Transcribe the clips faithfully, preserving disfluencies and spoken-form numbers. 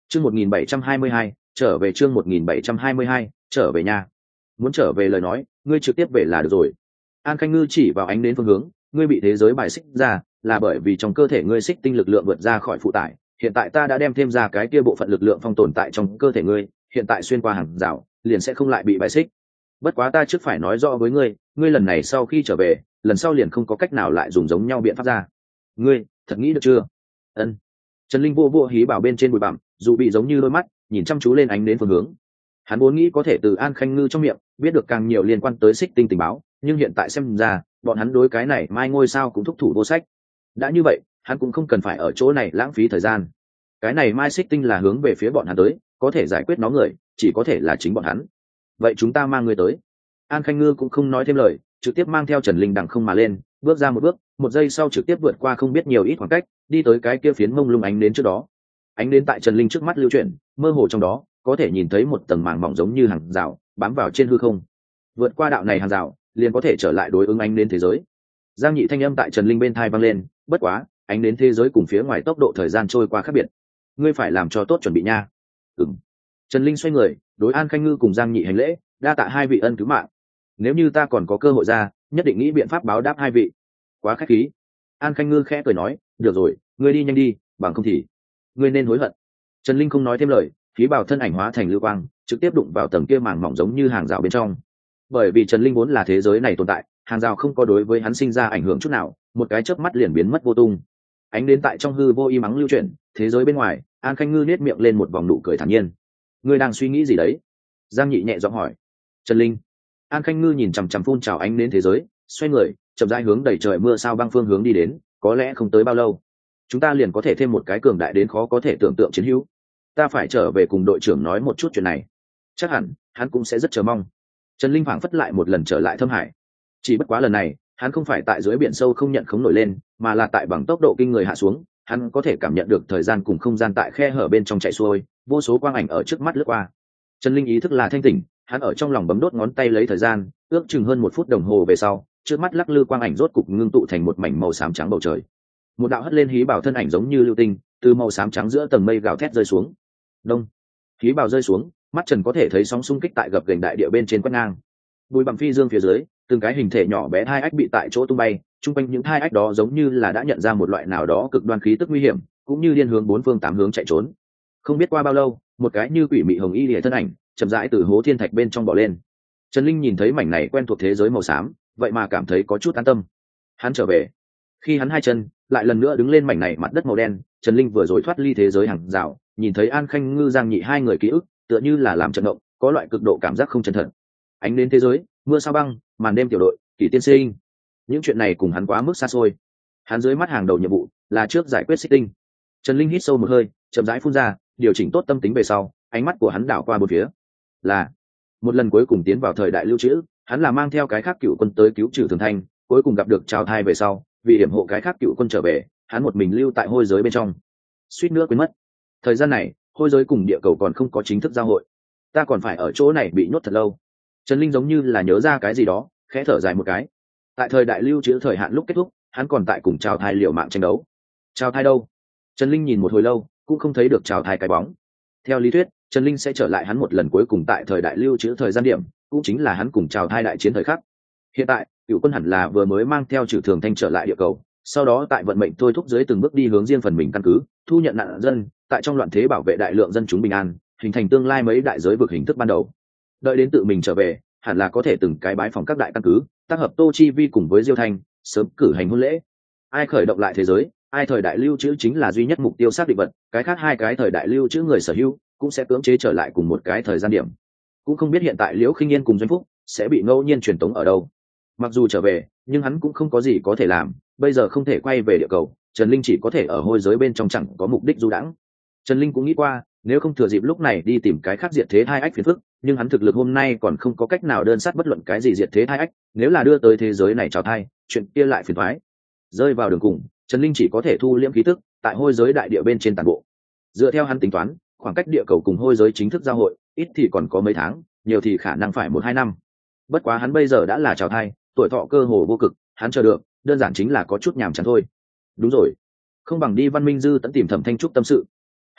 Chương một nghìn bảy trăm hai mươi hai, trở về chương một nghìn bảy trăm hai mươi hai, trở về nhà. Muốn trở về lời nói, ngươi trực tiếp về là được rồi. An Khanh Ngư chỉ vào ánh đến phương hướng, ngươi bị thế giới bài xích ra, là bởi vì trong cơ thể ngươi xích tinh lực lượng vượt ra khỏi phụ tải. Hiện tại ta đã đem thêm ra cái kia bộ phận lực lượng phong tồn tại trong cơ thể ngươi, hiện tại xuyên qua hàng rào, liền sẽ không lại bị bài xích. Bất quá ta trước phải nói rõ với ngươi, ngươi lần này sau khi trở về, lần sau liền không có cách nào lại dùng giống nhau biện pháp ra. Ngươi, thật nghĩ được chưa? Ân. Trần Linh vô vô hí bảo bên trên bụi bặm, dù bị giống như đôi mắt nhìn chăm chú lên ánh đến phương hướng. Hắn vốn nghĩ có thể từ An Khanh Ngư trong miệng biết được càng nhiều liên quan tới xích tinh tình báo, nhưng hiện tại xem ra bọn hắn đối cái này mai ngôi sao cũng thúc thủ vô sách. Đã như vậy, hắn cũng không cần phải ở chỗ này lãng phí thời gian. Cái này mai xích tinh là hướng về phía bọn hắn tới, có thể giải quyết nó người chỉ có thể là chính bọn hắn. Vậy chúng ta mang người tới. An Khanh Ngư cũng không nói thêm lời, trực tiếp mang theo Trần Linh đằng không mà lên, bước ra một bước, một giây sau trực tiếp vượt qua không biết nhiều ít khoảng cách, đi tới cái kia phiến mông lung ánh đến trước đó. Ánh đến tại Trần Linh trước mắt lưu chuyển, mơ hồ trong đó có thể nhìn thấy một tầng màng mỏng giống như hàng rào bám vào trên hư không. Vượt qua đạo này hàng rào, liền có thể trở lại đối ứng ánh đến thế giới. Giang Nhị thanh âm tại Trần Linh bên thai vang lên, bất quá, ánh đến thế giới cùng phía ngoài tốc độ thời gian trôi qua khác biệt. Ngươi phải làm cho tốt chuẩn bị nha. Ừm. Trần Linh xoay người, đối An Khanh Ngư cùng Giang Nhị hành lễ, đa tạ hai vị ân cứu mạng. Nếu như ta còn có cơ hội ra, nhất định nghĩ biện pháp báo đáp hai vị. Quá khách khí. An Khanh Ngư khẽ cười nói, được rồi, ngươi đi nhanh đi, bằng không thì ngươi nên hối hận. Trần Linh không nói thêm lời, khí bào thân ảnh hóa thành lưu quang, trực tiếp đụng vào tầng kia màng mỏng giống như hàng rào bên trong. Bởi vì Trần Linh vốn là thế giới này tồn tại, hàng rào không có đối với hắn sinh ra ảnh hưởng chút nào, một cái chớp mắt liền biến mất vô tung. Ánh đến tại trong hư vô y mắng lưu chuyển, thế giới bên ngoài, An Khanh Ngư nét miệng lên một vòng nụ cười thản nhiên. Ngươi đang suy nghĩ gì đấy? Giang Nhị nhẹ giọng hỏi. Trần Linh. An Khanh Ngư nhìn chằm chằm phun trào ánh đến thế giới, xoay người, chậm rãi hướng đầy trời mưa sao băng phương hướng đi đến, có lẽ không tới bao lâu, chúng ta liền có thể thêm một cái cường đại đến khó có thể tưởng tượng chiến hữu. Ta phải trở về cùng đội trưởng nói một chút chuyện này. Chắc hẳn hắn cũng sẽ rất chờ mong. Trần Linh phảng phất lại một lần trở lại Thâm Hải. Chỉ bất quá lần này, hắn không phải tại dưới biển sâu không nhận khống nổi lên, mà là tại bằng tốc độ kinh người hạ xuống, hắn có thể cảm nhận được thời gian cùng không gian tại khe hở bên trong chạy xuôi, vô số quang ảnh ở trước mắt lướt qua. Trần Linh ý thức là thanh tỉnh, hắn ở trong lòng bấm đốt ngón tay lấy thời gian, ước chừng hơn một phút đồng hồ về sau, trước mắt lắc lư quang ảnh rốt cục ngưng tụ thành một mảnh màu xám trắng bầu trời. Một đạo hất lên hí bảo thân ảnh giống như lưu tinh, từ màu xám trắng giữa tầng mây gào thét rơi xuống. Đông, hí bảo rơi xuống, mắt Trần có thể thấy sóng xung kích tại gập ghềnh đại địa bên trên quét ngang. Bùi bằng phi dương phía dưới, từng cái hình thể nhỏ bé thai ách bị tại chỗ tung bay, chung quanh những thai ách đó giống như là đã nhận ra một loại nào đó cực đoan khí tức nguy hiểm, cũng như điên hướng bốn phương tám hướng chạy trốn. Không biết qua bao lâu, một cái như quỷ mị hồng y liễu thân ảnh chậm rãi từ hố thiên thạch bên trong bò lên. Trần Linh nhìn thấy mảnh này quen thuộc thế giới màu xám, vậy mà cảm thấy có chút an tâm. Hắn trở về. Khi hắn hai chân lại lần nữa đứng lên mảnh này mặt đất màu đen, Trần Linh vừa rồi thoát ly thế giới hàng rào, nhìn thấy An Khanh Ngư Giang Nhị hai người ký ức, tựa như là làm trận động, có loại cực độ cảm giác không chân thật. Ánh đến thế giới, mưa sao băng, màn đêm tiểu đội, Kỷ tiên sinh. Những chuyện này cùng hắn quá mức xa xôi. Hắn dưới mắt hàng đầu nhiệm vụ là trước giải quyết xích tinh. Trần Linh hít sâu một hơi, chậm rãi phun ra, điều chỉnh tốt tâm tính về sau, ánh mắt của hắn đảo qua bốn phía. Là một lần cuối cùng tiến vào thời đại lưu trữ, hắn là mang theo cái khác cựu quân tới cứu trừ Thường Thanh, cuối cùng gặp được Trào Thai về sau, vì hiểm hộ cái khác cựu quân trở về, hắn một mình lưu tại hôi giới bên trong, suýt nữa quên mất. Thời gian này, hôi giới cùng địa cầu còn không có chính thức giao hội, ta còn phải ở chỗ này bị nhốt thật lâu. Trần Linh giống như là nhớ ra cái gì đó, khẽ thở dài một cái. Tại thời đại lưu trữ thời hạn lúc kết thúc, hắn còn tại cùng Trào Thai liều mạng tranh đấu. Trào Thai đâu? Trần Linh nhìn một hồi lâu, cũng không thấy được Trào Thai cái bóng. Theo lý thuyết, Trần Linh sẽ trở lại hắn một lần cuối cùng tại thời đại lưu trữ thời gian điểm, cũng chính là hắn cùng Trào Thai đại chiến thời khắc. Hiện tại, cựu quân hẳn là vừa mới mang theo Trừ Thường Thanh trở lại địa cầu, sau đó tại vận mệnh thôi thúc dưới từng bước đi hướng riêng phần mình căn cứ, thu nhận nạn dân, tại trong loạn thế bảo vệ đại lượng dân chúng bình an, hình thành tương lai mấy đại giới vực hình thức ban đầu. Đợi đến tự mình trở về, hẳn là có thể từng cái bái phòng các đại căn cứ, tác hợp Tô Chi Vi cùng với Diêu Thanh, sớm cử hành hôn lễ. Ai khởi động lại thế giới, ai thời đại lưu trữ chính là duy nhất mục tiêu xác định vật, cái khác hai cái thời đại lưu trữ người sở hữu cũng sẽ cưỡng chế trở lại cùng một cái thời gian điểm. Cũng không biết hiện tại Liễu Khinh Yên cùng Doanh Phúc sẽ bị ngẫu nhiên truyền tống ở đâu. Mặc dù trở về, nhưng hắn cũng không có gì có thể làm, bây giờ không thể quay về địa cầu, Trần Linh chỉ có thể ở hôi giới bên trong chẳng có mục đích du đãng. Trần Linh cũng nghĩ qua, nếu không thừa dịp lúc này đi tìm cái khác diệt thế hai ách phiền phức, nhưng hắn thực lực hôm nay còn không có cách nào đơn sát bất luận cái gì diệt thế hai ách, nếu là đưa tới thế giới này Trào Thai, chuyện kia lại phiền toái. Rơi vào đường cùng, Trần Linh chỉ có thể thu liễm khí tức, tại hôi giới đại địa bên trên toàn bộ. Dựa theo hắn tính toán, khoảng cách địa cầu cùng hôi giới chính thức giao hội, ít thì còn có mấy tháng, nhiều thì khả năng phải một hai năm. Bất quá hắn bây giờ đã là Trào Thai, tuổi thọ cơ hồ vô cực, hắn chờ được, đơn giản chính là có chút nhàm chán thôi. Đúng rồi, không bằng đi Văn Minh Dư tận tìm Thẩm Thanh Trúc tâm sự.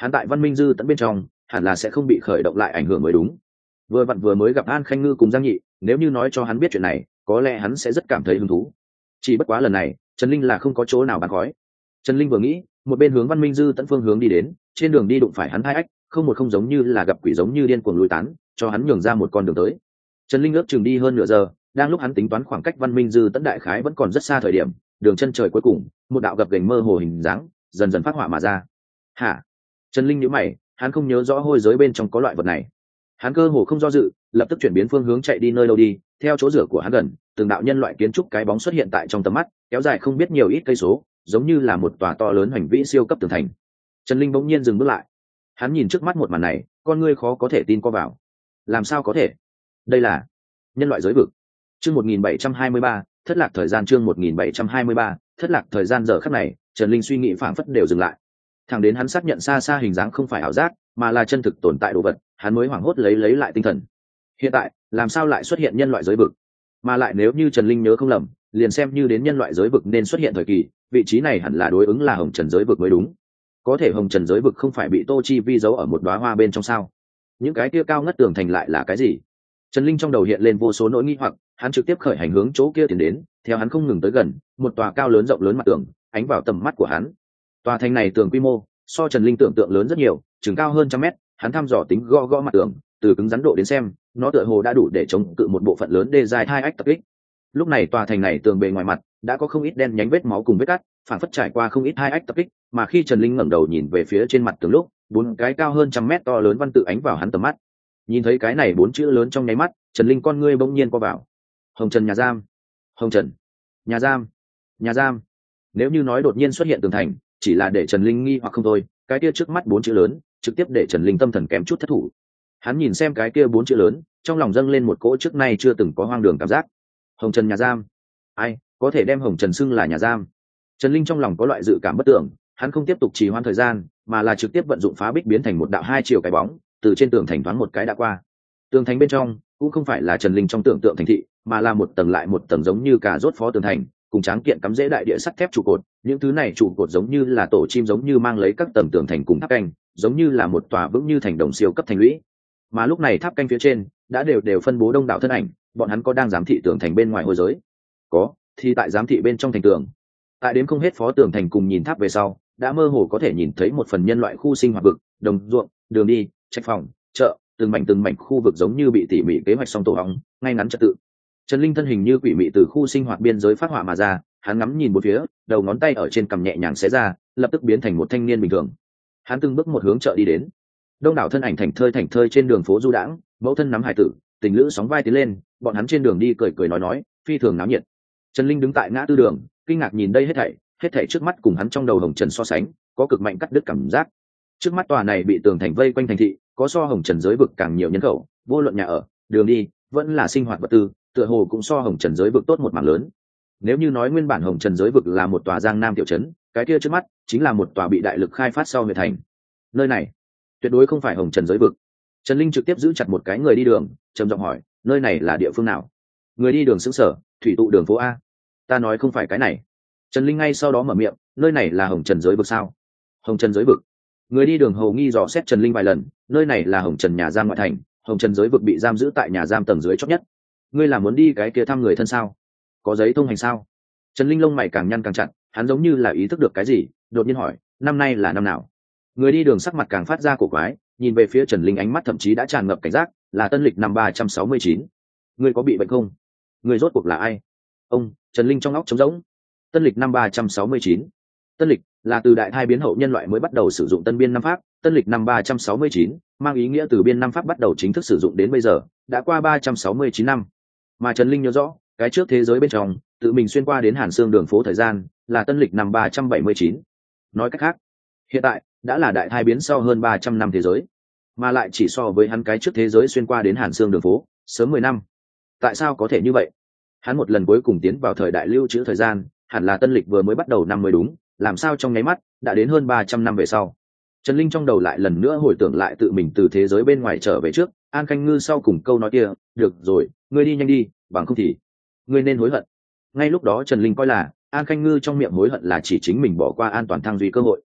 hắn tại văn minh dư tận bên trong hẳn là sẽ không bị khởi động lại ảnh hưởng mới đúng. Vừa vặn vừa mới gặp An Khanh Ngư cùng Giang Nhị, nếu như nói cho hắn biết chuyện này có lẽ hắn sẽ rất cảm thấy hứng thú. Chỉ bất quá lần này Trần Linh là không có chỗ nào bán khói. Trần Linh vừa nghĩ, một bên hướng văn minh dư tận phương hướng đi đến, trên đường đi đụng phải hắn hai ách, không một không giống như là gặp quỷ giống như điên cuồng lùi tán, cho hắn nhường ra một con đường tới. Trần Linh ước chừng đi hơn nửa giờ, đang lúc hắn tính toán khoảng cách văn minh dư tận đại khái vẫn còn rất xa thời điểm, đường chân trời cuối cùng một đạo gập ghềnh mơ hồ hình dáng dần dần phát họa mà ra. Hả? Trần Linh nhíu mày, hắn không nhớ rõ hôi giới bên trong có loại vật này. Hắn cơ hồ không do dự, lập tức chuyển biến phương hướng chạy đi nơi đâu đi. Theo chỗ rửa của hắn gần, từng đạo nhân loại kiến trúc cái bóng xuất hiện tại trong tầm mắt, kéo dài không biết nhiều ít cây số, giống như là một tòa to lớn hoành vĩ siêu cấp tường thành. Trần Linh bỗng nhiên dừng bước lại. Hắn nhìn trước mắt một màn này, con ngươi khó có thể tin co vào. Làm sao có thể? Đây là nhân loại giới vực. Chương một nghìn bảy trăm hai mươi ba, thất lạc thời gian. Chương một nghìn bảy trăm hai mươi ba, thất lạc thời gian. Giờ khắc này, Trần Linh suy nghĩ phảng phất đều dừng lại. Thẳng đến hắn xác nhận xa xa hình dáng không phải ảo giác, mà là chân thực tồn tại đồ vật, hắn mới hoảng hốt lấy lấy lại tinh thần. Hiện tại, làm sao lại xuất hiện nhân loại giới vực? Mà lại nếu như Trần Linh nhớ không lầm, liền xem như đến nhân loại giới vực nên xuất hiện thời kỳ, vị trí này hẳn là đối ứng là hồng trần giới vực mới đúng. Có thể hồng trần giới vực không phải bị Tô Chi Vi giấu ở một đóa hoa bên trong sao? Những cái kia cao ngất tường thành lại là cái gì? Trần Linh trong đầu hiện lên vô số nỗi nghi hoặc, hắn trực tiếp khởi hành hướng chỗ kia tiến đến, theo hắn không ngừng tới gần, một tòa cao lớn rộng lớn mặt tường ánh vào tầm mắt của hắn. Tòa thành này tường quy mô so Trần Linh tưởng tượng lớn rất nhiều, chừng cao hơn trăm mét, hắn thăm dò tính gõ gõ mặt tường, từ cứng rắn độ đến xem, nó tựa hồ đã đủ để chống cự một bộ phận lớn đê dài hai ách tập kích. Lúc này tòa thành này tường bề ngoài mặt đã có không ít đen nhánh vết máu cùng vết cắt, phản phất trải qua không ít hai ách tập kích, mà khi Trần Linh ngẩng đầu nhìn về phía trên mặt tường lúc, bốn cái cao hơn trăm mét to lớn văn tự ánh vào hắn tầm mắt. Nhìn thấy cái này bốn chữ lớn trong nháy mắt, Trần Linh con ngươi bỗng nhiên co vào. Hồng Trần nhà giam, Hồng Trần nhà giam, nhà giam. Nếu như nói đột nhiên xuất hiện tường thành chỉ là để Trần Linh nghi hoặc không thôi, cái kia trước mắt bốn chữ lớn trực tiếp để Trần Linh tâm thần kém chút thất thủ. Hắn nhìn xem cái kia bốn chữ lớn, trong lòng dâng lên một cỗ trước nay chưa từng có hoang đường cảm giác. Hồng Trần nhà giam, ai có thể đem Hồng Trần xưng là nhà giam? Trần Linh trong lòng có loại dự cảm bất tưởng, hắn không tiếp tục trì hoãn thời gian, mà là trực tiếp vận dụng phá bích biến thành một đạo hai chiều cái bóng, từ trên tường thành thoáng một cái đã qua. Tường thành bên trong cũng không phải là Trần Linh trong tưởng tượng thành thị, mà là một tầng lại một tầng giống như cả rốt phó tường thành, cùng tráng kiện cắm rễ đại địa sắt thép trụ cột. Những thứ này trụ cột giống như là tổ chim, giống như mang lấy các tầng tường thành cùng tháp canh, giống như là một tòa vững như thành đồng siêu cấp thành lũy. Mà lúc này tháp canh phía trên đã đều đều phân bố đông đảo thân ảnh, bọn hắn có đang giám thị tường thành bên ngoài hôi giới, có thì tại giám thị bên trong thành tường. Tại đến không hết phó tường thành cùng nhìn tháp về sau, đã mơ hồ có thể nhìn thấy một phần nhân loại khu sinh hoạt vực, đồng ruộng, đường đi, trạch phòng, chợ, từng mảnh từng mảnh khu vực giống như bị tỉ mỉ kế hoạch xong tổ hóng, ngay ngắn trật tự. Trần Linh thân hình như quỷ mị từ khu sinh hoạt biên giới phát họa mà ra, hắn ngắm nhìn bốn phía, đầu ngón tay ở trên cằm nhẹ nhàng xé ra, lập tức biến thành một thanh niên bình thường. Hắn từng bước một hướng chợ đi đến. Đông đảo thân ảnh thành thơi thành thơi trên đường phố du đãng, mẫu thân nắm hải tử, tình lữ sóng vai tiến lên, bọn hắn trên đường đi cười cười nói nói, phi thường náo nhiệt. Trần Linh đứng tại ngã tư đường, kinh ngạc nhìn đây hết thảy, hết thảy trước mắt cùng hắn trong đầu Hồng Trần so sánh, có cực mạnh cắt đứt cảm giác. Trước mắt tòa này bị tường thành vây quanh thành thị, có so Hồng Trần giới vực càng nhiều nhân khẩu, vô luận nhà ở, đường đi, vẫn là sinh hoạt vật tư, tựa hồ cũng so Hồng Trần giới vực tốt một mảng lớn. Nếu như nói nguyên bản Hồng Trần giới vực là một tòa giang nam tiểu trấn, cái kia trước mắt chính là một tòa bị đại lực khai phát sau huyện thành. Nơi này tuyệt đối không phải Hồng Trần giới vực. Trần Linh trực tiếp giữ chặt một cái người đi đường, trầm giọng hỏi, nơi này là địa phương nào? Người đi đường sững sờ, thủy tụ đường phố a. Ta nói không phải cái này. Trần Linh ngay sau đó mở miệng, nơi này là Hồng Trần giới vực sao? Hồng Trần giới vực. Người đi đường hầu nghi dò xét Trần Linh vài lần, nơi này là Hồng Trần nhà giam ngoại thành, Hồng Trần giới vực bị giam giữ tại nhà giam tầng dưới chót nhất. Ngươi là muốn đi cái kia thăm người thân sao? Có giấy thông hành sao? Trần Linh lông mày càng nhăn càng chặt, hắn giống như là ý thức được cái gì, đột nhiên hỏi, năm nay là năm nào? Người đi đường sắc mặt càng phát ra cổ quái, nhìn về phía Trần Linh ánh mắt thậm chí đã tràn ngập cảnh giác, là tân lịch năm ba trăm sáu mươi chín. Ngươi có bị bệnh không? Ngươi rốt cuộc là ai? Ông, Trần Linh trong óc trống rỗng. Tân lịch năm ba trăm sáu mươi chín. Tân lịch là từ đại thai biến hậu nhân loại mới bắt đầu sử dụng tân biên năm pháp, tân lịch năm ba trăm sáu mươi chín, mang ý nghĩa từ biên năm pháp bắt đầu chính thức sử dụng đến bây giờ, đã qua ba trăm sáu mươi chín năm. Mà Trần Linh nhớ rõ, cái trước thế giới bên trong, tự mình xuyên qua đến Hàn Xương đường phố thời gian, là tân lịch năm ba trăm bảy mươi chín. Nói cách khác, hiện tại đã là đại thai biến sau hơn ba trăm năm thế giới, mà lại chỉ so với hắn cái trước thế giới xuyên qua đến Hàn Xương đường phố sớm mười năm. Tại sao có thể như vậy? Hắn một lần cuối cùng tiến vào thời đại lưu trữ thời gian, hẳn là tân lịch vừa mới bắt đầu năm mới đúng, làm sao trong nháy mắt đã đến hơn ba trăm năm về sau? Trần Linh trong đầu lại lần nữa hồi tưởng lại tự mình từ thế giới bên ngoài trở về trước, An Khanh Ngư sau cùng câu nói kia, được rồi, ngươi đi nhanh đi, bằng không thì ngươi nên hối hận. Ngay lúc đó Trần Linh coi là An Khanh Ngư trong miệng hối hận là chỉ chính mình bỏ qua an toàn thăng duy cơ hội.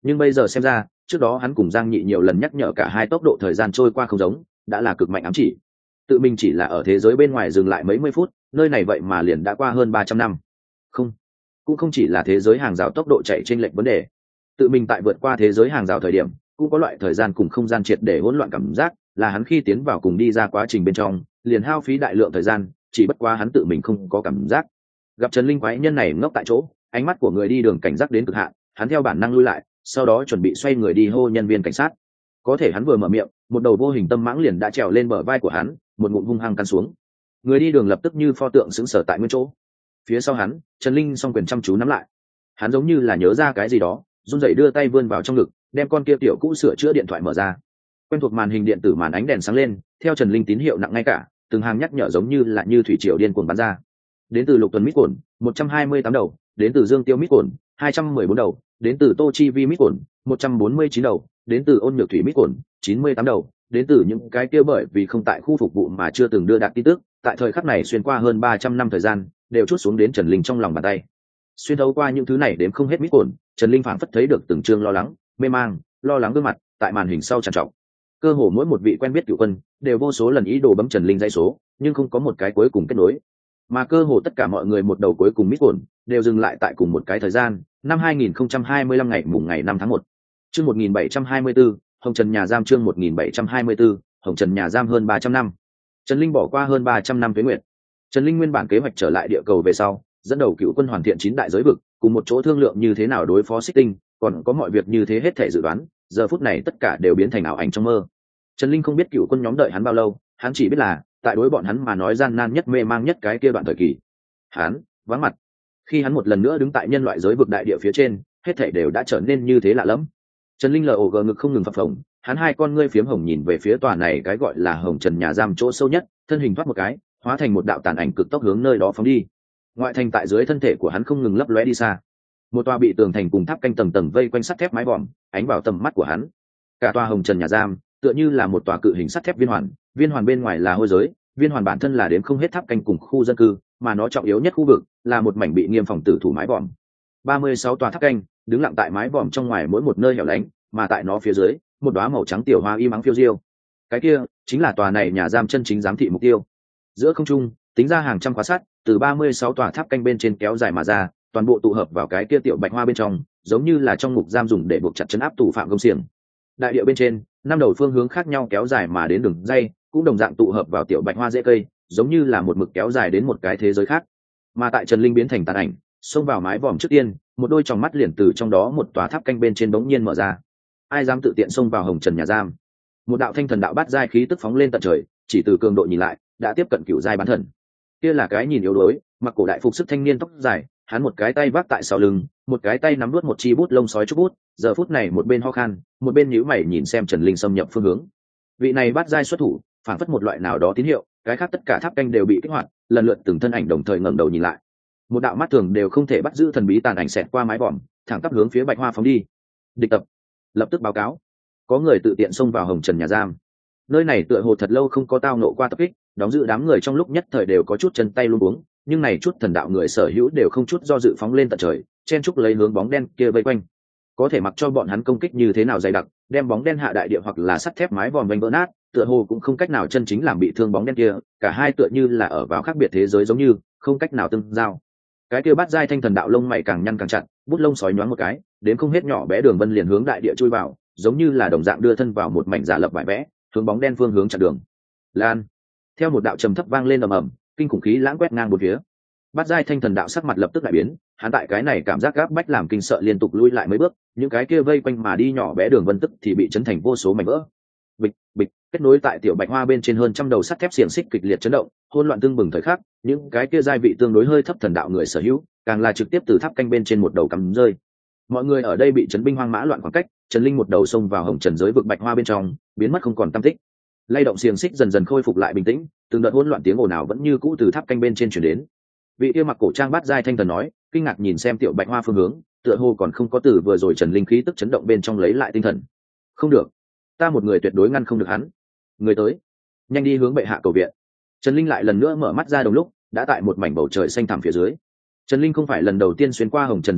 nhưng bây giờ xem ra trước đó hắn cùng Giang Nhị nhiều lần nhắc nhở cả hai tốc độ thời gian trôi qua không giống, đã là cực mạnh ám chỉ. Tự mình chỉ là ở thế giới bên ngoài dừng lại mấy mươi phút, nơi này vậy mà liền đã qua hơn ba trăm năm. Không, cũng không chỉ là thế giới hàng rào tốc độ chạy chênh lệch vấn đề. Tự mình tại vượt qua thế giới hàng rào thời điểm, cũng có loại thời gian cùng không gian triệt để hỗn loạn cảm giác, là hắn khi tiến vào cùng đi ra quá trình bên trong, liền hao phí đại lượng thời gian, chỉ bất quá hắn tự mình không có cảm giác. Gặp Trần Linh quái nhân này ngốc tại chỗ, ánh mắt của người đi đường cảnh giác đến cực hạn, hắn theo bản năng lui lại, sau đó chuẩn bị xoay người đi hô nhân viên cảnh sát. Có thể hắn vừa mở miệng, một đầu vô hình tâm mãng liền đã trèo lên bờ vai của hắn, một ngụm hung hăng cắn xuống. Người đi đường lập tức như pho tượng sững sờ tại nguyên chỗ. Phía sau hắn, Trần Linh song quyền chăm chú nắm lại. Hắn giống như là nhớ ra cái gì đó, run rẩy đưa tay vươn vào trong ngực, đem con kia tiểu cũ sửa chữa điện thoại mở ra. Quen thuộc màn hình điện tử màn ánh đèn sáng lên, theo Trần Linh tín hiệu nặng ngay cả, từng hàng nhắc nhở giống như là như thủy triều điên cuồng bắn ra. Đến từ Lục Tuần mít cồn, một trăm hai mươi tám đầu, đến từ Dương Tiêu mít cồn, hai trăm mười bốn đầu, đến từ Tô Chi Vi mít cồn, một trăm bốn mươi chín đầu, đến từ Ôn Nhược Thủy mít cồn, chín mươi tám đầu, đến từ những cái kia bởi vì không tại khu phục vụ mà chưa từng đưa đạt tin tức, tại thời khắc này xuyên qua hơn ba trăm năm thời gian, đều chút xuống đến Trần Linh trong lòng bàn tay. Xuyên thấu qua những thứ này đếm không hết mít cồn, Trần Linh phảng phất thấy được từng trương lo lắng, mê mang, lo lắng gương mặt tại màn hình sau trằn trọc. Cơ hồ mỗi một vị quen biết cựu quân đều vô số lần ý đồ bấm Trần Linh dây số, nhưng không có một cái cuối cùng kết nối. Mà cơ hồ tất cả mọi người một đầu cuối cùng mít cồn đều dừng lại tại cùng một cái thời gian, năm hai nghìn không trăm hai mươi lăm ngày mùng ngày năm tháng một. Chương một nghìn bảy trăm hai mươi tư, Hồng Trần nhà giam chương một nghìn bảy trăm hai mươi tư, Hồng Trần nhà giam hơn ba trăm năm. Trần Linh bỏ qua hơn ba trăm năm tuế nguyệt. Trần Linh nguyên bản kế hoạch trở lại địa cầu về sau, dẫn đầu cựu quân hoàn thiện chín đại giới vực, cùng một chỗ thương lượng như thế nào đối phó Xích Tinh, còn có mọi việc như thế hết thể dự đoán, giờ phút này tất cả đều biến thành ảo ảnh trong mơ. Trần Linh không biết cựu quân nhóm đợi hắn bao lâu, hắn chỉ biết là tại đối bọn hắn mà nói gian nan nhất, mê mang nhất cái kia đoạn thời kỳ, hắn vắng mặt. Khi hắn một lần nữa đứng tại nhân loại giới vực đại địa phía trên, hết thảy đều đã trở nên như thế lạ lẫm. Trần Linh lờ ngực không ngừng phập phồng, hắn hai con ngươi phiếm hồng nhìn về phía tòa này cái gọi là Hồng Trần nhà giam chỗ sâu nhất, thân hình thoát một cái, hóa thành một đạo tàn ảnh cực tốc hướng nơi đó phóng đi. Ngoại thành tại dưới thân thể của hắn không ngừng lấp lóe đi xa. Một tòa bị tường thành cùng tháp canh tầng tầng vây quanh sắt thép mái vòm, ánh vào tầm mắt của hắn. Cả tòa Hồng Trần nhà giam tựa như là một tòa cự hình sắt thép viên hoàn, viên hoàn bên ngoài là hôi giới, viên hoàn bản thân là đến không hết tháp canh cùng khu dân cư, mà nó trọng yếu nhất khu vực là một mảnh bị nghiêm phòng tử thủ mái vòm. ba mươi sáu tòa tháp canh đứng lặng tại mái vòm trong ngoài mỗi một nơi hẻo lánh, mà tại nó phía dưới, một đóa màu trắng tiểu hoa y mắng phiêu diêu. Cái kia chính là tòa này nhà giam chân chính giám thị mục tiêu. Giữa không trung, tính ra hàng trăm khóa sắt từ ba mươi sáu tòa tháp canh bên trên kéo dài mà ra, toàn bộ tụ hợp vào cái kia tiểu bạch hoa bên trong, giống như là trong ngục giam dùng để buộc chặt trấn áp tù phạm công xiềng. Đại địa bên trên, năm đầu phương hướng khác nhau kéo dài mà đến đường dây, cũng đồng dạng tụ hợp vào tiểu bạch hoa rễ cây, giống như là một mực kéo dài đến một cái thế giới khác. Mà tại Trần Linh biến thành tàn ảnh, xông vào mái vòm trước tiên, một đôi tròng mắt liền từ trong đó một tòa tháp canh bên trên bỗng nhiên mở ra. Ai dám tự tiện xông vào Hồng Trần nhà giam? Một đạo thanh thần đạo bát giai khí tức phóng lên tận trời, chỉ từ cường độ nhìn lại, đã tiếp cận cửu giai bán thần. Kia là cái nhìn yếu đuối, mặc cổ đại phục sức thanh niên tóc dài, hắn một cái tay vác tại sau lưng, một cái tay nắm nuốt một chi bút lông sói trúc bút, giờ phút này một bên ho khan, một bên nhíu mày nhìn xem Trần Linh xâm nhập phương hướng. Vị này bát giai xuất thủ, phản phất một loại nào đó tín hiệu, cái khác tất cả tháp canh đều bị kích hoạt, lần lượt từng thân ảnh đồng thời ngẩng đầu nhìn lại. Một đạo mắt thường đều không thể bắt giữ thần bí tàn ảnh xẹt qua mái vòm, thẳng tắp hướng phía bạch hoa phóng đi. Địch tập, lập tức báo cáo, có người tự tiện xông vào Hồng Trần nhà giam. Nơi này tựa hồ thật lâu không có tao nộ qua tập kích, đóng giữ đám người trong lúc nhất thời đều có chút chân tay luống cuống, nhưng này chút thần đạo người sở hữu đều không chút do dự phóng lên tận trời, chen chúc lấy hướng bóng đen kia vây quanh. Có thể mặc cho bọn hắn công kích như thế nào dày đặc, đem bóng đen hạ đại địa hoặc là sắt thép mái vòm vành vỡ nát, tựa hồ cũng không cách nào chân chính làm bị thương bóng đen kia, cả hai tựa như là ở vào khác biệt thế giới giống như, không cách nào tương giao. Cái kia bát giai thanh thần đạo lông mày càng nhăn càng chặt, bút lông sói nhoáng một cái, đến không hết nhỏ bé đường vân liền hướng đại địa chui vào, giống như là đồng dạng đưa thân vào một mảnh giả lập vải vẽ, hướng bóng đen phương hướng chặn đường. Lan, theo một đạo trầm thấp vang lên ầm ầm, kinh khủng khí lãng quét ngang một phía. Bát giai thanh thần đạo sắc mặt lập tức đại biến, hắn tại cái này cảm giác gáp bách làm kinh sợ liên tục lui lại mấy bước, những cái kia vây quanh mà đi nhỏ bé đường vân tức thì bị chấn thành vô số mảnh vỡ. Bịch, bịch, kết nối tại tiểu bạch hoa bên trên hơn trăm đầu sắt thép xiềng xích kịch liệt chấn động, hỗn loạn tương bừng thời khắc, những cái kia giai vị tương đối hơi thấp thần đạo người sở hữu, càng là trực tiếp từ tháp canh bên trên một đầu cắm rơi. Mọi người ở đây bị chấn binh hoang mã loạn khoảng cách, Trần Linh một đầu xông vào Hồng Trần giới vực bạch hoa bên trong, biến mất không còn tăm tích. Lay động xiềng xích dần dần khôi phục lại bình tĩnh, từng đợt hỗn loạn tiếng ồn ào vẫn như cũ từ tháp canh bên trên truyền đến. Vị kia mặc cổ trang bát giai thanh thần nói, kinh ngạc nhìn xem tiểu bạch hoa phương hướng, tựa hồ còn không có từ vừa rồi Trần Linh khí tức chấn động bên trong lấy lại tinh thần. Không được, ta một người tuyệt đối ngăn không được hắn. Người tới, nhanh đi hướng bệ hạ cầu viện. Trần Linh lại lần nữa mở mắt ra đồng lúc, đã tại một mảnh bầu trời xanh thẳm phía dưới. Trần Linh không phải lần đầu tiên xuyên qua Hồng Trần giới vực,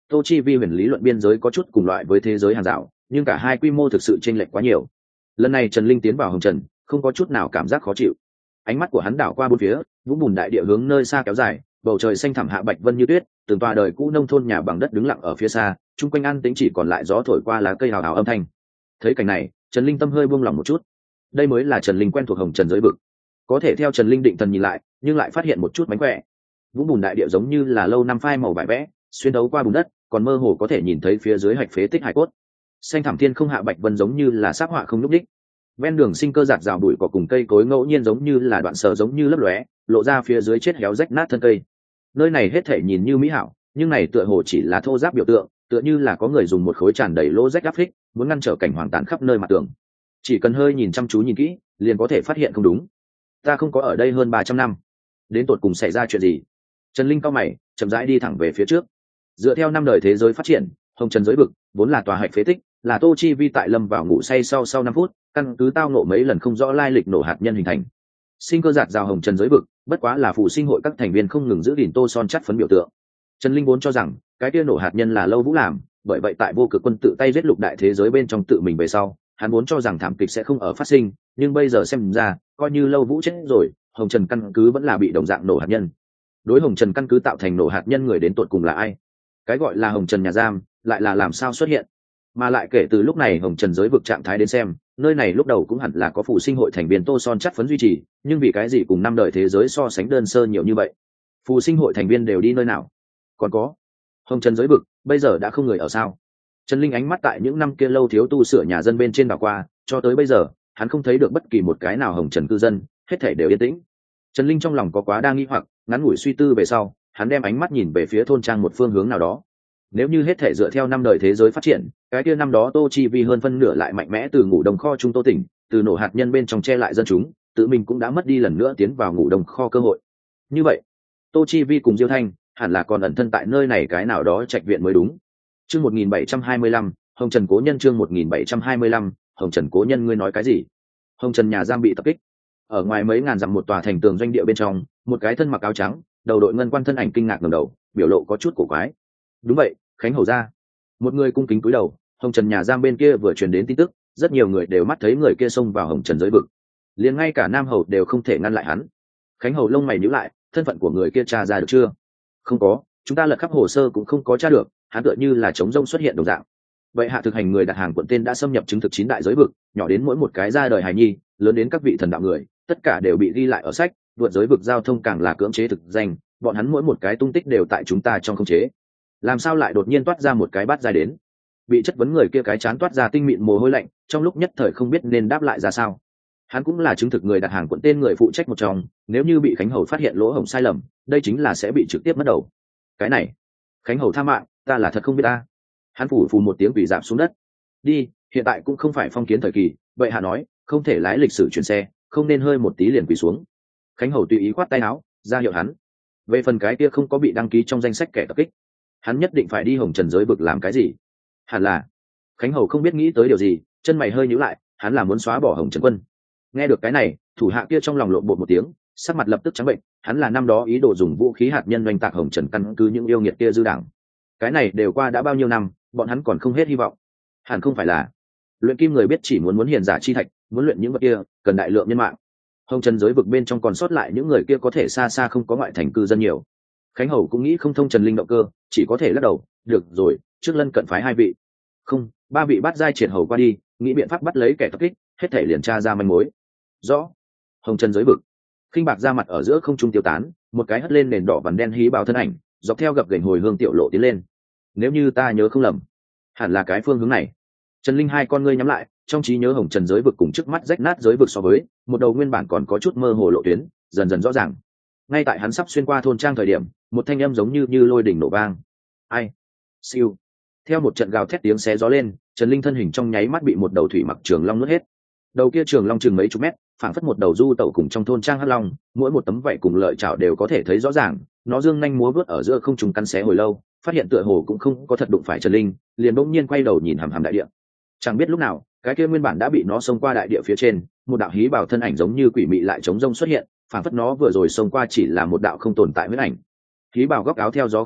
tô chi vi huyền lý luận biên giới có chút cùng loại với thế giới hàng rào, nhưng cả hai quy mô thực sự chênh lệch quá nhiều. Lần này Trần Linh tiến vào hồng trần không có chút nào cảm giác khó chịu. Ánh mắt của hắn đảo qua bốn phía, vũng bùn đại địa hướng nơi xa kéo dài, bầu trời xanh thẳm hạ bạch vân như tuyết, từng tòa đời cũ nông thôn nhà bằng đất đứng lặng ở phía xa, chung quanh an tĩnh chỉ còn lại gió thổi qua lá cây hào hào âm thanh. Thấy cảnh này, Trần Linh tâm hơi buông lỏng một chút. Đây mới là Trần Linh quen thuộc hồng trần giới vực. Có thể theo Trần Linh định thần nhìn lại, nhưng lại phát hiện một chút mánh khỏe. Vũng bùn đại địa giống như là lâu năm phai màu vải vẽ, xuyên đấu qua bùn đất, còn mơ hồ có thể nhìn thấy phía dưới hạch phế tích hải cốt. Xanh thẳm thiên không hạ bạch vân giống như là sắc họa không nhúc đích. Ven đường sinh cơ rạc rào bụi cỏ cùng cây cối ngẫu nhiên giống như là đoạn sờ giống như lấp lóe, lộ ra phía dưới chết héo rách nát thân cây. Nơi này hết thể nhìn như mỹ hảo, nhưng này tựa hồ chỉ là thô giáp biểu tượng, tựa như là có người dùng một khối tràn đầy lỗ rách áp phích, muốn ngăn trở cảnh hoàng tàn khắp nơi mặt tường. Chỉ cần hơi nhìn chăm chú nhìn kỹ, liền có thể phát hiện không đúng. Ta không có ở đây hơn ba trăm năm, đến tột cùng xảy ra chuyện gì? Trần Linh cao mày, chậm rãi đi thẳng về phía trước. Dựa theo năm đời thế giới phát triển, hồng trần giới vực vốn là tòa hạch phế tích, là Tô Chi Vi tại lâm vào ngủ say sau sau năm phút, căn cứ tao nộ mấy lần không rõ lai lịch nổ hạt nhân hình thành. Sinh cơ giạt rào hồng trần giới vực, bất quá là phụ sinh hội các thành viên không ngừng giữ gìn tô son chắt phấn biểu tượng. Trần Linh vốn cho rằng cái kia nổ hạt nhân là Lâu Vũ làm, bởi vậy tại vô cực quân tự tay giết lục đại thế giới bên trong tự mình về sau, hắn vốn cho rằng thảm kịch sẽ không ở phát sinh, nhưng bây giờ xem ra, coi như Lâu Vũ chết rồi, hồng trần căn cứ vẫn là bị đồng dạng nổ hạt nhân. Đối hồng trần căn cứ tạo thành nổ hạt nhân người đến tột cùng là ai? Cái gọi là hồng trần nhà giam lại là làm sao xuất hiện? Mà lại kể từ lúc này hồng trần giới vực trạng thái đến xem, nơi này lúc đầu cũng hẳn là có phụ sinh hội thành viên tô son chắc phấn duy trì, nhưng vì cái gì cùng năm đời thế giới so sánh đơn sơ nhiều như vậy? Phụ sinh hội thành viên đều đi nơi nào? Còn có hồng trần giới vực bây giờ đã không người ở sao? Trần Linh ánh mắt tại những năm kia lâu thiếu tu sửa nhà dân bên trên đảo qua, cho tới bây giờ hắn không thấy được bất kỳ một cái nào hồng trần cư dân, hết thảy đều yên tĩnh. Trần Linh trong lòng có quá đa nghi hoặc, ngắn ngủi suy tư về sau, hắn đem ánh mắt nhìn về phía thôn trang một phương hướng nào đó. Nếu như hết thể dựa theo năm đời thế giới phát triển, cái kia năm đó Tô Chi Vi hơn phân nửa lại mạnh mẽ từ ngủ đông kho trung Tô tỉnh, từ nổ hạt nhân bên trong che lại dân chúng, tự mình cũng đã mất đi lần nữa tiến vào ngủ đông kho cơ hội. Như vậy, Tô Chi Vi cùng Diêu Thanh hẳn là còn ẩn thân tại nơi này cái nào đó trạch viện mới đúng. Chương một nghìn bảy trăm hai mươi lăm, Hồng Trần cố nhân chương một nghìn bảy trăm hai mươi lăm, Hồng Trần cố nhân ngươi nói cái gì? Hồng Trần nhà giam bị tập kích. Ở ngoài mấy ngàn dặm một tòa thành tường doanh địa bên trong, một cái thân mặc áo trắng, đầu đội ngân quan thân ảnh kinh ngạc ngẩng đầu, biểu lộ có chút cổ quái. Đúng vậy, Khánh hầu ra. Một người cung kính cúi đầu. Hồng Trần nhà giam bên kia vừa truyền đến tin tức, rất nhiều người đều mắt thấy người kia xông vào Hồng Trần giới vực, liền ngay cả Nam hầu đều không thể ngăn lại hắn. Khánh hầu lông mày nhíu lại, thân phận của người kia tra ra được chưa? Không có, chúng ta lật khắp hồ sơ cũng không có tra được, hắn tựa như là trống rông xuất hiện đồng dạng. Vậy hạ thực hành người đặt hàng quận tên đã xâm nhập chứng thực chín đại giới vực, nhỏ đến mỗi một cái ra đời hài nhi, lớn đến các vị thần đạo người, tất cả đều bị ghi lại ở sách, vượt giới vực giao thông càng là cưỡng chế thực danh, bọn hắn mỗi một cái tung tích đều tại chúng ta trong khống chế. Làm sao lại đột nhiên toát ra một cái bát dài đến? Bị chất vấn người kia cái chán toát ra tinh mịn mồ hôi lạnh, trong lúc nhất thời không biết nên đáp lại ra sao. Hắn cũng là chứng thực người đặt hàng quận tên người phụ trách một trong, nếu như bị Khánh hầu phát hiện lỗ hổng sai lầm, đây chính là sẽ bị trực tiếp mất đầu. Cái này, Khánh hầu tha mạng, ta là thật không biết ta. Hắn phủ phù một tiếng quỷ giảm xuống đất. Đi, hiện tại cũng không phải phong kiến thời kỳ, vậy hạ nói, không thể lái lịch sử chuyển xe, không nên hơi một tí liền quỳ xuống. Khánh hầu tùy ý khoát tay áo, ra hiệu hắn. Về phần cái kia không có bị đăng ký trong danh sách kẻ tập kích, hắn nhất định phải đi Hồng Trần giới vực làm cái gì? Hẳn là Khánh hầu không biết nghĩ tới điều gì, chân mày hơi nhíu lại, hắn là muốn xóa bỏ Hồng Trần quân. Nghe được cái này, thủ hạ kia trong lòng lộn bột một tiếng, sắc mặt lập tức trắng bệnh. Hắn là năm đó ý đồ dùng vũ khí hạt nhân oanh tạc Hồng Trần căn cứ những yêu nghiệt kia dư đảng. Cái này đều qua đã bao nhiêu năm, bọn hắn còn không hết hy vọng. Hẳn không phải là luyện kim người biết chỉ muốn muốn hiền giả chi thạch, muốn luyện những vật kia cần đại lượng nhân mạng. Hồng Trần giới vực bên trong còn sót lại những người kia có thể xa xa không có ngoại thành cư dân nhiều. Khánh hầu cũng nghĩ không thông Trần Linh động cơ, chỉ có thể lắc đầu. Được rồi, trước lân cận phái hai vị, không ba vị bắt giai triệt hầu qua đi, nghĩ biện pháp bắt lấy kẻ tập kích, hết thể liền tra ra manh mối. Rõ. Hồng Trần giới vực, khinh bạc ra mặt ở giữa không trung tiêu tán, một cái hất lên nền đỏ vằn đen hí bào thân ảnh, dọc theo gập ghềnh hồi hương tiểu lộ tiến lên. Nếu như ta nhớ không lầm, hẳn là cái phương hướng này. Trần Linh hai con ngươi nhắm lại, trong trí nhớ Hồng Trần giới vực cùng trước mắt rách nát giới vực so với một đầu nguyên bản còn có chút mơ hồ lộ tuyến, dần dần rõ ràng. Ngay tại hắn sắp xuyên qua thôn trang thời điểm, một thanh âm giống như như lôi đỉnh nổ vang. Ai? Siêu. Theo một trận gào thét tiếng xé gió lên, Trần Linh thân hình trong nháy mắt bị một đầu thủy mặc trường long nuốt hết. Đầu kia trường long chừng mấy chục mét, phảng phất một đầu du tẩu cùng trong thôn trang hắc long, mỗi một tấm vảy cùng lợi chảo đều có thể thấy rõ ràng. Nó dương nhanh múa vớt ở giữa không trung cắn xé hồi lâu, phát hiện tựa hồ cũng không có thật đụng phải Trần Linh, liền bỗng nhiên quay đầu nhìn hằm hằm đại địa. Chẳng biết lúc nào, cái kia nguyên bản đã bị nó xông qua đại địa phía trên, một đạo hí bào thân ảnh giống như quỷ mị lại chống rông xuất hiện, phảng phất nó vừa rồi xông qua chỉ là một đạo không tồn tại huyết ảnh. Hí bào góc áo theo gió khinh vũ,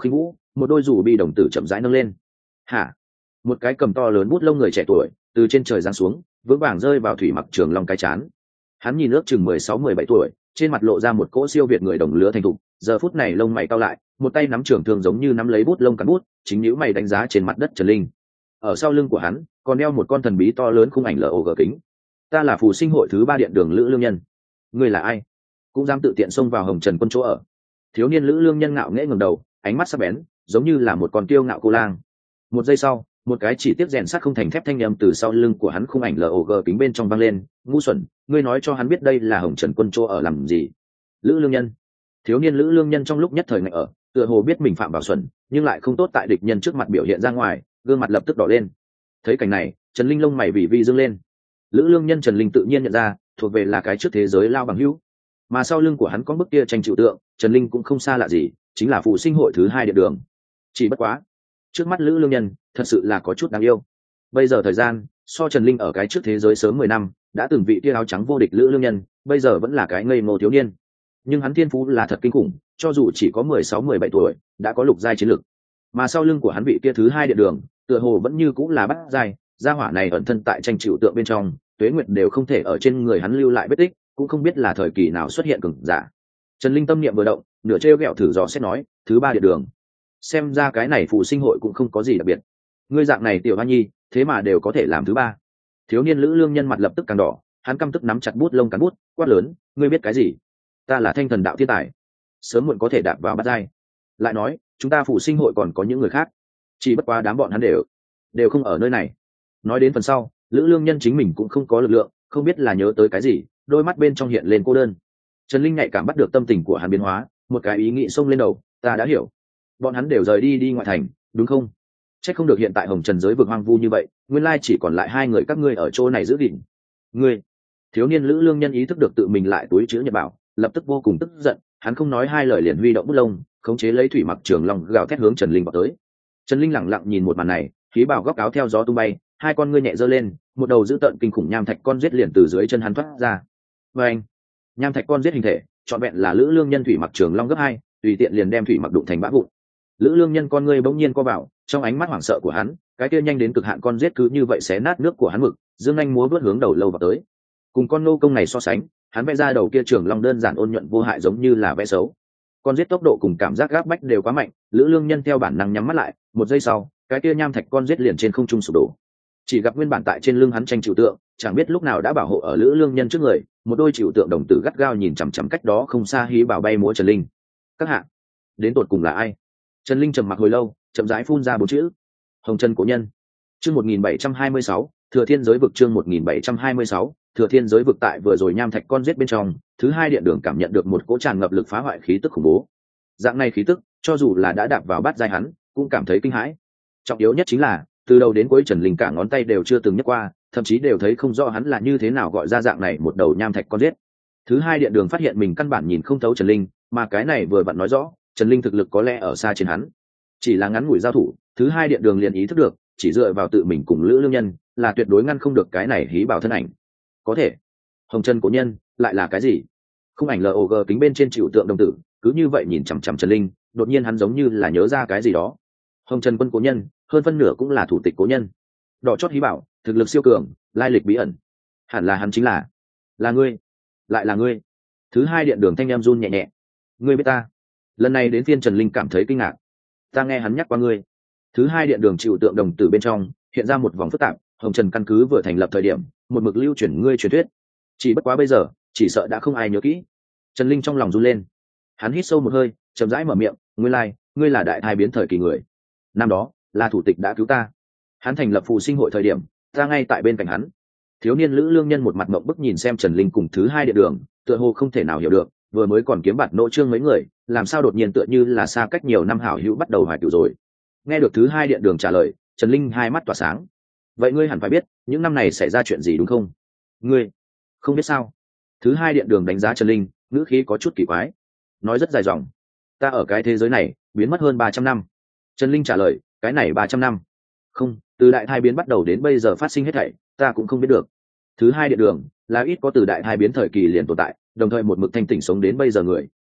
một đôi rủ bi đồng tử chậm rãi nâng lên. Hả? Một cái cầm to lớn bút lông người trẻ tuổi từ trên trời giáng xuống, vững vàng rơi vào Thủy Mặc Trường Long cái chán. Hắn nhìn ước chừng mười sáu mười bảy tuổi, trên mặt lộ ra một cỗ siêu việt người đồng lứa thành thục, giờ phút này lông mày cau lại, một tay nắm trường thương giống như nắm lấy bút lông cán bút, chính nhíu mày đánh giá trên mặt đất Trần Linh. Ở sau lưng của hắn còn đeo một con thần bí to lớn khung ảnh log kính. Ta là phù sinh hội thứ ba điện đường Lữ Lương Nhân. Ngươi là ai? Cũng dám tự tiện xông vào Hồng Trần Quân chỗ ở? Thiếu niên Lữ Lương Nhân ngạo nghễ ngẩng đầu, ánh mắt sắc bén, giống như là một con kiêu ngạo cô lang. Một giây sau, một cái chỉ tiếp rèn sắt không thành thép thanh âm từ sau lưng của hắn khung ảnh log kính bên trong vang lên. Ngu xuẩn, ngươi nói cho hắn biết đây là Hồng Trần Quân chỗ ở làm gì? Lữ Lương Nhân. Thiếu niên Lữ Lương Nhân trong lúc nhất thời ngại ở, tựa hồ biết mình phạm vào xuẩn, nhưng lại không tốt tại địch nhân trước mặt biểu hiện ra ngoài, gương mặt lập tức đỏ lên. Thấy cảnh này, Trần Linh lông mày vì vi dương lên. Lữ Lương Nhân Trần Linh tự nhiên nhận ra, thuộc về là cái trước thế giới lao bằng hữu, mà sau lưng của hắn có bức kia tranh chịu tượng, Trần Linh cũng không xa lạ gì, chính là phụ sinh hội thứ hai điện đường. Chỉ bất quá, trước mắt Lữ Lương Nhân thật sự là có chút đáng yêu. Bây giờ thời gian so Trần Linh ở cái trước thế giới sớm mười năm, đã từng vị kia áo trắng vô địch Lữ Lương Nhân, bây giờ vẫn là cái ngây ngô thiếu niên, nhưng hắn thiên phú là thật kinh khủng, cho dù chỉ có mười sáu mười bảy tuổi, đã có lục giai chiến lực. Mà sau lưng của hắn vị kia thứ hai điện đường, tựa hồ vẫn như cũng là bát giai, gia hỏa này ẩn thân tại tranh chịu tượng bên trong, tuế nguyệt đều không thể ở trên người hắn lưu lại vết tích, cũng không biết là thời kỳ nào xuất hiện cường giả. Trần Linh tâm niệm vừa động, nửa trêu ghẹo thử dò xét nói, thứ ba điện đường, xem ra cái này phụ sinh hội cũng không có gì đặc biệt. Ngươi dạng này tiểu hoa nhi, thế mà đều có thể làm thứ ba. Thiếu niên Lữ Lương Nhân mặt lập tức càng đỏ, hắn căm tức nắm chặt bút lông cán bút, quát lớn, ngươi biết cái gì? Ta là Thanh Thần đạo thiên tài, sớm muộn có thể đạp vào bát giai. Lại nói, chúng ta phụ sinh hội còn có những người khác, chỉ bất quá đám bọn hắn đều đều không ở nơi này. Nói đến phần sau, Lữ Lương Nhân chính mình cũng không có lực lượng, không biết là nhớ tới cái gì, đôi mắt bên trong hiện lên cô đơn. Trần Linh nhạy cảm bắt được tâm tình của hắn biến hóa, một cái ý nghĩ xông lên đầu, ta đã hiểu, bọn hắn đều rời đi đi ngoại thành, đúng không? Chắc không được hiện tại Hồng Trần giới vực hoang vu như vậy, nguyên lai chỉ còn lại hai người các ngươi ở chỗ này giữ gìn. Ngươi, thiếu niên Lữ Lương Nhân ý thức được tự mình lại túi chữ nhật bảo, lập tức vô cùng tức giận, hắn không nói hai lời liền huy động bút lông, khống chế lấy Thủy Mặc Trường Long gào thét hướng Trần Linh vào tới. Trần Linh lẳng lặng nhìn một màn này, khí bảo góc áo theo gió tung bay, hai con ngươi nhẹ giơ lên, một đầu dữ tợn kinh khủng nham thạch con giết liền từ dưới chân hắn thoát ra. Và anh, nham thạch con giết hình thể, trọn vẹn là Lữ Lương Nhân Thủy Mặc Trường Long gấp hai, tùy tiện liền đem Thủy Mặc đụng thành bã vụn. Lữ Lương Nhân con ngươi bỗng nhiên co vào, trong ánh mắt hoảng sợ của hắn, cái kia nhanh đến cực hạn con giết cứ như vậy xé nát nước của hắn mực, dương anh múa vớt hướng đầu lâu vào tới. Cùng con nô công này so sánh, hắn vẽ ra đầu kia Trường Long đơn giản ôn nhuận vô hại giống như là vẽ xấu. Con giết tốc độ cùng cảm giác gáp bách đều quá mạnh, Lữ Lương Nhân theo bản năng nhắm mắt lại, một giây sau, cái kia nham thạch con giết liền trên không trung sụp đổ. Chỉ gặp nguyên bản tại trên lưng hắn tranh chịu tượng, chẳng biết lúc nào đã bảo hộ ở Lữ Lương Nhân trước người, một đôi chịu tượng đồng tử gắt gao nhìn chằm chằm cách đó không xa hí bảo bay múa Trần Linh. Các hạ, đến tột cùng là ai? Trần Linh trầm mặc hồi lâu, chậm rãi phun ra bốn chữ: Hồng Trần Cố Nhân. Chương một nghìn bảy trăm hai mươi sáu, Thừa Thiên giới vực. Chương một nghìn bảy trăm hai mươi sáu, Thừa Thiên giới vực. Tại vừa rồi nham thạch con giết bên trong, thứ hai điện đường cảm nhận được một cỗ tràn ngập lực phá hoại khí tức khủng bố. Dạng này khí tức, cho dù là đã đạp vào bát giai hắn, cũng cảm thấy kinh hãi. Trọng yếu nhất chính là, từ đầu đến cuối Trần Linh cả ngón tay đều chưa từng nhấc qua, thậm chí đều thấy không rõ hắn là như thế nào gọi ra dạng này một đầu nham thạch con giết. Thứ hai điện đường phát hiện mình căn bản nhìn không thấu Trần Linh, mà cái này vừa vặn nói rõ, Trần Linh thực lực có lẽ ở xa trên hắn. Chỉ là ngắn ngủi giao thủ, thứ hai điện đường liền ý thức được, chỉ dựa vào tự mình cùng Lữ Lương Nhân là tuyệt đối ngăn không được cái này hí bảo thân ảnh. Có thể, Hồng Trần Cố Nhân lại là cái gì? Khung ảnh log kính bên trên chịu tượng đồng tử, cứ như vậy nhìn chằm chằm Trần Linh, đột nhiên hắn giống như là nhớ ra cái gì đó. Hồng Trần Quân Cố Nhân, hơn phân nửa cũng là thủ tịch cố nhân. Đỏ chót hí bảo, thực lực siêu cường, lai lịch bí ẩn. Hẳn là hắn chính là. Là ngươi, lại là ngươi. Thứ hai điện đường thanh em run nhẹ nhẹ. Ngươi biết ta? Lần này đến phiên Trần Linh cảm thấy kinh ngạc. Ta nghe hắn nhắc qua ngươi. Thứ hai điện đường chịu tượng đồng tử bên trong hiện ra một vòng phức tạp. Hồng Trần căn cứ vừa thành lập thời điểm, một mực lưu chuyển ngươi truyền thuyết. Chỉ bất quá bây giờ, chỉ sợ đã không ai nhớ kỹ. Trần Linh trong lòng run lên. Hắn hít sâu một hơi, chậm rãi mở miệng. Ngươi lai, ngươi là đại thai biến thời kỳ người. Năm đó là thủ tịch đã cứu ta, hắn thành lập phù sinh hội thời điểm ta ngay tại bên cạnh hắn. Thiếu niên Lữ Lương Nhân một mặt mộng bức nhìn xem Trần Linh cùng thứ hai điện đường, tựa hồ không thể nào hiểu được, vừa mới còn kiếm bạt nỗ trương mấy người, làm sao đột nhiên tựa như là xa cách nhiều năm hảo hữu bắt đầu hoài cựu rồi. Nghe được thứ hai điện đường trả lời, Trần Linh hai mắt tỏa sáng. Vậy ngươi hẳn phải biết những năm này xảy ra chuyện gì đúng không? Ngươi không biết sao? Thứ hai điện đường đánh giá Trần Linh, ngữ khí có chút kỳ quái, nói rất dài dòng. Ta ở cái thế giới này biến mất hơn ba trăm năm. Trần Linh trả lời, cái này ba trăm năm? Không, từ đại thai biến bắt đầu đến bây giờ phát sinh hết thảy, ta cũng không biết được. Thứ hai điện đường là ít có từ đại thai biến thời kỳ liền tồn tại, đồng thời một mực thanh tỉnh sống đến bây giờ người,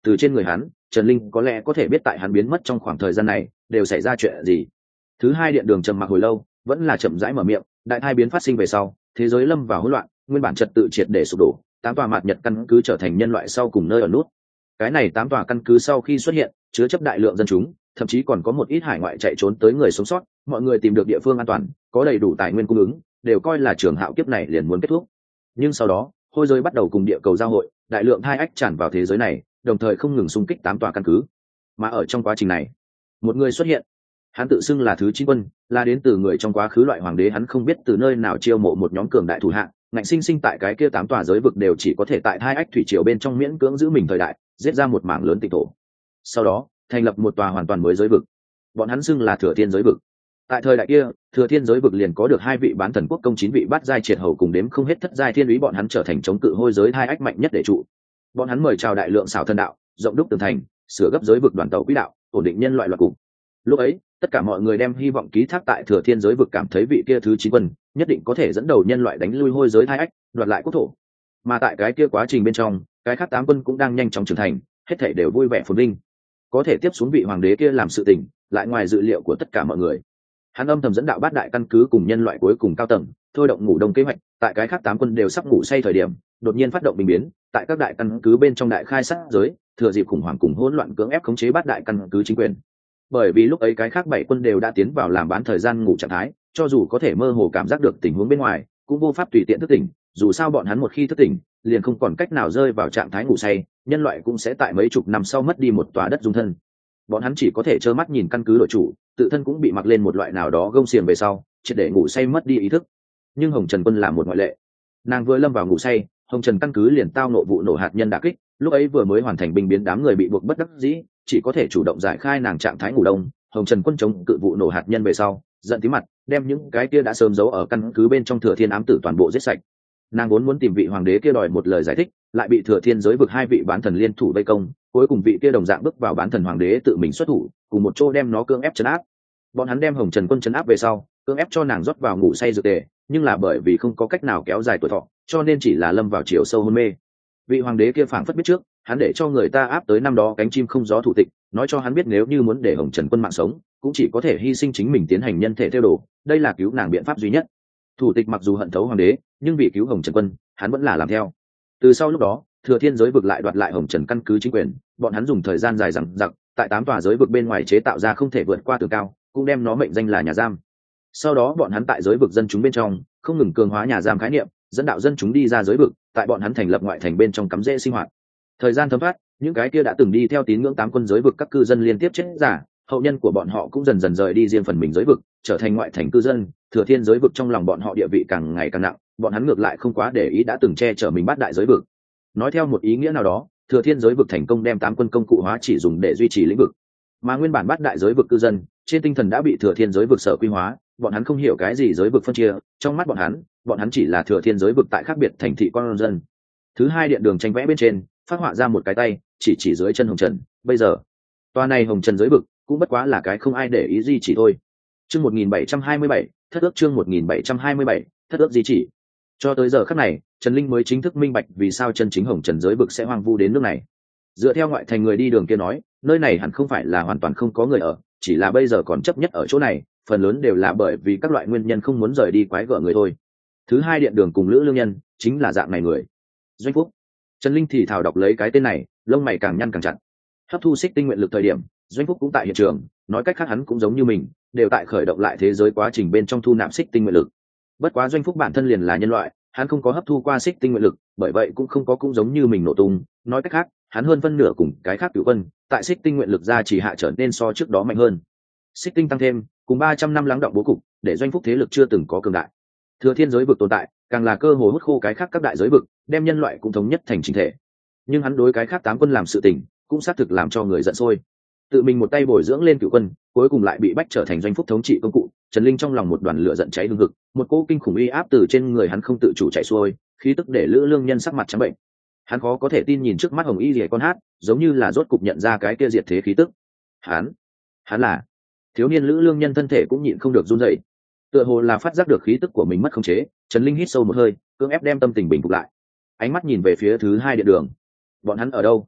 từ trên người hắn Trần Linh có lẽ có thể biết tại hắn biến mất trong khoảng thời gian này đều xảy ra chuyện gì. Thứ hai điện đường trầm mặc hồi lâu vẫn là chậm rãi mở miệng. Đại thai biến phát sinh về sau, thế giới lâm vào hỗn loạn, nguyên bản trật tự triệt để sụp đổ, tám tòa mạt nhật căn cứ trở thành nhân loại sau cùng nơi ở nút. Cái này tám tòa căn cứ sau khi xuất hiện chứa chấp đại lượng dân chúng, thậm chí còn có một ít hải ngoại chạy trốn tới người sống sót. Mọi người tìm được địa phương an toàn, có đầy đủ tài nguyên cung ứng, đều coi là trường hạo kiếp này liền muốn kết thúc. Nhưng sau đó hôi giới bắt đầu cùng địa cầu giao hội, đại lượng thai ách tràn vào thế giới này, đồng thời không ngừng xung kích tám tòa căn cứ. Mà ở trong quá trình này, một người xuất hiện. Hắn tự xưng là thứ chín quân, là đến từ người trong quá khứ loại hoàng đế. Hắn không biết từ nơi nào chiêu mộ một nhóm cường đại thủ hạng, ngạnh sinh sinh tại cái kia tám tòa giới vực đều chỉ có thể tại hai ách thủy triều bên trong miễn cưỡng giữ mình thời đại, giết ra một mảng lớn tịnh thổ. Sau đó thành lập một tòa hoàn toàn mới giới vực, bọn hắn xưng là Thừa Thiên giới vực. Tại thời đại kia, Thừa Thiên giới vực liền có được hai vị bán thần quốc công, chín vị bát giai triệt hầu cùng đếm không hết thất giai thiên úy, bọn hắn trở thành chống cự hôi giới hai ách mạnh nhất để trụ. Bọn hắn mời chào đại lượng xảo thần đạo, rộng đúc tường thành, sửa gấp giới vực đoàn tàu quỹ đạo, ổn định nhân loại loạt cục. Lúc ấy tất cả mọi người đem hy vọng ký thác tại Thừa Thiên giới vực, cảm thấy vị kia thứ chín quân nhất định có thể dẫn đầu nhân loại đánh lui hôi giới hai ách, đoạt lại quốc thổ. Mà tại cái kia quá trình bên trong, cái khác tám quân cũng đang nhanh chóng trưởng thành, hết thảy đều vui vẻ phồn vinh. Có thể tiếp xuống vị hoàng đế kia làm sự tình lại ngoài dự liệu của tất cả mọi người. Hắn âm thầm dẫn đạo bát đại căn cứ cùng nhân loại cuối cùng cao tầng thôi động ngủ đông kế hoạch. Tại cái khác tám quân đều sắp ngủ say thời điểm, đột nhiên phát động bình biến, tại các đại căn cứ bên trong đại khai sát giới, thừa dịp khủng hoảng cùng hỗn loạn cưỡng ép khống chế bát đại căn cứ chính quyền. Bởi vì lúc ấy cái khác bảy quân đều đã tiến vào làm bán thời gian ngủ trạng thái, cho dù có thể mơ hồ cảm giác được tình huống bên ngoài, cũng vô pháp tùy tiện thức tỉnh. Dù sao bọn hắn một khi thức tỉnh, liền không còn cách nào rơi vào trạng thái ngủ say, nhân loại cũng sẽ tại mấy chục năm sau mất đi một tòa đất dung thân. Bọn hắn chỉ có thể trơ mắt nhìn căn cứ đội chủ, tự thân cũng bị mặc lên một loại nào đó gông xiềng về sau, triệt để ngủ say mất đi ý thức. Nhưng Hồng Trần Quân là một ngoại lệ. Nàng vừa lâm vào ngủ say, Hồng Trần căn cứ liền tao nộ vụ nổ hạt nhân đả kích, lúc ấy vừa mới hoàn thành binh biến, đám người bị buộc bất đắc dĩ, chỉ có thể chủ động giải khai nàng trạng thái ngủ đông. Hồng Trần Quân chống cự vụ nổ hạt nhân về sau, giận tí mặt, đem những cái kia đã sớm giấu ở căn cứ bên trong Thừa Thiên ám tử toàn bộ giết sạch. Nàng vốn muốn tìm vị hoàng đế kia đòi một lời giải thích, lại bị Thừa Thiên giới vực hai vị bán thần liên thủ vây công, cuối cùng vị kia đồng dạng bước vào bán thần hoàng đế tự mình xuất thủ, cùng một chỗ đem nó cưỡng ép trấn áp. Bọn hắn đem Hồng Trần Quân trấn áp về sau, cưỡng ép cho nàng rót vào ngủ say dược tề, nhưng là bởi vì không có cách nào kéo dài tuổi thọ, cho nên chỉ là lâm vào chiều sâu hôn mê. Vị hoàng đế kia phảng phất biết trước, hắn để cho người ta áp tới năm đó cánh chim không gió thủ tịch, nói cho hắn biết nếu như muốn để Hồng Trần Quân mạng sống, cũng chỉ có thể hy sinh chính mình tiến hành nhân thể theo đồ, đây là cứu nàng biện pháp duy nhất. Thủ tịch mặc dù hận thấu hoàng đế, nhưng vì cứu Hồng Trần Quân, hắn vẫn là làm theo. Từ sau lúc đó, Thừa Thiên giới vực lại đoạt lại Hồng Trần căn cứ chính quyền, bọn hắn dùng thời gian dài dằng dặc, tại tám tòa giới vực bên ngoài chế tạo ra không thể vượt qua tường cao, cũng đem nó mệnh danh là nhà giam. Sau đó bọn hắn tại giới vực dân chúng bên trong không ngừng cường hóa nhà giam khái niệm, dẫn đạo dân chúng đi ra giới vực, tại bọn hắn thành lập ngoại thành bên trong cắm rễ sinh hoạt. Thời gian thấm thoát, những cái kia đã từng đi theo tín ngưỡng tám quân giới vực các cư dân liên tiếp chết giả, hậu nhân của bọn họ cũng dần dần rời đi riêng phần mình giới vực, trở thành ngoại thành cư dân. Thừa Thiên giới vực trong lòng bọn họ địa vị càng ngày càng nặng, bọn hắn ngược lại không quá để ý đã từng che chở mình bát đại giới vực. Nói theo một ý nghĩa nào đó, Thừa Thiên giới vực thành công đem tám quân công cụ hóa chỉ dùng để duy trì lĩnh vực, mà nguyên bản bát đại giới vực cư dân trên tinh thần đã bị Thừa Thiên giới vực sở quy hóa, bọn hắn không hiểu cái gì giới vực phân chia, trong mắt bọn hắn, bọn hắn chỉ là Thừa Thiên giới vực tại khác biệt thành thị con dân. Thứ hai điện đường tranh vẽ bên trên phát họa ra một cái tay chỉ chỉ dưới chân Hồng Trần, bây giờ toa này Hồng Trần giới vực cũng bất quá là cái không ai để ý gì chỉ thôi. Chương một nghìn bảy trăm hai mươi bảy, thất ước chương một nghìn bảy trăm hai mươi bảy, thất ước gì chỉ. Cho tới giờ khắc này, Trần Linh mới chính thức minh bạch vì sao chân chính Hồng Trần giới vực sẽ hoang vu đến nước này. Dựa theo ngoại thành người đi đường kia nói, nơi này hẳn không phải là hoàn toàn không có người ở, chỉ là bây giờ còn chấp nhất ở chỗ này, phần lớn đều là bởi vì các loại nguyên nhân không muốn rời đi quái gở người thôi. Thứ hai điện đường cùng Lữ Lương Nhân chính là dạng này người. Doanh Phúc. Trần Linh thì thào đọc lấy cái tên này, lông mày càng nhăn càng chặt. Hấp thu xích tinh nguyện lực thời điểm, Doanh Phúc cũng tại hiện trường, nói cách khác hắn cũng giống như mình, đều tại khởi động lại thế giới quá trình bên trong thu nạp xích tinh nguyện lực. Bất quá Doanh Phúc bản thân liền là nhân loại, hắn không có hấp thu qua xích tinh nguyện lực, bởi vậy cũng không có cũng giống như mình nổ tung. Nói cách khác, hắn hơn phân nửa cùng cái khác cửu vân, tại xích tinh nguyện lực ra chỉ hạ trở nên so trước đó mạnh hơn. Xích tinh tăng thêm, cùng ba trăm năm lắng động bố cục, để Doanh Phúc thế lực chưa từng có cường đại. Thừa Thiên giới vực tồn tại, càng là cơ hội hút khô cái khác các đại giới vực, đem nhân loại cũng thống nhất thành chính thể. Nhưng hắn đối cái khác tám quân làm sự tình, cũng xác thực làm cho người giận sôi. Tự mình một tay bồi dưỡng lên cửu quân, cuối cùng lại bị bách trở thành Doanh Phúc thống trị công cụ. Trần Linh trong lòng một đoàn lửa giận cháy hừng hực, một cỗ kinh khủng uy áp từ trên người hắn không tự chủ chạy xuôi, khí tức để Lữ Lương Nhân sắc mặt trắng bệnh. Hắn khó có thể tin nhìn trước mắt hồng y rìa con hát, giống như là rốt cục nhận ra cái kia diệt thế khí tức. Hắn, hắn là thiếu niên Lữ Lương Nhân thân thể cũng nhịn không được run rẩy, tựa hồ là phát giác được khí tức của mình mất khống chế. Trần Linh hít sâu một hơi, cưỡng ép đem tâm tình bình phục lại, ánh mắt nhìn về phía thứ hai điện đường. Bọn hắn ở đâu?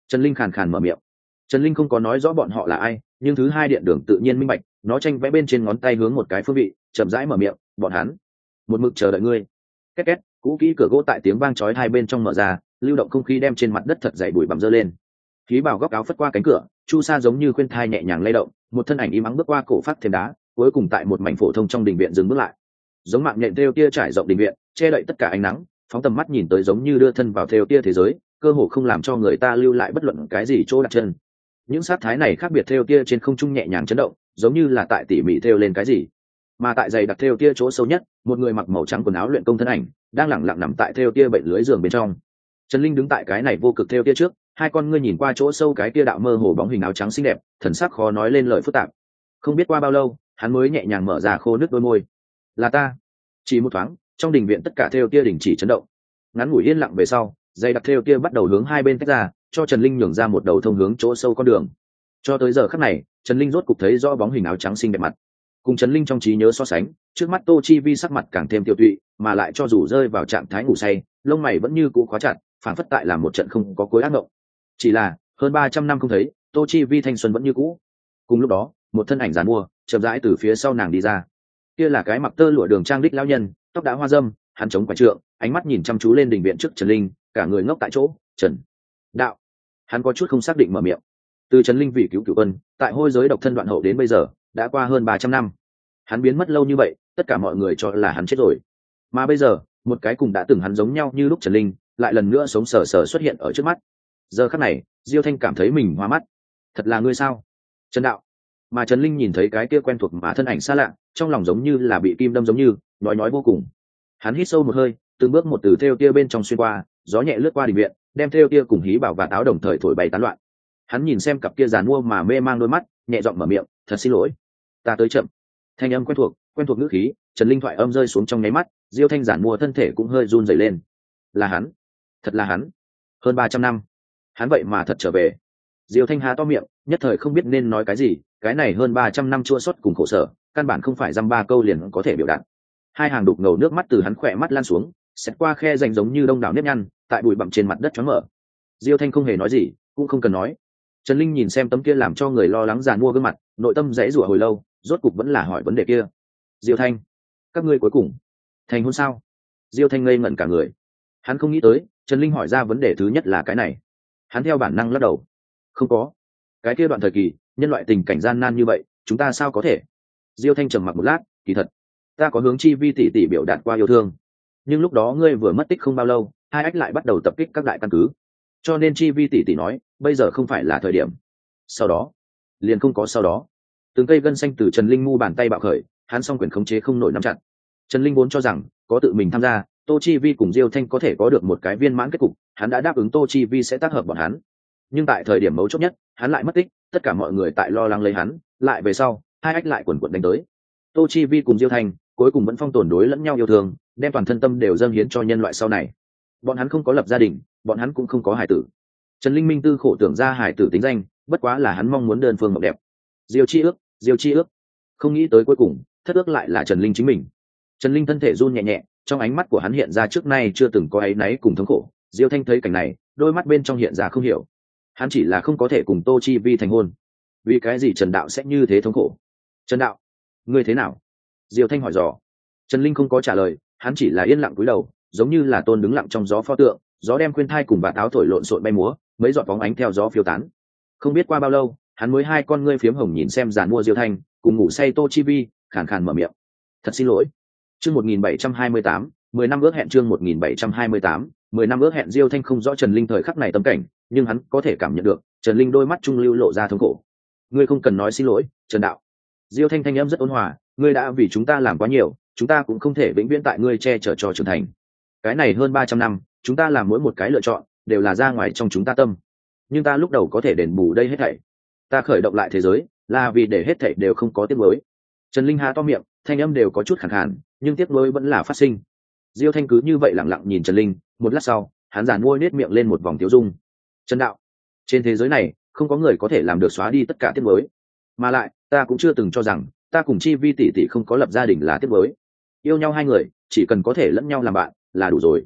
Trần Linh khàn khàn mở miệng. Trần Linh không có nói rõ bọn họ là ai, nhưng thứ hai điện đường tự nhiên minh bạch, nó tranh vẽ bên trên ngón tay hướng một cái phương vị, chậm rãi mở miệng, bọn hắn một mực chờ đợi ngươi. Két két, cũ kỹ cửa gỗ tại tiếng vang chói hai bên trong mở ra, lưu động không khí đem trên mặt đất thật dày bụi bặm dơ lên. Khí bảo góc áo phất qua cánh cửa, chu sa giống như khuyên thai nhẹ nhàng lay động, một thân ảnh im ắng bước qua cổ phát thềm đá, cuối cùng tại một mảnh phổ thông trong đình viện dừng bước lại. Giống mạng nhện thêu tia trải rộng đình viện, che đậy tất cả ánh nắng, phóng tầm mắt nhìn tới giống như đưa thân vào thêu tia thế giới, cơ hồ không làm cho người ta lưu lại bất luận cái gì chỗ đặt chân. Những sát thái này khác biệt thêu tia trên không trung nhẹ nhàng chấn động, giống như là tại tỉ mỉ thêu lên cái gì. Mà tại dày đặc thêu tia chỗ sâu nhất, một người mặc màu trắng quần áo luyện công thân ảnh đang lẳng lặng nằm tại thêu tia bệnh lưới giường bên trong. Trần Linh đứng tại cái này vô cực thêu tia trước, hai con ngươi nhìn qua chỗ sâu cái tia đạo mơ hồ bóng hình áo trắng xinh đẹp, thần sắc khó nói lên lời phức tạp. Không biết qua bao lâu, hắn mới nhẹ nhàng mở ra khô nước đôi môi. Là ta. Chỉ một thoáng, trong đình viện tất cả thêu tia đình chỉ chấn động. Ngắn ngủi yên lặng về sau, dày đặc thêu tia bắt đầu hướng hai bên tách ra, cho Trần Linh nhường ra một đầu thông hướng chỗ sâu con đường. Cho tới giờ khắc này, Trần Linh rốt cục thấy rõ bóng hình áo trắng xinh đẹp mặt. Cùng Trần Linh trong trí nhớ so sánh, trước mắt Tô Chi Vi sắc mặt càng thêm tiêu tụy, mà lại cho dù rơi vào trạng thái ngủ say, lông mày vẫn như cũ khóa chặt, phản phất tại là một trận không có cuối ác mộng. Chỉ là, hơn ba trăm năm không thấy, Tô Chi Vi thanh xuân vẫn như cũ. Cùng lúc đó, một thân ảnh giàn mua, chậm rãi từ phía sau nàng đi ra. Kia là cái mặc tơ lụa đường trang đích lão nhân, tóc đã hoa râm, hắn chống quải trượng, ánh mắt nhìn chăm chú lên đình viện trước Trần Linh, cả người ngốc tại chỗ. Trần đạo, hắn có chút không xác định mở miệng. Từ Trần Linh vì cứu cửu ân, tại hôi giới độc thân đoạn hậu đến bây giờ, đã qua hơn ba trăm năm. Hắn biến mất lâu như vậy, tất cả mọi người cho là hắn chết rồi. Mà bây giờ, một cái cùng đã từng hắn giống nhau như lúc Trần Linh, lại lần nữa sống sờ sờ xuất hiện ở trước mắt. Giờ khắc này, Diêu Thanh cảm thấy mình hoa mắt. Thật là ngươi sao? Trần đạo. Mà Trần Linh nhìn thấy cái kia quen thuộc mà thân ảnh xa lạ, trong lòng giống như là bị kim đâm giống như, nói nói vô cùng. Hắn hít sâu một hơi, từng bước một từ theo kia bên trong xuyên qua, gió nhẹ lướt qua đình viện, đem theo kia cùng hí bảo và táo đồng thời thổi bay tán loạn. Hắn nhìn xem cặp kia giàn mua mà mê mang đôi mắt, nhẹ giọng mở miệng, thật xin lỗi, ta tới chậm. Thanh âm quen thuộc, quen thuộc ngữ khí, Trần Linh thoại âm rơi xuống trong nháy mắt, Diêu Thanh giản mua thân thể cũng hơi run rẩy lên. Là hắn, thật là hắn. Hơn ba trăm năm, hắn vậy mà thật trở về. Diêu Thanh há to miệng, nhất thời không biết nên nói cái gì, cái này hơn ba trăm năm chua xót cùng khổ sở, căn bản không phải dăm ba câu liền có thể biểu đạt. Hai hàng đục ngầu nước mắt từ hắn khỏe mắt lan xuống, xẹt qua khe rãnh giống như đông đảo nếp nhăn, tại bụi bặm trên mặt đất choáng mở. Diêu Thanh không hề nói gì, cũng không cần nói. Trần Linh nhìn xem tấm kia làm cho người lo lắng giàn mua gương mặt, nội tâm dãy rủa hồi lâu, rốt cục vẫn là hỏi vấn đề kia. Diêu Thanh, các ngươi cuối cùng thành hôn sao? Diêu Thanh ngây ngẩn cả người. Hắn không nghĩ tới, Trần Linh hỏi ra vấn đề thứ nhất là cái này. Hắn theo bản năng lắc đầu. Không có. Cái kia đoạn thời kỳ, nhân loại tình cảnh gian nan như vậy, chúng ta sao có thể? Diêu Thanh trầm mặc một lát, kỳ thật, ta có hướng Chi Vi tỷ tỷ biểu đạt qua yêu thương, nhưng lúc đó ngươi vừa mất tích không bao lâu, hai ách lại bắt đầu tập kích các đại căn cứ, cho nên Chi Vi tỷ tỷ nói, bây giờ không phải là thời điểm. Sau đó, liền không có sau đó. Từng cây gân xanh từ Trần Linh mu bàn tay bạo khởi, hắn song quyền khống chế không nổi nắm chặt. Trần Linh vốn cho rằng có tự mình tham gia, Tô Chi Vi cùng Diêu Thanh có thể có được một cái viên mãn kết cục, hắn đã đáp ứng Tô Chi Vi sẽ tác hợp bọn hắn. Nhưng tại thời điểm mấu chốt nhất, hắn lại mất tích, tất cả mọi người tại lo lắng lấy hắn, lại về sau, hai ách lại quần quật đánh tới. Tô Chi Vi cùng Diêu Thanh cuối cùng vẫn phong tồn đối lẫn nhau yêu thương, đem toàn thân tâm đều dâng hiến cho nhân loại sau này. Bọn hắn không có lập gia đình, bọn hắn cũng không có hài tử. Trần Linh minh tư khổ tưởng ra hài tử tính danh, bất quá là hắn mong muốn đơn phương mộng đẹp. Diêu chi ước, Diêu chi ước. Không nghĩ tới cuối cùng, thất ước lại là Trần Linh chính mình. Trần Linh thân thể run nhẹ nhẹ, trong ánh mắt của hắn hiện ra trước nay chưa từng có áy náy cùng thống khổ. Diêu Thanh thấy cảnh này, đôi mắt bên trong hiện ra không hiểu. Hắn chỉ là không có thể cùng Tô Chi Vi thành hôn. Vì cái gì Trần Đạo sẽ như thế thống khổ? Trần Đạo, ngươi thế nào? Diêu Thanh hỏi dò. Trần Linh không có trả lời, hắn chỉ là yên lặng cúi đầu, giống như là tôn đứng lặng trong gió pho tượng, gió đem khuyên thai cùng bà táo thổi lộn xộn bay múa, mấy giọt bóng ánh theo gió phiêu tán. Không biết qua bao lâu, hắn mới hai con ngươi phiếm hồng nhìn xem giàn mua Diêu Thanh, cùng ngủ say Tô Chi Vi, khàn khàn mở miệng. Thật xin lỗi. Chương một nghìn bảy trăm hai mươi tám, mười năm ước hẹn chương một nghìn bảy trăm hai mươi tám, mười năm ước hẹn Diêu Thanh không rõ Trần Linh thời khắc này tâm cảnh, nhưng hắn có thể cảm nhận được, Trần Linh đôi mắt trung lưu lộ ra thống khổ. Ngươi không cần nói xin lỗi, Trần Đạo. Diêu Thanh thanh âm rất ôn hòa, ngươi đã vì chúng ta làm quá nhiều, chúng ta cũng không thể vĩnh viễn tại ngươi che chở cho trưởng thành. Cái này hơn ba trăm năm, chúng ta làm mỗi một cái lựa chọn, đều là ra ngoài trong chúng ta tâm. Nhưng ta lúc đầu có thể đền bù đây hết thảy. Ta khởi động lại thế giới, là vì để hết thảy đều không có tiếc nuối. Trần Linh há to miệng, thanh âm đều có chút khàn khàn, nhưng tiếc nuối vẫn là phát sinh. Diêu Thanh cứ như vậy lặng lặng nhìn Trần Linh, một lát sau, hắn giàn mua nết miệng lên một vòng tiêu dung. Trần Đạo, trên thế giới này, không có người có thể làm được xóa đi tất cả tiếc nuối. Mà lại, ta cũng chưa từng cho rằng, ta cùng Chi Vi tỷ tỷ không có lập gia đình là tiếc nuối. Yêu nhau hai người, chỉ cần có thể lẫn nhau làm bạn, là đủ rồi.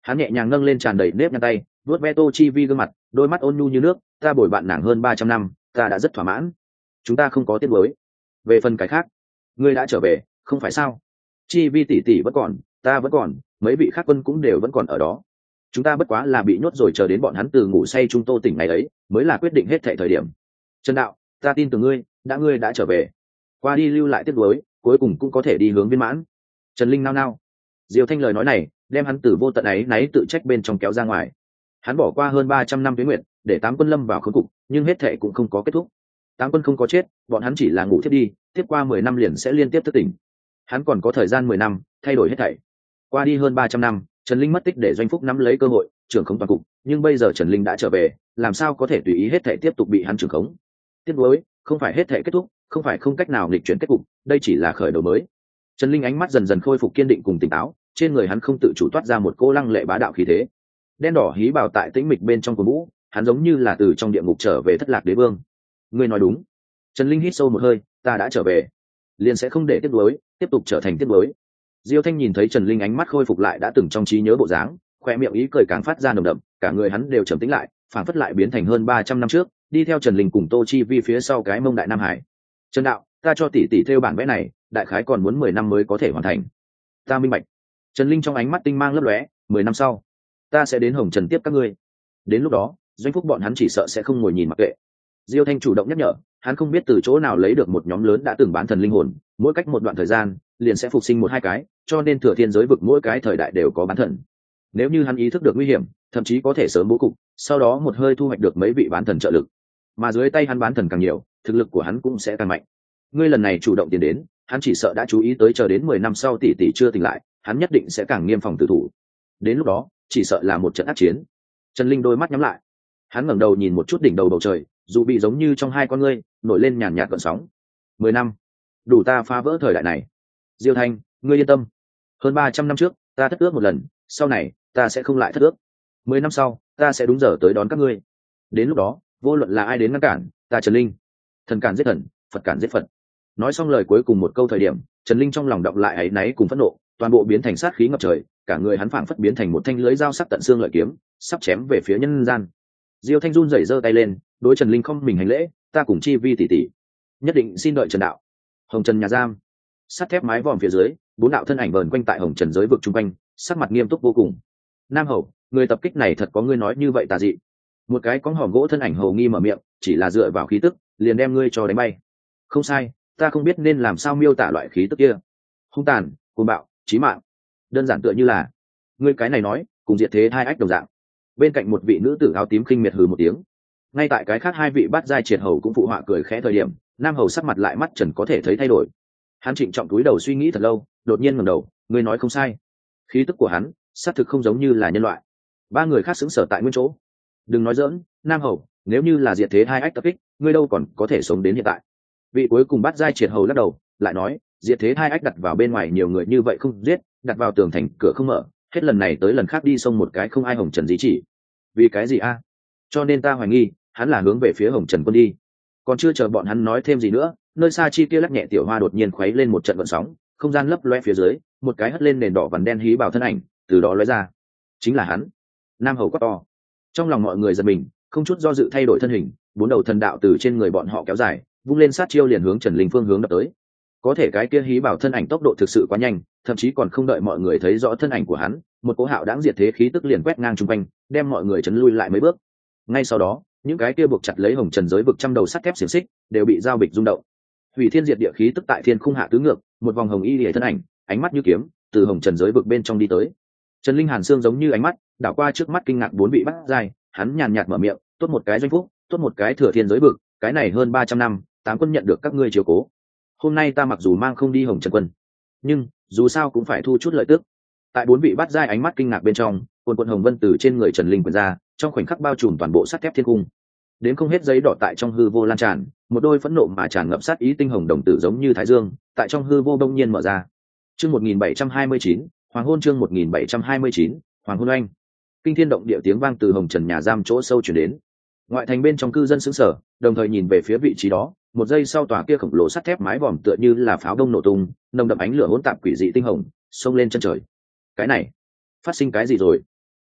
Hắn nhẹ nhàng nâng lên tràn đầy nếp nhăn tay, vuốt ve Tô Chi Vi gương mặt, đôi mắt ôn nhu như nước. Ta bồi bạn nàng hơn ba trăm năm, ta đã rất thỏa mãn. Chúng ta không có tiếc nuối. Về phần cái khác, ngươi đã trở về, không phải sao? Chi Vi tỷ tỷ vẫn còn, ta vẫn còn, mấy vị khác quân cũng đều vẫn còn ở đó. Chúng ta bất quá là bị nhốt rồi chờ đến bọn hắn từ ngủ say trung Tô tỉnh ngày ấy, mới là quyết định hết thảy thời điểm. Trần đạo, ta tin tưởng ngươi, đã ngươi đã trở về, qua đi lưu lại tiếc nuối, cuối cùng cũng có thể đi hướng viên mãn. Trần Linh nao nao. Diêu Thanh lời nói này đem hắn từ vô tận ấy náy tự trách bên trong kéo ra ngoài. Hắn bỏ qua hơn ba trăm năm tuế nguyện để tám quân lâm vào khốn cục, nhưng hết thệ cũng không có kết thúc. Tám quân không có chết, bọn hắn chỉ là ngủ thiết đi, tiếp qua mười năm liền sẽ liên tiếp thức tỉnh. Hắn còn có thời gian mười năm thay đổi hết thảy. Qua đi hơn ba trăm năm, Trần Linh mất tích để Doanh Phúc nắm lấy cơ hội trưởng khống toàn cục, nhưng bây giờ Trần Linh đã trở về, làm sao có thể tùy ý hết thảy tiếp tục bị hắn trưởng khống? Tiếc nuối, không phải hết thảy kết thúc, không phải không cách nào nghịch chuyển kết cục, đây chỉ là khởi đầu mới. Trần Linh ánh mắt dần dần khôi phục kiên định cùng tỉnh táo, trên người hắn không tự chủ toát ra một cô lăng lệ bá đạo khí thế. Đen đỏ hí bào tại tĩnh mịch bên trong của vũ, hắn giống như là từ trong địa ngục trở về thất lạc đế vương. Ngươi nói đúng. Trần Linh hít sâu một hơi, ta đã trở về, liền sẽ không để tiếc nuối tiếp tục trở thành tiếc nuối. Diêu Thanh nhìn thấy Trần Linh ánh mắt khôi phục lại đã từng trong trí nhớ bộ dáng, khoe miệng ý cười càng phát ra nồng đậm, cả người hắn đều trầm tĩnh lại, phảng phất lại biến thành hơn ba trăm năm trước, đi theo Trần Linh cùng Tô Chi Vi phía sau cái mông đại Nam Hải. Trần đạo, ta cho tỷ tỷ theo bản vẽ này, đại khái còn muốn mười năm mới có thể hoàn thành. Ta minh bạch. Trần Linh trong ánh mắt tinh mang lấp lóe, mười năm sau, ta sẽ đến Hồng Trần tiếp các ngươi. Đến lúc đó, Doanh Phúc bọn hắn chỉ sợ sẽ không ngồi nhìn mặc kệ. Diêu Thanh chủ động nhắc nhở, hắn không biết từ chỗ nào lấy được một nhóm lớn đã từng bán thần linh hồn, mỗi cách một đoạn thời gian liền sẽ phục sinh một hai cái, cho nên thừa thiên giới vực mỗi cái thời đại đều có bán thần. Nếu như hắn ý thức được nguy hiểm, thậm chí có thể sớm bố cục, sau đó một hơi thu hoạch được mấy vị bán thần trợ lực. Mà dưới tay hắn bán thần càng nhiều, thực lực của hắn cũng sẽ càng mạnh. Ngươi lần này chủ động tiến đến, hắn chỉ sợ đã chú ý tới chờ đến mười năm sau tỷ tỷ chưa tỉnh lại, hắn nhất định sẽ càng nghiêm phòng tử thủ. Đến lúc đó, chỉ sợ là một trận ác chiến. Trần Linh đôi mắt nhắm lại, hắn ngẩng đầu nhìn một chút đỉnh đầu bầu trời, dù bị giống như trong hai con ngươi nổi lên nhàn nhạt gợn sóng. Mười năm, đủ ta phá vỡ thời đại này. Diêu Thanh, ngươi yên tâm. Hơn ba trăm năm trước, ta thất ước một lần, sau này ta sẽ không lại thất ước. Mười năm sau, ta sẽ đúng giờ tới đón các ngươi. Đến lúc đó, vô luận là ai đến ngăn cản, ta Trần Linh, thần cản giết thần, Phật cản giết Phật. Nói xong lời cuối cùng một câu thời điểm, Trần Linh trong lòng đọng lại áy náy cùng phẫn nộ, toàn bộ biến thành sát khí ngập trời, cả người hắn phảng phất biến thành một thanh lưới dao sắc tận xương lợi kiếm, sắp chém về phía nhân gian. Diêu Thanh run rẩy giơ tay lên, đối Trần Linh không mình hành lễ, ta cùng Chi Vi tỷ tỷ, nhất định xin đợi Trần đạo. Hồng Trần nhà giam, sắt thép mái vòm phía dưới, bốn đạo thân ảnh vờn quanh tại Hồng Trần giới vực trung quanh, sắc mặt nghiêm túc vô cùng. Nam Hầu, người tập kích này thật có ngươi nói như vậy tà dị. Một cái con hòm gỗ thân ảnh hầu nghi mở miệng, chỉ là dựa vào khí tức, liền đem ngươi cho đánh bay. Không sai, ta không biết nên làm sao miêu tả loại khí tức kia. Hung tàn, cuồng bạo, chí mạng. Đơn giản tựa như là, ngươi cái này nói, cùng diệt thế hai ách đồng dạng. Bên cạnh một vị nữ tử áo tím khinh miệt hừ một tiếng. Ngay tại cái khác hai vị bát giai triệt hầu cũng phụ họa cười khẽ thời điểm, Nam Hầu sắc mặt lại mắt trần có thể thấy thay đổi. Hắn trịnh trọng cúi đầu suy nghĩ thật lâu, đột nhiên ngẩng đầu, ngươi nói không sai. Khí tức của hắn, xác thực không giống như là nhân loại. Ba người khác sững sờ tại nguyên chỗ. Đừng nói giỡn, Nam Hầu, nếu như là diệt thế hai ách tập kích, ngươi đâu còn có thể sống đến hiện tại. Vị cuối cùng bát giai triệt hầu lắc đầu, lại nói, diệt thế hai ách đặt vào bên ngoài nhiều người như vậy không giết, đặt vào tường thành cửa không mở, hết lần này tới lần khác đi xông một cái không ai Hồng Trần gì chỉ. Vì cái gì a? Cho nên ta hoài nghi, hắn là hướng về phía Hồng Trần quân đi. Còn chưa chờ bọn hắn nói thêm gì nữa, nơi xa chi kia lắc nhẹ tiểu hoa đột nhiên khuấy lên một trận gợn sóng, không gian lấp loe phía dưới, một cái hất lên nền đỏ vằn đen hí bảo thân ảnh, từ đó lóe ra. Chính là hắn. Nam Hầu quát to. Trong lòng mọi người giật mình, không chút do dự thay đổi thân hình, bốn đầu thần đạo từ trên người bọn họ kéo dài, vung lên sát chiêu liền hướng Trần Linh phương hướng đập tới. Có thể cái kia hí bảo thân ảnh tốc độ thực sự quá nhanh, thậm chí còn không đợi mọi người thấy rõ thân ảnh của hắn, một cỗ hạo đãng diệt thế khí tức liền quét ngang trung quanh, đem mọi người chấn lui lại mấy bước. Ngay sau đó, những cái kia buộc chặt lấy Hồng Trần giới vực trăm đầu sắt thép xiềng xích đều bị giao bịch rung động. Hủy thiên diệt địa khí tức tại thiên khung hạ tứ ngược, một vòng hồng y liễu thân ảnh, ánh mắt như kiếm, từ Hồng Trần giới vực bên trong đi tới. Trần Linh Hàn xương giống như ánh mắt, đảo qua trước mắt kinh ngạc bốn vị bát giai, hắn nhàn nhạt mở miệng, tốt một cái Doanh Phúc, tốt một cái thừa thiên giới vực, cái này hơn ba trăm năm, tám quân nhận được các ngươi chiếu cố. Hôm nay ta mặc dù mang không đi Hồng Trần quân, nhưng dù sao cũng phải thu chút lợi tức. Tại bốn vị bát giai ánh mắt kinh ngạc bên trong, quần quần hồng vân từ trên người Trần Linh quyển ra, trong khoảnh khắc bao trùm toàn bộ sắt thép thiên cung. Đến không hết giấy đỏ tại trong hư vô lan tràn, một đôi phẫn nộ mà tràn ngập sát ý tinh hồng đồng tử giống như thái dương, tại trong hư vô đông nhiên mở ra. Chương một nghìn bảy trăm hai mươi chín, Hoàng hôn chương một nghìn bảy trăm hai mươi chín, Hoàng hôn oanh. Kinh thiên động địa tiếng vang từ Hồng Trần nhà giam chỗ sâu truyền đến. Ngoại thành bên trong cư dân sững sờ, đồng thời nhìn về phía vị trí đó, một giây sau tòa kia khổng lồ sắt thép mái vòm tựa như là pháo đông nổ tung, nồng đậm ánh lửa hỗn tạp quỷ dị tinh hồng, xông lên chân trời. Cái này, phát sinh cái gì rồi?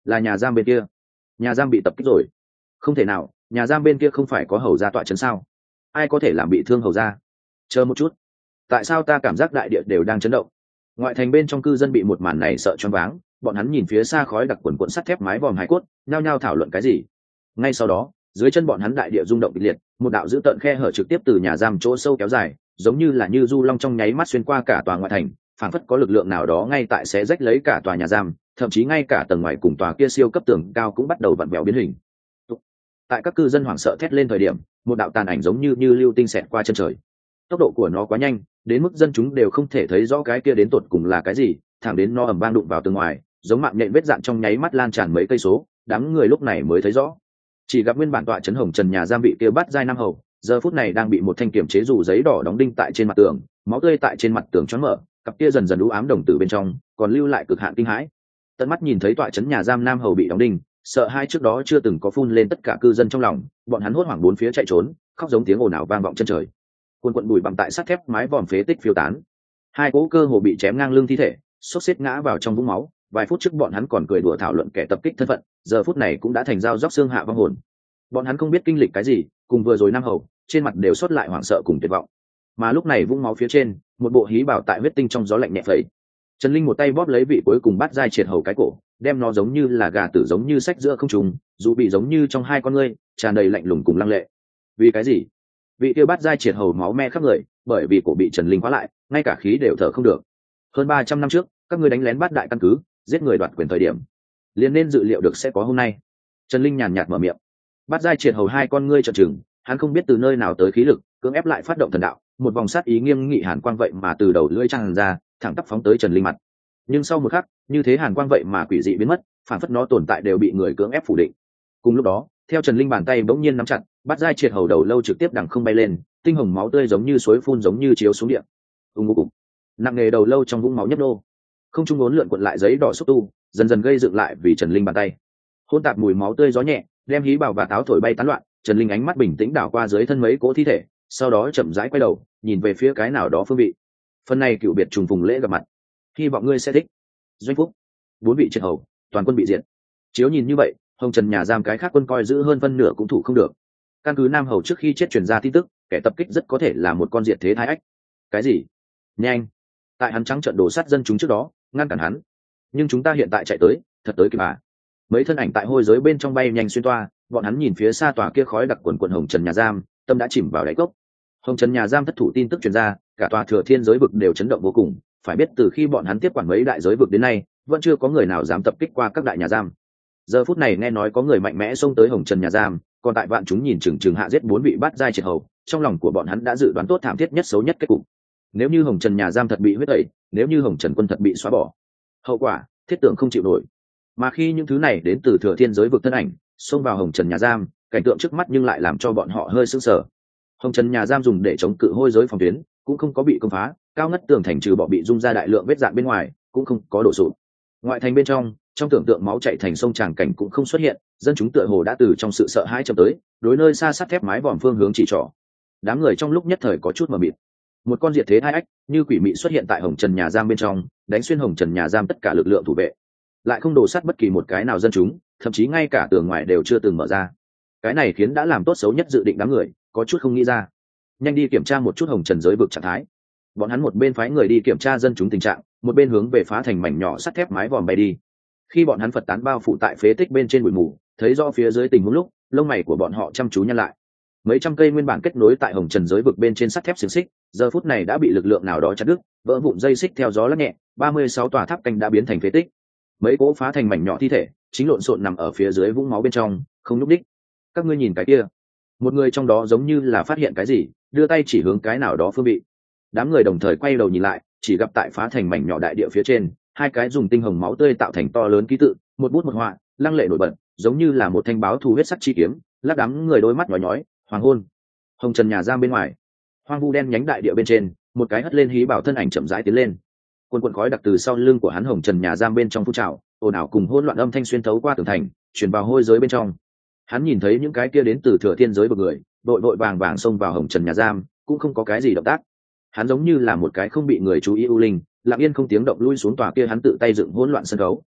là nhà giam bên kia. Nhà giam bị tập kích rồi. Không thể nào, nhà giam bên kia không phải có hầu gia tọa trấn sao? Ai có thể làm bị thương hầu gia? Chờ một chút, tại sao ta cảm giác đại địa đều đang chấn động? Ngoại thành bên trong cư dân bị một màn này sợ choáng váng, bọn hắn nhìn phía xa khói đặc quần quần sắt thép mái vòm hải cốt, nhao nhao thảo luận cái gì. Ngay sau đó, dưới chân bọn hắn đại địa rung động kịch liệt, một đạo dữ tợn khe hở trực tiếp từ nhà giam chỗ sâu kéo dài, giống như là như du long trong nháy mắt xuyên qua cả tòa ngoại thành, phảng phất có lực lượng nào đó ngay tại sẽ rách lấy cả tòa nhà giam, thậm chí ngay cả tầng ngoài cùng tòa kia siêu cấp tường cao cũng bắt đầu vặn vẹo biến hình. Tại các cư dân hoảng sợ thét lên thời điểm, một đạo tàn ảnh giống như như lưu tinh xẹt qua chân trời. Tốc độ của nó quá nhanh, đến mức dân chúng đều không thể thấy rõ cái kia đến tột cùng là cái gì, thẳng đến nó ầm vang đụng vào tường ngoài, giống mạng nhện vết dạn trong nháy mắt lan tràn mấy cây số, đám người lúc này mới thấy rõ. Chỉ gặp nguyên bản tọa trấn hồng trần nhà giam bị kia bắt giai năm hầu, giờ phút này đang bị một thanh kiểm chế dù giấy đỏ đóng đinh tại trên mặt tường, máu tươi tại trên mặt tường choáng mở, cặp kia dần dần u ám đồng tử bên trong, còn lưu lại cực hạn kinh hãi. Tận mắt nhìn thấy tọa trấn nhà giam nam hầu bị đóng đinh, sợ hai trước đó chưa từng có phun lên tất cả cư dân trong lòng, bọn hắn hốt hoảng bốn phía chạy trốn, khóc giống tiếng ồn ào vang vọng chân trời. Cuồn cuộn bụi bặm tại sắt thép mái vòm phế tích phiêu tán, hai cỗ cơ hồ bị chém ngang lưng thi thể, xốc xếp ngã vào trong vũng máu. Vài phút trước bọn hắn còn cười đùa thảo luận kẻ tập kích thân phận, giờ phút này cũng đã thành dao róc xương hạ vong hồn. Bọn hắn không biết kinh lịch cái gì, cùng vừa rồi nam hầu, trên mặt đều xuất lại hoảng sợ cùng tuyệt vọng. Mà lúc này vũng máu phía trên, một bộ hí bảo tại huyết tinh trong gió lạnh nhẹ phẩy. Trần Linh một tay bóp lấy vị cuối cùng bắt dai triệt hầu cái cổ, đem nó giống như là gà tử giống như sách giữa không trung, dù bị giống như trong hai con ngươi, tràn đầy lạnh lùng cùng lăng lệ. Vì cái gì? Vị kia bắt dai triệt hầu máu me khắp người, bởi vì cổ bị Trần Linh khóa lại, ngay cả khí đều thở không được. Hơn ba trăm năm trước, các ngươi đánh lén bắt đại căn cứ, giết người đoạt quyền thời điểm, liền nên dự liệu được sẽ có hôm nay. Trần Linh nhàn nhạt mở miệng. Bắt dai triệt hầu hai con ngươi trợn trừng, hắn không biết từ nơi nào tới khí lực, cưỡng ép lại phát động thần đạo, một vòng sát ý nghiêm nghị hàn quang vậy mà từ đầu lưỡi tràn ra, thẳng tắp phóng tới Trần Linh mặt. Nhưng sau một khắc, như thế hàn quang vậy mà quỷ dị biến mất, phản phất nó tồn tại đều bị người cưỡng ép phủ định. Cùng lúc đó, theo Trần Linh bàn tay bỗng nhiên nắm chặt, bắt dai triệt hầu đầu lâu trực tiếp đằng không bay lên, tinh hồng máu tươi giống như suối phun giống như chiếu xuống địa. Ùng ục ục. Nặng nề đầu lâu trong vũng máu nhấp nô. Không trung uốn lượn cuộn lại giấy đỏ xúc tu, dần dần gây dựng lại vì Trần Linh bàn tay. Hỗn tạp mùi máu tươi gió nhẹ, đem hí bảo và táo thổi bay tán loạn. Trần Linh ánh mắt bình tĩnh đảo qua dưới thân mấy cỗ thi thể, sau đó chậm rãi quay đầu, nhìn về phía cái nào đó phương vị. Phần này cựu biệt trùng phùng lễ gặp mặt, hy vọng ngươi sẽ thích. Doanh Phúc, bốn vị triệt hầu, toàn quân bị diệt. Chiếu nhìn như vậy, hồng trần nhà giam cái khác quân coi giữ hơn phân nửa cũng thủ không được. Căn cứ nam hầu trước khi chết truyền ra tin tức, kẻ tập kích rất có thể là một con diệt thế thái ách. Cái gì? Nhanh! Tại hắn trắng trợn đổ sát dân chúng trước đó, ngăn cản hắn. Nhưng chúng ta hiện tại chạy tới, thật tới kịp à? Mấy thân ảnh tại hôi giới bên trong bay nhanh xuyên toa, bọn hắn nhìn phía xa tòa kia khói đặc quần quần hồng trần nhà giam, tâm đã chìm vào đáy cốc. Hồng trần nhà giam thất thủ tin tức truyền ra, cả tòa thừa thiên giới vực đều chấn động vô cùng. Phải biết từ khi bọn hắn tiếp quản mấy đại giới vực đến nay, vẫn chưa có người nào dám tập kích qua các đại nhà giam. Giờ phút này nghe nói có người mạnh mẽ xông tới hồng trần nhà giam, còn tại vạn chúng nhìn chừng chừng hạ giết bốn vị bắt giai triệt hầu, trong lòng của bọn hắn đã dự đoán tốt thảm thiết nhất xấu nhất kết cục. Nếu như hồng trần nhà giam thật bị huyết tẩy, nếu như hồng trần quân thật bị xóa bỏ, hậu quả thiết tưởng không chịu nổi. Mà khi những thứ này đến từ thừa thiên giới vực thân ảnh xông vào hồng trần nhà giam, cảnh tượng trước mắt nhưng lại làm cho bọn họ hơi sững sờ. Hồng trần nhà giam dùng để chống cự hôi giới phòng tuyến, cũng không có bị công phá, cao ngất tường thành trừ bỏ bị rung ra đại lượng vết dạn bên ngoài, cũng không có đổ sụp. Ngoại thành bên trong, trong tưởng tượng máu chảy thành sông tràng cảnh cũng không xuất hiện, dân chúng tựa hồ đã từ trong sự sợ hãi chậm tới, đối nơi xa sắt thép mái vòm phương hướng chỉ trỏ. Đám người trong lúc nhất thời có chút mờ mịt. Một con diệt thế hai ách như quỷ mị xuất hiện tại hồng trần nhà giam bên trong, đánh xuyên hồng trần nhà giam tất cả lực lượng thủ vệ, lại không đổ sát bất kỳ một cái nào dân chúng, thậm chí ngay cả tường ngoài đều chưa từng mở ra. Cái này khiến đã làm tốt xấu nhất dự định đám người có chút không nghĩ ra. Nhanh đi kiểm tra một chút hồng trần giới vực trạng thái. Bọn hắn một bên phái người đi kiểm tra dân chúng tình trạng, một bên hướng về phá thành mảnh nhỏ sắt thép mái vòm bay đi. Khi bọn hắn phật tán bao phủ tại phế tích bên trên bụi mù, thấy rõ phía dưới tình huống lúc, lông mày của bọn họ chăm chú nhăn lại. Mấy trăm cây nguyên bản kết nối tại hồng trần giới vực bên trên sắt thép xiềng xích, giờ phút này đã bị lực lượng nào đó chặt đứt, vỡ vụn dây xích theo gió lắc nhẹ, ba mươi sáu tòa tháp canh đã biến thành phế tích. Mấy cỗ phá thành mảnh nhỏ thi thể chính lộn xộn nằm ở phía dưới vũng máu bên trong, không nhúc đích. Các ngươi nhìn cái kia. Một người trong đó giống như là phát hiện cái gì, đưa tay chỉ hướng cái nào đó phương vị. Đám người đồng thời quay đầu nhìn lại, chỉ gặp tại phá thành mảnh nhỏ đại địa phía trên, hai cái dùng tinh hồng máu tươi tạo thành to lớn ký tự, một bút một họa, lăng lệ nổi bật, giống như là một thanh báo thù huyết sắc chi kiếm, lắc đám người đôi mắt nhói nhói. Hoàng hôn, hồng trần nhà giam bên ngoài, hoang vu đen nhánh đại địa bên trên, một cái hất lên hí bảo thân ảnh chậm rãi tiến lên. Quần quần khói đặc từ sau lưng của hắn hồng trần nhà giam bên trong phun trào, ồn ào cùng hỗn loạn âm thanh xuyên thấu qua tường thành, truyền vào hôi giới bên trong. Hắn nhìn thấy những cái kia đến từ thừa thiên giới bậc người, đội đội vàng vàng xông vào hồng trần nhà giam, cũng không có cái gì động tác. Hắn giống như là một cái không bị người chú ý u linh, lặng yên không tiếng động lui xuống tòa kia hắn tự tay dựng hỗn loạn sân khấu.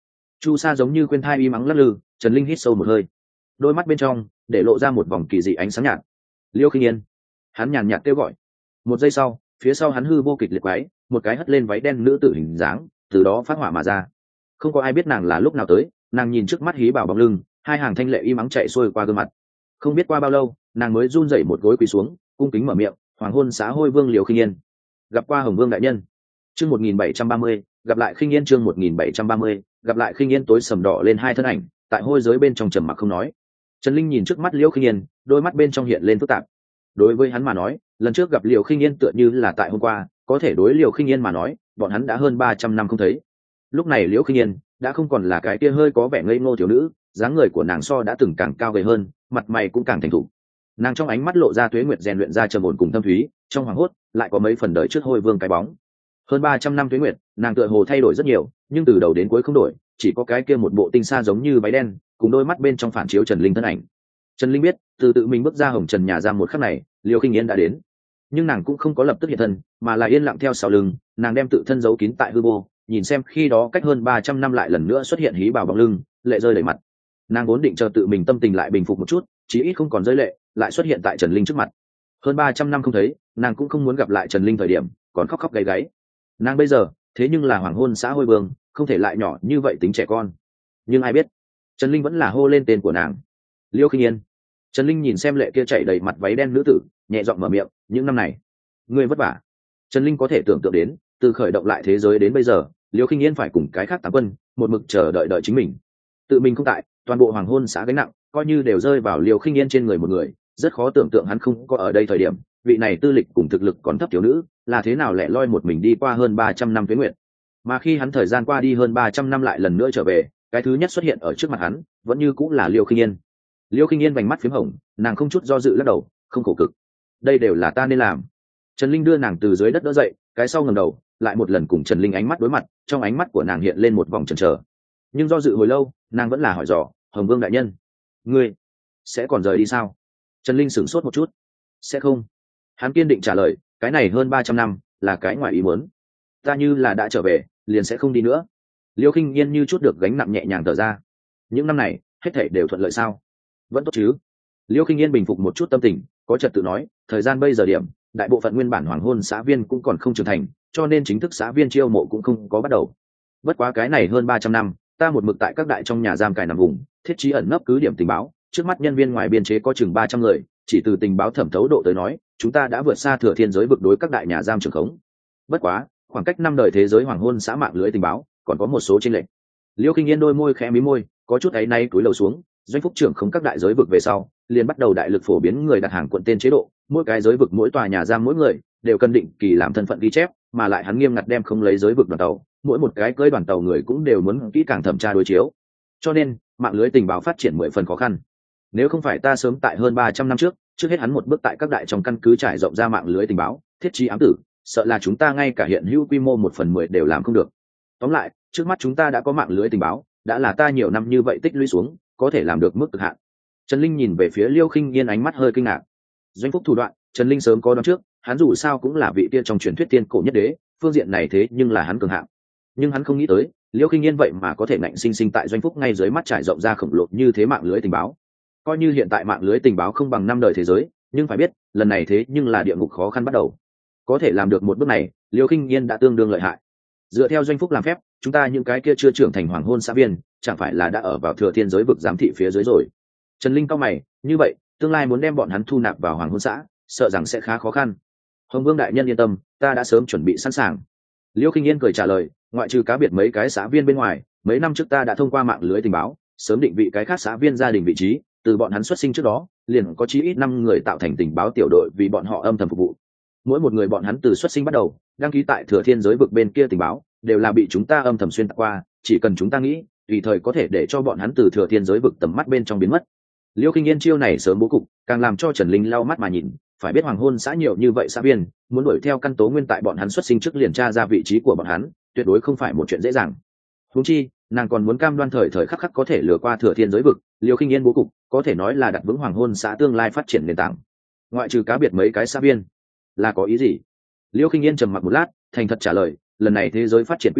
chu sa giống như khuyên thai y mắng lắc lư. Trần Linh hít sâu một hơi, đôi mắt bên trong để lộ ra một vòng kỳ dị ánh sáng nhạt. Liêu Khinh Yên, hắn nhàn nhạt kêu gọi. Một giây sau, phía sau hắn hư vô kịch liệt quái, một cái hất lên váy đen nữ tử hình dáng từ đó phát hỏa mà ra. Không có ai biết nàng là lúc nào tới, nàng nhìn trước mắt hí bảo bóng lưng, hai hàng thanh lệ y mắng chạy xuôi qua gương mặt. Không biết qua bao lâu, nàng mới run rẩy một gối quỳ xuống, cung kính mở miệng, hoàng hôn xã hôi vương Liêu Khinh Yên, gặp qua Hồng Vương đại nhân. Chương một nghìn bảy trăm ba mươi, gặp lại Khinh Yên. Chương một nghìn bảy trăm ba mươi, gặp lại Khinh Yên. Tối sầm đỏ lên hai thân ảnh, tại hôi giới bên trong trầm mặc không nói. Trần Linh nhìn trước mắt Liêu Khinh Yên, đôi mắt bên trong hiện lên phức tạp. Đối với hắn mà nói, lần trước gặp Liêu Khinh Yên tựa như là tại hôm qua, có thể đối Liêu Khinh Yên mà nói, bọn hắn đã hơn ba trăm năm không thấy. Lúc này Liêu Khinh Yên đã không còn là cái kia hơi có vẻ ngây ngô thiếu nữ, dáng người của nàng so đã từng càng cao gầy hơn, mặt mày cũng càng thành thục. Nàng trong ánh mắt lộ ra tuế nguyệt rèn luyện ra trầm ổn cùng thâm thúy, trong hoàng hốt lại có mấy phần đời trước hôi vương cái bóng. Hơn ba trăm năm tuế nguyệt, nàng tựa hồ thay đổi rất nhiều, nhưng từ đầu đến cuối không đổi, chỉ có cái kia một bộ tinh sa giống như váy đen, cùng đôi mắt bên trong phản chiếu Trần Linh thân ảnh. Trần Linh biết, từ tự mình bước ra hồng trần nhà giam một khắc này, Liêu Khinh Yên đã đến. Nhưng nàng cũng không có lập tức hiện thân, mà là yên lặng theo sau lưng, nàng đem tự thân giấu kín tại hư vô, nhìn xem khi đó cách hơn ba trăm năm lại lần nữa xuất hiện hí bảo bóng lưng, lệ rơi đầy mặt. Nàng vốn định chờ tự mình tâm tình lại bình phục một chút, chí ít không còn rơi lệ, lại xuất hiện tại Trần Linh trước mặt. Hơn ba trăm năm không thấy, nàng cũng không muốn gặp lại Trần Linh thời điểm, còn khóc khóc gáy gáy. Nàng bây giờ, thế nhưng là hoàng hôn xã hôi vương, không thể lại nhỏ như vậy tính trẻ con. Nhưng ai biết, Trần Linh vẫn là hô lên tên của nàng. Liêu Khinh Yên. Trần Linh nhìn xem lệ kia chảy đầy mặt váy đen nữ tử, nhẹ giọng mở miệng, những năm này, ngươi vất vả. Trần Linh có thể tưởng tượng đến, từ khởi động lại thế giới đến bây giờ, Liêu Khinh Yên phải cùng cái khác tám quân, một mực chờ đợi đợi chính mình. Tự mình không tại, toàn bộ hoàng hôn xã gánh nặng, coi như đều rơi vào Liêu Khinh Yên trên người một người, rất khó tưởng tượng hắn không có ở đây thời điểm, vị này tư lịch cùng thực lực còn thấp thiếu nữ, là thế nào lẻ loi một mình đi qua hơn ba trăm năm tuế nguyệt. Mà khi hắn thời gian qua đi hơn ba trăm năm lại lần nữa trở về, cái thứ nhất xuất hiện ở trước mặt hắn, vẫn như cũng là Liêu Khinh Yên. Liêu Khinh Yên vành mắt phím hồng, nàng không chút do dự lắc đầu, không khổ cực. Đây đều là ta nên làm. Trần Linh đưa nàng từ dưới đất đỡ dậy, cái sau ngẩng đầu, lại một lần cùng Trần Linh ánh mắt đối mặt, trong ánh mắt của nàng hiện lên một vòng chần chờ. Nhưng do dự hồi lâu, nàng vẫn là hỏi dò, Hồng Vương đại nhân, ngươi sẽ còn rời đi sao? Trần Linh sửng sốt một chút. Sẽ không. Hắn kiên định trả lời, cái này hơn ba trăm năm, là cái ngoài ý muốn. Ta như là đã trở về, liền sẽ không đi nữa. Liêu Khinh Yên như chút được gánh nặng nhẹ nhàng thở ra. Những năm này, hết thảy đều thuận lợi sao? Vẫn tốt chứ? Liêu Khinh Yên bình phục một chút tâm tình, có trật tự nói, thời gian bây giờ điểm, đại bộ phận nguyên bản hoàng hôn xã viên cũng còn không trưởng thành, cho nên chính thức xã viên chiêu mộ cũng không có bắt đầu. Bất quá cái này hơn ba trăm năm, ta một mực tại các đại trong nhà giam cài nằm vùng, thiết trí ẩn nấp cứ điểm tình báo, trước mắt nhân viên ngoài biên chế có chừng ba trăm người, chỉ từ tình báo thẩm thấu độ tới nói, chúng ta đã vượt xa thừa thiên giới vực đối các đại nhà giam trường khống. Bất quá, khoảng cách năm đời thế giới hoàng hôn xã mạng lưới tình báo, còn có một số chênh lệch. Liêu Khinh Yên đôi môi khẽ mí môi, có chút áy náy cúi đầu xuống, doanh phúc trưởng không các đại giới vực về sau, liền bắt đầu đại lực phổ biến người đặt hàng quận tên chế độ, mỗi cái giới vực mỗi tòa nhà giam mỗi người đều cần định kỳ làm thân phận ghi chép, mà lại hắn nghiêm ngặt đem không lấy giới vực đoàn tàu, mỗi một cái cưỡi đoàn tàu người cũng đều muốn kỹ càng thẩm tra đối chiếu. Cho nên, mạng lưới tình báo phát triển mười phần khó khăn. Nếu không phải ta sớm tại hơn ba trăm năm trước, trước hết hắn một bước tại các đại trong căn cứ trải rộng ra mạng lưới tình báo, thiết trí ám tử, sợ là chúng ta ngay cả hiện hữu quy mô một phần mười đều làm không được. Tóm lại, trước mắt chúng ta đã có mạng lưới tình báo, đã là ta nhiều năm như vậy tích lũy xuống, có thể làm được mức cực hạn. Trần Linh nhìn về phía Liêu Khinh Yên ánh mắt hơi kinh ngạc. Doanh phúc thủ đoạn, Trần Linh sớm có đoán trước, hắn dù sao cũng là vị kia trong truyền thuyết tiên cổ nhất đế, phương diện này thế nhưng là hắn cường hạng. Nhưng hắn không nghĩ tới, Liêu Khinh Yên vậy mà có thể ngạnh sinh sinh tại doanh phúc ngay dưới mắt trải rộng ra khổng lồ như thế mạng lưới tình báo. Coi như hiện tại mạng lưới tình báo không bằng năm đời thế giới, nhưng phải biết, lần này thế nhưng là địa ngục khó khăn bắt đầu. Có thể làm được một bước này, Liêu Khinh Yên đã tương đương lợi hại. Dựa theo doanh phúc làm phép, chúng ta những cái kia chưa trưởng thành hoàng hôn xã viên, chẳng phải là đã ở vào thừa thiên giới vực giám thị phía dưới rồi. Trần Linh cao mày, như vậy, tương lai muốn đem bọn hắn thu nạp vào hoàng hôn xã, sợ rằng sẽ khá khó khăn. Hồng Vương đại nhân yên tâm, ta đã sớm chuẩn bị sẵn sàng. Liêu Khinh Yên cười trả lời, ngoại trừ cá biệt mấy cái xã viên bên ngoài, mấy năm trước ta đã thông qua mạng lưới tình báo, sớm định vị cái khác xã viên gia đình vị trí, từ bọn hắn xuất sinh trước đó, liền có chí ít năm người tạo thành tình báo tiểu đội vì bọn họ âm thầm phục vụ. Mỗi một người bọn hắn từ xuất sinh bắt đầu, đăng ký tại thừa thiên giới vực bên kia tình báo, đều là bị chúng ta âm thầm xuyên tạc qua, chỉ cần chúng ta nghĩ, tùy thời có thể để cho bọn hắn từ thừa thiên giới vực tầm mắt bên trong biến mất. Liêu Khinh Yên chiêu này sớm bố cục, càng làm cho Trần Linh lau mắt mà nhìn, phải biết hoàng hôn xã nhiều như vậy xã viên, muốn đuổi theo căn tố nguyên tại bọn hắn xuất sinh trước liền tra ra vị trí của bọn hắn, tuyệt đối không phải một chuyện dễ dàng. Huống chi, nàng còn muốn cam đoan thời thời khắc khắc có thể lừa qua thừa thiên giới vực, Liêu Khinh Yên bố cục, có thể nói là đặt vững hoàng hôn xã tương lai phát triển nền tảng. Ngoại trừ cá biệt mấy cái xã viên, là có ý gì? Liêu Khinh Yên trầm mặc một lát, thành thật trả lời, lần này thế giới phát triển quy tích,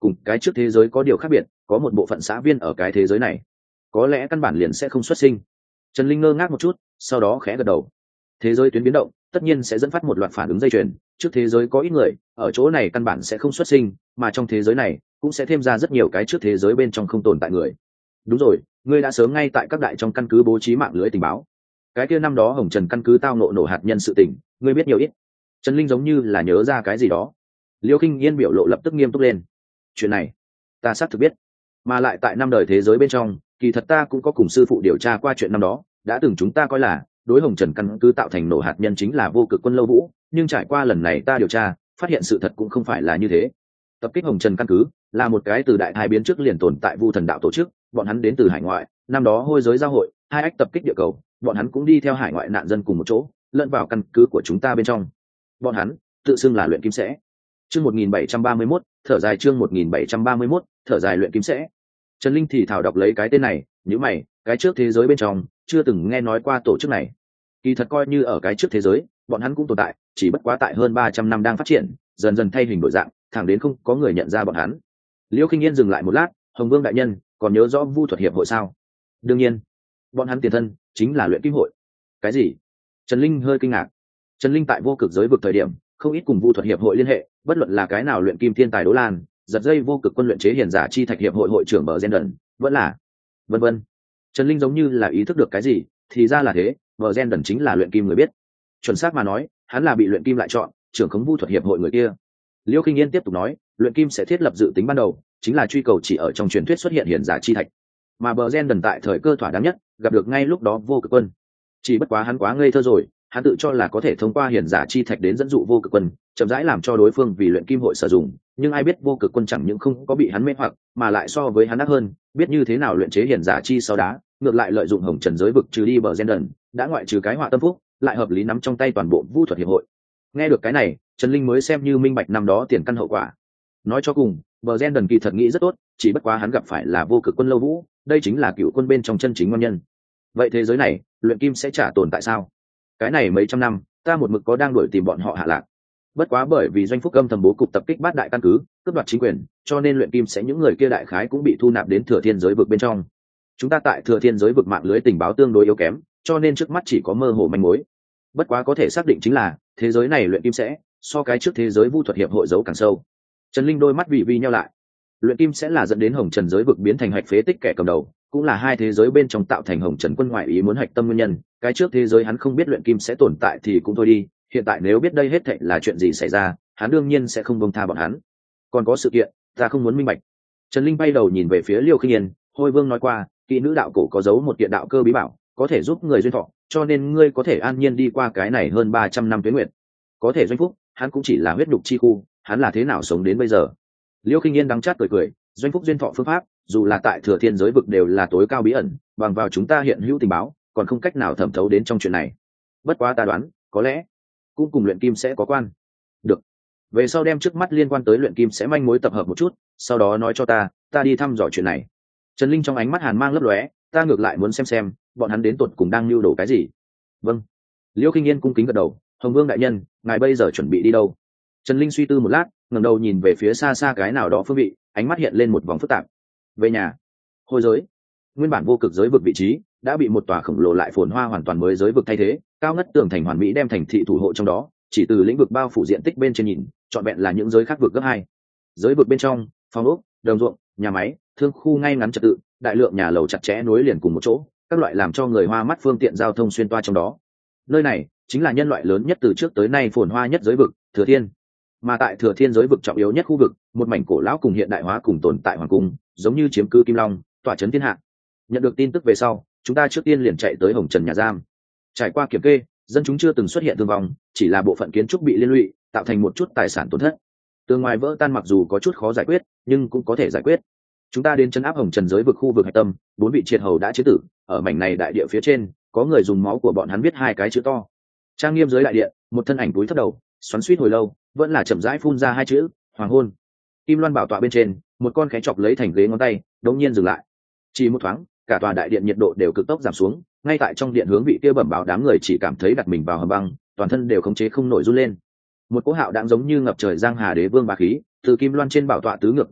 cùng cái trước thế giới có điều khác biệt, có một bộ phận xã viên ở cái thế giới này có lẽ căn bản liền sẽ không xuất sinh. Trần Linh ngơ ngác một chút, sau đó khẽ gật đầu. Thế giới tuyến biến động tất nhiên sẽ dẫn phát một loạt phản ứng dây chuyền, trước thế giới có ít người ở chỗ này căn bản sẽ không xuất sinh, mà trong thế giới này cũng sẽ thêm ra rất nhiều cái trước thế giới bên trong không tồn tại người. Đúng rồi, ngươi đã sớm ngay tại các đại trong căn cứ bố trí mạng lưới tình báo. Cái kia năm đó Hồng Trần căn cứ tao nộ nổ hạt nhân sự tình, ngươi biết nhiều ít. Trần Linh giống như là nhớ ra cái gì đó. Liêu Kinh Yên biểu lộ lập tức nghiêm túc lên. Chuyện này ta xác thực biết, mà lại tại năm đời thế giới bên trong, kỳ thật ta cũng có cùng sư phụ điều tra qua chuyện năm đó, đã từng chúng ta coi là đối Hồng Trần căn cứ tạo thành nổ hạt nhân chính là vô cực quân Lâu Vũ, nhưng trải qua lần này ta điều tra, phát hiện sự thật cũng không phải là như thế. Tập kích Hồng Trần căn cứ là một cái từ đại thai biến trước liền tồn tại Vu Thần đạo tổ chức, bọn hắn đến từ hải ngoại, năm đó hôi giới giao hội, hai ách tập kích địa cầu, bọn hắn cũng đi theo hải ngoại nạn dân cùng một chỗ, lẫn vào căn cứ của chúng ta bên trong. Bọn hắn tự xưng là luyện kim sẽ. Chương một nghìn bảy trăm ba mươi mốt, thở dài chương một nghìn bảy trăm ba mươi mốt, thở dài luyện kim sẽ. Trần Linh thì thảo đọc lấy cái tên này, nhíu mày, cái trước thế giới bên trong chưa từng nghe nói qua tổ chức này. Kỳ thật coi như ở cái trước thế giới, bọn hắn cũng tồn tại, chỉ bất quá tại hơn ba trăm năm đang phát triển, dần dần thay hình đổi dạng, thẳng đến không có người nhận ra bọn hắn. Liễu Kinh Yên dừng lại một lát, Hồng Vương đại nhân, còn nhớ rõ Vu thuật hiệp hội sao? Đương nhiên, bọn hắn tiền thân chính là luyện kim hội. Cái gì? Trần Linh hơi kinh ngạc. Trần Linh tại vô cực giới vực thời điểm, không ít cùng Vu thuật hiệp hội liên hệ, bất luận là cái nào luyện kim thiên tài Đỗ Lan, giật dây vô cực quân luyện chế hiền giả chi thạch hiệp hội hội trưởng bờ Gen vẫn là vân vân. Trần Linh giống như là ý thức được cái gì, thì ra là thế, bờ Gen chính là luyện kim người biết. Chuẩn xác mà nói, hắn là bị luyện kim lại chọn, trưởng khống Vu thuật hiệp hội người kia. Liễu Kinh Yên tiếp tục nói, luyện kim sẽ thiết lập dự tính ban đầu, chính là truy cầu chỉ ở trong truyền thuyết xuất hiện hiền giả chi thạch, mà bờ Gen tại thời cơ thỏa đáng nhất, gặp được ngay lúc đó vô cực quân. Chỉ bất quá hắn quá ngây thơ rồi, hắn tự cho là có thể thông qua hiền giả chi thạch đến dẫn dụ vô cực quân, chậm rãi làm cho đối phương vì luyện kim hội sử dụng, nhưng ai biết vô cực quân chẳng những không có bị hắn mê hoặc, mà lại so với hắn ác hơn, biết như thế nào luyện chế hiền giả chi sau đá, ngược lại lợi dụng Hồng Trần giới vực trừ đi bờ Gen, đã ngoại trừ cái họa tâm phúc, lại hợp lý nắm trong tay toàn bộ Vu thuật hiệp hội. Nghe được cái này, Trần Linh mới xem như minh bạch năm đó tiền căn hậu quả. Nói cho cùng, bờ Gen kỳ thật nghĩ rất tốt, chỉ bất quá hắn gặp phải là vô cực quân Lâu Vũ, đây chính là cựu quân bên trong chân chính nguyên nhân. Vậy thế giới này, luyện kim sẽ trả tồn tại sao? Cái này mấy trăm năm, ta một mực có đang đuổi tìm bọn họ hạ lạc. Bất quá bởi vì doanh phúc âm thầm bố cục tập kích bát đại căn cứ, cướp đoạt chính quyền, cho nên luyện kim sẽ những người kia đại khái cũng bị thu nạp đến thừa thiên giới vực bên trong. Chúng ta tại thừa thiên giới vực mạng lưới tình báo tương đối yếu kém, cho nên trước mắt chỉ có mơ hồ manh mối. Bất quá có thể xác định chính là thế giới này luyện kim sẽ so cái trước thế giới vu thuật hiệp hội giấu càng sâu. Trần Linh đôi mắt vị vi nhau lại. Luyện kim sẽ là dẫn đến Hồng Trần giới vực biến thành hạch phế tích kẻ cầm đầu, cũng là hai thế giới bên trong tạo thành Hồng Trần quân ngoại ý muốn hạch tâm nguyên nhân. Cái trước thế giới hắn không biết luyện kim sẽ tồn tại thì cũng thôi đi, hiện tại nếu biết đây hết thảy là chuyện gì xảy ra, hắn đương nhiên sẽ không buông tha bọn hắn. Còn có sự kiện ta không muốn minh bạch. Trần Linh bay đầu nhìn về phía Liêu Khinh Yên, Hôi Vương nói qua, kỹ nữ đạo cổ có giấu một kiện đạo cơ bí bảo, có thể giúp người duyên thọ, cho nên ngươi có thể an nhiên đi qua cái này hơn ba trăm năm tuế nguyệt. Có thể doanh phúc, hắn cũng chỉ là huyết nhục chi khu, hắn là thế nào sống đến bây giờ? Liêu Khinh Yên đắng chát cười cười, doanh phúc duyên thọ phương pháp, dù là tại thừa thiên giới vực đều là tối cao bí ẩn, bằng vào chúng ta hiện hữu tình báo, còn không cách nào thẩm thấu đến trong chuyện này. Bất quá ta đoán, có lẽ cũng cùng luyện kim sẽ có quan. Được. Về sau đem trước mắt liên quan tới luyện kim sẽ manh mối tập hợp một chút, sau đó nói cho ta, ta đi thăm dò chuyện này. Trần Linh trong ánh mắt hàn mang lấp lóe, ta ngược lại muốn xem xem, bọn hắn đến tột cùng đang lưu đồ cái gì. Vâng. Liễu Kinh Yên cung kính gật đầu, Hồng Vương đại nhân, ngài bây giờ chuẩn bị đi đâu? Trần Linh suy tư một lát, ngẩng đầu nhìn về phía xa xa cái nào đó phương vị, ánh mắt hiện lên một vòng phức tạp. Về nhà. Hôi giới. Nguyên bản vô cực giới vực vị trí đã bị một tòa khổng lồ lại phồn hoa hoàn toàn mới giới vực thay thế, cao ngất tường thành hoàn mỹ đem thành thị thủ hộ trong đó, chỉ từ lĩnh vực bao phủ diện tích bên trên nhìn, trọn vẹn là những giới khác vực gấp hai. Giới vực bên trong, phòng ốc, đồng ruộng, nhà máy, thương khu ngay ngắn trật tự, đại lượng nhà lầu chặt chẽ nối liền cùng một chỗ, các loại làm cho người hoa mắt phương tiện giao thông xuyên toa trong đó. Nơi này chính là nhân loại lớn nhất từ trước tới nay phồn hoa nhất giới vực, Thừa Thiên. Mà tại Thừa Thiên giới vực trọng yếu nhất khu vực, một mảnh cổ lão cùng hiện đại hóa cùng tồn tại hoàng cung, giống như chiếm cứ Kim Long, tỏa chấn thiên hạ. Nhận được tin tức về sau, chúng ta trước tiên liền chạy tới Hồng Trần nhà giam. Trải qua kiểm kê, dân chúng chưa từng xuất hiện thương vong, chỉ là bộ phận kiến trúc bị liên lụy, tạo thành một chút tài sản tổn thất. Tường ngoài vỡ tan mặc dù có chút khó giải quyết, nhưng cũng có thể giải quyết. Chúng ta đến trấn áp Hồng Trần giới vực khu vực hạch tâm, bốn vị triệt hầu đã chế tử, ở mảnh này đại địa phía trên, có người dùng máu của bọn hắn viết hai cái chữ to. Trang nghiêm dưới đại địa, một thân ảnh túi thấp đầu, xoắn xuýt hồi lâu, vẫn là chậm rãi phun ra hai chữ, hoàng hôn. Kim Loan bảo tọa bên trên, một con khé chọc lấy thành ghế ngón tay, đột nhiên dừng lại. Chỉ một thoáng, cả tòa đại điện nhiệt độ đều cực tốc giảm xuống, ngay tại trong điện hướng vị kia bẩm báo đám người chỉ cảm thấy đặt mình vào hầm băng, toàn thân đều khống chế không nổi run lên. Một cỗ hạo đãng giống như ngập trời giang hà đế vương bá khí, từ Kim Loan trên bảo tọa tứ ngược cuộn cuộn,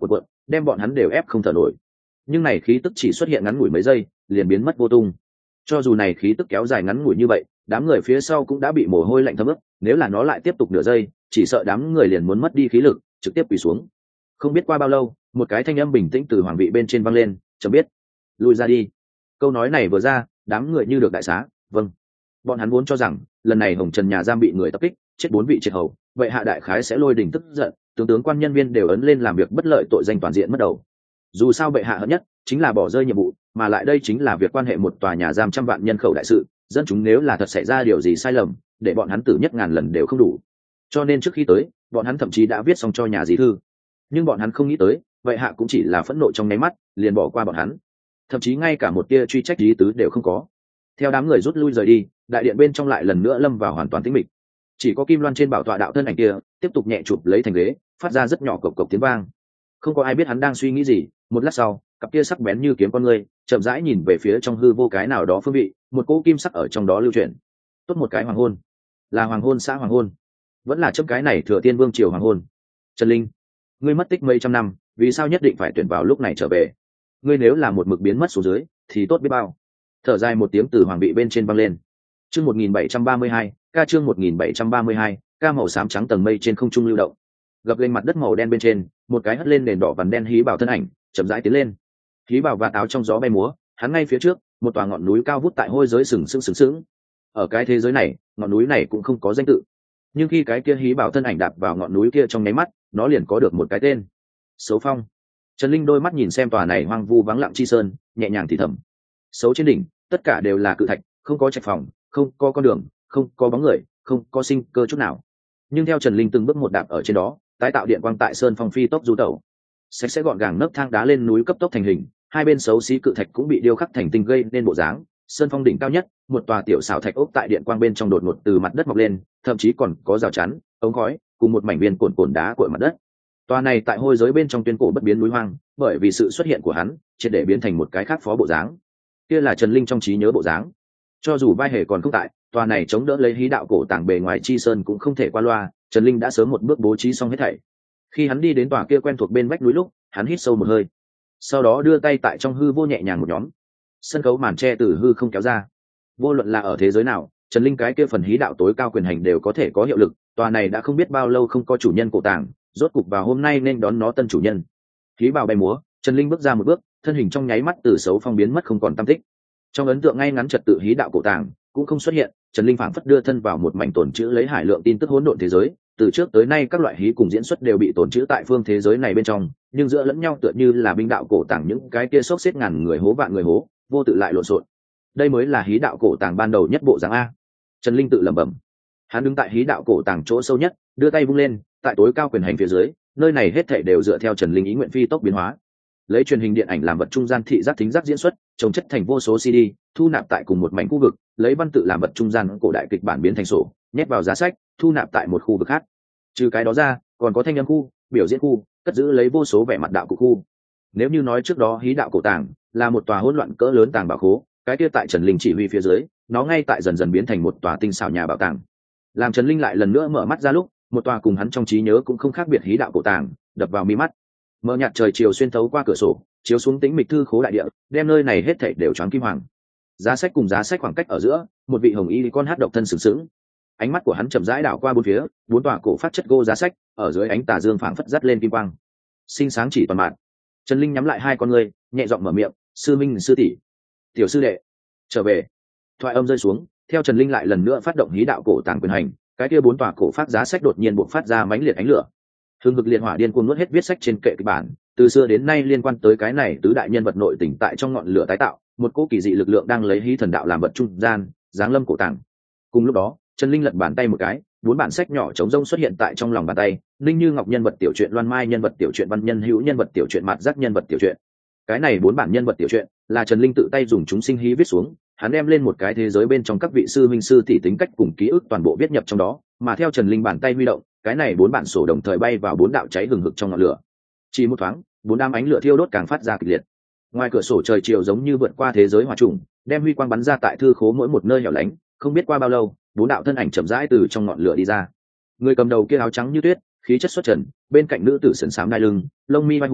đem bọn hắn đều ép không thở nổi. Nhưng này khí tức chỉ xuất hiện ngắn ngủi mấy giây liền biến mất vô tung. Cho dù này khí tức kéo dài ngắn ngủi như vậy, đám người phía sau cũng đã bị mồ hôi lạnh thấm ướt, nếu là nó lại tiếp tục nửa giây, chỉ sợ đám người liền muốn mất đi khí lực, trực tiếp quỳ xuống. Không biết qua bao lâu, một cái thanh âm bình tĩnh từ hoàng vị bên trên vang lên, "Chấm biết, lui ra đi." Câu nói này vừa ra, đám người như được đại xá. Vâng. Bọn hắn vốn cho rằng lần này Hồng Trần nhà giam bị người tập kích, chết bốn vị triệt hầu, vậy hạ đại khái sẽ lôi đình tức giận, tướng tướng quan nhân viên đều ấn lên làm việc bất lợi tội danh toàn diện mất đầu. Dù sao bệ hạ hận nhất chính là bỏ rơi nhiệm vụ, mà lại đây chính là việc quan hệ một tòa nhà giam trăm vạn nhân khẩu đại sự, dân chúng nếu là thật xảy ra điều gì sai lầm, để bọn hắn tử nhất ngàn lần đều không đủ. Cho nên trước khi tới, bọn hắn thậm chí đã viết xong cho nhà dí thư. Nhưng bọn hắn không nghĩ tới, bệ hạ cũng chỉ là phẫn nộ trong nháy mắt, liền bỏ qua bọn hắn. Thậm chí ngay cả một tia truy trách ý tứ đều không có. Theo đám người rút lui rời đi, đại điện bên trong lại lần nữa lâm vào hoàn toàn tĩnh mịch. Chỉ có kim loan trên bảo tọa đạo thân ảnh kia tiếp tục nhẹ chụp lấy thành ghế, phát ra rất nhỏ cộc cộc tiếng vang. Không có ai biết hắn đang suy nghĩ gì. Một lát sau, cặp kia sắc bén như kiếm con người chậm rãi nhìn về phía trong hư vô cái nào đó phương vị, một cỗ kim sắc ở trong đó lưu chuyển. Tốt một cái hoàng hôn, là hoàng hôn xã hoàng hôn, vẫn là chấm cái này thừa tiên vương triều hoàng hôn. Trần Linh, ngươi mất tích mấy trăm năm, vì sao nhất định phải tuyển vào lúc này trở về? Ngươi nếu là một mực biến mất xuống dưới thì tốt biết bao. Thở dài một tiếng từ hoàng vị bên trên vang lên. Chương một nghìn bảy trăm ba mươi hai, ca chương một nghìn bảy trăm ba mươi hai, ca màu xám trắng tầng mây trên không trung lưu động. Gập lên mặt đất màu đen bên trên, một cái hất lên nền đỏ vằn đen hí bảo thân ảnh, chậm rãi tiến lên. Hí bảo vạt áo trong gió bay múa, hắn ngay phía trước, một tòa ngọn núi cao vút tại hôi giới sừng sững sừng sững. Ở cái thế giới này, ngọn núi này cũng không có danh tự. Nhưng khi cái kia hí bảo thân ảnh đạp vào ngọn núi kia trong nháy mắt, nó liền có được một cái tên. Sấu Phong. Trần Linh đôi mắt nhìn xem tòa này hoang vu vắng lặng chi sơn, nhẹ nhàng thì thầm. Sấu trên đỉnh, tất cả đều là cự thạch, không có trạch phòng, không có con đường, không có bóng người, không có sinh cơ chút nào. Nhưng theo Trần Linh từng bước một đạp ở trên đó, tái tạo điện quang tại sơn phong phi tốc du tẩu. Sạch sẽ gọn gàng nấc thang đá lên núi cấp tốc thành hình, hai bên xấu xí cự thạch cũng bị điêu khắc thành tinh gây nên bộ dáng. Sơn phong đỉnh cao nhất, một tòa tiểu xảo thạch ốc tại điện quang bên trong đột ngột từ mặt đất mọc lên, thậm chí còn có rào chắn, ống khói, cùng một mảnh viên cồn cồn đá của mặt đất. Tòa này tại hôi giới bên trong tuyên cổ bất biến núi hoang, bởi vì sự xuất hiện của hắn, triệt để biến thành một cái khác phó bộ dáng. Kia là Trần Linh trong trí nhớ bộ dáng. Cho dù vai hề còn không tại, tòa này chống đỡ lấy hí đạo cổ tàng bề ngoài chi sơn cũng không thể qua loa, Trần Linh đã sớm một bước bố trí xong hết thảy. Khi hắn đi đến tòa kia quen thuộc bên vách núi lúc, hắn hít sâu một hơi, sau đó đưa tay tại trong hư vô nhẹ nhàng một nhóm, sân khấu màn tre từ hư không kéo ra. Vô luận là ở thế giới nào, Trần Linh cái kia phần hí đạo tối cao quyền hành đều có thể có hiệu lực. Tòa này đã không biết bao lâu không có chủ nhân cổ tàng, rốt cục vào hôm nay nên đón nó tân chủ nhân. Khí bào bay múa, Trần Linh bước ra một bước, thân hình trong nháy mắt từ xấu phong biến mất không còn tăm tích. Trong ấn tượng ngay ngắn trật tự hí đạo cổ tàng cũng không xuất hiện, Trần Linh phảng phất đưa thân vào một mảnh tổn chữ lấy hải lượng tin tức hỗn độn thế giới. Từ trước tới nay các loại hí cùng diễn xuất đều bị tổn chữ tại phương thế giới này bên trong, nhưng giữa lẫn nhau tựa như là binh đạo cổ tàng những cái kia xốc xếp ngàn người hố vạn người hố, vô tự lại lộn xộn. Đây mới là hí đạo cổ tàng ban đầu nhất bộ dáng a. Trần Linh tự lẩm bẩm. Hắn đứng tại hí đạo cổ tàng chỗ sâu nhất, đưa tay vung lên, tại tối cao quyền hành phía dưới, nơi này hết thảy đều dựa theo Trần Linh ý nguyện phi tốc biến hóa. Lấy truyền hình điện ảnh làm vật trung gian thị giác thính giác diễn xuất, trồng chất thành vô số xê đê, thu nạp tại cùng một mảnh khu vực, lấy văn tự làm vật trung gian cổ đại kịch bản biến thành sổ, nhét vào giá sách, thu nạp tại một khu vực khác. Trừ cái đó ra, còn có thanh âm khu, biểu diễn khu, cất giữ lấy vô số vẻ mặt đạo cụ khu. Nếu như nói trước đó hí đạo cổ tàng là một tòa hỗn loạn cỡ lớn tàng bảo khố, cái kia tại Trần Linh chỉ huy phía dưới, nó ngay tại dần dần biến thành một tòa tinh xảo nhà bảo tàng. Làm Trần Linh lại lần nữa mở mắt ra lúc, một tòa cùng hắn trong trí nhớ cũng không khác biệt hí đạo cổ tàng đập vào mi mắt. Mở nhạt trời chiều xuyên thấu qua cửa sổ, chiếu xuống tĩnh mịch thư khố đại địa, đem nơi này hết thảy đều choáng kim hoàng. Giá sách cùng giá sách khoảng cách ở giữa, một vị hồng y con hát độc thân sừng sững. Ánh mắt của hắn chậm rãi đảo qua bốn phía, bốn tòa cổ phát chất gỗ giá sách, ở dưới ánh tà dương phảng phất dắt lên kim quang, sinh sáng chỉ toàn mạn. Trần Linh nhắm lại hai con ngươi, nhẹ giọng mở miệng, "Sư minh sư tỷ, tiểu sư đệ, trở về." Thoại âm rơi xuống, theo Trần Linh lại lần nữa phát động hí đạo cổ tàng quyền hành, cái kia bốn tòa cổ phát giá sách đột nhiên bộc phát ra mãnh liệt ánh lửa. Hưng hực liệt hỏa điên cuồng nuốt hết viết sách trên kệ kịch bản, từ xưa đến nay liên quan tới cái này tứ đại nhân vật nội tình tại trong ngọn lửa tái tạo, một cỗ kỳ dị lực lượng đang lấy hí thần đạo làm vật trung gian, giáng lâm cổ tàng. Cùng lúc đó, Trần Linh lật bàn tay một cái, bốn bản sách nhỏ trống rông xuất hiện tại trong lòng bàn tay, Linh Như Ngọc nhân vật tiểu truyện, Loan Mai nhân vật tiểu truyện, Văn Nhân Hữu nhân vật tiểu truyện, Mạt Giác nhân vật tiểu truyện. Cái này bốn bản nhân vật tiểu truyện là Trần Linh tự tay dùng chúng sinh hí viết xuống, hắn đem lên một cái thế giới bên trong các vị sư minh sư tỷ tính cách cùng ký ức toàn bộ viết nhập trong đó, mà theo Trần Linh bàn tay huy động, cái này bốn bản sổ đồng thời bay vào bốn đạo cháy hừng hực trong ngọn lửa. Chỉ một thoáng, bốn đám ánh lửa thiêu đốt càng phát ra kịch liệt. Ngoài cửa sổ trời chiều giống như vượt qua thế giới hỏa trùng, đem huy quang bắn ra tại thư khố mỗi một nơi hẻo lánh, không biết qua bao lâu, bốn đạo thân ảnh chậm rãi từ trong ngọn lửa đi ra. Người cầm đầu kia áo trắng như tuyết, khí chất xuất trần, bên cạnh nữ tử sườn xám đai lưng, lông mi vai hùng,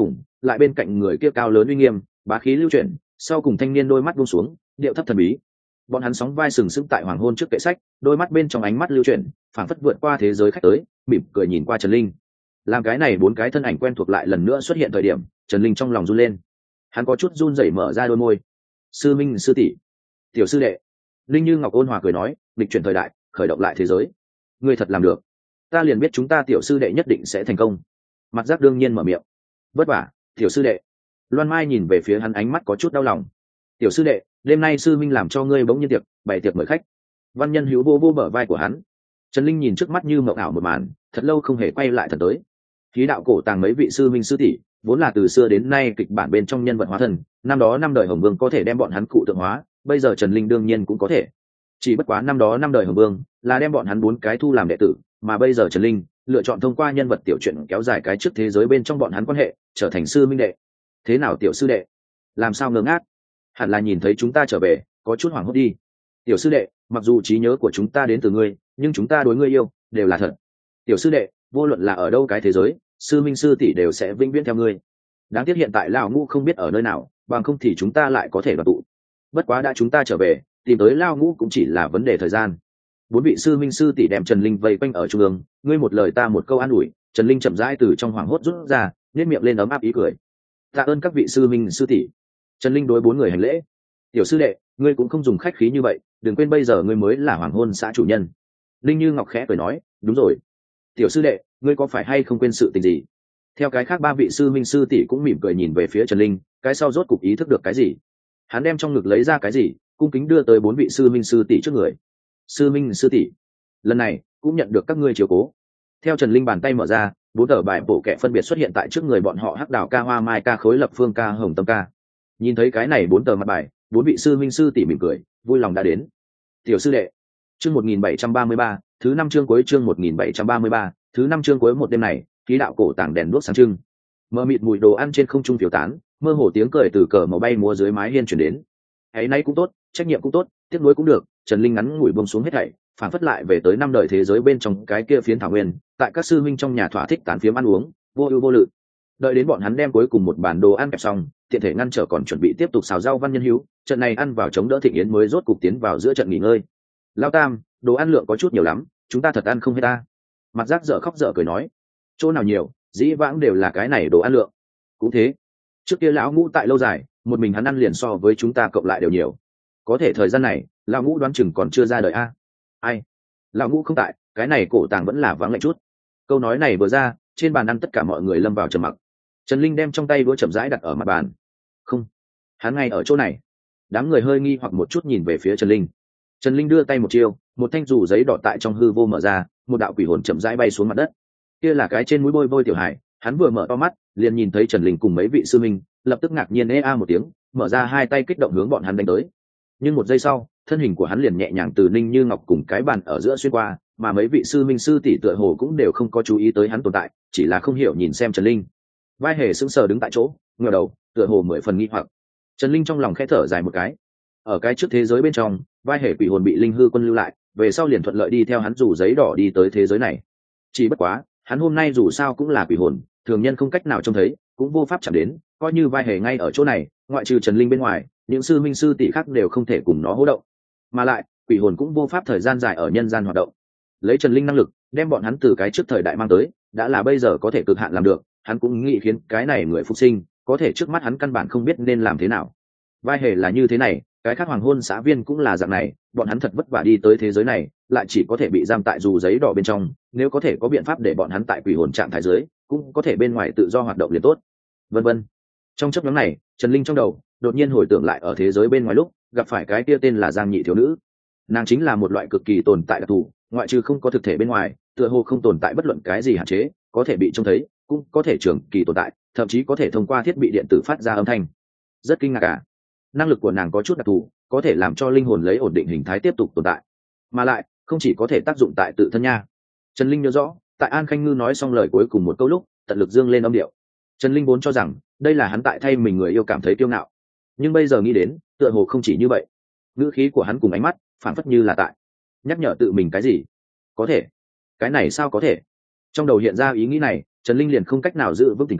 lại bên cạnh người kia cao lớn uy nghiêm, bá khí lưu chuyển, sau cùng thanh niên đôi mắt buông xuống, điệu thấp thần bí. Bọn hắn sóng vai sừng sững tại hoàng hôn trước kệ sách, đôi mắt bên trong ánh mắt lưu chuyển, phảng phất vượt qua thế giới khách tới, mỉm cười nhìn qua Trần Linh. Làm cái này bốn cái thân ảnh quen thuộc lại lần nữa xuất hiện thời điểm, Trần Linh trong lòng run lên. Hắn có chút run rẩy mở ra đôi môi. Sư minh, sư tỷ, tiểu sư đệ. Linh Như Ngọc ôn hòa cười nói, lịch chuyển thời đại, khởi động lại thế giới. Ngươi thật làm được. Ta liền biết chúng ta tiểu sư đệ nhất định sẽ thành công. Mặt Giác đương nhiên mở miệng. Vất vả, tiểu sư đệ. Loan Mai nhìn về phía hắn, ánh mắt có chút đau lòng. Tiểu sư đệ, đêm nay sư minh làm cho ngươi bỗng nhiên tiệc, bày tiệc mời khách. Văn Nhân Hữu vô vô bờ vai của hắn. Trần Linh nhìn trước mắt như mộng ảo một màn, thật lâu không hề quay lại thần tới. Khí đạo cổ tàng mấy vị sư minh sư tỷ, vốn là từ xưa đến nay kịch bản bên trong nhân vật hóa thần, năm đó năm đời Hồng Vương có thể đem bọn hắn cụ tượng hóa, bây giờ Trần Linh đương nhiên cũng có thể. Chỉ bất quá năm đó năm đời Hồng Vương là đem bọn hắn bốn cái thu làm đệ tử, mà bây giờ Trần Linh lựa chọn thông qua nhân vật tiểu truyện kéo dài cái trước thế giới bên trong bọn hắn quan hệ, trở thành sư minh đệ. Thế nào tiểu sư đệ? Làm sao ngơ ngác? Hẳn là nhìn thấy chúng ta trở về, có chút hoảng hốt đi. Tiểu sư đệ, mặc dù trí nhớ của chúng ta đến từ ngươi, nhưng chúng ta đối ngươi yêu đều là thật. Tiểu sư đệ, vô luận là ở đâu cái thế giới, sư minh sư tỷ đều sẽ vĩnh viễn theo ngươi. Đáng tiếc hiện tại lão ngũ không biết ở nơi nào, bằng không thì chúng ta lại có thể đoàn tụ. Bất quá đã chúng ta trở về, tìm tới lão ngũ cũng chỉ là vấn đề thời gian. Bốn vị sư minh sư tỷ đem Trần Linh vây quanh ở trung ương, ngươi một lời ta một câu an ủi. Trần Linh chậm rãi từ trong hoảng hốt rút ra, nhếch miệng lên ấm áp ý cười. Tạ ơn các vị sư minh sư tỷ. Trần Linh đối bốn người hành lễ. Tiểu sư đệ, ngươi cũng không dùng khách khí như vậy, đừng quên bây giờ ngươi mới là hoàng hôn xã chủ nhân. Linh Như Ngọc khẽ cười nói, đúng rồi. Tiểu sư đệ, ngươi có phải hay không quên sự tình gì? Theo cái khác ba vị sư minh sư tỷ cũng mỉm cười nhìn về phía Trần Linh, cái sau rốt cục ý thức được cái gì. Hắn đem trong ngực lấy ra cái gì, cung kính đưa tới bốn vị sư minh sư tỷ trước người. Sư minh sư tỷ, lần này cũng nhận được các ngươi chiếu cố. Theo Trần Linh bàn tay mở ra, bốn tờ bài bổ kệ phân biệt xuất hiện tại trước người bọn họ: hắc đào ca, hoa mai ca, khối lập phương ca, hồng tâm ca. Nhìn thấy cái này bốn tờ mặt bài, bốn vị sư minh sư tỷ mỉm cười, vui lòng đã đến. Tiểu sư đệ, chương một nghìn bảy trăm ba mươi ba, thứ năm chương cuối chương một nghìn bảy trăm ba mươi ba, thứ năm chương cuối. Một đêm này, khí đạo cổ tàng đèn đuốc sáng trưng, mờ mịt mùi đồ ăn trên không trung phiêu tán, mơ hồ tiếng cười từ cờ màu bay múa dưới mái hiên chuyển đến. Ấy nay cũng tốt, trách nhiệm cũng tốt, tiếc nuối cũng được. Trần Linh ngắn ngủi buông xuống hết thảy, phản phất lại về tới năm đời thế giới bên trong cái kia phiến thảo nguyên, tại các sư minh trong nhà thỏa thích tán phiếm ăn uống, vô ưu vô lự. Đợi đến bọn hắn đem cuối cùng một bàn đồ ăn kẹp xong, tiện thể ngăn trở còn chuẩn bị tiếp tục xào rau Văn Nhân Hữu, trận này ăn vào chống đỡ thịnh yến mới rốt cục tiến vào giữa trận nghỉ ngơi. Lao Tam, đồ ăn lượng có chút nhiều lắm, chúng ta thật ăn không hết ta. Mặt Giác dở khóc dở cười nói, chỗ nào nhiều, dĩ vãng đều là cái này đồ ăn lượng. Cũng thế, trước kia lão ngũ tại lâu dài, một mình hắn ăn liền so với chúng ta cộng lại đều nhiều. Có thể thời gian này, lão ngũ đoán chừng còn chưa ra đời a. Ai? Lão ngũ không tại, cái này cổ tàng vẫn là vắng lạnh chút. Câu nói này vừa ra, trên bàn ăn tất cả mọi người lâm vào trầm mặc. Trần Linh đem trong tay đũa chậm rãi đặt ở mặt bàn. Không, hắn ngay ở chỗ này. Đám người hơi nghi hoặc một chút nhìn về phía Trần Linh. Trần Linh đưa tay một chiêu, một thanh dù giấy đỏ tại trong hư vô mở ra, một đạo quỷ hồn chậm rãi bay xuống mặt đất. Kia là cái trên mũi bôi bôi tiểu hải, hắn vừa mở to mắt, liền nhìn thấy Trần Linh cùng mấy vị sư minh, lập tức ngạc nhiên ê a một tiếng, mở ra hai tay kích động hướng bọn hắn đánh tới. Nhưng một giây sau, thân hình của hắn liền nhẹ nhàng từ Ninh Như Ngọc cùng cái bàn ở giữa xuyên qua, mà mấy vị sư minh sư tỷ tựa hồ cũng đều không có chú ý tới hắn tồn tại, chỉ là không hiểu nhìn xem Trần Linh. Vai hề sững sờ đứng tại chỗ, ngửa đầu, tựa hồ mười phần nghi hoặc. Trần Linh trong lòng khẽ thở dài một cái. Ở cái trước thế giới bên trong, vai hề quỷ hồn bị linh hư quân lưu lại, về sau liền thuận lợi đi theo hắn dù giấy đỏ đi tới thế giới này. Chỉ bất quá, hắn hôm nay dù sao cũng là quỷ hồn, thường nhân không cách nào trông thấy, cũng vô pháp chạm đến, coi như vai hề ngay ở chỗ này, ngoại trừ Trần Linh bên ngoài, những sư minh sư tỷ khác đều không thể cùng nó hô động. Mà lại, quỷ hồn cũng vô pháp thời gian dài ở nhân gian hoạt động. Lấy Trần Linh năng lực, đem bọn hắn từ cái trước thời đại mang tới, đã là bây giờ có thể cực hạn làm được, hắn cũng nghĩ khiến cái này người phục sinh, có thể trước mắt hắn căn bản không biết nên làm thế nào. Vai hề là như thế này, cái khác hoàng hôn xã viên cũng là dạng này, bọn hắn thật vất vả đi tới thế giới này, lại chỉ có thể bị giam tại dù giấy đỏ bên trong, nếu có thể có biện pháp để bọn hắn tại quỷ hồn trạng thái dưới, cũng có thể bên ngoài tự do hoạt động liền tốt. Vân vân. Trong chốc ngắn này, Trần Linh trong đầu đột nhiên hồi tưởng lại ở thế giới bên ngoài lúc gặp phải cái kia tên là Giang Nhị thiếu nữ. Nàng chính là một loại cực kỳ tồn tại đặc thù, ngoại trừ không có thực thể bên ngoài, tựa hồ không tồn tại bất luận cái gì hạn chế, có thể bị trông thấy, cũng có thể trường kỳ tồn tại, thậm chí có thể thông qua thiết bị điện tử phát ra âm thanh. Rất kinh ngạc cả. Năng lực của nàng có chút đặc thù, có thể làm cho linh hồn lấy ổn định hình thái tiếp tục tồn tại, mà lại không chỉ có thể tác dụng tại tự thân nha. Trần Linh nhớ rõ, tại An Khanh Ngư nói xong lời cuối cùng một câu lúc, tận lực dương lên âm điệu. Trần Linh vốn cho rằng đây là hắn tại thay mình người yêu cảm thấy kiêu ngạo, nhưng bây giờ nghĩ đến, tựa hồ không chỉ như vậy. Ngữ khí của hắn cùng ánh mắt phản phất như là tại nhắc nhở tự mình cái gì. Có thể? Cái này sao có thể? Trong đầu hiện ra ý nghĩ này, Trần Linh liền không cách nào giữ vững tỉnh táo,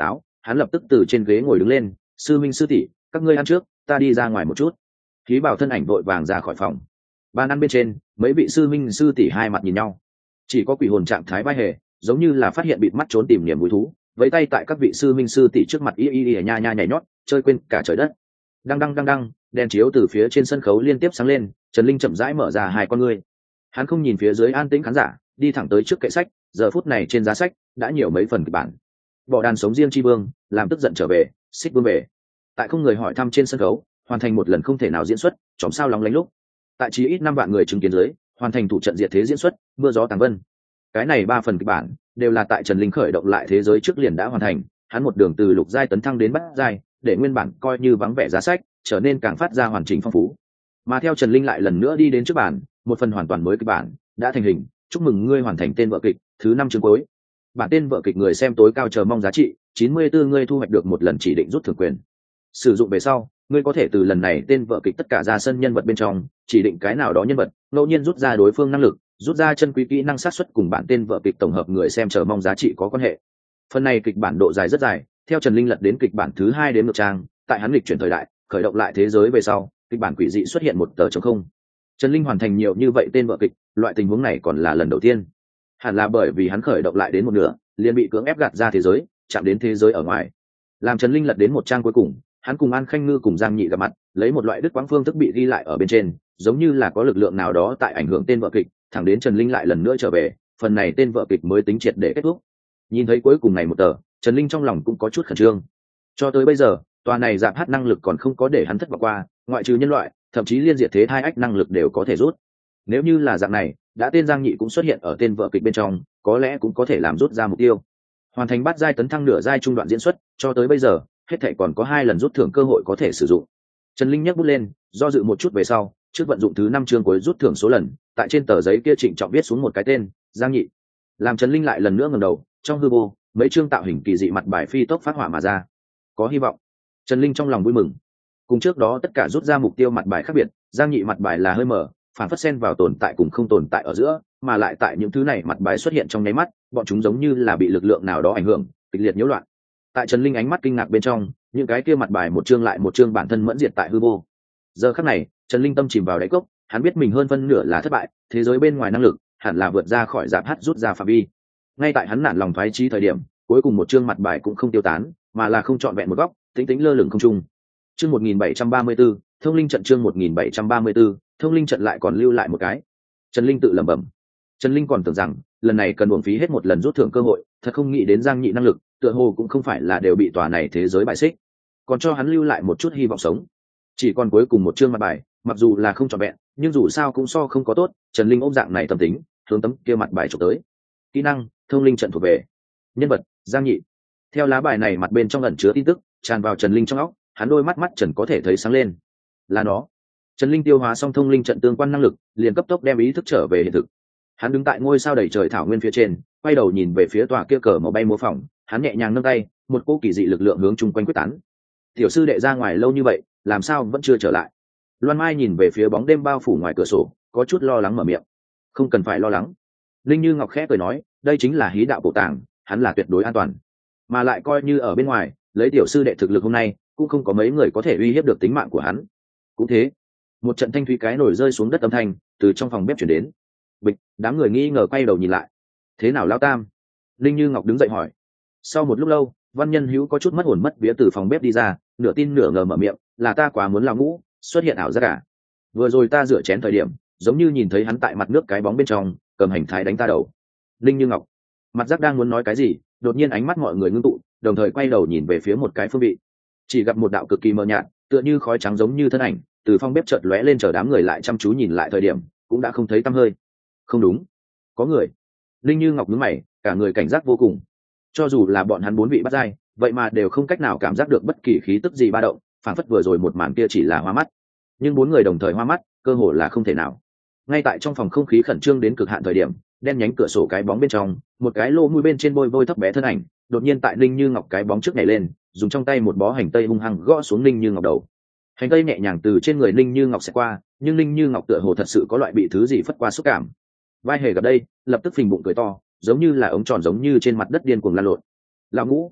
hắn lập tức từ trên ghế ngồi đứng lên. Sư minh sư tỷ, các ngươi ăn trước, ta đi ra ngoài một chút. Khí bảo thân ảnh vội vàng ra khỏi phòng. Bàn ăn bên trên, mấy vị sư minh sư tỷ hai mặt nhìn nhau, chỉ có quỷ hồn trạng thái vai hề giống như là phát hiện bịt mắt trốn tìm niềm vui thú, vẫy tay tại các vị sư minh sư tỷ trước mặt y y y nha nha nhảy nhót, chơi quên cả trời đất. Đăng đăng đăng đăng, đèn chiếu từ phía trên sân khấu liên tiếp sáng lên. Trần Linh chậm rãi mở ra hai con ngươi, hắn không nhìn phía dưới an tĩnh khán giả, đi thẳng tới trước kệ sách. Giờ phút này trên giá sách đã nhiều mấy phần kịch bản. Bỏ đàn sống riêng chi vương, làm tức giận trở về, xích vương về. Tại không người hỏi thăm trên sân khấu, hoàn thành một lần không thể nào diễn xuất, chòm sao lóng lánh lúc. Tại chí ít năm vạn người chứng kiến dưới, hoàn thành thủ trận diệt thế diễn xuất, mưa gió tàng vân. Cái này ba phần kịch bản đều là tại Trần Linh khởi động lại thế giới trước liền đã hoàn thành. Hắn một đường từ lục giai tấn thăng đến bát giai, để nguyên bản coi như vắng vẻ giá sách trở nên càng phát ra hoàn chỉnh phong phú. Mà theo Trần Linh lại lần nữa đi đến trước bản, một phần hoàn toàn mới kịch bản đã thành hình. Chúc mừng ngươi hoàn thành tên vở kịch thứ năm chương cuối. Bản tên vở kịch người xem tối cao chờ mong giá trị chín mươi tư, ngươi thu hoạch được một lần chỉ định rút thưởng quyền. Sử dụng về sau, ngươi có thể từ lần này tên vở kịch tất cả ra sân nhân vật bên trong chỉ định cái nào đó nhân vật, ngẫu nhiên rút ra đối phương năng lực, rút ra chân quý kỹ năng sát xuất cùng bản tên vở kịch tổng hợp người xem chờ mong giá trị có quan hệ. Phần này kịch bản độ dài rất dài, theo Trần Linh lật đến kịch bản thứ hai đến ngược trang, tại hắn lịch chuyển thời đại, khởi động lại thế giới về sau, kịch bản quỷ dị xuất hiện một tờ trống không. Trần Linh hoàn thành nhiều như vậy tên vở kịch, loại tình huống này còn là lần đầu tiên. Hẳn là bởi vì hắn khởi động lại đến một nửa, liền bị cưỡng ép gạt ra thế giới, chạm đến thế giới ở ngoài. Làm Trần Linh lật đến một trang cuối cùng, hắn cùng An Khanh Ngư cùng Giang Nhị gặp mặt, lấy một loại đứt quãng phương thức bị ghi lại ở bên trên, giống như là có lực lượng nào đó tại ảnh hưởng tên vở kịch, thẳng đến Trần Linh lại lần nữa trở về, phần này tên vở kịch mới tính triệt để kết thúc. Nhìn thấy cuối cùng này một tờ, Trần Linh trong lòng cũng có chút khẩn trương. Cho tới bây giờ, tòa này giảm hát năng lực còn không có để hắn thất vọng qua, ngoại trừ nhân loại, thậm chí liên diệt thế thai ách năng lực đều có thể rút. Nếu như là dạng này, đã tên Giang Nhị cũng xuất hiện ở tên vở kịch bên trong, có lẽ cũng có thể làm rút ra mục tiêu. Hoàn thành bát giai tấn thăng nửa giai trung đoạn diễn xuất, cho tới bây giờ, hết thảy còn có hai lần rút thưởng cơ hội có thể sử dụng. Trần Linh nhấc bút lên, do dự một chút về sau, trước vận dụng thứ năm chương cuối rút thưởng số lần, tại trên tờ giấy kia trịnh trọng viết xuống một cái tên, Giang Nhị. Làm Trần Linh lại lần nữa ngẩng đầu, trong hư vô, mấy chương tạo hình kỳ dị mặt bài phi tốc phát hỏa mà ra. Có hy vọng. Trần Linh trong lòng vui mừng. Cùng trước đó tất cả rút ra mục tiêu mặt bài khác biệt, Giang Nhị mặt bài là hơi mở, phản phất xen vào tồn tại cùng không tồn tại ở giữa, mà lại tại những thứ này mặt bài xuất hiện trong nháy mắt, bọn chúng giống như là bị lực lượng nào đó ảnh hưởng, kịch liệt nhiễu loạn. Tại Trần Linh ánh mắt kinh ngạc bên trong, những cái kia mặt bài một chương lại một chương bản thân mẫn diệt tại hư vô. Giờ khắc này, Trần Linh tâm chìm vào đáy cốc, hắn biết mình hơn phân nửa là thất bại, thế giới bên ngoài năng lực hẳn là vượt ra khỏi giáp hát rút ra phạm vi. Ngay tại hắn nản lòng thoái chí thời điểm, cuối cùng một chương mặt bài cũng không tiêu tán, mà là không chọn vẹn một góc, tĩnh tĩnh lơ lửng không trung. Chương một nghìn bảy trăm ba mươi 174, thông linh trận chương một nghìn bảy trăm ba mươi 174, thông linh trận lại còn lưu lại một cái. Trần Linh tự lẩm bẩm. Trần Linh còn tưởng rằng lần này cần uổng phí hết một lần rút thưởng cơ hội, thật không nghĩ đến Giang Nhị năng lực, tựa hồ cũng không phải là đều bị tòa này thế giới bại xích, còn cho hắn lưu lại một chút hy vọng sống. Chỉ còn cuối cùng một chương mặt bài, mặc dù là không trọn vẹn, nhưng dù sao cũng so không có tốt. Trần Linh ôm dạng này tâm tính, hướng tấm kia mặt bài chụp tới. Kỹ năng, thông linh trận thuộc về. Nhân vật, Giang Nhị. Theo lá bài này mặt bên trong ẩn chứa tin tức, tràn vào Trần Linh trong óc, hắn đôi mắt mắt Trần có thể thấy sáng lên. Là nó. Trần Linh tiêu hóa xong thông linh trận tương quan năng lực, liền cấp tốc đem ý thức trở về hiện thực. Hắn đứng tại ngôi sao đầy trời thảo nguyên phía trên, quay đầu nhìn về phía tòa kia cờ màu bay múa phỏng, hắn nhẹ nhàng nâng tay, một cỗ kỳ dị lực lượng hướng chung quanh quyết tán. Tiểu sư đệ ra ngoài lâu như vậy, làm sao vẫn chưa trở lại? Loan Mai nhìn về phía bóng đêm bao phủ ngoài cửa sổ, có chút lo lắng mở miệng. Không cần phải lo lắng. Linh Như Ngọc khẽ cười nói, đây chính là hí đạo bộ tàng, hắn là tuyệt đối an toàn. Mà lại coi như ở bên ngoài, lấy tiểu sư đệ thực lực hôm nay, cũng không có mấy người có thể uy hiếp được tính mạng của hắn. Cũng thế, một trận thanh thúy cái nổi rơi xuống đất âm thanh từ trong phòng bếp chuyển đến. Bịch, đám người nghi ngờ quay đầu nhìn lại. Thế nào Lão Tam? Linh Như Ngọc đứng dậy hỏi. Sau một lúc lâu, Văn Nhân Hữu có chút mất hồn mất vía từ phòng bếp đi ra, nửa tin nửa ngờ mở miệng, là ta quá muốn Lão Ngũ xuất hiện ảo giác cả. Vừa rồi ta rửa chén thời điểm, giống như nhìn thấy hắn tại mặt nước cái bóng bên trong cầm hành thái đánh ta đầu. Linh Như Ngọc mặt giác đang muốn nói cái gì, đột nhiên ánh mắt mọi người ngưng tụ, đồng thời quay đầu nhìn về phía một cái phương vị, chỉ gặp một đạo cực kỳ mờ nhạt, tựa như khói trắng giống như thân ảnh từ phòng bếp chợt lóe lên, chờ đám người lại chăm chú nhìn lại thời điểm cũng đã không thấy tăm hơi. Không đúng, có người. Linh Như Ngọc nhướng mày, cả người cảnh giác vô cùng. Cho dù là bọn hắn bốn vị bắt dai, vậy mà đều không cách nào cảm giác được bất kỳ khí tức gì ba động, phản phất vừa rồi một màn kia chỉ là hoa mắt. Nhưng bốn người đồng thời hoa mắt, cơ hồ là không thể nào. Ngay tại trong phòng không khí khẩn trương đến cực hạn thời điểm, đen nhánh cửa sổ cái bóng bên trong, một cái lô mũi bên trên bôi vôi thấp bé thân ảnh, đột nhiên tại Linh Như Ngọc cái bóng trước nhảy lên, dùng trong tay một bó hành tây hung hăng gõ xuống Linh Như Ngọc đầu. Hành tây nhẹ nhàng từ trên người Linh Như Ngọc sẽ qua, nhưng Linh Như Ngọc tựa hồ thật sự có loại bị thứ gì phất qua xúc cảm. Vai hề gặp đây, lập tức phình bụng cười to, giống như là ống tròn giống như trên mặt đất điên cuồng lan lộn. Lão Ngũ,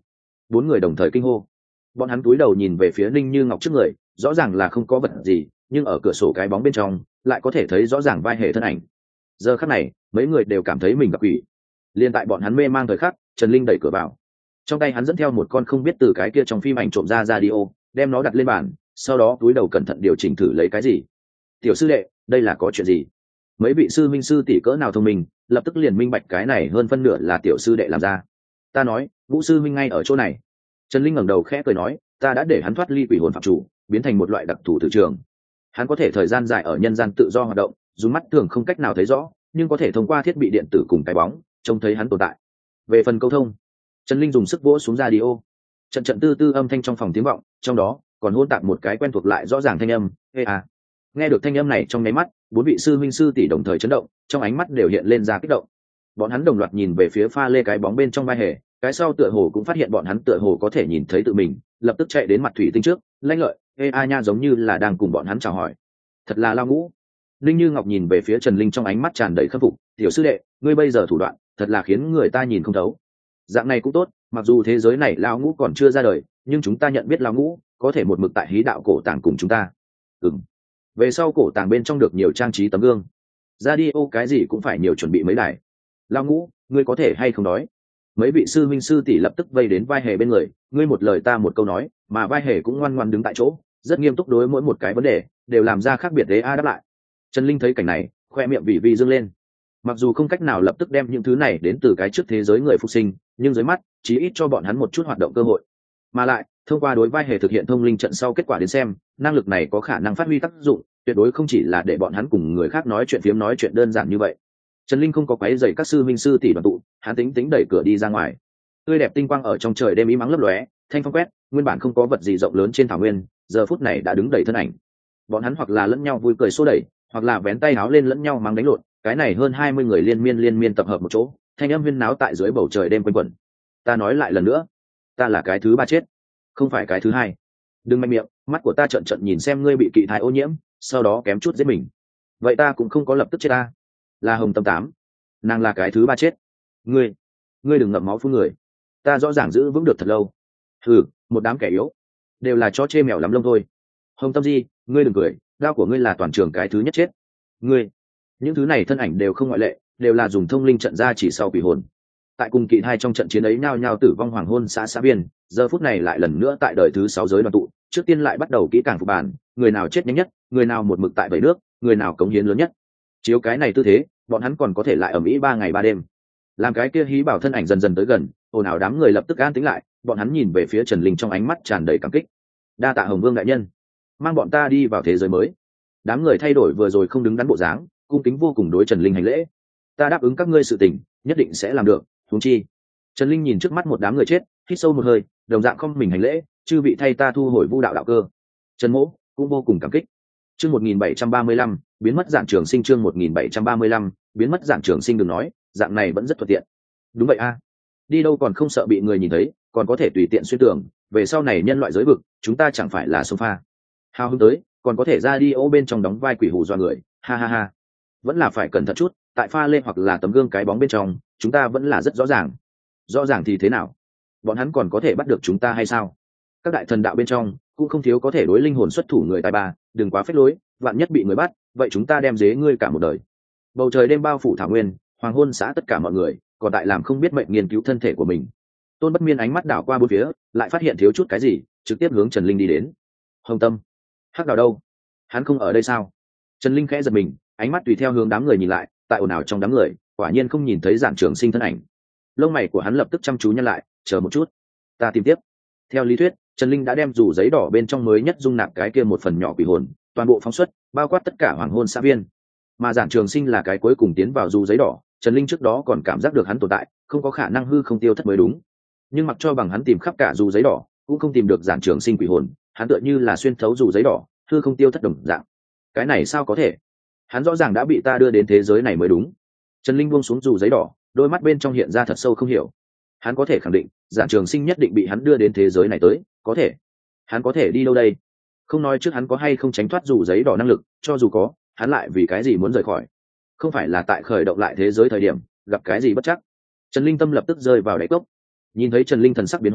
Bốn người đồng thời kinh hô. Bọn hắn cúi đầu nhìn về phía Ninh Như Ngọc trước người, rõ ràng là không có vật gì, nhưng ở cửa sổ cái bóng bên trong lại có thể thấy rõ ràng vai hề thân ảnh. Giờ khắc này mấy người đều cảm thấy mình gặp quỷ. Liên tại bọn hắn mê mang thời khắc, Trần Linh đẩy cửa vào, trong tay hắn dẫn theo một con không biết từ cái kia trong phim ảnh trộm ra radio, đem nó đặt lên bàn, sau đó cúi đầu cẩn thận điều chỉnh thử lấy cái gì. Tiểu sư đệ, đây là có chuyện gì? Mấy vị sư minh sư tỷ cỡ nào thông minh, lập tức liền minh bạch cái này hơn phân nửa là tiểu sư đệ làm ra. Ta nói, Vũ sư minh ngay ở chỗ này. Trần Linh ngẩng đầu khẽ cười nói, ta đã để hắn thoát ly quỷ hồn phạm chủ, biến thành một loại đặc thù thử trường. Hắn có thể thời gian dài ở nhân gian tự do hoạt động, dùng mắt thường không cách nào thấy rõ, nhưng có thể thông qua thiết bị điện tử cùng cái bóng trông thấy hắn tồn tại. Về phần câu thông, Trần Linh dùng sức vỗ xuống radio, trận trận tư tư âm thanh trong phòng tiếng vọng, trong đó còn hỗn tạp một cái quen thuộc lại rõ ràng thanh âm, "Ê à." Nghe được thanh âm này trong nháy mắt, bốn vị sư minh sư tỷ đồng thời chấn động, trong ánh mắt đều hiện lên ra kích động. Bọn hắn đồng loạt nhìn về phía pha lê cái bóng bên trong vai hề, cái sau tựa hồ cũng phát hiện bọn hắn tựa hồ có thể nhìn thấy tự mình, lập tức chạy đến mặt thủy tinh trước, lanh lợi, "Ê a nha", giống như là đang cùng bọn hắn chào hỏi. Thật là lao ngũ. Linh Như Ngọc nhìn về phía Trần Linh trong ánh mắt tràn đầy khâm phục, "Tiểu sư đệ, ngươi bây giờ thủ đoạn, thật là khiến người ta nhìn không thấu." Dạng này cũng tốt, mặc dù thế giới này lao ngũ còn chưa ra đời, nhưng chúng ta nhận biết lao ngũ có thể một mực tại hí đạo cổ tàng cùng chúng ta. Ừm. Về sau cổ tàng bên trong được nhiều trang trí tấm gương, radio cái gì cũng phải nhiều chuẩn bị mấy đài. Lao ngũ, ngươi có thể hay không nói? Mấy vị sư minh sư tỷ lập tức vây đến vai hề bên người, ngươi một lời ta một câu nói, mà vai hề cũng ngoan ngoãn đứng tại chỗ, rất nghiêm túc đối mỗi một cái vấn đề đều làm ra khác biệt. Đế a đáp lại. Trần Linh thấy cảnh này, khoe miệng vì vi dương lên. Mặc dù không cách nào lập tức đem những thứ này đến từ cái trước thế giới người phục sinh, nhưng dưới mắt chí ít cho bọn hắn một chút hoạt động cơ hội. Mà lại thông qua đối vai hề thực hiện thông linh trận sau kết quả đến xem, năng lực này có khả năng phát huy tác dụng, tuyệt đối không chỉ là để bọn hắn cùng người khác nói chuyện phiếm nói chuyện đơn giản như vậy. Trần Linh không có quấy rầy các sư minh sư tỷ đoàn tụ, hắn tính tính đẩy cửa đi ra ngoài. Tươi đẹp tinh quang ở trong trời đêm im ắng lấp lóe, thanh phong quét, nguyên bản không có vật gì rộng lớn trên thảo nguyên, giờ phút này đã đứng đầy thân ảnh. Bọn hắn hoặc là lẫn nhau vui cười xô đẩy, hoặc là vén tay áo lên lẫn nhau mắng đánh lộn, cái này hơn hai mươi người liên miên liên miên tập hợp một chỗ, thanh âm huyên náo tại dưới bầu trời đêm quanh quẩn. Ta nói lại lần nữa, ta là cái thứ ba chết, không phải cái thứ hai. Đừng mạnh miệng, mắt của ta trợn trợn nhìn xem ngươi bị kỵ thai ô nhiễm, sau đó kém chút giết mình. Vậy ta cũng không có lập tức chết ta. Là Hồng Tâm Tám, nàng là cái thứ ba chết. Ngươi, ngươi đừng ngậm máu phun người. Ta rõ ràng giữ vững được thật lâu. Hừ, một đám kẻ yếu, đều là chó chê mèo lắm lông thôi. Hồng Tâm Di, ngươi đừng cười, đao của ngươi là toàn trường cái thứ nhất chết. Ngươi, những thứ này thân ảnh đều không ngoại lệ, đều là dùng thông linh trận ra chỉ sau quỷ hồn. Tại cùng kỵ hai trong trận chiến ấy nhao nhao tử vong hoàng hôn xã xã biên, giờ phút này lại lần nữa tại đời thứ sáu giới đoàn tụ, trước tiên lại bắt đầu kỹ càng phục bản, người nào chết nhanh nhất, người nào một mực tại bảy nước, người nào cống hiến lớn nhất. Chiếu cái này tư thế, bọn hắn còn có thể lại ở mỹ ba ngày ba đêm. Làm cái kia hí bảo thân ảnh dần dần tới gần, ồn ào đám người lập tức an tĩnh lại, bọn hắn nhìn về phía Trần Linh trong ánh mắt tràn đầy cảm kích. Đa tạ Hồng Vương đại nhân, mang bọn ta đi vào thế giới mới. Đám người thay đổi vừa rồi không đứng đắn bộ dáng, cung kính vô cùng đối Trần Linh hành lễ. Ta đáp ứng các ngươi sự tình, nhất định sẽ làm được. Huống chi. Trần Linh nhìn trước mắt một đám người chết, hít sâu một hơi, đồng dạng không mình hành lễ, chư vị thay ta thu hồi Vu đạo đạo cơ. Trần Mỗ cũng vô cùng cảm kích. Chương một nghìn bảy trăm ba mươi lăm, biến mất Giản Trường Sinh. Chương một nghìn bảy trăm ba mươi lăm, biến mất Giản Trường Sinh. Đừng nói, dạng này vẫn rất thuận tiện. Đúng vậy a, đi đâu còn không sợ bị người nhìn thấy, còn có thể tùy tiện xuyên tưởng, về sau này nhân loại giới vực, chúng ta chẳng phải là sông pha. Hào hứng tới, còn có thể ra đi ô bên trong đóng vai quỷ hù dọa người, ha ha ha. Vẫn là phải cẩn thận chút, tại pha lên hoặc là tấm gương cái bóng bên trong, chúng ta vẫn là rất rõ ràng. Rõ ràng thì thế nào? Bọn hắn còn có thể bắt được chúng ta hay sao? Các đại thần đạo bên trong cũng không thiếu có thể đối linh hồn xuất thủ người tài ba, đừng quá phết lối, vạn nhất bị người bắt, vậy chúng ta đem dế ngươi cả một đời. Bầu trời đêm bao phủ thảo nguyên, hoàng hôn xã tất cả mọi người, còn tại làm không biết mệnh nghiên cứu thân thể của mình. Tôn Bất Miên ánh mắt đảo qua bốn phía, lại phát hiện thiếu chút cái gì, trực tiếp hướng Trần Linh đi đến. Hồng Tâm, Hắc Đào đâu? Hắn không ở đây sao? Trần Linh khẽ giật mình, ánh mắt tùy theo hướng đám người nhìn lại, tại ồn ào trong đám người, quả nhiên không nhìn thấy Giản Trường Sinh thân ảnh. Lông mày của hắn lập tức chăm chú nhăn lại, chờ một chút, ta tìm tiếp. Theo lý thuyết, Trần Linh đã đem dù giấy đỏ bên trong mới nhất dung nạp cái kia một phần nhỏ quỷ hồn, toàn bộ phóng xuất, bao quát tất cả hoàng hôn xã viên. Mà Giản Trường Sinh là cái cuối cùng tiến vào dù giấy đỏ, Trần Linh trước đó còn cảm giác được hắn tồn tại, không có khả năng hư không tiêu thất mới đúng. Nhưng mặc cho bằng hắn tìm khắp cả dù giấy đỏ, cũng không tìm được Giản Trường Sinh quỷ hồn, hắn tựa như là xuyên thấu dù giấy đỏ, hư không tiêu thất đồng dạng. Cái này sao có thể? Hắn rõ ràng đã bị ta đưa đến thế giới này mới đúng. Trần Linh buông xuống dù giấy đỏ, đôi mắt bên trong hiện ra thật sâu không hiểu. Hắn có thể khẳng định, Giản Trường Sinh nhất định bị hắn đưa đến thế giới này tới, có thể. Hắn có thể đi đâu đây? Không nói trước hắn có hay không tránh thoát dù giấy đỏ năng lực, cho dù có, hắn lại vì cái gì muốn rời khỏi? Không phải là tại khởi động lại thế giới thời điểm, gặp cái gì bất chắc. Trần Linh tâm lập tức rơi vào đáy cốc. Nhìn thấy Trần Linh thần sắc biến hóa,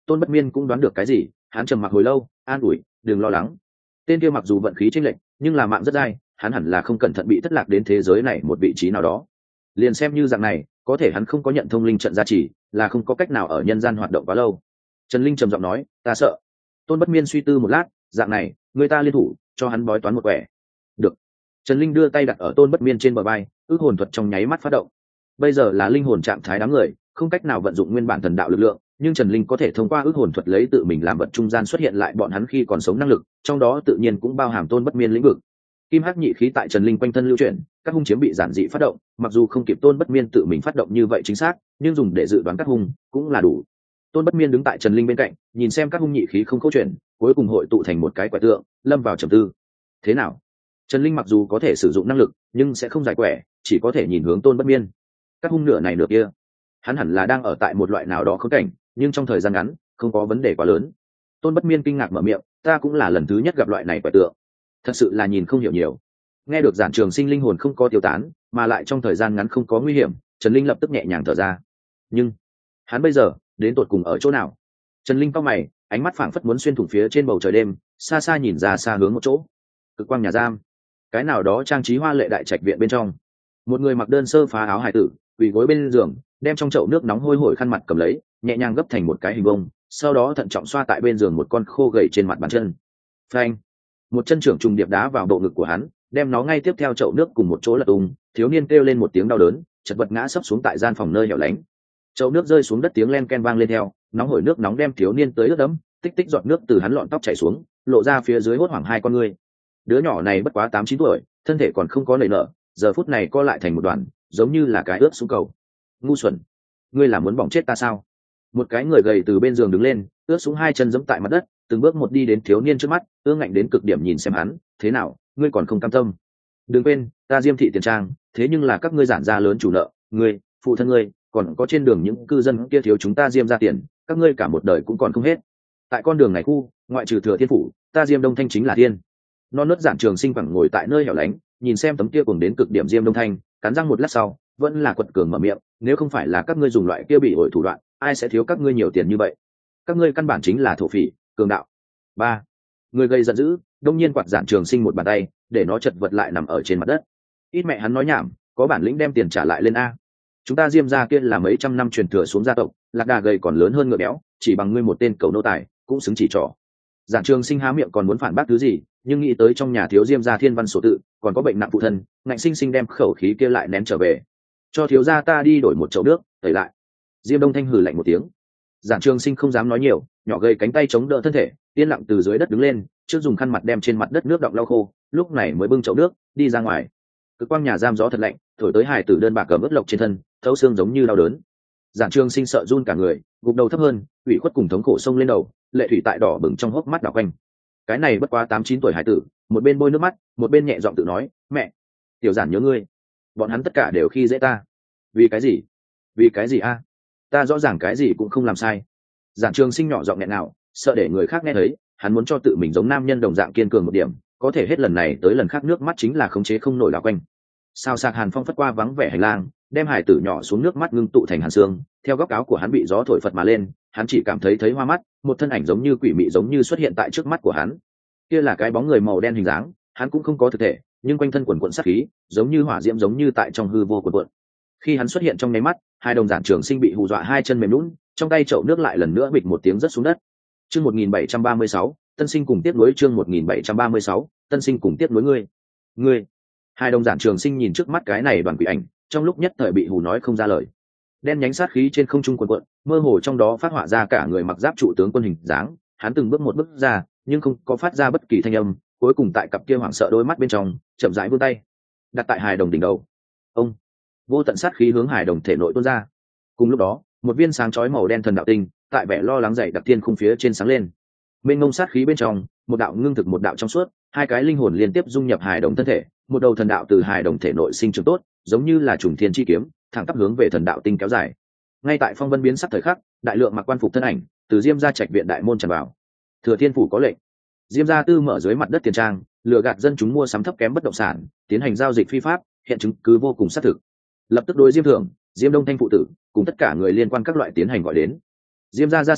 Tôn Bất Miên cũng đoán được cái gì, hắn trầm mặc hồi lâu, an ủi, đừng lo lắng. Tên kia mặc dù vận khí chênh lệch, nhưng là mạng rất dai, hắn hẳn là không cẩn thận bị thất lạc đến thế giới này một vị trí nào đó. Liền xem như dạng này, có thể hắn không có nhận thông linh trận gia trì, là không có cách nào ở nhân gian hoạt động quá lâu. Trần Linh trầm giọng nói, ta sợ. Tôn Bất Miên suy tư một lát, dạng này, người ta liên thủ, cho hắn bói toán một quẻ. Được. Trần Linh đưa tay đặt ở Tôn Bất Miên trên bờ vai, ước hồn thuật trong nháy mắt phát động. Bây giờ là linh hồn trạng thái đám người, không cách nào vận dụng nguyên bản thần đạo lực lượng, nhưng Trần Linh có thể thông qua ước hồn thuật lấy tự mình làm vật trung gian xuất hiện lại bọn hắn khi còn sống năng lực, trong đó tự nhiên cũng bao hàm Tôn Bất Miên lĩnh vực. Kim hắc nhị khí tại Trần Linh quanh thân lưu chuyển, các hung chiếm bị giản dị phát động, mặc dù không kịp Tôn Bất Miên tự mình phát động như vậy chính xác, nhưng dùng để dự đoán các hung cũng là đủ. Tôn Bất Miên đứng tại Trần Linh bên cạnh, nhìn xem các hung nhị khí không câu chuyện, cuối cùng hội tụ thành một cái quẻ tượng, lâm vào trầm tư. Thế nào? Trần Linh mặc dù có thể sử dụng năng lực, nhưng sẽ không giải quẻ, chỉ có thể nhìn hướng Tôn Bất Miên. Các hung nửa này nửa kia, hắn hẳn là đang ở tại một loại nào đó khốn cảnh, nhưng trong thời gian ngắn, không có vấn đề quá lớn. Tôn Bất Miên kinh ngạc mở miệng, ta cũng là lần thứ nhất gặp loại này quẻ tượng, thật sự là nhìn không hiểu nhiều. Nghe được Giản Trường Sinh linh hồn không có tiêu tán, mà lại trong thời gian ngắn không có nguy hiểm, Trần Linh lập tức nhẹ nhàng thở ra. Nhưng hắn bây giờ đến tột cùng ở chỗ nào? Trần Linh cau mày, ánh mắt phảng phất muốn xuyên thủng phía trên bầu trời đêm, xa xa nhìn ra xa hướng một chỗ. Cực quang nhà giam, cái nào đó trang trí hoa lệ đại trạch viện bên trong, một người mặc đơn sơ phá áo hải tử, quỳ gối bên giường, đem trong chậu nước nóng hôi hổi khăn mặt cầm lấy, nhẹ nhàng gấp thành một cái hình vông, sau đó thận trọng xoa tại bên giường một con khô gầy trên mặt bàn chân. Phanh! Một chân trưởng trùng điệp đá vào bộ ngực của hắn, đem nó ngay tiếp theo chậu nước cùng một chỗ lật tung, thiếu niên kêu lên một tiếng đau đớn, chật vật ngã sấp xuống tại gian phòng nơi hẻo lánh. Chậu nước rơi xuống đất tiếng len ken vang lên theo, nóng hổi nước nóng đem thiếu niên tới ướt đẫm, tích tích giọt nước từ hắn lọn tóc chảy xuống, lộ ra phía dưới hốt hoảng hai con ngươi. Đứa nhỏ này bất quá tám chín tuổi, thân thể còn không có nảy nở, giờ phút này co lại thành một đoàn, giống như là cái ướt xuống cầu. Ngu xuẩn, ngươi là muốn bỏng chết ta sao? Một cái người gầy từ bên giường đứng lên, ướt xuống hai chân giẫm tại mặt đất, từng bước một đi đến thiếu niên trước mắt, ương ngạnh đến cực điểm nhìn xem hắn, thế nào, ngươi còn không cam tâm? Đừng quên, ta Diêm thị tiền trang, thế nhưng là các ngươi giản gia lớn chủ nợ, ngươi, phụ thân ngươi, còn có trên đường những cư dân kia thiếu chúng ta Diêm ra tiền, các ngươi cả một đời cũng còn không hết. Tại con đường này khu, ngoại trừ Thừa Thiên phủ, ta Diêm Đông Thanh chính là thiên. Non nớt Giản Trường Sinh quẳng ngồi tại nơi hẻo lánh, nhìn xem tấm kia cùng đến cực điểm Diêm Đông Thanh, cắn răng một lát sau, vẫn là quật cường mở miệng, nếu không phải là các ngươi dùng loại kia bị ổi thủ đoạn, ai sẽ thiếu các ngươi nhiều tiền như vậy? Các ngươi căn bản chính là thổ phỉ, cường đạo. Ba, người gây giận dữ, đông nhiên quạt Giản Trường Sinh một bàn tay, để nó chật vật lại nằm ở trên mặt đất. Ít mẹ hắn nói nhảm, có bản lĩnh đem tiền trả lại lên a. Chúng ta Diêm gia kia là mấy trăm năm truyền thừa xuống gia tộc, lạc đà gầy còn lớn hơn ngựa béo, chỉ bằng ngươi một tên cầu nô tài, cũng xứng chỉ trỏ. Giản Trường Sinh há miệng còn muốn phản bác thứ gì, nhưng nghĩ tới trong nhà thiếu Diêm gia thiên văn sổ tự, còn có bệnh nặng phụ thân, ngạnh sinh sinh đem khẩu khí kia lại nén trở về. Cho thiếu gia ta đi đổi một chậu nước, tẩy lại. Diêm Đông Thanh hừ lạnh một tiếng. Giản Trường Sinh không dám nói nhiều, nhỏ gầy cánh tay chống đỡ thân thể, yên lặng từ dưới đất đứng lên, trước dùng khăn mặt đem trên mặt đất nước đọng lau khô, lúc này mới bưng chậu nước đi ra ngoài. Cực quang nhà giam gió thật lạnh, thổi tới hài tử đơn bạc cầm ướt lộc trên thân, thấu xương giống như đau đớn. Giản Trường Sinh sợ run cả người, gục đầu thấp hơn, ủy khuất cùng thống khổ xông lên đầu, lệ thủy tại đỏ bừng trong hốc mắt đảo quanh. Cái này bất quá tám chín tuổi hài tử, một bên bôi nước mắt, một bên nhẹ giọng tự nói, mẹ, tiểu Giản nhớ ngươi. Bọn hắn tất cả đều khi dễ ta. Vì cái gì? Vì cái gì a? Ta rõ ràng cái gì cũng không làm sai. Giản Trường Sinh nhỏ giọng nghẹn ngào, sợ để người khác nghe thấy, hắn muốn cho tự mình giống nam nhân đồng dạng kiên cường một điểm, có thể hết lần này tới lần khác nước mắt chính là khống chế không nổi đảo quanh. Sao sạc hàn phong phất qua vắng vẻ hành lang, đem hải tử nhỏ xuống nước mắt ngưng tụ thành hàn xương, theo góc áo của hắn bị gió thổi phật mà lên, hắn chỉ cảm thấy thấy hoa mắt, một thân ảnh giống như quỷ mị giống như xuất hiện tại trước mắt của hắn. Kia là cái bóng người màu đen hình dáng, hắn cũng không có thực thể, nhưng quanh thân quần quần sát khí, giống như hỏa diễm giống như tại trong hư vô quần quần. Khi hắn xuất hiện trong nháy mắt, hai đồng Giản Trường Sinh bị hù dọa hai chân mềm nhũn, trong tay chậu nước lại lần nữa bịch một tiếng rớt xuống đất. Chương một nghìn bảy trăm ba mươi sáu, Tân Sinh cùng tiếp nối chương một nghìn bảy trăm ba mươi sáu, Tân Sinh cùng tiếp nối ngươi. Ngươi. Hai đồng Giản Trường Sinh nhìn trước mắt cái này đoàn quỷ ảnh, trong lúc nhất thời bị hù nói không ra lời. Đen nhánh sát khí trên không trung cuồn cuộn, mơ hồ trong đó phát họa ra cả người mặc giáp trụ tướng quân hình dáng, hắn từng bước một bước ra, nhưng không có phát ra bất kỳ thanh âm, cuối cùng tại cặp kia hoảng sợ đôi mắt bên trong, chậm rãi vươn tay, đặt tại hài đồng đỉnh đầu. Ông. Vô tận sát khí hướng hài đồng thể nội tuôn ra. Cùng lúc đó, một viên sáng chói màu đen thần đạo tinh, tại vẻ lo lắng dậy đặc thiên khung phía trên sáng lên. Bên ngông sát khí bên trong, một đạo ngưng thực một đạo trong suốt, hai cái linh hồn liên tiếp dung nhập hài đồng thân thể, một đầu thần đạo từ hài đồng thể nội sinh trưởng tốt, giống như là trùng thiên chi kiếm, thẳng tắp hướng về thần đạo tinh kéo dài. Ngay tại phong vân biến sắc thời khắc, đại lượng mặc quan phục thân ảnh từ Diêm gia trạch viện đại môn tràn vào. Thừa Thiên phủ có lệnh, Diêm gia tư mở dưới mặt đất tiền trang, lừa gạt dân chúng mua sắm thấp kém bất động sản, tiến hành giao dịch phi pháp, hiện chứng cứ vô cùng xác thực. Lập tức đối Diêm Thượng, Diêm Đông Thanh phụ tử cùng tất cả người liên quan các loại tiến hành gọi đến. Diêm gia gia sản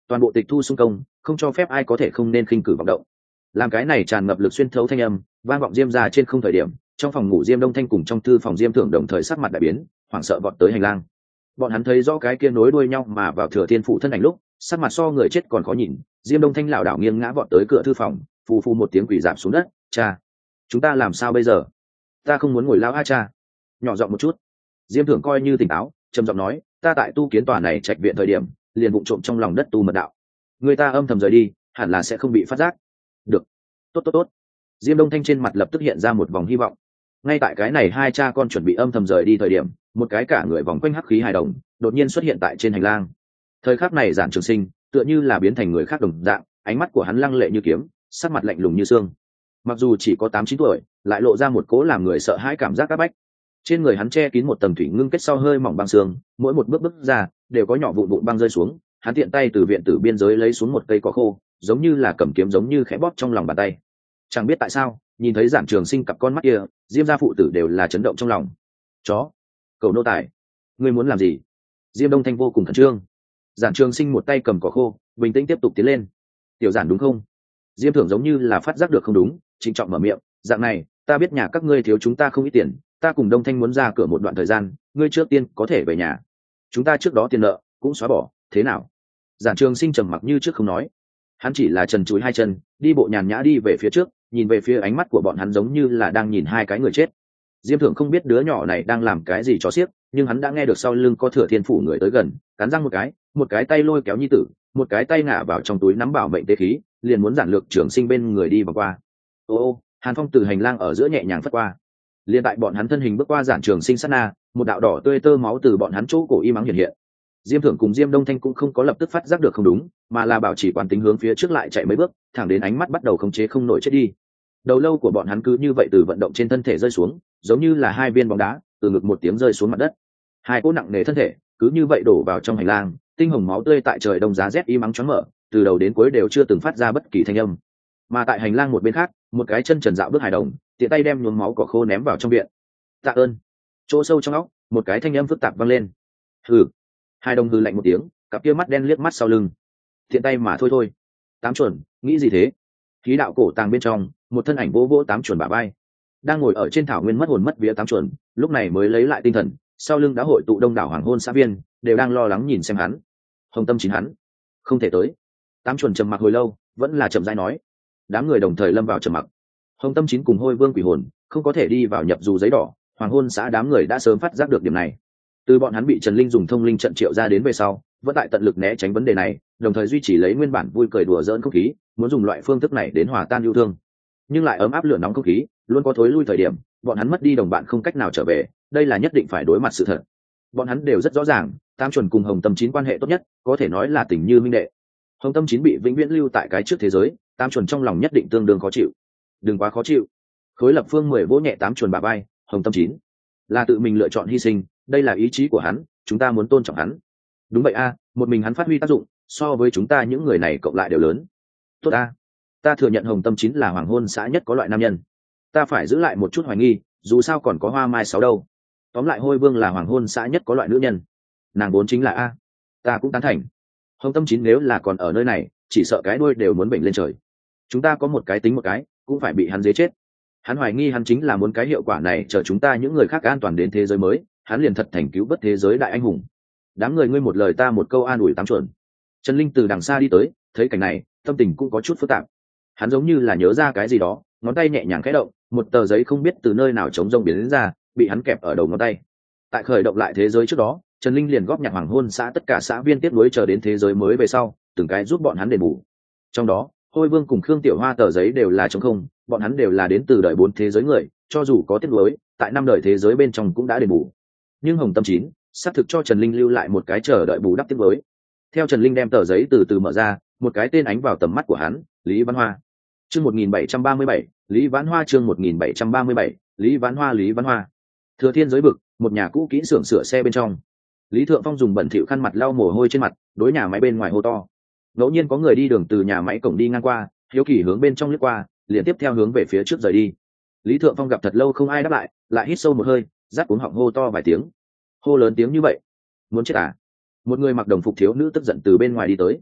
toàn bộ tịch thu xung công, không cho phép ai có thể không nên khinh cử vọng động. Làm cái này tràn ngập lực xuyên thấu thanh âm vang vọng diêm ra trên không thời điểm, trong phòng ngủ diêm đông thanh cùng trong thư phòng diêm thượng đồng thời sắc mặt đại biến, hoảng sợ vọt tới hành lang. Bọn hắn thấy rõ cái kia nối đuôi nhau mà vào thừa thiên phụ thân ảnh lúc, sắc mặt so người chết còn khó nhìn. Diêm đông thanh lảo đảo nghiêng ngã vọt tới cửa thư phòng, phù phù một tiếng quỳ dạp xuống đất. Cha, chúng ta làm sao bây giờ? Ta không muốn ngồi lao a cha. Nhỏ giọng một chút. Diêm thượng coi như tỉnh táo, trầm giọng nói, ta tại tu kiến tòa này trạch viện thời điểm liền vụng trộm trong lòng đất tu mật đạo, người ta âm thầm rời đi hẳn là sẽ không bị phát giác. Được, tốt tốt tốt. Diêm đông thanh trên mặt lập tức hiện ra một vòng hy vọng. Ngay tại cái này hai cha con chuẩn bị âm thầm rời đi thời điểm, một cái cả người vòng quanh hắc khí hài đồng đột nhiên xuất hiện tại trên hành lang. Thời khắc này Giản Trường Sinh tựa như là biến thành người khác đồng dạng, ánh mắt của hắn lăng lệ như kiếm, sắc mặt lạnh lùng như xương. Mặc dù chỉ có tám chín tuổi, lại lộ ra một cố làm người sợ hãi cảm giác áp bách. Trên người hắn che kín một tầng thủy ngưng kết sau hơi mỏng băng xương, mỗi một bước bước ra đều có nhỏ vụn vụn băng rơi xuống. Hắn tiện tay từ viện tử biên giới lấy xuống một cây cỏ khô, giống như là cầm kiếm, giống như khẽ bóp trong lòng bàn tay. Chẳng biết tại sao, nhìn thấy Giản Trường Sinh cặp con mắt kia, Diêm gia phụ tử đều là chấn động trong lòng. Chó, cầu nô tài, ngươi muốn làm gì? Diêm Đông Thanh vô cùng khẩn trương. Giản Trường Sinh một tay cầm cỏ khô, bình tĩnh tiếp tục tiến lên. Tiểu Giản đúng không? Diêm Thưởng giống như là phát giác được không đúng, trịnh trọng mở miệng, dạng này, ta biết nhà các ngươi thiếu chúng ta không ít tiền, ta cùng Đông Thanh muốn ra cửa một đoạn thời gian, ngươi trước tiên có thể về nhà. Chúng ta trước đó tiền nợ cũng xóa bỏ, thế nào? Giản Trường Sinh trầm mặc như trước không nói. Hắn chỉ là trần chuối hai chân, đi bộ nhàn nhã đi về phía trước, nhìn về phía ánh mắt của bọn hắn giống như là đang nhìn hai cái người chết. Diêm Thưởng không biết đứa nhỏ này đang làm cái gì cho xiếc, nhưng hắn đã nghe được sau lưng có Thừa Thiên phủ người tới gần, cắn răng một cái, một cái tay lôi kéo nhi tử, một cái tay ngả vào trong túi nắm bảo mệnh tế khí, liền muốn Giản Lược Trường Sinh bên người đi vào qua. Ô ô, Hàn Phong từ hành lang ở giữa nhẹ nhàng phất qua. Liên tại bọn hắn thân hình bước qua Giản Trường Sinh sát na, một đạo đỏ tươi tơ máu từ bọn hắn chỗ cổ y mắng hiện hiện. Diêm Thưởng cùng Diêm Đông Thanh cũng không có lập tức phát giác được không đúng, mà là bảo trì quán tính hướng phía trước lại chạy mấy bước, thẳng đến ánh mắt bắt đầu khống chế không nổi chết đi. Đầu lâu của bọn hắn cứ như vậy từ vận động trên thân thể rơi xuống, giống như là hai viên bóng đá từ ngực một tiếng rơi xuống mặt đất. Hai cỗ nặng nề thân thể cứ như vậy đổ vào trong hành lang, tinh hồng máu tươi tại trời đông giá rét y mắng choáng mở, từ đầu đến cuối đều chưa từng phát ra bất kỳ thanh âm. Mà tại hành lang một bên khác, một cái chân trần dạo bước hài đồng, tiện tay đem nhuốm máu cỏ khô ném vào trong viện. Tạ ơn. Chỗ sâu trong óc, một cái thanh âm phức tạp vang lên. Hừ. Hai đồng hừ lạnh một tiếng, cặp kia mắt đen liếc mắt sau lưng. Tiện tay mà thôi thôi. Tám chuẩn, nghĩ gì thế? Khí đạo cổ tàng bên trong, một thân ảnh vỗ vỗ tám chuẩn bả vai. Đang ngồi ở trên thảo nguyên mất hồn mất vía tám chuẩn, lúc này mới lấy lại tinh thần, sau lưng đã hội tụ đông đảo hoàng hôn xã viên, đều đang lo lắng nhìn xem hắn. Hồng Tâm Chín hắn không thể tới. Tám chuẩn trầm mặc hồi lâu, vẫn là chậm rãi nói. Đám người đồng thời lâm vào trầm mặc. Hồng Tâm Chín cùng Hôi Vương Quỷ Hồn không có thể đi vào nhập dù giấy đỏ, hoàng hôn xã đám người đã sớm phát giác được điểm này. Từ bọn hắn bị Trần Linh dùng thông linh trận triệu ra đến về sau, vẫn tại tận lực né tránh vấn đề này, đồng thời duy trì lấy nguyên bản vui cười đùa giỡn không khí, muốn dùng loại phương thức này đến hòa tan yêu thương. Nhưng lại ấm áp lửa nóng không khí, luôn có thối lui thời điểm, bọn hắn mất đi đồng bạn không cách nào trở về, đây là nhất định phải đối mặt sự thật. Bọn hắn đều rất rõ ràng, Tam chuẩn cùng Hồng Tâm Chín quan hệ tốt nhất, có thể nói là tình như minh đệ. Hồng Tâm Chín bị vĩnh viễn lưu tại cái trước thế giới, Tam chuẩn trong lòng nhất định tương đương khó chịu. Đừng quá khó chịu. Khối Lập Phương mười vỗ nhẹ Tám chuẩn bà bay, Hồng Tâm Chín là tự mình lựa chọn hy sinh, đây là ý chí của hắn, chúng ta muốn tôn trọng hắn. Đúng vậy a, một mình hắn phát huy tác dụng, so với chúng ta những người này cộng lại đều lớn. Tốt a, ta thừa nhận Hồng Tâm Chín là hoàng hôn xã nhất có loại nam nhân, ta phải giữ lại một chút hoài nghi, dù sao còn có Hoa Mai Sáu đâu. Tóm lại Hôi Vương là hoàng hôn xã nhất có loại nữ nhân, nàng vốn chính là a. Ta cũng tán thành. Hồng Tâm Chín nếu là còn ở nơi này, chỉ sợ cái đuôi đều muốn bệnh lên trời. Chúng ta có một cái tính một cái, cũng phải bị hắn giết chết. Hắn hoài nghi hắn chính là muốn cái hiệu quả này chờ chúng ta những người khác an toàn đến thế giới mới, hắn liền thật thành cứu vớt thế giới đại anh hùng. Đám người ngươi một lời ta một câu an ủi Tám chuẩn. Trần Linh từ đằng xa đi tới, thấy cảnh này, tâm tình cũng có chút phức tạp. Hắn giống như là nhớ ra cái gì đó, ngón tay nhẹ nhàng khẽ động, một tờ giấy không biết từ nơi nào trống rông biến đến ra, bị hắn kẹp ở đầu ngón tay. Tại khởi động lại thế giới trước đó, Trần Linh liền góp nhặt hoàng hôn xã tất cả xã viên tiếp nối chờ đến thế giới mới về sau, từng cái giúp bọn hắn đền bù. Trong đó, Hôi Vương cùng Khương Tiểu Hoa tờ giấy đều là trống không, bọn hắn đều là đến từ đời bốn thế giới người, cho dù có tiếp nối, tại năm đời thế giới bên trong cũng đã đền bù. Nhưng Hồng Tâm Chín xác thực cho Trần Linh lưu lại một cái chờ đợi bù đắp tiếp nối. Theo Trần Linh đem tờ giấy từ từ mở ra, một cái tên ánh vào tầm mắt của hắn, Lý Văn Hoa. Chương một nghìn bảy trăm ba mươi bảy, Lý Vãn Hoa chương một nghìn bảy trăm ba mươi bảy, Lý Vãn Hoa Lý Vãn Hoa. Thừa Thiên giới vực, một nhà cũ kỹ xưởng sửa xe bên trong. Lý Thượng Phong dùng bẩn thỉu khăn mặt lau mồ hôi trên mặt, đối nhà máy bên ngoài hô to. Ngẫu nhiên có người đi đường từ nhà máy cổng đi ngang qua, hiếu kỳ hướng bên trong lướt qua, liền tiếp theo hướng về phía trước rời đi. Lý Thượng Phong gặp thật lâu không ai đáp lại, lại hít sâu một hơi, rát cuống họng hô to vài tiếng. Hô lớn tiếng như vậy, muốn chết à? Một người mặc đồng phục thiếu nữ tức giận từ bên ngoài đi tới.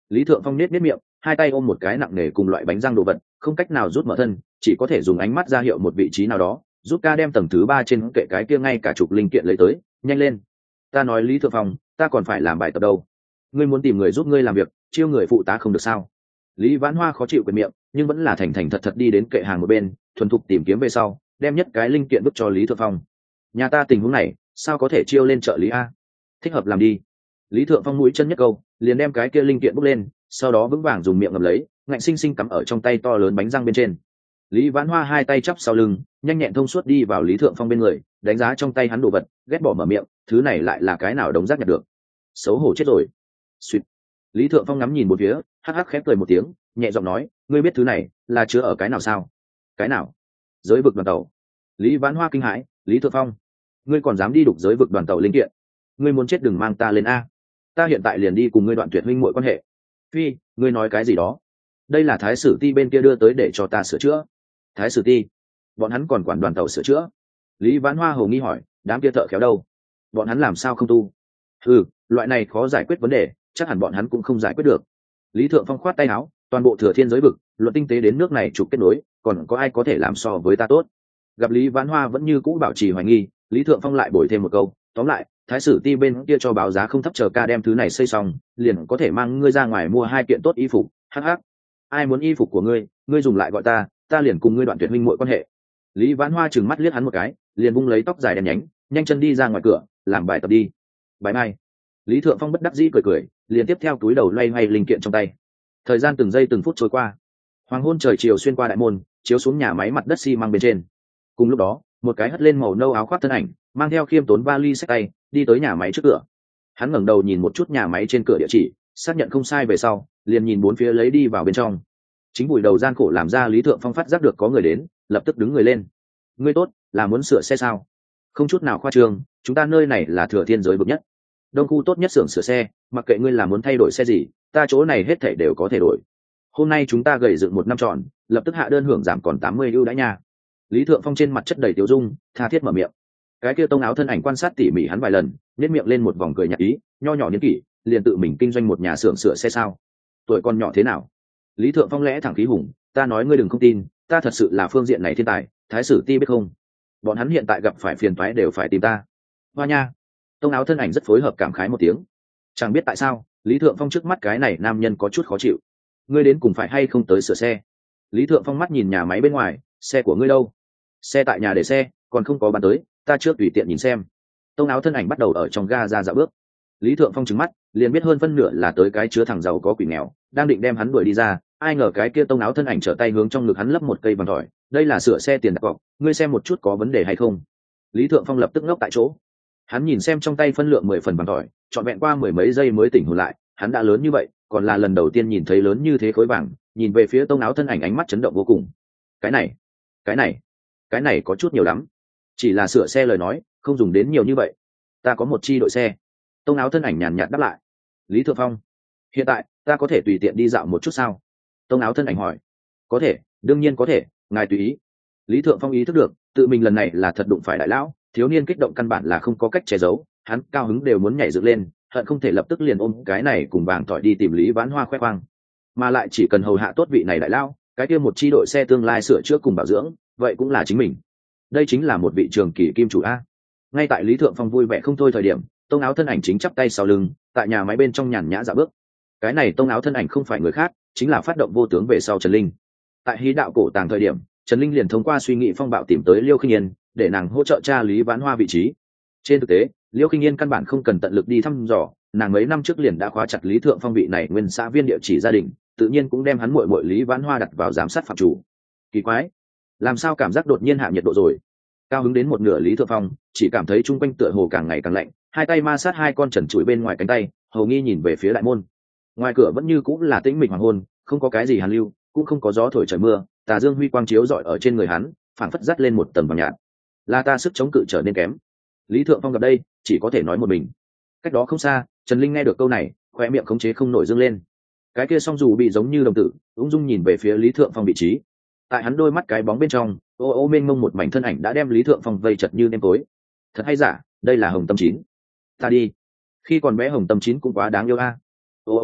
Lý Thượng Phong nết nết miệng, hai tay ôm một cái nặng nề cùng loại bánh răng đồ vật, không cách nào rút mở thân, chỉ có thể dùng ánh mắt ra hiệu một vị trí nào đó, giúp ca đem tầng thứ ba trên kệ cái kia ngay cả chục linh kiện lấy tới, nhanh lên. Ta nói Lý Thượng Phong, ta còn phải làm bài tập đâu. Ngươi muốn tìm người giúp ngươi làm việc, chiêu người phụ tá không được sao? Lý Vãn Hoa khó chịu quyền miệng, nhưng vẫn là thành thành thật thật đi đến kệ hàng một bên, thuần thục tìm kiếm về sau, đem nhất cái linh kiện vứt cho Lý Thượng Phong. Nhà ta tình huống này, sao có thể chiêu lên trợ lý a? Thích hợp làm đi. Lý Thượng Phong mũi chân nhất câu, liền đem cái kia linh kiện bốc lên, sau đó vững vàng dùng miệng ngậm lấy, ngạnh sinh sinh cắm ở trong tay to lớn bánh răng bên trên. Lý Vãn Hoa hai tay chắp sau lưng, nhanh nhẹn thông suốt đi vào Lý Thượng Phong bên người, đánh giá trong tay hắn đồ vật, ghét bỏ mở miệng, thứ này lại là cái nào đống rác nhặt được? Xấu hổ chết rồi. Xuyệt. Lý Thượng Phong ngắm nhìn một phía, hắc hắc khép cười một tiếng, nhẹ giọng nói, ngươi biết thứ này là chứa ở cái nào sao? Cái nào? Giới vực đoàn tàu. Lý Vãn Hoa kinh hãi, Lý Thượng Phong, ngươi còn dám đi đục giới vực đoàn tàu linh kiện? Ngươi muốn chết đừng mang ta lên a. Ta hiện tại liền đi cùng ngươi đoạn tuyệt huynh muội quan hệ. Phi, ngươi nói cái gì đó? Đây là Thái Sử Ti bên kia đưa tới để cho ta sửa chữa. Thái Sử Ti? Bọn hắn còn quản đoàn tàu sửa chữa? Lý Vãn Hoa hồ nghi hỏi, đám kia thợ khéo đâu? Bọn hắn làm sao không tu? Ừ, loại này khó giải quyết vấn đề, chắc hẳn bọn hắn cũng không giải quyết được. Lý Thượng Phong khoát tay áo, toàn bộ thừa thiên giới vực, luận tinh tế đến nước này trục kết nối, còn có ai có thể làm so với ta tốt? Gặp Lý Vãn Hoa vẫn như cũ bảo trì hoài nghi, Lý Thượng Phong lại bồi thêm một câu, tóm lại, Thái Sử Ti bên kia cho báo giá không thấp, chờ ca đem thứ này xây xong, liền có thể mang ngươi ra ngoài mua hai kiện tốt y phục. Hắc hắc. Ai muốn y phục của ngươi, ngươi dùng lại gọi ta, ta liền cùng ngươi đoạn tuyệt huynh muội quan hệ. Lý Vãn Hoa trừng mắt liếc hắn một cái, liền vung lấy tóc dài đen nhánh, nhanh chân đi ra ngoài cửa, làm bài tập đi. Bye bye. Lý Thượng Phong bất đắc dĩ cười cười, liền tiếp theo túi đầu loay hoay linh kiện trong tay. Thời gian từng giây từng phút trôi qua, hoàng hôn trời chiều xuyên qua đại môn, chiếu xuống nhà máy mặt đất xi măng bên trên. Cùng lúc đó, một cái hất lên màu nâu áo khoác thân ảnh, mang theo khiêm tốn vali xách tay, đi tới nhà máy trước cửa. Hắn ngẩng đầu nhìn một chút nhà máy trên cửa địa chỉ, xác nhận không sai về sau, liền nhìn bốn phía lấy đi vào bên trong. Chính bụi đầu gian khổ làm ra Lý Thượng Phong phát giác được có người đến, lập tức đứng người lên. Ngươi tốt, là muốn sửa xe sao? Không chút nào khoa trương, chúng ta nơi này là thừa thiên giới bậc nhất, đông khu tốt nhất xưởng sửa xe, mặc kệ ngươi là muốn thay đổi xe gì, ta chỗ này hết thảy đều có thể đổi. Hôm nay chúng ta gầy dựng một năm tròn, lập tức hạ đơn hưởng giảm còn tám mươi ưu đãi nha. Lý Thượng Phong trên mặt chất đầy tiêu dung, tha thiết mở miệng. Cái kia tông áo thân ảnh quan sát tỉ mỉ hắn vài lần, nhếch miệng lên một vòng cười nhạt ý, nho nhỏ niên kỷ, liền tự mình kinh doanh một nhà xưởng sửa xe sao? Tuổi còn nhỏ thế nào? Lý Thượng Phong lẽ thẳng khí hùng, ta nói ngươi đừng không tin, ta thật sự là phương diện này thiên tài, Thái Sử Ti biết không? Bọn hắn hiện tại gặp phải phiền toái đều phải tìm ta. Hoa nha. Tông áo thân ảnh rất phối hợp cảm khái một tiếng. Chẳng biết tại sao, Lý Thượng Phong trước mắt cái này nam nhân có chút khó chịu. Ngươi đến cùng phải hay không tới sửa xe? Lý Thượng Phong mắt nhìn nhà máy bên ngoài, xe của ngươi đâu? Xe tại nhà để xe, còn không có bán tới, ta trước tùy tiện nhìn xem. Tông áo thân ảnh bắt đầu ở trong ga ra dạo bước. Lý Thượng Phong trừng mắt, liền biết hơn phân nửa là tới cái chứa thằng giàu có quỷ nghèo, đang định đem hắn đuổi đi ra, ai ngờ cái kia tông áo thân ảnh trở tay hướng trong ngực hắn lấp một cây vàng tỏi, đây là sửa xe tiền đặt cọc, ngươi xem một chút có vấn đề hay không? Lý Thượng Phong lập tức ngốc tại chỗ. Hắn nhìn xem trong tay phân lượng mười phần vàng tỏi, trọn vẹn qua mười mấy giây mới tỉnh hồn lại, hắn đã lớn như vậy, còn là lần đầu tiên nhìn thấy lớn như thế khối vàng, nhìn về phía tông áo thân ảnh ánh mắt chấn động vô cùng. Cái này, cái này, cái này có chút nhiều lắm. Chỉ là sửa xe lời nói, không dùng đến nhiều như vậy. Ta có một chi đội xe. Tông áo thân ảnh nhàn nhạt đáp lại. Lý Thượng Phong, hiện tại ta có thể tùy tiện đi dạo một chút sao? Tông áo thân ảnh hỏi. Có thể, đương nhiên có thể, ngài tùy ý. Lý Thượng Phong ý thức được, tự mình lần này là thật đụng phải đại lão, thiếu niên kích động căn bản là không có cách che giấu, hắn cao hứng đều muốn nhảy dựng lên, hận không thể lập tức liền ôm cái này cùng vàng tỏi đi tìm Lý Vãn Hoa khoe khoang. Mà lại chỉ cần hầu hạ tốt vị này đại lão, cái kia một chi đội xe tương lai sửa chữa cùng bảo dưỡng, vậy cũng là chính mình. Đây chính là một vị trường kỳ kim chủ a. Ngay tại Lý Thượng Phong vui vẻ không thôi thời điểm, tông áo thân ảnh chính chắp tay sau lưng, tại nhà máy bên trong nhàn nhã dạo bước. Cái này tông áo thân ảnh không phải người khác, chính là phát động vô tướng về sau Trần Linh. Tại hí đạo cổ tàng thời điểm, Trần Linh liền thông qua suy nghĩ phong bạo tìm tới Liêu Khinh Yên, để nàng hỗ trợ tra Lý Vãn Hoa vị trí. Trên thực tế, Liêu Khinh Yên căn bản không cần tận lực đi thăm dò, nàng mấy năm trước liền đã khóa chặt Lý Thượng Phong vị này nguyên xã viên địa chỉ gia đình, tự nhiên cũng đem hắn muội muội Lý Vãn Hoa đặt vào giám sát phạm chủ. Kỳ quái, làm sao cảm giác đột nhiên hạ nhiệt độ rồi? Cao hứng đến một nửa Lý Thượng Phong chỉ cảm thấy chung quanh tựa hồ càng ngày càng lạnh, hai tay ma sát hai con trần trụi bên ngoài cánh tay, hầu nghi nhìn về phía đại môn. Ngoài cửa vẫn như cũng là tĩnh mịch hoàng hôn, không có cái gì hàn lưu, cũng không có gió thổi trời mưa, tà dương huy quang chiếu rọi ở trên người hắn, phảng phất dắt lên một tầng vàng nhạt. Là ta sức chống cự trở nên kém. Lý Thượng Phong gặp đây, chỉ có thể nói một mình. Cách đó không xa, Trần Linh nghe được câu này, khoe miệng khống chế không nổi dương lên. Cái kia song dù bị giống như đồng tử, ung dung nhìn về phía Lý Thượng Phong vị trí. Tại hắn đôi mắt cái bóng bên trong, ô ô mênh mông một mảnh thân ảnh đã đem Lý Thượng Phong vây chật như nêm tối. Thật hay giả, đây là Hồng Tâm Chín. Ta đi. Khi còn bé Hồng Tâm Chín cũng quá đáng yêu a. Ô ô ô,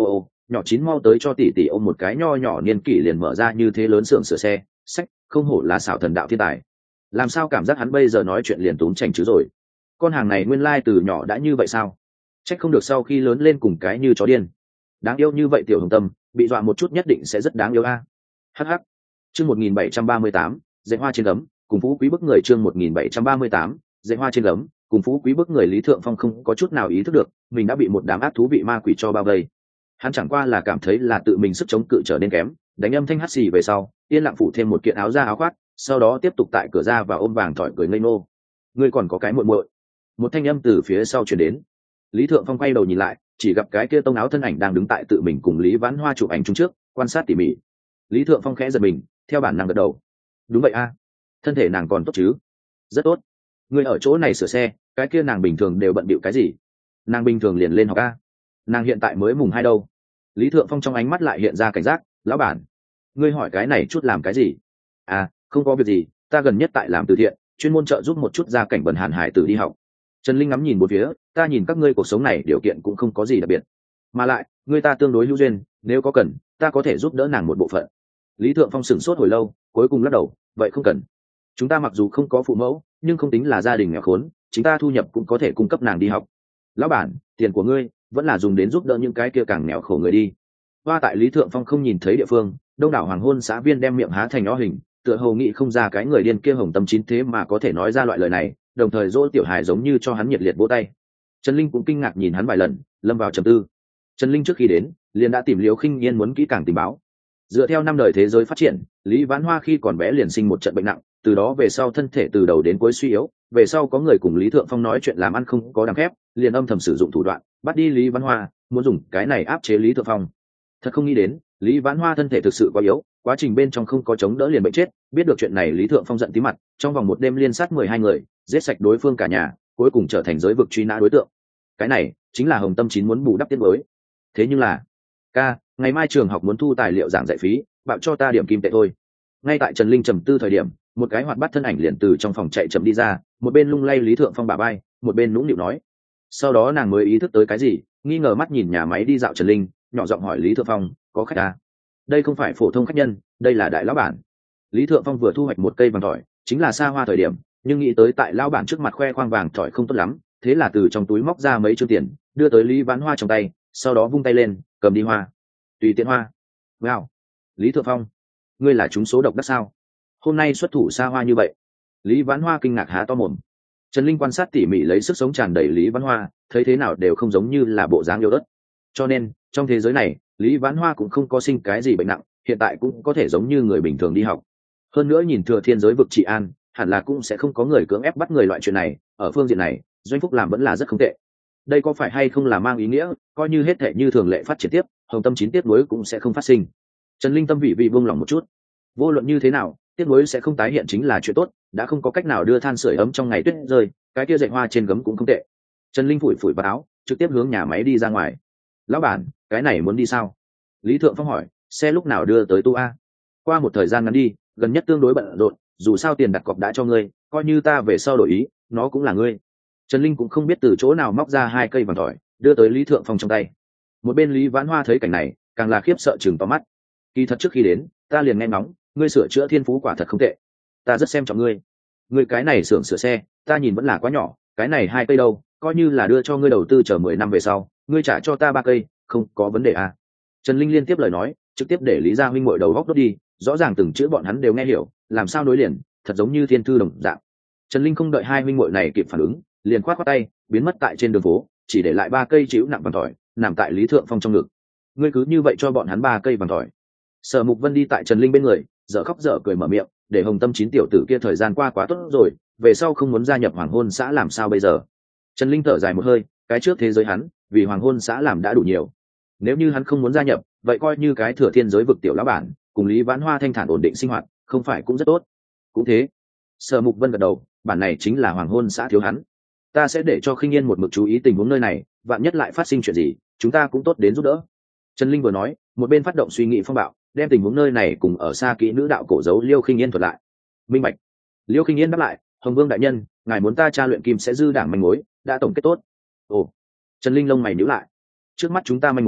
nhỏ chín mau tới cho tỷ tỷ ôm một cái nho nhỏ niên kỷ liền mở ra như thế lớn xưởng sửa xe sách, không hổ là xảo thần đạo thiên tài. Làm sao cảm giác hắn bây giờ nói chuyện liền túm chành chứ rồi. Con hàng này nguyên lai từ nhỏ đã như vậy sao? Trách không được sau khi lớn lên cùng cái như chó điên. Đáng yêu như vậy tiểu hồng tâm, bị dọa một chút nhất định sẽ rất đáng yêu a. Hắc hắc. Chương một nghìn bảy trăm ba mươi tám, dạy hoa trên gấm, cùng phú quý bức người. Chương một nghìn bảy trăm ba mươi tám, dạy hoa trên gấm, cùng phú quý bức người. Lý Thượng Phong không có chút nào ý thức được mình đã bị một đám ác thú vị ma quỷ cho bao vây. Hắn chẳng qua là cảm thấy là tự mình sức chống cự trở nên kém, đánh âm thanh hắt xì về sau, yên lặng phủ thêm một kiện áo da áo khoác, sau đó tiếp tục tại cửa ra và ôm vàng thỏi cười ngây ngô. Ngươi còn có cái muội muội. Một thanh âm từ phía sau truyền đến. Lý Thượng Phong quay đầu nhìn lại, chỉ gặp cái kia tông áo thân ảnh đang đứng tại tự mình cùng Lý Vãn Hoa chụp ảnh chung trước, quan sát tỉ mỉ. Lý Thượng Phong khẽ giật mình, theo bản năng gật đầu. Đúng vậy a, thân thể nàng còn tốt chứ? Rất tốt. Ngươi ở chỗ này sửa xe, cái kia nàng bình thường đều bận bịu cái gì? Nàng bình thường liền lên học a. Nàng hiện tại mới mùng hai đâu. Lý Thượng Phong trong ánh mắt lại hiện ra cảnh giác. Lão bản, ngươi hỏi cái này chút làm cái gì? À, không có việc gì, ta gần nhất tại làm từ thiện, chuyên môn trợ giúp một chút gia cảnh bần hàn hải tử đi học. Trần Linh ngắm nhìn một phía, ta nhìn các ngươi cuộc sống này điều kiện cũng không có gì đặc biệt, mà lại ngươi ta tương đối hữu duyên, nếu có cần ta có thể giúp đỡ nàng một bộ phận. Lý Thượng Phong sửng sốt hồi lâu, cuối cùng lắc đầu, vậy không cần. Chúng ta mặc dù không có phụ mẫu, nhưng không tính là gia đình nghèo khốn, chính ta thu nhập cũng có thể cung cấp nàng đi học. Lão bản, tiền của ngươi vẫn là dùng đến giúp đỡ những cái kia càng nghèo khổ người đi. Hoa tại Lý Thượng Phong không nhìn thấy địa phương, đông đảo hoàng hôn xã viên đem miệng há thành nhỏ hình, tựa hồ nghĩ không ra cái người điên kia hồng tâm chín thế mà có thể nói ra loại lời này, đồng thời dỗ tiểu hài giống như cho hắn nhiệt liệt vỗ tay. Trần Linh cũng kinh ngạc nhìn hắn vài lần, lâm vào trầm tư. Trần Linh trước khi đến liền đã tìm Liễu Khinh Yên muốn kỹ càng tình báo. Dựa theo năm đời thế giới phát triển, Lý Vãn Hoa khi còn bé liền sinh một trận bệnh nặng, từ đó về sau thân thể từ đầu đến cuối suy yếu, về sau có người cùng Lý Thượng Phong nói chuyện làm ăn không có đằng phép, liền âm thầm sử dụng thủ đoạn bắt đi Lý Vãn Hoa, muốn dùng cái này áp chế Lý Thượng Phong. Thật không nghĩ đến Lý Vãn Hoa thân thể thực sự quá yếu, quá trình bên trong không có chống đỡ liền bệnh chết. Biết được chuyện này Lý Thượng Phong giận tí mặt, trong vòng một đêm liên sát mười hai người, giết sạch đối phương cả nhà, cuối cùng trở thành giới vực truy nã đối tượng. Cái này chính là hồng tâm chín muốn bù đắp tiết mới. Thế nhưng là ca, ngày mai trường học muốn thu tài liệu giảng dạy phí, bạo cho ta điểm kim tệ thôi. Ngay tại Trần Linh trầm tư thời điểm, một cái hoạt bát thân ảnh liền từ trong phòng chạy chậm đi ra, một bên lung lay Lý Thượng Phong bả vai, một bên nũng nịu nói. Sau đó nàng mới ý thức tới cái gì, nghi ngờ mắt nhìn nhà máy đi dạo Trần Linh, nhỏ giọng hỏi Lý Thượng Phong, có khách à? Đây không phải phổ thông khách nhân, đây là đại lão bản. Lý Thượng Phong vừa thu hoạch một cây vàng tỏi, chính là xa hoa thời điểm, nhưng nghĩ tới tại lão bản trước mặt khoe khoang vàng tỏi không tốt lắm, thế là từ trong túi móc ra mấy trương tiền, đưa tới Lý Vãn Hoa trong tay, sau đó vung tay lên, cầm đi hoa. Tùy tiện hoa. Wow. Lý Thượng Phong, ngươi là trúng số độc đắc sao? Hôm nay xuất thủ xa hoa như vậy. Lý Vãn Hoa kinh ngạc há to mồm. Trần Linh quan sát tỉ mỉ lấy sức sống tràn đầy Lý Vãn Hoa, thấy thế nào đều không giống như là bộ dáng yếu ớt. Cho nên, trong thế giới này, Lý Vãn Hoa cũng không có sinh cái gì bệnh nặng, hiện tại cũng có thể giống như người bình thường đi học. Hơn nữa nhìn thừa thiên giới vực trị an, hẳn là cũng sẽ không có người cưỡng ép bắt người loại chuyện này, ở phương diện này, Doanh Phúc làm vẫn là rất không tệ. Đây có phải hay không là mang ý nghĩa, coi như hết thệ như thường lệ phát triển tiếp, hồng tâm chín tiết nối cũng sẽ không phát sinh. Trần Linh tâm vị vị buông lòng một chút. Vô luận như thế nào, tiết nối sẽ không tái hiện chính là chuyện tốt, đã không có cách nào đưa than sưởi ấm trong ngày tuyết rơi, cái kia dạy hoa trên gấm cũng không tệ. Trần Linh phủi phủi vào áo, trực tiếp hướng nhà máy đi ra ngoài. Lão bản, cái này muốn đi sao? Lý Thượng Phong hỏi, xe lúc nào đưa tới tu a? Qua một thời gian ngắn đi, gần nhất tương đối bận rộn, dù sao tiền đặt cọc đã cho ngươi, coi như ta về sau đổi ý, nó cũng là ngươi. Trần Linh cũng không biết từ chỗ nào móc ra hai cây vàng tỏi, đưa tới Lý Thượng Phong trong tay. Một bên Lý Vãn Hoa thấy cảnh này, càng là khiếp sợ chừng to mắt. Kỳ thật trước khi đến, ta liền nghe ngóng, ngươi sửa chữa thiên phú quả thật không tệ, ta rất xem trọng ngươi. Ngươi cái này xưởng sửa xe, ta nhìn vẫn là quá nhỏ, cái này hai cây đâu, coi như là đưa cho ngươi đầu tư chờ mười năm về sau, ngươi trả cho ta ba cây, không có vấn đề à? Trần Linh liên tiếp lời nói, trực tiếp để Lý gia huynh muội đầu góc đốt đi, rõ ràng từng chữ bọn hắn đều nghe hiểu, làm sao nối liền, thật giống như thiên thư đồng dạng. Trần Linh không đợi hai huynh muội này kịp phản ứng, liền khoát khoát tay, biến mất tại trên đường phố, chỉ để lại ba cây chịu nặng vàng tỏi, nằm tại Lý Thượng Phong trong ngực. Ngươi cứ như vậy cho bọn hắn ba cây vàng tỏi. Sở Mục Vân đi tại Trần Linh bên người, dở khóc dở cười mở miệng, để Hồng Tâm chín tiểu tử kia thời gian qua quá tốt rồi, về sau không muốn gia nhập Hoàng Hôn xã làm sao bây giờ? Trần Linh thở dài một hơi, cái trước thế giới hắn, vì Hoàng Hôn xã làm đã đủ nhiều. Nếu như hắn không muốn gia nhập, vậy coi như cái thừa thiên giới vực tiểu lão bản, cùng Lý Vãn Hoa thanh thản ổn định sinh hoạt, không phải cũng rất tốt? Cũng thế. Sở Mục Vân gật đầu, bản này chính là Hoàng Hôn xã thiếu hắn. Ta sẽ để cho Khinh Yên một mực chú ý tình huống nơi này, vạn nhất lại phát sinh chuyện gì, chúng ta cũng tốt đến giúp đỡ. Trần Linh vừa nói, một bên phát động suy nghĩ phong bạo, đem tình huống nơi này cùng ở xa kỹ nữ đạo cổ dấu Liêu Khinh Yên thuật lại. Minh bạch. Liêu Khinh Yên đáp lại, Hồng Vương đại nhân, ngài muốn ta tra luyện kim sẽ dư đảng manh mối, đã tổng kết tốt. Ồ. Trần Linh lông mày nhíu lại. Trước mắt chúng ta manh mối,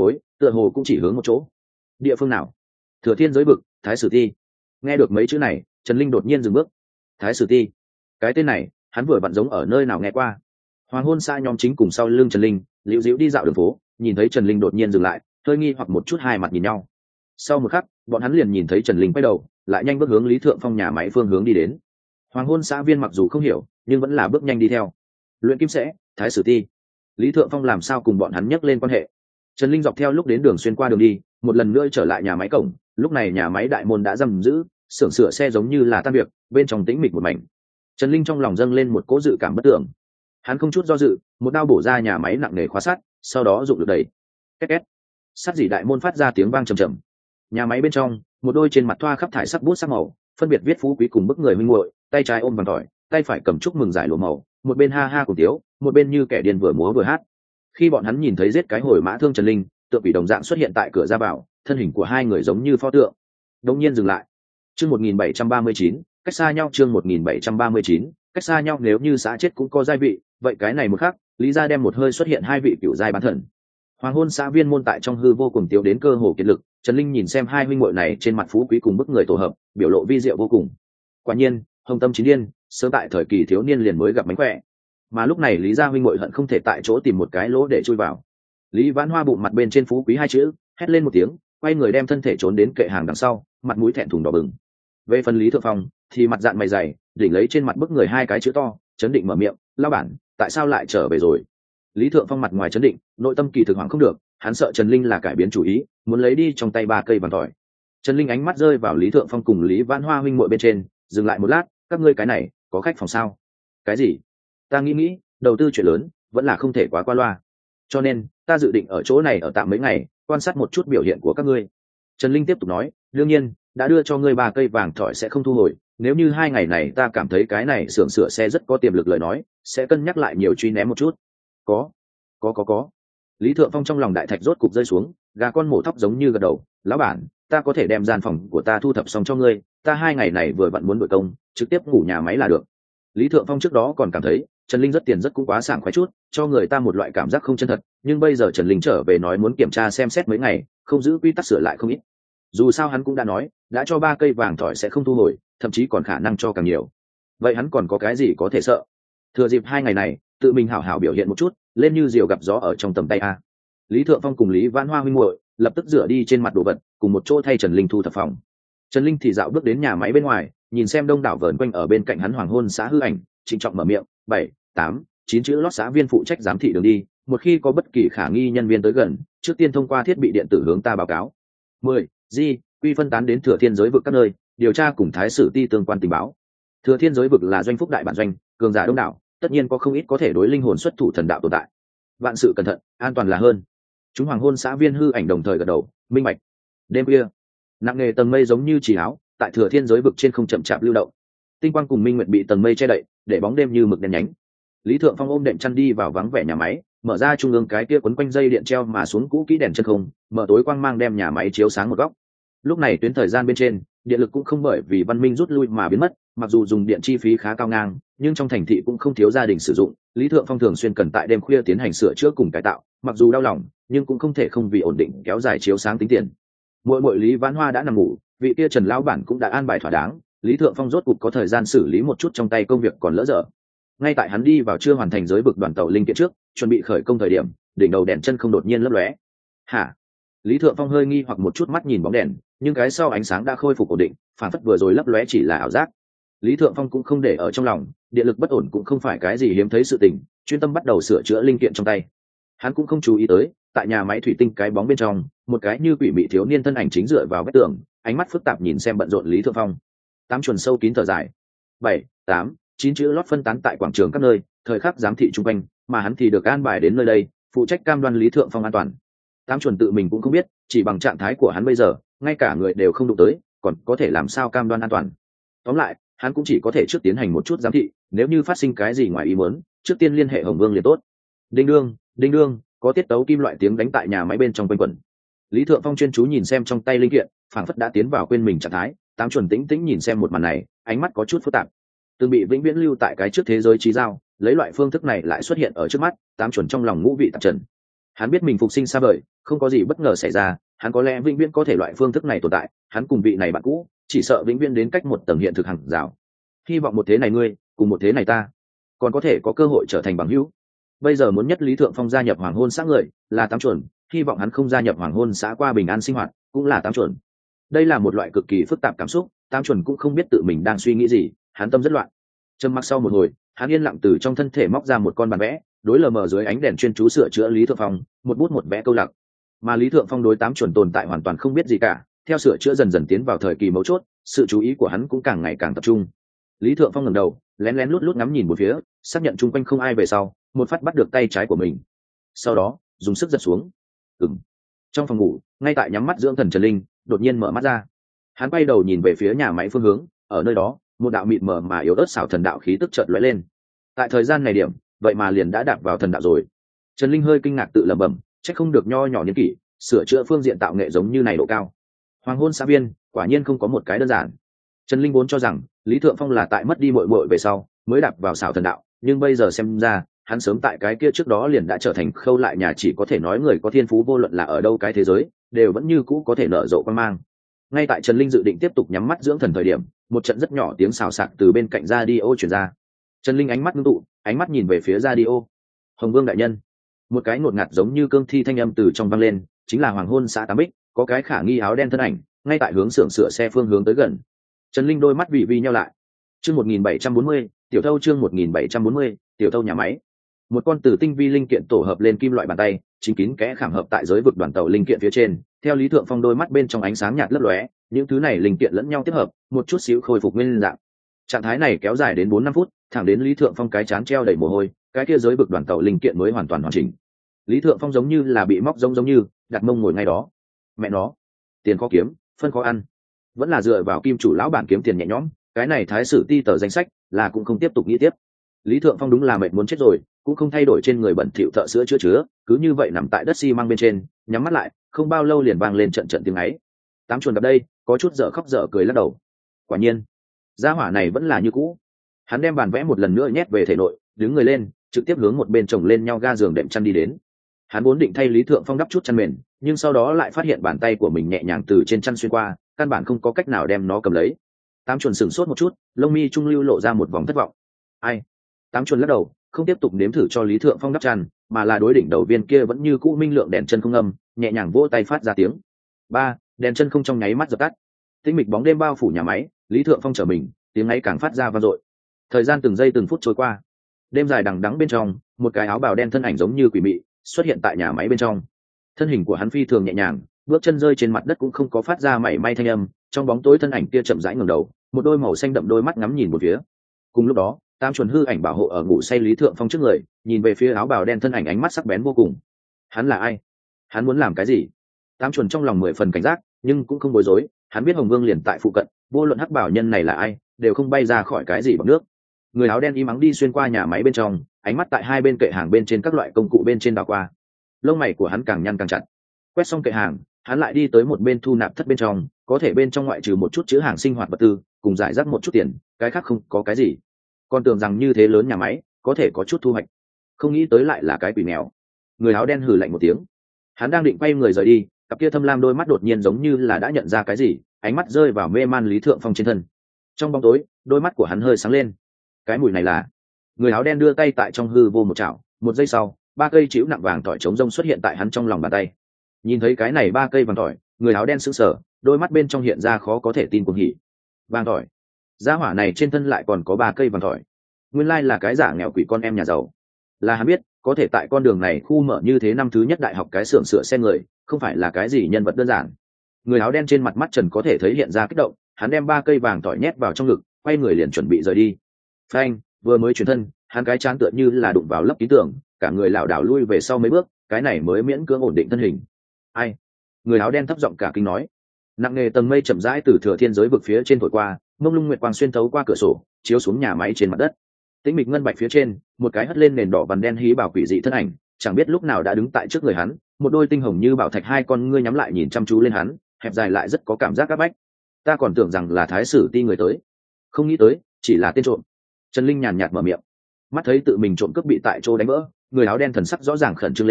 tựa hồ cũng chỉ hướng một chỗ. Địa phương nào? Thừa Thiên Giới Vực, Thái Sử Ti. Nghe được mấy chữ này, Trần Linh đột nhiên dừng bước. Thái Sử Ti, cái tên này hắn vừa vặn giống ở nơi nào nghe qua. Hoàng hôn xa nhóm chính cùng sau lưng Trần Linh liễu diễu đi dạo đường phố, nhìn thấy Trần Linh đột nhiên dừng lại, hơi nghi hoặc một chút, hai mặt nhìn nhau. Sau một khắc, bọn hắn liền nhìn thấy Trần Linh quay đầu lại nhanh bước hướng Lý Thượng Phong nhà máy phương hướng đi đến. Hoàng hôn xã viên mặc dù không hiểu nhưng vẫn là bước nhanh đi theo. Luyện kim sẽ, Thái Sử Ti, Lý Thượng Phong làm sao cùng bọn hắn nhắc lên quan hệ? Trần Linh dọc theo lúc đến đường xuyên qua đường đi, một lần nữa trở lại nhà máy cổng. Lúc này nhà máy đại môn đã giam giữ, xưởng sửa xe giống như là tan việc, bên trong tĩnh mịch một mảnh. Trần Linh trong lòng dâng lên một cỗ dự cảm bất tưởng. Hắn không chút do dự, một đao bổ ra nhà máy nặng nề khóa sắt, sau đó dụng lực đẩy. Két két. Sắt dỉ đại môn phát ra tiếng vang trầm trầm. Nhà máy bên trong, một đôi trên mặt thoa khắp thải sắc bút sắc màu, phân biệt viết phú quý cùng bức người huynh muội, tay trái ôm vàng tỏi, tay phải cầm chúc mừng giải lụa màu, một bên ha ha cùng tiếu, một bên như kẻ điên vừa múa vừa hát. Khi bọn hắn nhìn thấy giết cái hồi mã thương Trần Linh, tượng quỷ đồng dạng xuất hiện tại cửa ra vào, thân hình của hai người giống như pho tượng. Đột nhiên dừng lại. Chương một nghìn bảy trăm ba mươi chín, cách xa nhau. Chương một nghìn bảy trăm ba mươi chín, cách xa nhau. Nếu như xã chết cũng có giai vị, vậy cái này một khắc, Lý gia đem một hơi xuất hiện hai vị cựu giai bán thần. Hoàng hôn xã viên môn tại trong hư vô cùng tiêu đến cơ hồ kiệt lực. Trần Linh nhìn xem hai huynh muội này trên mặt phú quý cùng bức người tổ hợp, biểu lộ vi diệu vô cùng. Quả nhiên, hồng tâm chín điên, sớm tại thời kỳ thiếu niên liền mới gặp mánh khỏe. Mà lúc này Lý gia huynh muội hận không thể tại chỗ tìm một cái lỗ để chui vào. Lý Vãn Hoa bụng mặt bên trên phú quý hai chữ, hét lên một tiếng, quay người đem thân thể trốn đến kệ hàng đằng sau, mặt mũi thẹn thùng đỏ bừng. Về phần Lý Thượng Phong thì mặt dạn mày dày, đỉnh lấy trên mặt bức người hai cái chữ to, chấn định mở miệng, "Lão bản, tại sao lại trở về rồi?" Lý Thượng Phong mặt ngoài chấn định, nội tâm kỳ thực hoảng không được, hắn sợ Trần Linh là cải biến chủ ý, muốn lấy đi trong tay ba cây vàng tỏi. Trần Linh ánh mắt rơi vào Lý Thượng Phong cùng Lý Vãn Hoa huynh muội bên trên, dừng lại một lát, "Các ngươi cái này, có khách phòng sao?" "Cái gì?" "Ta nghĩ nghĩ, đầu tư chuyện lớn, vẫn là không thể quá qua loa. Cho nên, ta dự định ở chỗ này ở tạm mấy ngày, quan sát một chút biểu hiện của các ngươi." Trần Linh tiếp tục nói, "Đương nhiên, đã đưa cho ngươi ba cây vàng thỏi sẽ không thu hồi, nếu như hai ngày này ta cảm thấy cái này xưởng sửa xe rất có tiềm lực lời nói, sẽ cân nhắc lại nhiều truy ném một chút." "Có, có có có." Lý Thượng Phong trong lòng đại thạch rốt cục rơi xuống, gà con mổ thóc giống như gật đầu, "Lão bản, ta có thể đem gian phòng của ta thu thập xong cho ngươi, ta hai ngày này vừa vặn muốn đổi công, trực tiếp ngủ nhà máy là được." Lý Thượng Phong trước đó còn cảm thấy Trần Linh rất tiền rất cũng quá sảng khoái chút, cho người ta một loại cảm giác không chân thật, nhưng bây giờ Trần Linh trở về nói muốn kiểm tra xem xét mấy ngày, không giữ quy tắc sửa lại không ít. Dù sao hắn cũng đã nói, đã cho ba cây vàng thỏi sẽ không thu hồi, thậm chí còn khả năng cho càng nhiều. Vậy hắn còn có cái gì có thể sợ? Thừa dịp hai ngày này, tự mình hảo hảo biểu hiện một chút, lên như diều gặp gió ở trong tầm tay a. Lý Thượng Phong cùng Lý Vãn Hoa huynh muội lập tức rửa đi trên mặt đồ vật, cùng một chỗ thay Trần Linh thu thập phòng. Trần Linh thì dạo bước đến nhà máy bên ngoài, nhìn xem đông đảo vờn quanh ở bên cạnh hắn hoàng hôn xã hư ảnh, trịnh trọng mở miệng, bảy, tám, chín chữ lót xã viên phụ trách giám thị đường đi, một khi có bất kỳ khả nghi nhân viên tới gần, trước tiên thông qua thiết bị điện tử hướng ta báo cáo. Mười, Di, quy phân tán đến Thừa Thiên Giới Vực các nơi, điều tra cùng Thái Sử Ti tương quan tình báo. Thừa Thiên Giới Vực là doanh phúc đại bản doanh, cường giả đông đảo, tất nhiên có không ít có thể đối linh hồn xuất thủ thần đạo tồn tại. Vạn sự cẩn thận, an toàn là hơn. Chúng hoàng hôn xã viên hư ảnh đồng thời gật đầu, minh bạch. Đêm khuya, nặng nề tầng mây giống như chỉ áo, tại Thừa Thiên Giới Vực trên không chậm chạp lưu động. Tinh quang cùng minh nguyệt bị tầng mây che đậy, để bóng đêm như mực đen nhánh. Lý Thượng Phong ôm đệm chăn đi vào vắng vẻ nhà máy, mở ra trung ương cái kia quấn quanh dây điện treo mà xuống cũ kỹ đèn chân không, mở tối quang mang đem nhà máy chiếu sáng một góc. Lúc này tuyến thời gian bên trên, điện lực cũng không bởi vì văn minh rút lui mà biến mất, mặc dù dùng điện chi phí khá cao ngang, nhưng trong thành thị cũng không thiếu gia đình sử dụng. Lý Thượng Phong thường xuyên cần tại đêm khuya tiến hành sửa chữa cùng cải tạo, mặc dù đau lòng, nhưng cũng không thể không vì ổn định kéo dài chiếu sáng tính tiền. Muội muội Lý Vãn Hoa đã nằm ngủ, vị kia Trần lão bản cũng đã an bài thỏa đáng, Lý Thượng Phong rốt cục có thời gian xử lý một chút trong tay công việc còn lỡ dở. Ngay tại hắn đi vào chưa hoàn thành giới vực đoàn tàu linh kiện trước, chuẩn bị khởi công thời điểm, đỉnh đầu đèn chân không đột nhiên lấp lóe. "Hả?" Lý Thượng Phong hơi nghi hoặc một chút mắt nhìn bóng đèn, nhưng cái sau ánh sáng đã khôi phục ổn định, phản phất vừa rồi lấp lóe chỉ là ảo giác. Lý Thượng Phong cũng không để ở trong lòng, điện lực bất ổn cũng không phải cái gì hiếm thấy sự tình, chuyên tâm bắt đầu sửa chữa linh kiện trong tay. Hắn cũng không chú ý tới, tại nhà máy thủy tinh cái bóng bên trong, một cái như quỷ mị thiếu niên thân ảnh chính dựa vào vách tường, ánh mắt phức tạp nhìn xem bận rộn Lý Thượng Phong. Tám chuẩn sâu kín thở dài. Bảy, tám, chín chữ lót phân tán tại quảng trường các nơi, thời khắc giám thị chung quanh, mà hắn thì được an bài đến nơi đây, phụ trách cam đoan Lý Thượng Phong an toàn. Tám chuẩn tự mình cũng không biết, chỉ bằng trạng thái của hắn bây giờ, ngay cả người đều không đụng tới, còn có thể làm sao cam đoan an toàn. Tóm lại, hắn cũng chỉ có thể trước tiến hành một chút giám thị, nếu như phát sinh cái gì ngoài ý muốn, trước tiên liên hệ Hồng Vương liền tốt. Đinh đương, đinh đương, có tiết tấu kim loại tiếng đánh tại nhà máy bên trong quanh quẩn. Lý Thượng Phong chuyên chú nhìn xem trong tay linh kiện, phảng phất đã tiến vào quên mình trạng thái. Tám chuẩn tĩnh tĩnh nhìn xem một màn này, ánh mắt có chút phức tạp. Từng bị vĩnh viễn lưu tại cái trước thế giới trí giao, lấy loại phương thức này lại xuất hiện ở trước mắt, tám chuẩn trong lòng ngũ vị tạp trần. Hắn biết mình phục sinh xa vời, không có gì bất ngờ xảy ra, hắn có lẽ vĩnh viễn có thể loại phương thức này tồn tại, hắn cùng vị này bạn cũ chỉ sợ vĩnh viễn đến cách một tầng hiện thực hàng rào. Hy vọng một thế này ngươi cùng một thế này ta còn có thể có cơ hội trở thành bằng hữu. Bây giờ muốn nhất Lý Thượng Phong gia nhập Hoàng Hôn xã người là tám chuẩn, hy vọng hắn không gia nhập Hoàng Hôn xã qua bình an sinh hoạt cũng là tám chuẩn. Đây là một loại cực kỳ phức tạp cảm xúc, tám chuẩn cũng không biết tự mình đang suy nghĩ gì, hắn tâm rất loạn. Trầm mặc sau một hồi, hắn yên lặng từ trong thân thể móc ra một con bàn vẽ, đối lờ mờ dưới ánh đèn chuyên chú sửa chữa Lý Thượng Phong, một bút một vẽ câu lạc. Mà Lý Thượng Phong đối tám chuẩn tồn tại hoàn toàn không biết gì cả, theo sửa chữa dần dần tiến vào thời kỳ mấu chốt, sự chú ý của hắn cũng càng ngày càng tập trung. Lý Thượng Phong ngẩng đầu, lén lén lút lút ngắm nhìn một phía, xác nhận chung quanh không ai về sau, một phát bắt được tay trái của mình. Sau đó, dùng sức giật xuống. Ừm. Trong phòng ngủ, ngay tại nhắm mắt dưỡng thần Trần Linh, đột nhiên mở mắt ra. Hắn quay đầu nhìn về phía nhà máy phương hướng, ở nơi đó, một đạo mịt mờ mà yếu ớt xảo thần đạo khí tức chợt lóe lên. Tại thời gian này điểm, vậy mà liền đã đạp vào thần đạo rồi. Trần Linh hơi kinh ngạc tự lẩm bẩm, chắc không được nho nhỏ niên kỷ, sửa chữa phương diện tạo nghệ giống như này độ cao. Hoàng Hôn xã viên, quả nhiên không có một cái đơn giản. Trần Linh vốn cho rằng Lý Thượng Phong là tại mất đi muội muội về sau mới đạp vào xảo thần đạo, nhưng bây giờ xem ra, hắn sớm tại cái kia trước đó liền đã trở thành khâu lại nhà chỉ có thể nói người có thiên phú vô luận là ở đâu cái thế giới, đều vẫn như cũ có thể nở rộ quang mang. Ngay tại Trần Linh dự định tiếp tục nhắm mắt dưỡng thần thời điểm, một trận rất nhỏ tiếng xào xạc từ bên cạnh radio truyền ra. Trần Linh ánh mắt ngưng tụ, ánh mắt nhìn về phía radio. Hồng Vương đại nhân. Một cái ngột ngạt giống như cương thi thanh âm từ trong vang lên, chính là Hoàng Hôn xã Tám Bích, có cái khả nghi áo đen thân ảnh, ngay tại hướng xưởng sửa xe phương hướng tới gần. Trần Linh đôi mắt vị vi nheo lại. Chương một nghìn bảy trăm bốn mươi, tiểu thâu chương một nghìn bảy trăm bốn mươi, tiểu thâu nhà máy. Một con tử tinh vi linh kiện tổ hợp lên kim loại bàn tay, chính kín kẽ khảm hợp tại giới vực đoàn tàu linh kiện phía trên, theo Lý Thượng Phong đôi mắt bên trong ánh sáng nhạt lấp lóe, những thứ này linh kiện lẫn nhau tiếp hợp, một chút xíu khôi phục nguyên dạng. Trạng thái này kéo dài đến bốn năm phút, thẳng đến Lý Thượng Phong cái chán treo đầy mồ hôi, cái kia giới vực đoàn tàu linh kiện mới hoàn toàn hoàn chỉnh. Lý Thượng Phong giống như là bị móc giống giống như, đặt mông ngồi ngay đó. Mẹ nó, tiền khó kiếm, phân khó ăn. Vẫn là dựa vào kim chủ lão bản kiếm tiền nhẹ nhõm, cái này thái sử ti tờ danh sách là cũng không tiếp tục nghĩ tiếp. Lý Thượng Phong đúng là mệt muốn chết rồi, cũng không thay đổi trên người bẩn thỉu thợ sữa chữa chứa, cứ như vậy nằm tại đất xi măng bên trên, nhắm mắt lại, không bao lâu liền vang lên trận trận tiếng ấy. Tám chuồn gặp đây, có chút dở khóc dở cười lắc đầu. Quả nhiên, gia hỏa này vẫn là như cũ. Hắn đem bàn vẽ một lần nữa nhét về thể nội, đứng người lên, trực tiếp hướng một bên chồng lên nhau ga giường đệm chăn đi đến. Hắn vốn định thay Lý Thượng Phong đắp chút chăn mền, nhưng sau đó lại phát hiện bàn tay của mình nhẹ nhàng từ trên chăn xuyên qua, căn bản không có cách nào đem nó cầm lấy. Tám chuồn sửng sốt một chút, lông mi trung lưu lộ ra một vòng thất vọng. Ai? Tám chuồn lắc đầu, không tiếp tục nếm thử cho Lý Thượng Phong đắp chăn, mà là đối đỉnh đầu viên kia vẫn như cũ minh lượng đèn chân không âm, nhẹ nhàng vỗ tay phát ra tiếng. Ba, đèn chân không trong nháy mắt dập tắt. Tĩnh mịch bóng đêm bao phủ nhà máy, Lý Thượng Phong trở mình, tiếng ấy càng phát ra vang dội. Thời gian từng giây từng phút trôi qua. Đêm dài đằng đẵng bên trong, một cái áo bào đen thân ảnh giống như quỷ mị xuất hiện tại nhà máy bên trong. Thân hình của hắn phi thường nhẹ nhàng, bước chân rơi trên mặt đất cũng không có phát ra mảy may thanh âm, trong bóng tối thân ảnh kia chậm rãi ngẩng đầu, một đôi màu xanh đậm đôi mắt ngắm nhìn một phía. Cùng lúc đó, Tam chuẩn hư ảnh bảo hộ ở ngủ say Lý Thượng Phong trước người, nhìn về phía áo bào đen thân ảnh ánh mắt sắc bén vô cùng. Hắn là ai? Hắn muốn làm cái gì? Tam chuẩn trong lòng mười phần cảnh giác, nhưng cũng không bối rối, hắn biết Hồng Vương liền tại phụ cận, vô luận hắc bảo nhân này là ai, đều không bay ra khỏi cái gì bằng nước. Người áo đen im ắng đi xuyên qua nhà máy bên trong, ánh mắt tại hai bên kệ hàng bên trên các loại công cụ bên trên đảo qua. Lông mày của hắn càng nhăn càng chặt. Quét xong kệ hàng, hắn lại đi tới một bên thu nạp thất bên trong, có thể bên trong ngoại trừ một chút chứa hàng sinh hoạt vật tư, cùng giải rác một chút tiền, cái khác không có cái gì. Còn tưởng rằng như thế lớn nhà máy, có thể có chút thu hoạch. Không nghĩ tới lại là cái quỷ nghèo. Người áo đen hừ lạnh một tiếng. Hắn đang định quay người rời đi, cặp kia thâm lam đôi mắt đột nhiên giống như là đã nhận ra cái gì, ánh mắt rơi vào mê man Lý Thượng Phong trên thân. Trong bóng tối, đôi mắt của hắn hơi sáng lên. Cái mùi này là... Người áo đen đưa tay tại trong hư vô một chảo, một giây sau, ba cây chĩu nặng vàng tỏi trống rông xuất hiện tại hắn trong lòng bàn tay. Nhìn thấy cái này ba cây vàng tỏi, người áo đen sững sờ, đôi mắt bên trong hiện ra khó có thể tin cuồng hỉ. Vàng tỏi, gia hỏa này trên thân lại còn có ba cây vàng tỏi. Nguyên lai là cái giả nghèo quỷ con em nhà giàu. Là hắn biết, có thể tại con đường này khu mở như thế năm thứ nhất đại học cái xưởng sửa xe người, không phải là cái gì nhân vật đơn giản. Người áo đen trên mặt mắt trần có thể thấy hiện ra kích động, hắn đem ba cây vàng tỏi nhét vào trong ngực, quay người liền chuẩn bị rời đi. Phanh, vừa mới chuyển thân, hắn cái chán tựa như là đụng vào lấp ký tưởng, cả người lảo đảo lui về sau mấy bước, cái này mới miễn cưỡng ổn định thân hình. Ai? Người áo đen thấp giọng cả kinh nói. Nặng nề tầng mây chậm rãi từ thừa thiên giới vực phía trên thổi qua, mông lung nguyệt quang xuyên thấu qua cửa sổ, chiếu xuống nhà máy trên mặt đất. Tĩnh mịch ngân bạch phía trên, một cái hất lên nền đỏ vằn đen hí bảo quỷ dị thân ảnh, chẳng biết lúc nào đã đứng tại trước người hắn, một đôi tinh hồng như bảo thạch hai con ngươi nhắm lại nhìn chăm chú lên hắn, hẹp dài lại rất có cảm giác áp bách. Ta còn tưởng rằng là thái sử ti người tới, không nghĩ tới chỉ là tên trộm. Trần Linh nhàn nhạt mở miệng. Mắt thấy tự mình trộm cướp bị tại chỗ đánh vỡ, người áo đen thần sắc rõ ràng khẩn trương lên,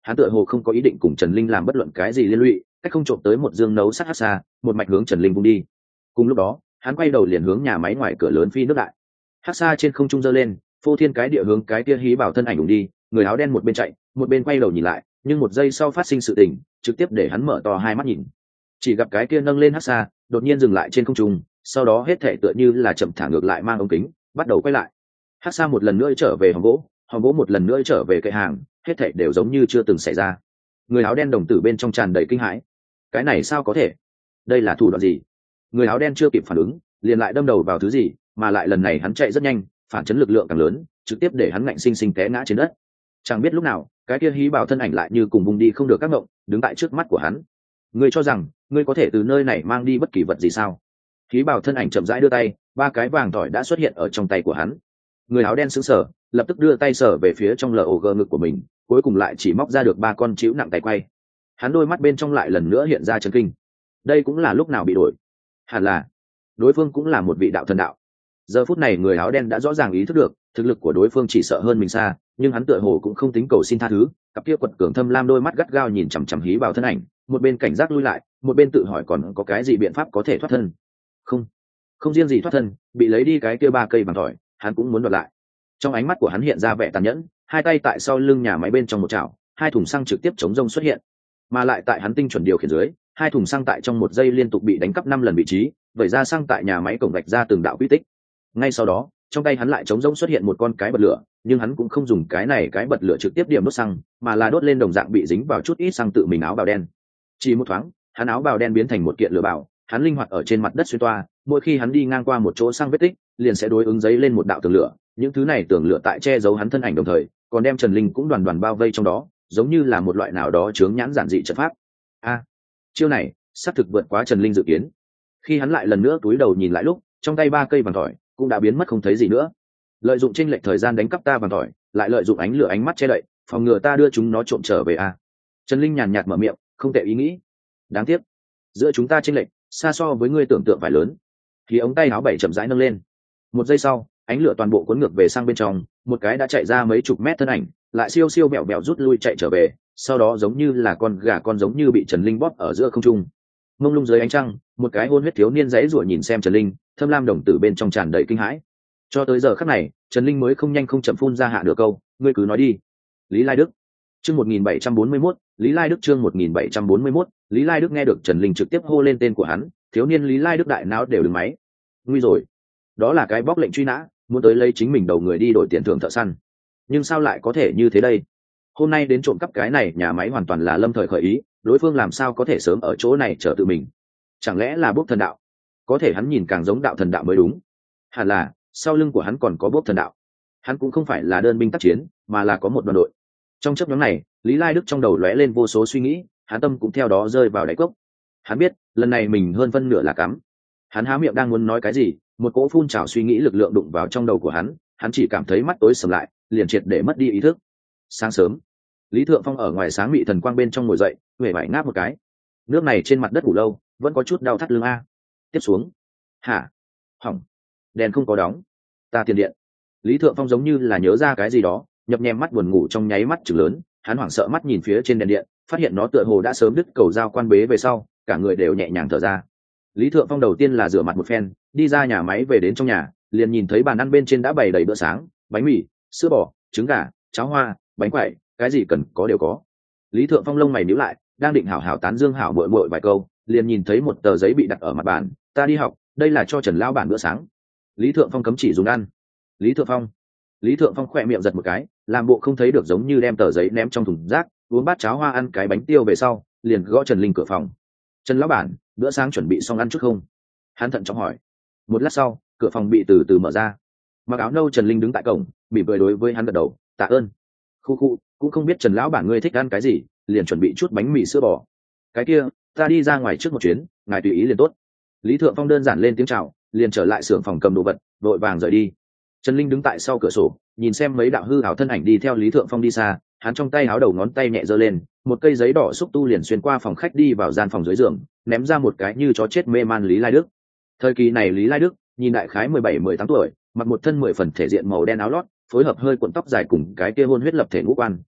hắn tựa hồ không có ý định cùng Trần Linh làm bất luận cái gì liên lụy, cách không trộm tới một dương nấu sắt hắc xa, một mạch hướng Trần Linh vung đi. Cùng lúc đó, hắn quay đầu liền hướng nhà máy ngoài cửa lớn phi nước đại. Hắc xa trên không trung giơ lên, phô thiên cái địa hướng cái kia hí bảo thân ảnh đụng đi, người áo đen một bên chạy, một bên quay đầu nhìn lại, nhưng một giây sau phát sinh sự tình, trực tiếp để hắn mở to hai mắt nhìn. Chỉ gặp cái kia nâng lên hắc xa, đột nhiên dừng lại trên không trung, sau đó hết thảy tựa như là chậm thả ngược lại mang ống kính, bắt đầu quay lại. Hắc xa một lần nữa trở về hòm gỗ, hòm gỗ một lần nữa trở về kệ hàng, hết thảy đều giống như chưa từng xảy ra. Người áo đen đồng tử bên trong tràn đầy kinh hãi. Cái này sao có thể? Đây là thủ đoạn gì? Người áo đen chưa kịp phản ứng, liền lại đâm đầu vào thứ gì, mà lại lần này hắn chạy rất nhanh, phản chấn lực lượng càng lớn, trực tiếp để hắn ngạnh sinh sinh té ngã trên đất. Chẳng biết lúc nào, cái kia hí bảo thân ảnh lại như cùng vùng đi không được các ngộng, đứng tại trước mắt của hắn. Ngươi cho rằng, ngươi có thể từ nơi này mang đi bất kỳ vật gì sao? Hí bảo thân ảnh chậm rãi đưa tay, ba cái vàng tỏi đã xuất hiện ở trong tay của hắn. Người áo đen sững sờ, lập tức đưa tay sờ về phía trong log ngực của mình, cuối cùng lại chỉ móc ra được ba con chĩu nặng tay quay. Hắn đôi mắt bên trong lại lần nữa hiện ra chấn kinh. Đây cũng là lúc nào bị đổi? Hẳn là đối phương cũng là một vị đạo thần đạo. Giờ phút này người áo đen đã rõ ràng ý thức được thực lực của đối phương chỉ sợ hơn mình xa, nhưng hắn tựa hồ cũng không tính cầu xin tha thứ. Cặp kia quật cường thâm lam đôi mắt gắt gao nhìn chằm chằm hí bảo thân ảnh, một bên cảnh giác lui lại, một bên tự hỏi còn có cái gì biện pháp có thể thoát thân. Không, không riêng gì thoát thân, bị lấy đi cái kia ba cây vàng tỏi, hắn cũng muốn đoạt lại. Trong ánh mắt của hắn hiện ra vẻ tàn nhẫn, hai tay tại sau lưng nhà máy bên trong một chảo, hai thùng xăng trực tiếp chống rông xuất hiện, mà lại tại hắn tinh chuẩn điều khiển dưới, hai thùng xăng tại trong một giây liên tục bị đánh cắp năm lần vị trí, vẩy ra xăng tại nhà máy cổng gạch ra từng đạo quy tích. Ngay sau đó, trong tay hắn lại chống rông xuất hiện một con cái bật lửa, nhưng hắn cũng không dùng cái này cái bật lửa trực tiếp điểm đốt xăng, mà là đốt lên đồng dạng bị dính vào chút ít xăng tự mình áo bào đen. Chỉ một thoáng, hắn áo bào đen biến thành một kiện lửa bào, hắn linh hoạt ở trên mặt đất xuyên toa, mỗi khi hắn đi ngang qua một chỗ xăng vết tích, liền sẽ đối ứng giấy lên một đạo tường lửa, những thứ này tường lửa tại che giấu hắn thân ảnh đồng thời, còn đem Trần Linh cũng đoàn đoàn bao vây trong đó, giống như là một loại nào đó chướng nhãn giản dị trận pháp. A, chiêu này, xác thực vượt quá Trần Linh dự kiến. Khi hắn lại lần nữa túi đầu nhìn lại lúc, trong tay ba cây vàng tỏi cũng đã biến mất không thấy gì nữa. Lợi dụng chênh lệch thời gian đánh cắp ta vàng tỏi, lại lợi dụng ánh lửa ánh mắt che đậy, phòng ngừa ta đưa chúng nó trộm trở về a. Trần Linh nhàn nhạt mở miệng, không tệ ý nghĩ. Đáng tiếc, giữa chúng ta chênh lệch xa so với ngươi tưởng tượng phải lớn. Thì ống tay áo bảy chậm rãi nâng lên. Một giây sau, ánh lửa toàn bộ cuốn ngược về sang bên trong, một cái đã chạy ra mấy chục mét thân ảnh, lại siêu siêu bẹo bẹo rút lui chạy trở về, sau đó giống như là con gà con giống như bị Trần Linh bóp ở giữa không trung. Mông lung dưới ánh trăng, một cái hôn huyết thiếu niên giãy giụa nhìn xem Trần Linh, thâm lam đồng tử bên trong tràn đầy kinh hãi. Cho tới giờ khắc này, Trần Linh mới không nhanh không chậm phun ra hạ nửa câu, ngươi cứ nói đi. Lý Lai Đức. Chương một nghìn bảy trăm bốn mươi mốt, Lý Lai Đức chương một nghìn bảy trăm bốn mươi mốt, Lý Lai Đức nghe được Trần Linh trực tiếp hô lên tên của hắn, thiếu niên Lý Lai Đức đại não đều đứng máy. Nguy rồi, đó là cái bóc lệnh truy nã, muốn tới lấy chính mình đầu người đi đổi tiền thưởng thợ săn. Nhưng sao lại có thể như thế đây? Hôm nay đến trộm cắp cái này nhà máy hoàn toàn là lâm thời khởi ý, đối phương làm sao có thể sớm ở chỗ này chờ tự mình? Chẳng lẽ là bốc thần đạo? Có thể hắn nhìn càng giống đạo thần đạo mới đúng. Hẳn là sau lưng của hắn còn có bốc thần đạo. Hắn cũng không phải là đơn binh tác chiến, mà là có một đoàn đội. Trong chấp nhóm này, Lý Lai Đức trong đầu lóe lên vô số suy nghĩ, hắn tâm cũng theo đó rơi vào đáy cốc. Hắn biết lần này mình hơn phân nửa là cắm. Hắn há miệng đang muốn nói cái gì, một cỗ phun trào suy nghĩ lực lượng đụng vào trong đầu của hắn, hắn chỉ cảm thấy mắt tối sầm lại, liền triệt để mất đi ý thức. Sáng sớm, Lý Thượng Phong ở ngoài sáng mị thần quang bên trong ngồi dậy, huệ vải ngáp một cái. Nước này trên mặt đất ngủ lâu, vẫn có chút đau thắt lưng a. Tiếp xuống, hả? Hỏng, đèn không có đóng, ta tiền điện. Lý Thượng Phong giống như là nhớ ra cái gì đó, nhập nhèm mắt buồn ngủ trong nháy mắt chừng lớn, hắn hoảng sợ mắt nhìn phía trên đèn điện, phát hiện nó tựa hồ đã sớm đứt cầu dao quan bế về sau, cả người đều nhẹ nhàng thở ra. Lý Thượng Phong đầu tiên là rửa mặt một phen, đi ra nhà máy về đến trong nhà, liền nhìn thấy bàn ăn bên trên đã bày đầy bữa sáng, bánh mì, sữa bò, trứng gà, cháo hoa, bánh quẩy, cái gì cần có đều có. Lý Thượng Phong lông mày nhíu lại, đang định hảo hảo tán dương hảo muội muội vài câu, liền nhìn thấy một tờ giấy bị đặt ở mặt bàn, ta đi học, đây là cho Trần lão bản bữa sáng. Lý Thượng Phong cấm chỉ dùng ăn. Lý Thượng Phong. Lý Thượng Phong khỏe miệng giật một cái, làm bộ không thấy được giống như đem tờ giấy ném trong thùng rác, uống bát cháo hoa ăn cái bánh tiêu về sau, liền gõ Trần Linh cửa phòng. Trần lão bản, bữa sáng chuẩn bị xong ăn chút không? Hắn thận trọng hỏi. Một lát sau, cửa phòng bị từ từ mở ra. Mặc áo nâu Trần Linh đứng tại cổng, mỉm cười đối với hắn gật đầu, tạ ơn. Khu khu, cũng không biết Trần lão bản ngươi thích ăn cái gì, liền chuẩn bị chút bánh mì sữa bò. Cái kia, ta đi ra ngoài trước một chuyến, ngài tùy ý liền tốt. Lý Thượng Phong đơn giản lên tiếng chào, liền trở lại xưởng phòng cầm đồ vật, vội vàng rời đi. Trần Linh đứng tại sau cửa sổ, nhìn xem mấy đạo hư ảo thân ảnh đi theo Lý Thượng Phong đi xa, hắn trong tay áo đầu ngón tay nhẹ giơ lên, một cây giấy đỏ xúc tu liền xuyên qua phòng khách đi vào gian phòng dưới giường, ném ra một cái như chó chết mê man Lý Lai Đức. Thời kỳ này Lý Lai Đức, nhìn đại khái mười bảy mười tám tuổi, mặc một thân mười phần thể diện màu đen áo lót, phối hợp hơi cuộn tóc dài cùng cái kia hôn huyết lập thể ngũ quan,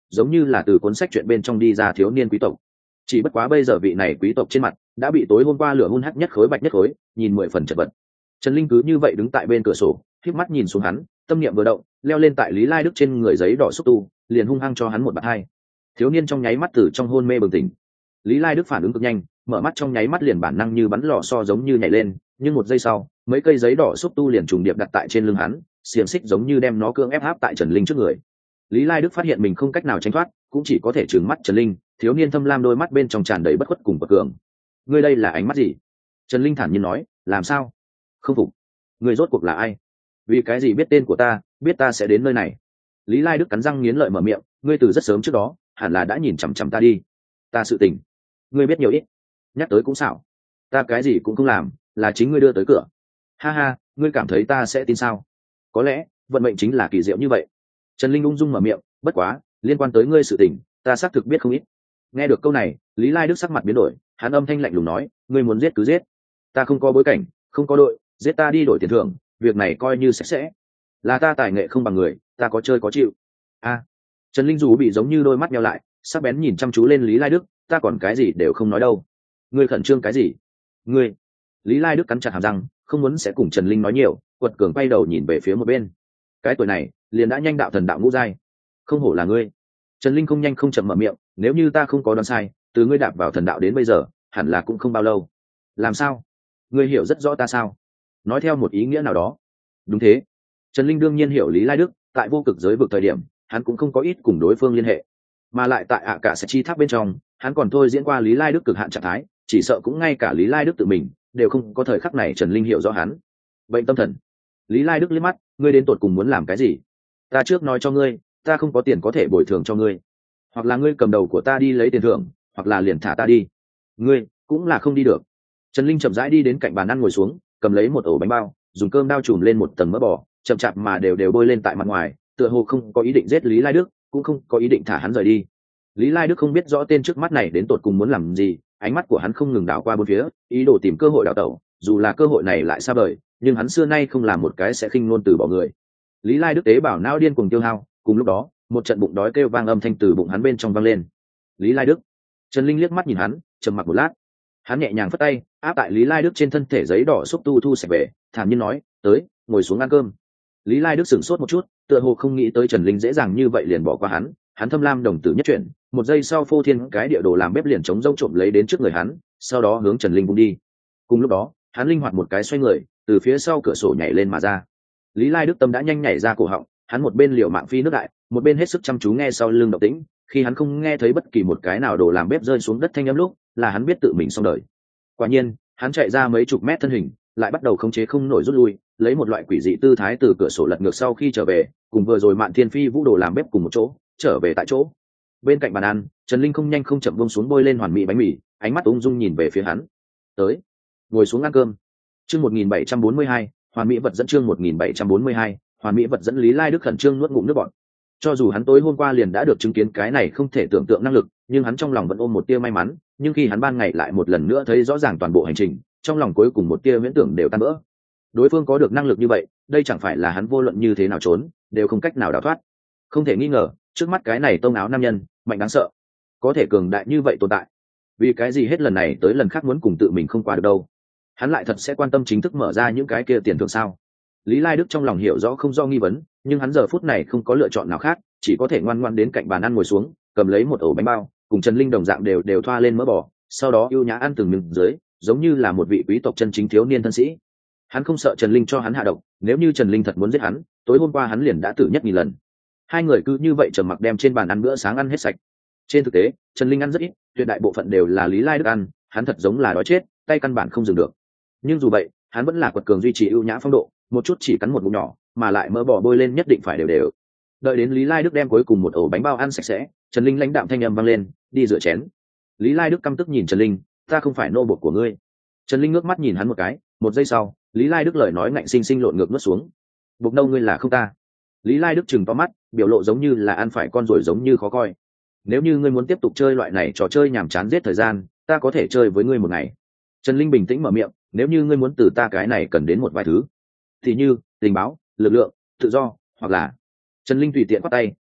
giống như là từ cuốn sách chuyện bên trong đi ra thiếu niên quý tộc. Chỉ bất quá bây giờ vị này quý tộc trên mặt đã bị tối hôm qua lửa hun hắc nhất khối bạch nhất khối, nhìn mười phần chật vật. Trần Linh cứ như vậy đứng tại bên cửa sổ, khép mắt nhìn xuống hắn, tâm niệm vừa động, leo lên tại Lý Lai Đức trên người giấy đỏ xúc tu, liền hung hăng cho hắn một bạt hai. Thiếu niên trong nháy mắt từ trong hôn mê bừng tỉnh. Lý Lai Đức phản ứng cực nhanh, mở mắt trong nháy mắt liền bản năng như bắn lò xo giống như nhảy lên, nhưng một giây sau, mấy cây giấy đỏ xúc tu liền trùng điệp đặt tại trên lưng hắn, xiềng xích giống như đem nó cưỡng ép áp tại Trần Linh trước người. Lý Lai Đức phát hiện mình không cách nào tránh thoát, cũng chỉ có thể trừng mắt Trần Linh, thiếu niên thâm lam đôi mắt bên trong tràn đầy bất khuất cùng bậc cường. Ngươi đây là ánh mắt gì? Trần Linh thản nhiên nói, làm sao? Không phục. Ngươi rốt cuộc là ai? Vì cái gì biết tên của ta, biết ta sẽ đến nơi này? Lý Lai Đức cắn răng nghiến lợi mở miệng, ngươi từ rất sớm trước đó, hẳn là đã nhìn chằm chằm ta đi. Ta sự tình, ngươi biết nhiều ít, nhắc tới cũng xảo. Ta cái gì cũng không làm, là chính ngươi đưa tới cửa. Ha ha, ngươi cảm thấy ta sẽ tin sao? Có lẽ vận mệnh chính là kỳ diệu như vậy. Trần Linh ung dung mở miệng, bất quá liên quan tới ngươi sự tình, ta xác thực biết không ít. Nghe được câu này, Lý Lai Đức sắc mặt biến đổi, hắn âm thanh lạnh lùng nói, ngươi muốn giết cứ giết, ta không có bối cảnh, không có đội, giết ta đi đổi tiền thưởng, việc này coi như sạch sẽ. Là ta tài nghệ không bằng người, ta có chơi có chịu. A. À, Trần Linh dù bị giống như đôi mắt nheo lại, sắc bén nhìn chăm chú lên Lý Lai Đức, ta còn cái gì đều không nói đâu. Ngươi khẩn trương cái gì? Ngươi. Lý Lai Đức cắn chặt hàm răng, không muốn sẽ cùng Trần Linh nói nhiều, quật cường quay đầu nhìn về phía một bên. Cái tuổi này, liền đã nhanh đạo thần đạo ngũ giai. Không hổ là ngươi. Trần Linh không nhanh không chậm mở miệng, nếu như ta không có đoán sai, từ ngươi đạp vào thần đạo đến bây giờ, hẳn là cũng không bao lâu. Làm sao? Ngươi hiểu rất rõ ta sao? Nói theo một ý nghĩa nào đó. Đúng thế. Trần Linh đương nhiên hiểu Lý Lai Đức, tại vô cực giới vực thời điểm, hắn cũng không có ít cùng đối phương liên hệ. Mà lại tại ạ cả sẽ chi tháp bên trong, hắn còn thôi diễn qua Lý Lai Đức cực hạn trạng thái, chỉ sợ cũng ngay cả Lý Lai Đức tự mình đều không có thời khắc này Trần Linh hiểu rõ hắn. Bệnh tâm thần. Lý Lai Đức liếc mắt, ngươi đến tột cùng muốn làm cái gì? Ta trước nói cho ngươi, ta không có tiền có thể bồi thường cho ngươi, hoặc là ngươi cầm đầu của ta đi lấy tiền thưởng, hoặc là liền thả ta đi. Ngươi cũng là không đi được. Trần Linh chậm rãi đi đến cạnh bàn ăn ngồi xuống, cầm lấy một ổ bánh bao, dùng cơm đao trùm lên một tầng mỡ bò, chậm chạp mà đều đều bôi lên tại mặt ngoài, tựa hồ không có ý định giết Lý Lai Đức, cũng không có ý định thả hắn rời đi. Lý Lai Đức không biết rõ tên trước mắt này đến tột cùng muốn làm gì, ánh mắt của hắn không ngừng đảo qua bốn phía, ý đồ tìm cơ hội đảo tẩu, dù là cơ hội này lại xa vời, nhưng hắn xưa nay không làm một cái sẽ khinh ngôn từ bỏ người. Lý Lai Đức tế bảo não điên cuồng tiêu hao, cùng lúc đó, một trận bụng đói kêu vang âm thanh từ bụng hắn bên trong vang lên. Lý Lai Đức. Trần Linh liếc mắt nhìn hắn, trầm mặc một lát. Hắn nhẹ nhàng phất tay, áp tại Lý Lai Đức trên thân thể giấy đỏ xúc tu thu sạch về, thản nhiên nói, tới, ngồi xuống ăn cơm. Lý Lai Đức sửng sốt một chút, tựa hồ không nghĩ tới Trần Linh dễ dàng như vậy liền bỏ qua hắn. Hắn thâm lam đồng tử nhất chuyển, một giây sau phô thiên cái địa đồ làm bếp liền chống rông trộm lấy đến trước người hắn, sau đó hướng Trần Linh bung đi. Cùng lúc đó, hắn linh hoạt một cái xoay người, từ phía sau cửa sổ nhảy lên mà ra. Lý Lai Đức tâm đã nhanh nhảy ra cổ họng, hắn một bên liều mạng phi nước đại, một bên hết sức chăm chú nghe sau lưng động tĩnh. Khi hắn không nghe thấy bất kỳ một cái nào đồ làm bếp rơi xuống đất thanh âm lúc, là hắn biết tự mình xong đời. Quả nhiên, hắn chạy ra mấy chục mét thân hình, lại bắt đầu khống chế không nổi rút lui, lấy một loại quỷ dị tư thái từ cửa sổ lật ngược sau khi trở về, cùng vừa rồi Mạn Thiên Phi vũ đồ làm bếp cùng một chỗ, trở về tại chỗ. Bên cạnh bàn ăn, Trần Linh không nhanh không chậm buông xuống bôi lên hoàn mỹ bánh mì, ánh mắt ung dung nhìn về phía hắn. Tới, ngồi xuống ăn cơm. Chương một nghìn bảy trăm bốn mươi hai, hoàn mỹ vật dẫn chương một nghìn bảy trăm bốn mươi hai, hoàn mỹ vật dẫn. Lý Lai Đức khẩn trương nuốt ngụm nước bọt. Cho dù hắn tối hôm qua liền đã được chứng kiến cái này không thể tưởng tượng năng lực, nhưng hắn trong lòng vẫn ôm một tia may mắn, nhưng khi hắn ban ngày lại một lần nữa thấy rõ ràng toàn bộ hành trình, trong lòng cuối cùng một tia viễn tưởng đều tan vỡ. Đối phương có được năng lực như vậy, đây chẳng phải là hắn vô luận như thế nào trốn, đều không cách nào đào thoát. Không thể nghi ngờ, trước mắt cái này tông áo nam nhân, mạnh đáng sợ, có thể cường đại như vậy tồn tại. Vì cái gì hết lần này tới lần khác muốn cùng tự mình không qua được đâu? Hắn lại thật sẽ quan tâm chính thức mở ra những cái kia tiền thưởng sao? Lý Lai Đức trong lòng hiểu rõ không do nghi vấn, nhưng hắn giờ phút này không có lựa chọn nào khác, chỉ có thể ngoan ngoãn đến cạnh bàn ăn ngồi xuống, cầm lấy một ổ bánh bao, cùng Trần Linh đồng dạng đều đều thoa lên mỡ bò, sau đó ưu nhã ăn từng miếng dưới, giống như là một vị quý tộc chân chính thiếu niên thân sĩ. Hắn không sợ Trần Linh cho hắn hạ độc, nếu như Trần Linh thật muốn giết hắn, tối hôm qua hắn liền đã tử nhất nghìn lần. Hai người cứ như vậy trầm mặc đem trên bàn ăn bữa sáng ăn hết sạch. Trên thực tế, Trần Linh ăn rất ít, tuyệt đại bộ phận đều là Lý Lai Đức ăn, hắn thật giống là đói chết, tay căn bản không dừng được. Nhưng dù vậy, hắn vẫn là quật cường duy trì ưu nhã phong độ, một chút chỉ cắn một ngụm nhỏ, mà lại mỡ bò bôi lên nhất định phải đều đều. Đợi đến Lý Lai Đức đem cuối cùng một ổ bánh bao ăn sạch sẽ, Trần Linh lãnh đạm thanh âm vang lên, đi rửa chén. Lý Lai Đức căm tức nhìn Trần Linh, ta không phải nô bộc của ngươi. Trần Linh ngước mắt nhìn hắn một cái, một giây sau, Lý Lai Đức lời nói ngạnh sinh sinh lộn ngược nuốt xuống. Bộc nâu ngươi là không ta. Lý Lai Đức trừng to mắt, biểu lộ giống như là ăn phải con rồi giống như khó coi. Nếu như ngươi muốn tiếp tục chơi loại này trò chơi nhàm chán giết thời gian, ta có thể chơi với ngươi một ngày. Trần Linh bình tĩnh mở miệng, nếu như ngươi muốn từ ta cái này cần đến một vài thứ, thì như tình báo, lực lượng, tự do, hoặc là. Trần Linh tùy tiện quát tay,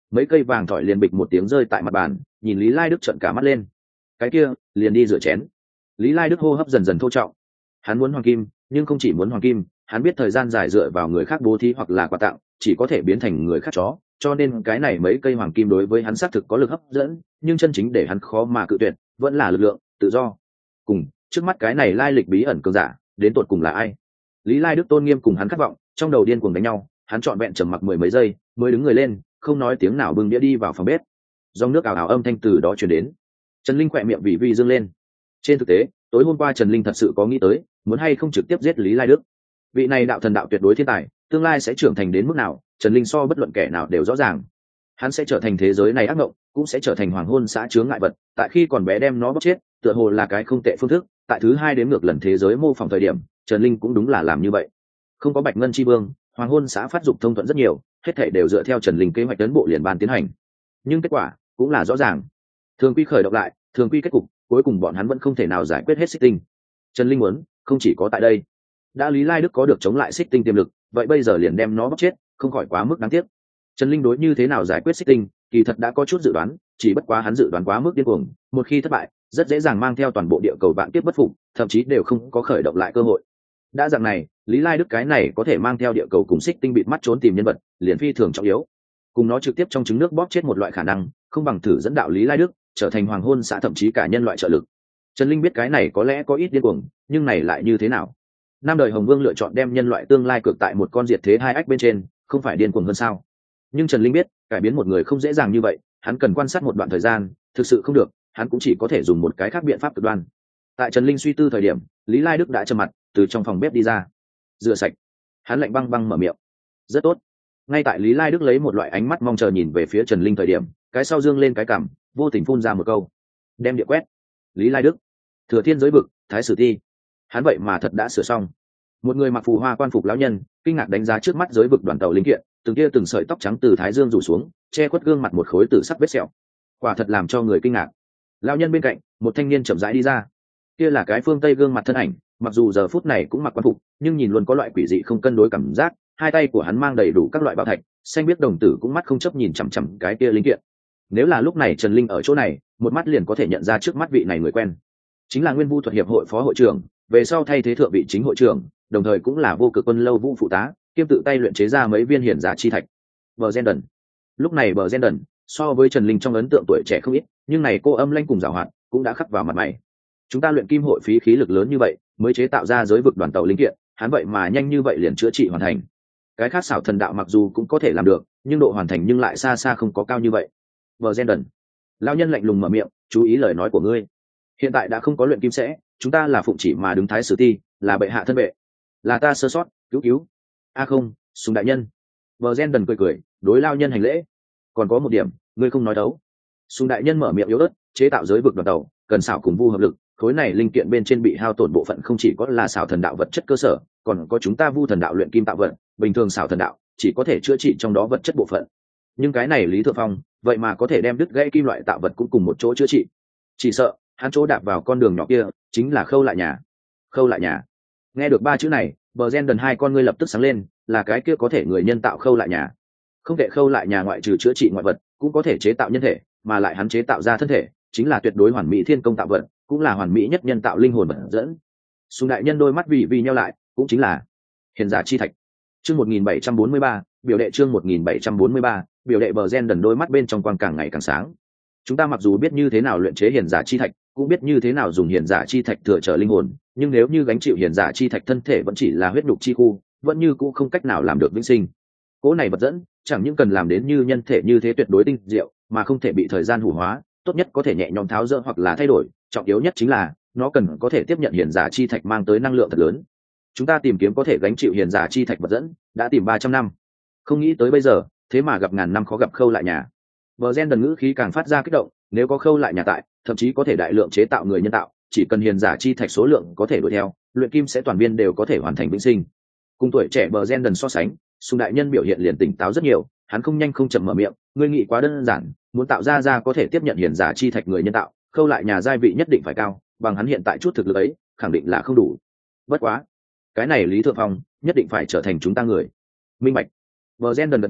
mấy cây vàng thỏi liền bịch một tiếng rơi tại mặt bàn, nhìn Lý Lai Đức trợn cả mắt lên. Cái kia liền đi rửa chén. Lý Lai Đức hô hấp dần dần thô trọng. Hắn muốn hoàng kim, nhưng không chỉ muốn hoàng kim, hắn biết thời gian dài dựa vào người khác bố thí hoặc là quà tặng chỉ có thể biến thành người khác chó, cho nên cái này mấy cây hoàng kim đối với hắn xác thực có lực hấp dẫn, nhưng chân chính để hắn khó mà cự tuyệt vẫn là lực lượng tự do. Cùng trước mắt cái này lai lịch bí ẩn cường giả đến tột cùng là ai? Lý Lai Đức tôn nghiêm cùng hắn khát vọng trong đầu điên cuồng đánh nhau, hắn trọn vẹn trầm mặc mười mấy giây mới đứng người lên, không nói tiếng nào bưng đĩa đi vào phòng bếp. Dòng nước ảo ảo âm thanh từ đó truyền đến. Trần Linh khỏe miệng vị vi dương lên. Trên thực tế tối hôm qua Trần Linh thật sự có nghĩ tới muốn hay không trực tiếp giết Lý Lai Đức. Vị này đạo thần đạo tuyệt đối thiên tài, tương lai sẽ trưởng thành đến mức nào Trần Linh so bất luận kẻ nào đều rõ ràng. Hắn sẽ trở thành thế giới này ác mộng, cũng sẽ trở thành hoàng hôn xã chướng ngại vật, tại khi còn bé đem nó bóc chết tựa hồ là cái không tệ phương thức. Tại thứ hai đến ngược lần thế giới mô phỏng thời điểm, Trần Linh cũng đúng là làm như vậy. Không có Bạch Ngân Chi Vương, hoàng hôn xã phát dục thông thuận rất nhiều, hết thảy đều dựa theo Trần Linh kế hoạch tấn bộ liền ban tiến hành. Nhưng kết quả cũng là rõ ràng. Thường quy khởi động lại, thường quy kết cục, cuối cùng bọn hắn vẫn không thể nào giải quyết hết Xích Tinh. Trần Linh muốn không chỉ có tại đây. Đã Lý Lai Đức có được chống lại Xích Tinh tiềm lực, vậy bây giờ liền đem nó bóc chết, không khỏi quá mức đáng tiếc. Trần Linh đối như thế nào giải quyết Xích Tinh, kỳ thật đã có chút dự đoán, chỉ bất quá hắn dự đoán quá mức điên cuồng, một khi thất bại, rất dễ dàng mang theo toàn bộ địa cầu vạn kiếp bất phục, thậm chí đều không có khởi động lại cơ hội. Đã dạng này, Lý Lai Đức cái này có thể mang theo địa cầu cùng Xích Tinh bịt mắt trốn tìm nhân vật, liền phi thường trọng yếu. Cùng nó trực tiếp trong trứng nước bóp chết một loại khả năng, không bằng thử dẫn đạo Lý Lai Đức trở thành hoàng hôn xã thậm chí cả nhân loại trợ lực. Trần Linh biết cái này có lẽ có ít điên cuồng, nhưng này lại như thế nào? Năm đời Hồng Vương lựa chọn đem nhân loại tương lai cược tại một con diệt thế hai ách bên trên, không phải điên cuồng hơn sao? Nhưng Trần Linh biết, cải biến một người không dễ dàng như vậy, hắn cần quan sát một đoạn thời gian, thực sự không được, hắn cũng chỉ có thể dùng một cái khác biện pháp cực đoan. Tại Trần Linh suy tư thời điểm, Lý Lai Đức đã trầm mặt, từ trong phòng bếp đi ra. Rửa sạch. Hắn lạnh băng băng mở miệng. Rất tốt. Ngay tại Lý Lai Đức lấy một loại ánh mắt mong chờ nhìn về phía Trần Linh thời điểm, cái sau dương lên cái cằm, vô tình phun ra một câu. Đem địa quét. Lý Lai Đức. Thừa Thiên giới vực, Thái Sử Ti. Hắn vậy mà thật đã sửa xong. Một người mặc phù hoa quan phục lão nhân, kinh ngạc đánh giá trước mắt giới vực đoàn tàu linh kiện, từng kia từng sợi tóc trắng từ thái dương rủ xuống, che khuất gương mặt một khối tử sắc vết sẹo. Quả thật làm cho người kinh ngạc. Lão nhân bên cạnh, một thanh niên chậm rãi đi ra. Kia là cái phương Tây gương mặt thân ảnh, mặc dù giờ phút này cũng mặc quan phục, nhưng nhìn luôn có loại quỷ dị không cân đối cảm giác, hai tay của hắn mang đầy đủ các loại bảo thạch, xanh biết đồng tử cũng mắt không chấp nhìn chằm chằm cái kia linh kiện. Nếu là lúc này Trần Linh ở chỗ này, một mắt liền có thể nhận ra trước mắt vị này người quen. Chính là Nguyên Vu thuật hiệp hội phó hội trưởng, về sau thay thế thượng vị chính hội trưởng, đồng thời cũng là vô cực quân lâu vũ phụ tá, kiêm tự tay luyện chế ra mấy viên hiển giả chi thạch. Bờ Zenden. Lúc này Bờ Zenden so với Trần Linh trong ấn tượng tuổi trẻ không ít, nhưng này cô âm lanh cùng giàu hoạt cũng đã khắc vào mặt mày. Chúng ta luyện kim hội phí khí lực lớn như vậy, mới chế tạo ra giới vực đoàn tàu linh kiện, hắn vậy mà nhanh như vậy liền chữa trị hoàn thành. Cái khác xảo thần đạo mặc dù cũng có thể làm được, nhưng độ hoàn thành nhưng lại xa xa không có cao như vậy. Bờ Zenden. Lão nhân lạnh lùng mở miệng, chú ý lời nói của ngươi. Hiện tại đã không có luyện kim sẽ, chúng ta là phụng chỉ mà đứng Thái Sử Ti, là bệ hạ thân vệ, là ta sơ sót, cứu cứu. A à không, Sùng đại nhân. Bờ Zenden cười cười, đối lão nhân hành lễ. Còn có một điểm, ngươi không nói đấu. Sùng đại nhân mở miệng yếu ớt, chế tạo giới vực đoàn tàu, cần xảo cùng vu hợp lực, khối này linh kiện bên trên bị hao tổn bộ phận không chỉ có là xảo thần đạo vật chất cơ sở, còn có chúng ta vu thần đạo luyện kim tạo vật, bình thường xảo thần đạo chỉ có thể chữa trị trong đó vật chất bộ phận. Nhưng cái này Lý Thượng Phong, vậy mà có thể đem đứt gãy kim loại tạo vật cũng cùng một chỗ chữa trị. Chỉ sợ, hắn chỗ đạp vào con đường nhỏ kia, chính là khâu lại nhà. Khâu lại nhà. Nghe được ba chữ này, Bờ Zenden hai con ngươi lập tức sáng lên, là cái kia có thể người nhân tạo khâu lại nhà. Không thể khâu lại nhà ngoại trừ chữa trị ngoại vật, cũng có thể chế tạo nhân thể, mà lại hắn chế tạo ra thân thể, chính là tuyệt đối hoàn mỹ thiên công tạo vật, cũng là hoàn mỹ nhất nhân tạo linh hồn vận dẫn. Sùng đại nhân đôi mắt vì vì nheo lại, cũng chính là hiền giả chi thạch. Chương một nghìn bảy trăm bốn mươi ba, biểu đệ chương một nghìn bảy trăm bốn mươi ba, biểu đệ. Bờ Zenden đôi mắt bên trong quang càng ngày càng sáng. Chúng ta mặc dù biết như thế nào luyện chế hiền giả chi thạch, cũng biết như thế nào dùng hiền giả chi thạch thừa trở linh hồn, nhưng nếu như gánh chịu hiền giả chi thạch thân thể vẫn chỉ là huyết nhục chi khu, vẫn như cũng không cách nào làm được vĩnh sinh. Cỗ này vật dẫn, chẳng những cần làm đến như nhân thể như thế tuyệt đối tinh diệu, mà không thể bị thời gian hủ hóa, tốt nhất có thể nhẹ nhõm tháo dỡ hoặc là thay đổi, trọng yếu nhất chính là nó cần có thể tiếp nhận hiền giả chi thạch mang tới năng lượng thật lớn. Chúng ta tìm kiếm có thể gánh chịu hiền giả chi thạch vật dẫn, đã tìm ba trăm năm, không nghĩ tới bây giờ, thế mà gặp ngàn năm khó gặp khâu lại nhà. Bờ Zenden ngữ khí càng phát ra kích động, nếu có khâu lại nhà tại, thậm chí có thể đại lượng chế tạo người nhân tạo, chỉ cần hiền giả chi thạch số lượng có thể đuổi theo, luyện kim sẽ toàn biên đều có thể hoàn thành vĩnh sinh. Cùng tuổi trẻ Bờ Zenden so sánh, Sùng đại nhân biểu hiện liền tỉnh táo rất nhiều, hắn không nhanh không chậm mở miệng, ngươi nghĩ quá đơn giản, muốn tạo ra ra có thể tiếp nhận hiền giả chi thạch người nhân tạo, khâu lại nhà giai vị nhất định phải cao, bằng hắn hiện tại chút thực lực ấy, khẳng định là không đủ. Bất quá, cái này Lý Thượng Phong nhất định phải trở thành chúng ta người. Minh bạch. Bờ Zenden gật đầu,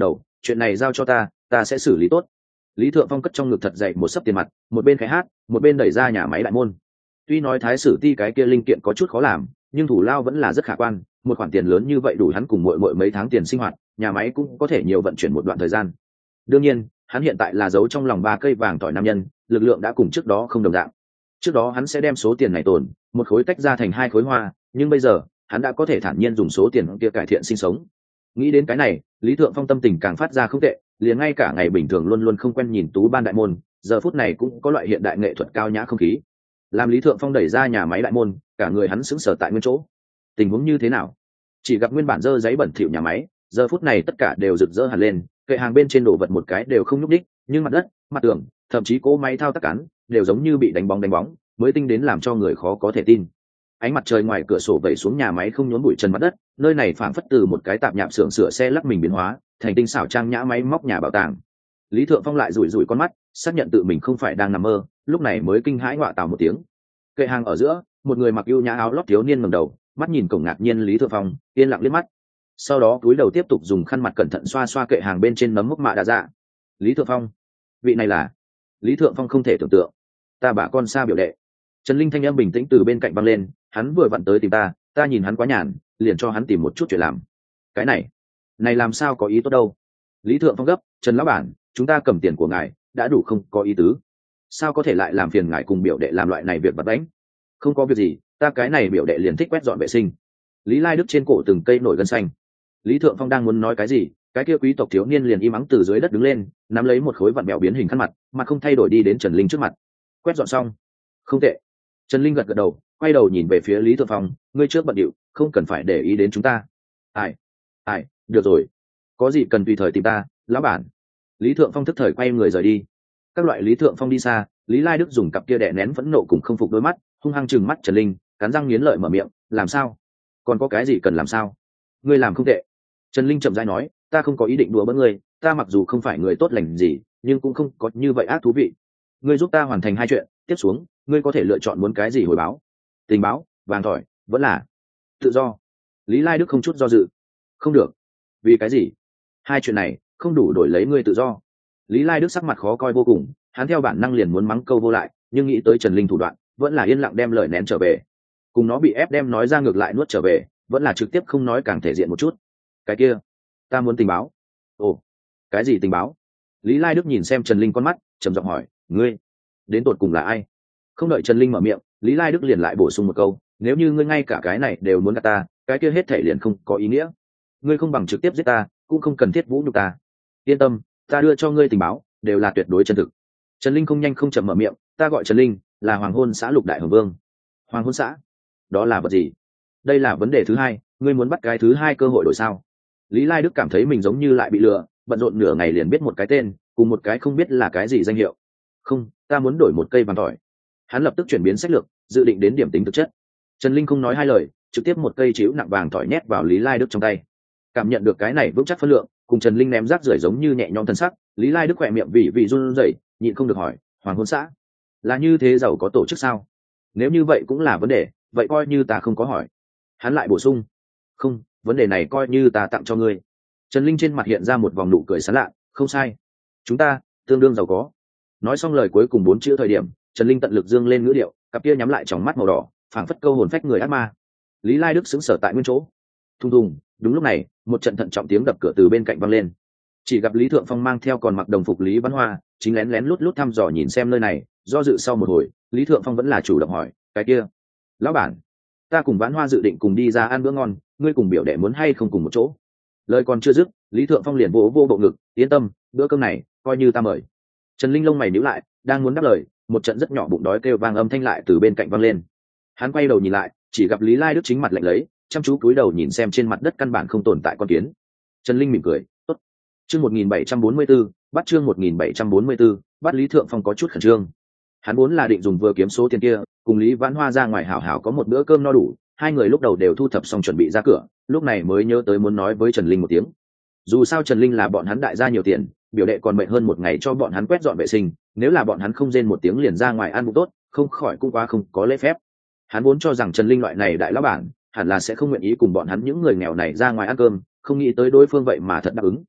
chuyện này giao cho ta ta sẽ xử lý tốt. Lý Thượng Phong cất trong ngực thật dậy một sấp tiền mặt, một bên khẽ hát một bên đẩy ra nhà máy đại môn. Tuy nói thái sử ti cái kia linh kiện có chút khó làm, nhưng thủ lao vẫn là rất khả quan, một khoản tiền lớn như vậy đủ hắn cùng mỗi mỗi mấy tháng tiền sinh hoạt, nhà máy cũng có thể nhiều vận chuyển một đoạn thời gian. Đương nhiên hắn hiện tại là giấu trong lòng ba cây vàng tỏi nam nhân, lực lượng đã cùng trước đó không đồng dạng. Trước đó hắn sẽ đem số tiền này tồn một khối tách ra thành hai khối hoa, nhưng bây giờ hắn đã có thể thản nhiên dùng số tiền kia cải thiện sinh sống. Nghĩ đến cái này, Lý Thượng Phong tâm tình càng phát ra không tệ, liền ngay cả ngày bình thường luôn luôn không quen nhìn tú ban đại môn, giờ phút này cũng có loại hiện đại nghệ thuật cao nhã không khí. Làm Lý Thượng Phong đẩy ra nhà máy đại môn, cả người hắn sững sờ tại nguyên chỗ. Tình huống như thế nào? Chỉ gặp nguyên bản dơ giấy bẩn thỉu nhà máy, giờ phút này tất cả đều rực rỡ hẳn lên, kệ hàng bên trên đồ vật một cái đều không nhúc nhích, nhưng mặt đất, mặt tường, thậm chí cỗ máy thao tác cán đều giống như bị đánh bóng đánh bóng, mới tinh đến làm cho người khó có thể tin. Ánh mặt trời ngoài cửa sổ vẩy xuống nhà máy không nhốn bụi trần mặt đất, nơi này phảng phất từ một cái tạp nhạp xưởng sửa xe lắc mình biến hóa thành tinh xảo trang nhã máy móc nhà bảo tàng. Lý Thượng Phong lại rủi rủi con mắt, xác nhận tự mình không phải đang nằm mơ, lúc này mới kinh hãi ngọa tào một tiếng. Kệ hàng ở giữa, một người mặc ưu nhã áo lót thiếu niên ngẩng đầu, mắt nhìn cổng ngạc nhiên Lý Thượng Phong, yên lặng liếc mắt. Sau đó cúi đầu tiếp tục dùng khăn mặt cẩn thận xoa xoa kệ hàng bên trên nấm mốc mạ đã dạ. Lý Thượng Phong, vị này là? Lý Thượng Phong không thể tưởng tượng. Ta bà con xa biểu đệ. Trần Linh thanh âm bình tĩnh từ bên cạnh vang lên, hắn vừa vặn tới tìm ta, ta nhìn hắn quá nhàn, liền cho hắn tìm một chút chuyện làm. Cái này, này làm sao có ý tốt đâu? Lý Thượng Phong gấp, Trần lão bản, chúng ta cầm tiền của ngài, đã đủ không có ý tứ. Sao có thể lại làm phiền ngài cùng biểu đệ làm loại này việc vặt vãnh? Không có việc gì, ta cái này biểu đệ liền thích quét dọn vệ sinh. Lý Lai Đức trên cổ từng cây nổi gân xanh. Lý Thượng Phong đang muốn nói cái gì, cái kia quý tộc thiếu niên liền im ắng từ dưới đất đứng lên, nắm lấy một khối vặn bẹo biến hình khăn mặt, mà không thay đổi đi đến Trần Linh trước mặt. Quét dọn xong. Không tệ. Trần Linh gật gật đầu, quay đầu nhìn về phía Lý Thượng Phong, ngươi trước bận điệu, không cần phải để ý đến chúng ta. Ai, ai, được rồi, có gì cần tùy thời tìm ta, lão bản. Lý Thượng Phong thức thời quay người rời đi. Các loại Lý Thượng Phong đi xa, Lý Lai Đức dùng cặp kia đè nén phẫn nộ cùng không phục đôi mắt, hung hăng chừng mắt Trần Linh, cắn răng nghiến lợi mở miệng, làm sao? Còn có cái gì cần làm sao? Ngươi làm không tệ. Trần Linh chậm rãi nói, ta không có ý định đùa bỡn ngươi, ta mặc dù không phải người tốt lành gì, nhưng cũng không có như vậy ác thú vị. Ngươi giúp ta hoàn thành hai chuyện, tiếp xuống, ngươi có thể lựa chọn muốn cái gì hồi báo? Tình báo, vàng tỏi, vẫn là tự do. Lý Lai Đức không chút do dự. Không được. Vì cái gì? Hai chuyện này không đủ đổi lấy ngươi tự do. Lý Lai Đức sắc mặt khó coi vô cùng, hắn theo bản năng liền muốn mắng câu vô lại, nhưng nghĩ tới Trần Linh thủ đoạn, vẫn là yên lặng đem lời nén trở về. Cùng nó bị ép đem nói ra ngược lại nuốt trở về, vẫn là trực tiếp không nói càng thể diện một chút. Cái kia, ta muốn tình báo. Ồ, cái gì tình báo? Lý Lai Đức nhìn xem Trần Linh con mắt, trầm giọng hỏi, ngươi đến tột cùng là ai? Không đợi Trần Linh mở miệng, Lý Lai Đức liền lại bổ sung một câu, nếu như ngươi ngay cả cái này đều muốn gạt ta, cái kia hết thể liền không có ý nghĩa. Ngươi không bằng trực tiếp giết ta, cũng không cần thiết vũ nhục ta. Yên tâm, ta đưa cho ngươi tình báo đều là tuyệt đối chân thực. Trần Linh không nhanh không chậm mở miệng, ta gọi Trần Linh, là Hoàng Hôn xã Lục Đại Hồng Vương. Hoàng Hôn xã? Đó là vật gì? Đây là vấn đề thứ hai, ngươi muốn bắt cái thứ hai cơ hội đổi sao? Lý Lai Đức cảm thấy mình giống như lại bị lừa, bận rộn nửa ngày liền biết một cái tên, cùng một cái không biết là cái gì danh hiệu. Không, ta muốn đổi một cây vàng tỏi. Hắn lập tức chuyển biến sách lược, dự định đến điểm tính thực chất. Trần Linh không nói hai lời, trực tiếp một cây chiếu nặng vàng tỏi nhét vào Lý Lai Đức trong tay. Cảm nhận được cái này vững chắc phân lượng, cùng Trần Linh ném rác rưởi giống như nhẹ nhõm thân sắc, Lý Lai Đức khỏe miệng vì vì run rẩy, nhịn không được hỏi, Hoàng Hôn xã là như thế giàu có tổ chức sao? Nếu như vậy cũng là vấn đề, vậy coi như ta không có hỏi. Hắn lại bổ sung, không, vấn đề này coi như ta tặng cho ngươi. Trần Linh trên mặt hiện ra một vòng nụ cười sán lạ, không sai, chúng ta tương đương giàu có. Nói xong lời cuối cùng bốn chữ thời điểm, Trần Linh tận lực dương lên ngữ điệu, cặp kia nhắm lại tròng mắt màu đỏ, phảng phất câu hồn phách người ác ma. Lý Lai Đức sững sờ tại nguyên chỗ. Thùng thùng, đúng lúc này, một trận thận trọng tiếng đập cửa từ bên cạnh vang lên. Chỉ gặp Lý Thượng Phong mang theo còn mặc đồng phục Lý Văn Hoa, chính lén lén lút lút thăm dò nhìn xem nơi này, do dự sau một hồi, Lý Thượng Phong vẫn là chủ động hỏi, cái kia, lão bản, ta cùng Vãn Hoa dự định cùng đi ra ăn bữa ngon, ngươi cùng biểu đệ muốn hay không cùng một chỗ? Lời còn chưa dứt, Lý Thượng Phong liền vỗ vô bộ ngực, yên tâm, bữa cơm này coi như ta mời. Trần Linh lông mày nhíu lại, đang muốn đáp lời, một trận rất nhỏ bụng đói kêu vang âm thanh lại từ bên cạnh vang lên. Hắn quay đầu nhìn lại, chỉ gặp Lý Lai Đức chính mặt lạnh lấy, chăm chú cúi đầu nhìn xem trên mặt đất căn bản không tồn tại con kiến. Trần Linh mỉm cười, tốt. Chương một nghìn bảy trăm bốn mươi 1744, bắt chương một nghìn bảy trăm bốn mươi 1744, bắt Lý Thượng Phong có chút khẩn trương. Hắn vốn là định dùng vừa kiếm số tiền kia, cùng Lý Vãn Hoa ra ngoài hảo hảo có một bữa cơm no đủ, hai người lúc đầu đều thu thập xong chuẩn bị ra cửa, lúc này mới nhớ tới muốn nói với Trần Linh một tiếng. Dù sao Trần Linh là bọn hắn đại gia nhiều tiền, biểu đệ còn mệt hơn một ngày cho bọn hắn quét dọn vệ sinh, nếu là bọn hắn không rên một tiếng liền ra ngoài ăn bụng tốt, không khỏi cũng quá không có lễ phép. Hắn vốn cho rằng Trần Linh loại này đại lão bản, hẳn là sẽ không nguyện ý cùng bọn hắn những người nghèo này ra ngoài ăn cơm, không nghĩ tới đối phương vậy mà thật đáp ứng.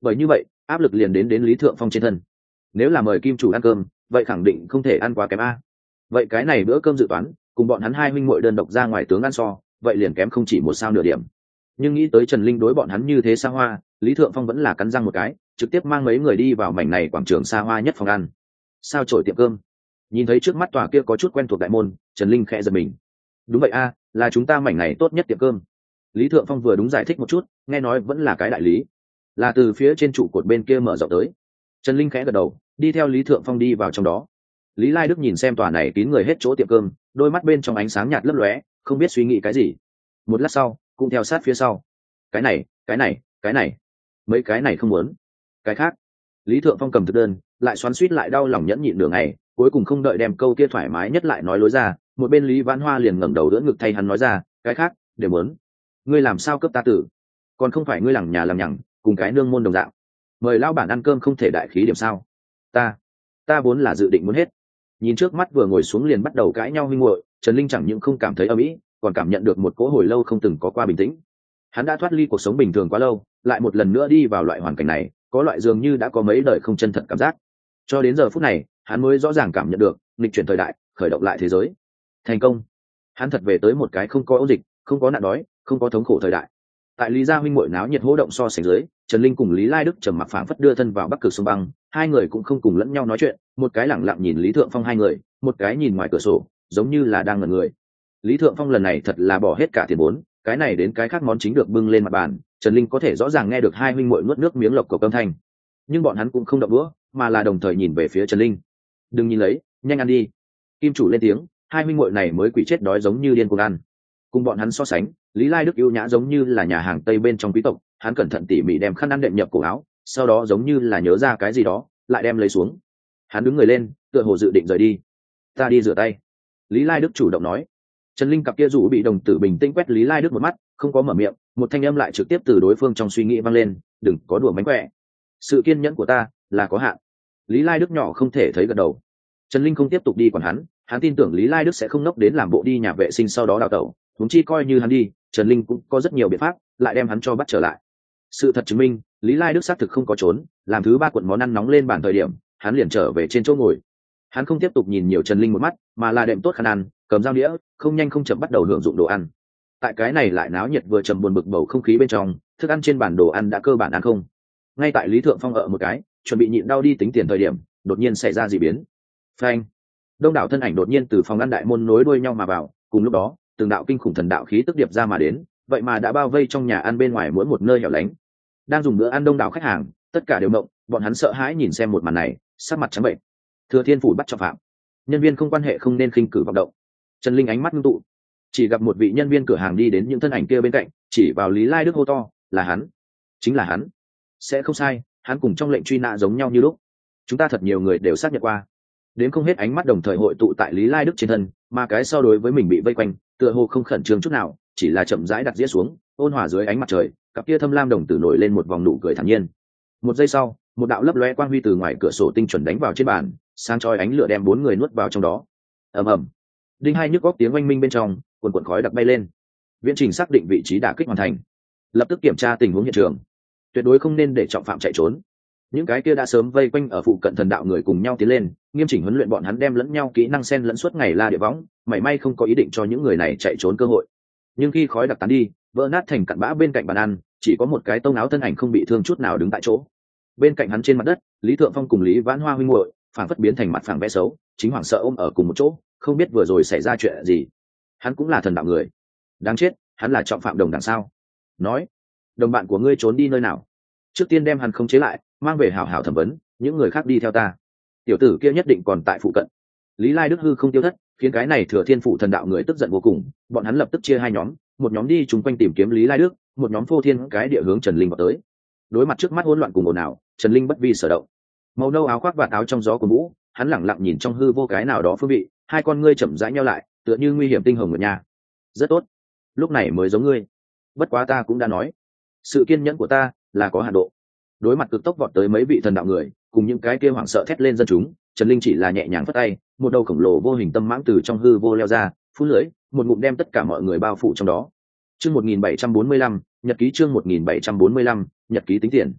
bởi như vậy áp lực liền đến đến Lý Thượng Phong trên thân. Nếu là mời kim chủ ăn cơm vậy khẳng định không thể ăn quá kém a. Vậy cái này bữa cơm dự toán cùng bọn hắn hai huynh muội đơn độc ra ngoài tướng ăn so vậy liền kém không chỉ một sao nửa điểm. Nhưng nghĩ tới Trần Linh đối bọn hắn như thế xa hoa, Lý Thượng Phong vẫn là cắn răng một cái, trực tiếp mang mấy người đi vào mảnh này quảng trường xa hoa nhất phòng ăn. Sao chổi tiệm cơm? Nhìn thấy trước mắt tòa kia có chút quen thuộc đại môn, Trần Linh khẽ giật mình. Đúng vậy a, là chúng ta mảnh này tốt nhất tiệm cơm. Lý Thượng Phong vừa đúng giải thích một chút, nghe nói vẫn là cái đại lý, là từ phía trên trụ cột bên kia mở rộng tới. Trần Linh khẽ gật đầu, đi theo Lý Thượng Phong đi vào trong đó. Lý Lai Đức nhìn xem tòa này kín người hết chỗ tiệm cơm, đôi mắt bên trong ánh sáng nhạt lấp lóe, không biết suy nghĩ cái gì. Một lát sau, cũng theo sát phía sau. Cái này, cái này, cái này, mấy cái này không muốn. Cái khác. Lý Thượng Phong cầm thực đơn, lại xoắn xuýt lại đau lòng nhẫn nhịn nửa ngày, cuối cùng không đợi đem câu kia thoải mái nhất lại nói lối ra, một bên Lý Vãn Hoa liền ngẩng đầu đỡ ngực thay hắn nói ra, cái khác đều muốn. Ngươi làm sao cấp ta tử? Còn không phải ngươi lằng nhà làm nhằng, cùng cái nương môn đồng dạng. Mời lão bản ăn cơm không thể đại khí điểm sao? Ta, ta vốn là dự định muốn hết. Nhìn trước mắt vừa ngồi xuống liền bắt đầu cãi nhau huynh muội, Trần Linh chẳng những không cảm thấy ầm ĩ, còn cảm nhận được một cỗ hồi lâu không từng có qua bình tĩnh. Hắn đã thoát ly cuộc sống bình thường quá lâu, lại một lần nữa đi vào loại hoàn cảnh này, có loại dường như đã có mấy đời không chân thật cảm giác. Cho đến giờ phút này, hắn mới rõ ràng cảm nhận được nghịch chuyển thời đại, khởi động lại thế giới. Thành công. Hắn thật về tới một cái không có ấu dịch, không có nạn đói, không có thống khổ thời đại. Tại Lý gia huynh muội náo nhiệt hô động so sánh dưới, Trần Linh cùng Lý Lai Đức trầm mặc phảng phất đưa thân vào Bắc Cực sông băng, hai người cũng không cùng lẫn nhau nói chuyện, một cái lẳng lặng nhìn Lý Thượng Phong hai người, một cái nhìn ngoài cửa sổ, giống như là đang ngẩn người. Lý Thượng Phong lần này thật là bỏ hết cả tiền vốn, cái này đến cái khác món chính được bưng lên mặt bàn, Trần Linh có thể rõ ràng nghe được hai huynh muội nuốt nước miếng lộc cộc âm thanh. Nhưng bọn hắn cũng không động đũa, mà là đồng thời nhìn về phía Trần Linh. "Đừng nhìn lấy, nhanh ăn đi." Kim chủ lên tiếng, hai huynh muội này mới quỷ chết đói giống như điên cuồng ăn. Cùng bọn hắn so sánh, Lý Lai Đức ưu nhã giống như là nhà hàng Tây bên trong quý tộc, hắn cẩn thận tỉ mỉ đem khăn ăn đệm nhập cổ áo, sau đó giống như là nhớ ra cái gì đó, lại đem lấy xuống. Hắn đứng người lên, tựa hồ dự định rời đi. "Ta đi rửa tay." Lý Lai Đức chủ động nói. Trần Linh cặp kia rủ bị đồng tử bình tĩnh quét Lý Lai Đức một mắt, không có mở miệng, một thanh âm lại trực tiếp từ đối phương trong suy nghĩ vang lên, "Đừng có đùa mánh khỏe. Sự kiên nhẫn của ta là có hạn." Lý Lai Đức nhỏ không thể thấy gật đầu. Trần Linh không tiếp tục đi quản hắn, hắn tin tưởng Lý Lai Đức sẽ không nốc đến làm bộ đi nhà vệ sinh sau đó đào tẩu, huống chi coi như hắn đi, Trần Linh cũng có rất nhiều biện pháp lại đem hắn cho bắt trở lại. Sự thật chứng minh, Lý Lai Đức xác thực không có trốn, làm thứ ba cuộn món ăn nóng lên bàn thời điểm, hắn liền trở về trên chỗ ngồi. Hắn không tiếp tục nhìn nhiều Trần Linh một mắt, mà là đệm tốt khăn ăn, cầm dao đĩa, không nhanh không chậm bắt đầu hưởng dụng đồ ăn. Tại cái này lại náo nhiệt vừa trầm buồn bực bầu không khí bên trong, thức ăn trên bàn đồ ăn đã cơ bản ăn không. Ngay tại Lý Thượng Phong ở một cái, chuẩn bị nhịn đau đi tính tiền thời điểm, đột nhiên xảy ra dị biến. Phanh! Đông đảo thân ảnh đột nhiên từ phòng ăn đại môn nối đuôi nhau mà vào, cùng lúc đó, từng đạo kinh khủng thần đạo khí tức điệp ra mà đến, vậy mà đã bao vây trong nhà ăn bên ngoài mỗi một nơi hẻo lánh. Đang dùng bữa ăn đông đảo khách hàng, tất cả đều động, bọn hắn sợ hãi nhìn xem một màn này, sắc mặt trắng bệch. Thừa Thiên phủ bắt trọng phạm. Nhân viên không quan hệ không nên khinh cử vọng động. Trần Linh ánh mắt ngưng tụ, chỉ gặp một vị nhân viên cửa hàng đi đến những thân ảnh kia bên cạnh, chỉ vào Lý Lai Đức hô to, "Là hắn, chính là hắn." Sẽ không sai, hắn cùng trong lệnh truy nã giống nhau như lúc. Chúng ta thật nhiều người đều xác nhận qua. Đến không hết ánh mắt đồng thời hội tụ tại Lý Lai Đức trên thân, mà cái so đối với mình bị vây quanh, tựa hồ không khẩn trương chút nào, chỉ là chậm rãi đặt dĩa xuống, ôn hòa dưới ánh mặt trời, cặp kia thâm lam đồng tử nổi lên một vòng nụ cười thản nhiên. Một giây sau, một đạo lấp lóe quang huy từ ngoài cửa sổ tinh chuẩn đánh vào trên bàn, sáng chói ánh lửa đem bốn người nuốt vào trong đó. Ầm ầm. Đinh hai nhức góc tiếng oanh minh bên trong, cuồn cuộn khói đặc bay lên. Viễn trình xác định vị trí đả kích hoàn thành, lập tức kiểm tra tình huống hiện trường. Tuyệt đối không nên để trọng phạm chạy trốn. Những cái kia đã sớm vây quanh ở phụ cận thần đạo người cùng nhau tiến lên, nghiêm chỉnh huấn luyện bọn hắn đem lẫn nhau kỹ năng xen lẫn suốt ngày la địa võng, mảy may không có ý định cho những người này chạy trốn cơ hội. Nhưng khi khói đặc tán đi, vỡ nát thành cặn bã bên cạnh bàn ăn, chỉ có một cái tông áo thân ảnh không bị thương chút nào đứng tại chỗ. Bên cạnh hắn trên mặt đất, Lý Thượng Phong cùng Lý Vãn Hoa huynh muội, phảng phất biến thành mặt phẳng vẽ xấu, chính hoảng sợ ôm ở cùng một chỗ, không biết vừa rồi xảy ra chuyện gì. Hắn cũng là thần đạo người. Đáng chết, hắn là trọng phạm đồng đảng sao? Nói, đồng bạn của ngươi trốn đi nơi nào? Trước tiên đem hắn khống chế lại, mang về hảo hảo thẩm vấn, những người khác đi theo ta. Tiểu tử kia nhất định còn tại phụ cận. Lý Lai Đức hư không tiêu thất, khiến cái này Thừa Thiên phủ thần đạo người tức giận vô cùng, bọn hắn lập tức chia hai nhóm, một nhóm đi chung quanh tìm kiếm Lý Lai Đức, một nhóm phô thiên cái địa hướng Trần Linh vào tới. Đối mặt trước mắt hỗn loạn cùng ồn ào, Trần Linh bất vi sở động. Màu nâu áo khoác và áo trong gió của mũ, hắn lẳng lặng nhìn trong hư vô cái nào đó phương vị, hai con ngươi chậm rãi nheo lại, tựa như nguy hiểm tinh hồng ở nhà. Rất tốt, lúc này mới giống ngươi. Bất quá ta cũng đã nói, sự kiên nhẫn của ta là có hạn độ. Đối mặt cực tốc vọt tới mấy vị thần đạo người, cùng những cái kia hoảng sợ thét lên dân chúng, Trần Linh chỉ là nhẹ nhàng phất tay, một đầu khổng lồ vô hình tâm mãng từ trong hư vô leo ra, phun lưỡi, một ngụm đem tất cả mọi người bao phủ trong đó. Chương một nghìn bảy trăm bốn mươi lăm, nhật ký chương một nghìn bảy trăm bốn mươi lăm, nhật ký tính tiền.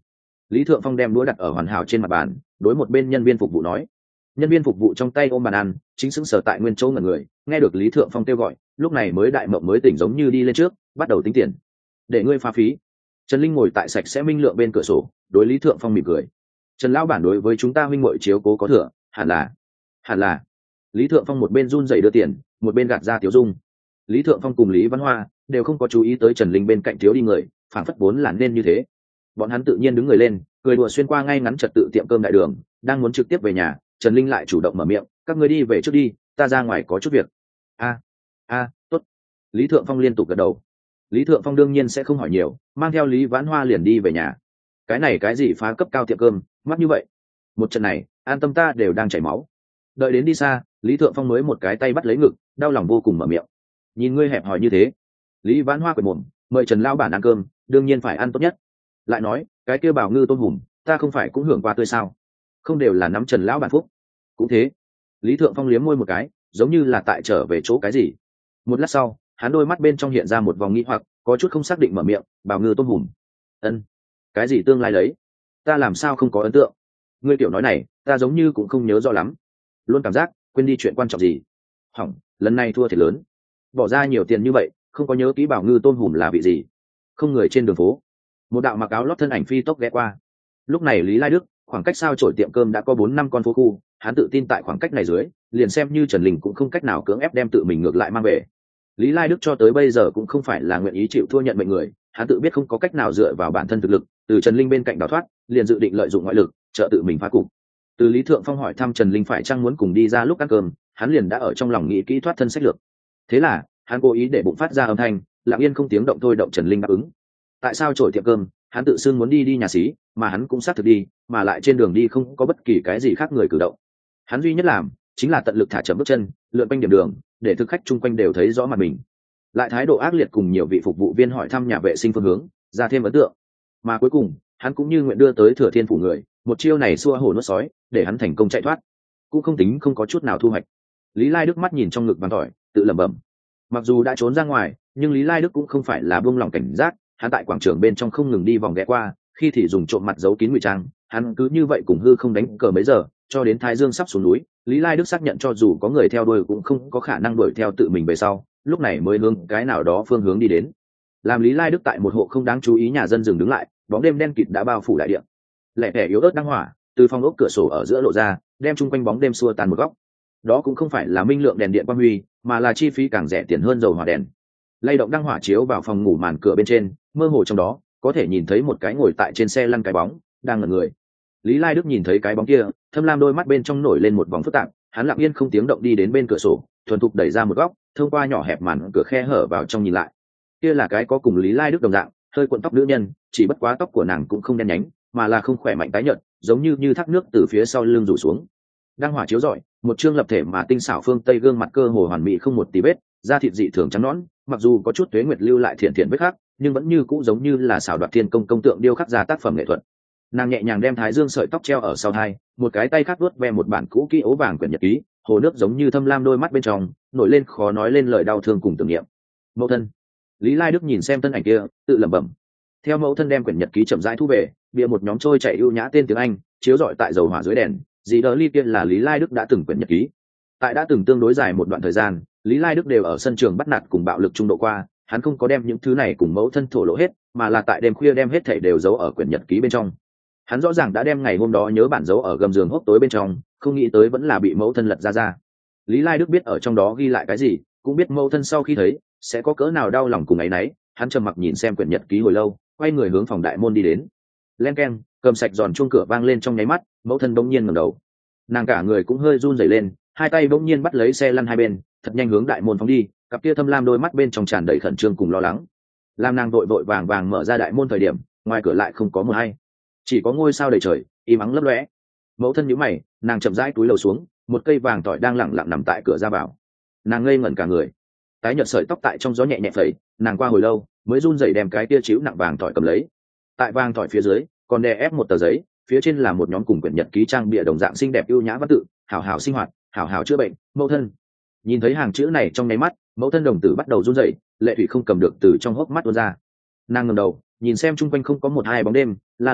Lý Thượng Phong đem đũa đặt ở hoàn hảo trên mặt bàn, đối một bên nhân viên phục vụ nói. Nhân viên phục vụ trong tay ôm bàn ăn, chính xứng sở tại nguyên chỗ ngẩn người, nghe được Lý Thượng Phong kêu gọi, lúc này mới đại mộng mới tỉnh giống như đi lên trước, bắt đầu tính tiền. Để ngươi pha phí. Trần Linh ngồi tại sạch sẽ minh lượng bên cửa sổ, đối Lý Thượng Phong mỉm cười. Trần lão bản đối với chúng ta huynh muội chiếu cố có thừa, hẳn là, hẳn là. Lý Thượng Phong một bên run rẩy đưa tiền, một bên gạt ra tiểu dung. Lý Thượng Phong cùng Lý Văn Hoa đều không có chú ý tới Trần Linh bên cạnh thiếu đi người, phản phất vốn là nên như thế. Bọn hắn tự nhiên đứng người lên, cười đùa xuyên qua ngay ngắn trật tự tiệm cơm đại đường, đang muốn trực tiếp về nhà, Trần Linh lại chủ động mở miệng, các ngươi đi về trước đi, ta ra ngoài có chút việc. A, a, tốt. Lý Thượng Phong liên tục gật đầu. Lý Thượng Phong đương nhiên sẽ không hỏi nhiều, mang theo Lý Vãn Hoa liền đi về nhà. Cái này cái gì phá cấp cao tiệm cơm, mắc như vậy. Một trận này, an tâm ta đều đang chảy máu. Đợi đến đi xa, Lý Thượng Phong mới một cái tay bắt lấy ngực, đau lòng vô cùng mở miệng. Nhìn ngươi hẹp hòi như thế. Lý Vãn Hoa quệt mồm, mời Trần lão bản ăn cơm, đương nhiên phải ăn tốt nhất. Lại nói, cái kia bảo ngư tôm hùm, ta không phải cũng hưởng qua tươi sao? Không đều là nắm Trần lão bản phúc. Cũng thế. Lý Thượng Phong liếm môi một cái, giống như là tại trở về chỗ cái gì. Một lát sau, hắn đôi mắt bên trong hiện ra một vòng nghĩ hoặc, có chút không xác định mở miệng, bảo ngư tôm hùm. Ân, cái gì tương lai lấy? Ta làm sao không có ấn tượng? Ngươi tiểu nói này, ta giống như cũng không nhớ rõ lắm. Luôn cảm giác quên đi chuyện quan trọng gì. Hỏng, lần này thua thiệt lớn. Bỏ ra nhiều tiền như vậy, không có nhớ kỹ bảo ngư tôm hùm là vị gì. Không người trên đường phố. Một đạo mặc áo lót thân ảnh phi tốc ghé qua. Lúc này Lý Lai Đức, khoảng cách sao chổi tiệm cơm đã có bốn năm con phố khu, hắn tự tin tại khoảng cách này dưới, liền xem như Trần Linh cũng không cách nào cưỡng ép đem tự mình ngược lại mang về. Lý Lai Đức cho tới bây giờ cũng không phải là nguyện ý chịu thua nhận mệnh người, hắn tự biết không có cách nào dựa vào bản thân thực lực, từ Trần Linh bên cạnh đào thoát, liền dự định lợi dụng ngoại lực, trợ tự mình phá cục. Từ Lý Thượng Phong hỏi thăm Trần Linh phải chăng muốn cùng đi ra lúc ăn cơm, hắn liền đã ở trong lòng nghĩ kỹ thoát thân sách lược. Thế là, hắn cố ý để bụng phát ra âm thanh, lặng yên không tiếng động thôi động Trần Linh đáp ứng. Tại sao chổi tiệm cơm, hắn tự xưng muốn đi đi nhà xí, mà hắn cũng xác thực đi, mà lại trên đường đi không có bất kỳ cái gì khác người cử động. Hắn duy nhất làm chính là tận lực thả chậm bước chân, lượn quanh điểm đường, để thực khách chung quanh đều thấy rõ mặt mình. Lại thái độ ác liệt cùng nhiều vị phục vụ viên hỏi thăm nhà vệ sinh phương hướng, ra thêm ấn tượng. Mà cuối cùng, hắn cũng như nguyện đưa tới Thừa Thiên phủ người, một chiêu này xua hổ nuốt sói, để hắn thành công chạy thoát. Cũng không tính không có chút nào thu hoạch. Lý Lai Đức mắt nhìn trong ngực vàng tỏi, tự lẩm bẩm. Mặc dù đã trốn ra ngoài, nhưng Lý Lai Đức cũng không phải là buông lỏng cảnh giác, hắn tại quảng trường bên trong không ngừng đi vòng ghé qua, khi thì dùng trộm mặt giấu kín ngụy trang, hắn cứ như vậy cùng hư không đánh cờ mấy giờ, cho đến Thái Dương sắp xuống núi, Lý Lai Đức xác nhận cho dù có người theo đuôi cũng không có khả năng đuổi theo tự mình về sau, lúc này mới hướng cái nào đó phương hướng đi đến. Làm Lý Lai Đức tại một hộ không đáng chú ý nhà dân dừng đứng lại, bóng đêm đen kịt đã bao phủ đại địa. Lẻ tẻ yếu ớt đăng hỏa từ phòng ốc cửa sổ ở giữa lộ ra, đem chung quanh bóng đêm xua tan một góc. Đó cũng không phải là minh lượng đèn điện quang huy, mà là chi phí càng rẻ tiền hơn dầu hỏa đèn. Lay động đăng hỏa chiếu vào phòng ngủ màn cửa bên trên, mơ hồ trong đó có thể nhìn thấy một cái ngồi tại trên xe lăn cái bóng đang ngẩn người. Lý Lai Đức nhìn thấy cái bóng kia, thâm lam đôi mắt bên trong nổi lên một vòng phức tạp, hắn lặng yên không tiếng động đi đến bên cửa sổ, thuần thục đẩy ra một góc, thông qua nhỏ hẹp màn cửa khe hở vào trong nhìn lại. Kia là cái có cùng Lý Lai Đức đồng dạng, hơi cuộn tóc nữ nhân, chỉ bất quá tóc của nàng cũng không đen nhánh, mà là không khỏe mạnh tái nhợt, giống như như thác nước từ phía sau lưng rủ xuống. Đang hỏa chiếu rọi, một chương lập thể mà tinh xảo phương tây gương mặt cơ hồ hoàn mỹ không một tí vết, da thịt dị thường trắng nõn, mặc dù có chút tuế nguyệt lưu lại thiện thiện vết khắc, nhưng vẫn như cũ giống như là xảo đoạt thiên công công tượng điêu khắc ra tác phẩm nghệ thuật. Nàng nhẹ nhàng đem thái dương sợi tóc treo ở sau hai, một cái tay khác vuốt ve một bản cũ kỹ ố vàng quyển nhật ký, hồ nước giống như thâm lam đôi mắt bên trong nổi lên khó nói lên lời đau thương cùng tưởng niệm. Mẫu thân. Lý Lai Đức nhìn xem thân ảnh kia, tự lẩm bẩm. Theo mẫu thân đem quyển nhật ký chậm rãi thu về, bìa một nhóm trôi chảy ưu nhã tên tiếng Anh chiếu rọi tại dầu hỏa dưới đèn, dì đờ ly kia là Lý Lai Đức đã từng quyển nhật ký. Tại đã từng tương đối dài một đoạn thời gian, Lý Lai Đức đều ở sân trường bắt nạt cùng bạo lực trung độ qua, hắn không có đem những thứ này cùng mẫu thân thổ lộ hết, mà là tại đêm khuya đem hết thảy đều giấu ở quyển nhật ký bên trong. Hắn rõ ràng đã đem ngày hôm đó nhớ bản giấu ở gầm giường hốc tối bên trong, không nghĩ tới vẫn là bị mẫu thân lật ra ra. Lý Lai Đức biết ở trong đó ghi lại cái gì, cũng biết mẫu thân sau khi thấy sẽ có cỡ nào đau lòng cùng ấy nấy. Hắn trầm mặc nhìn xem quyển nhật ký hồi lâu, quay người hướng phòng đại môn đi đến. Len keng, cầm sạch giòn chuông cửa vang lên trong nháy mắt, mẫu thân bỗng nhiên ngẩng đầu. Nàng cả người cũng hơi run rẩy lên, hai tay bỗng nhiên bắt lấy xe lăn hai bên, thật nhanh hướng đại môn phóng đi, cặp kia thâm lam đôi mắt bên trong tràn đầy khẩn trương cùng lo lắng. Làm nàng vội vội vàng vàng mở ra đại môn thời điểm, ngoài cửa lại không có mờ hay, chỉ có ngôi sao đầy trời im ắng lấp lóe. Mẫu thân nhíu mày, nàng chậm rãi túi lầu xuống, một cây vàng tỏi đang lẳng lặng nằm tại cửa ra vào. Nàng ngây ngẩn cả người, tái nhợt sợi tóc tại trong gió nhẹ nhẹ phẩy, nàng qua hồi lâu mới run rẩy đem cái tia chiếu nặng vàng tỏi cầm lấy. Tại vàng tỏi phía dưới còn đè ép một tờ giấy, phía trên là một nhóm cùng quyển nhật ký trang bìa đồng dạng xinh đẹp ưu nhã văn tự: hảo hảo sinh hoạt, hảo hảo chữa bệnh, mẫu thân. Nhìn thấy hàng chữ này trong nháy mắt, mẫu thân đồng tử bắt đầu run rẩy, lệ thủy không cầm được từ trong hốc mắt tuôn ra. Nàng ngẩng đầu nhìn xem chung quanh không có một hai bóng đêm, la lớn: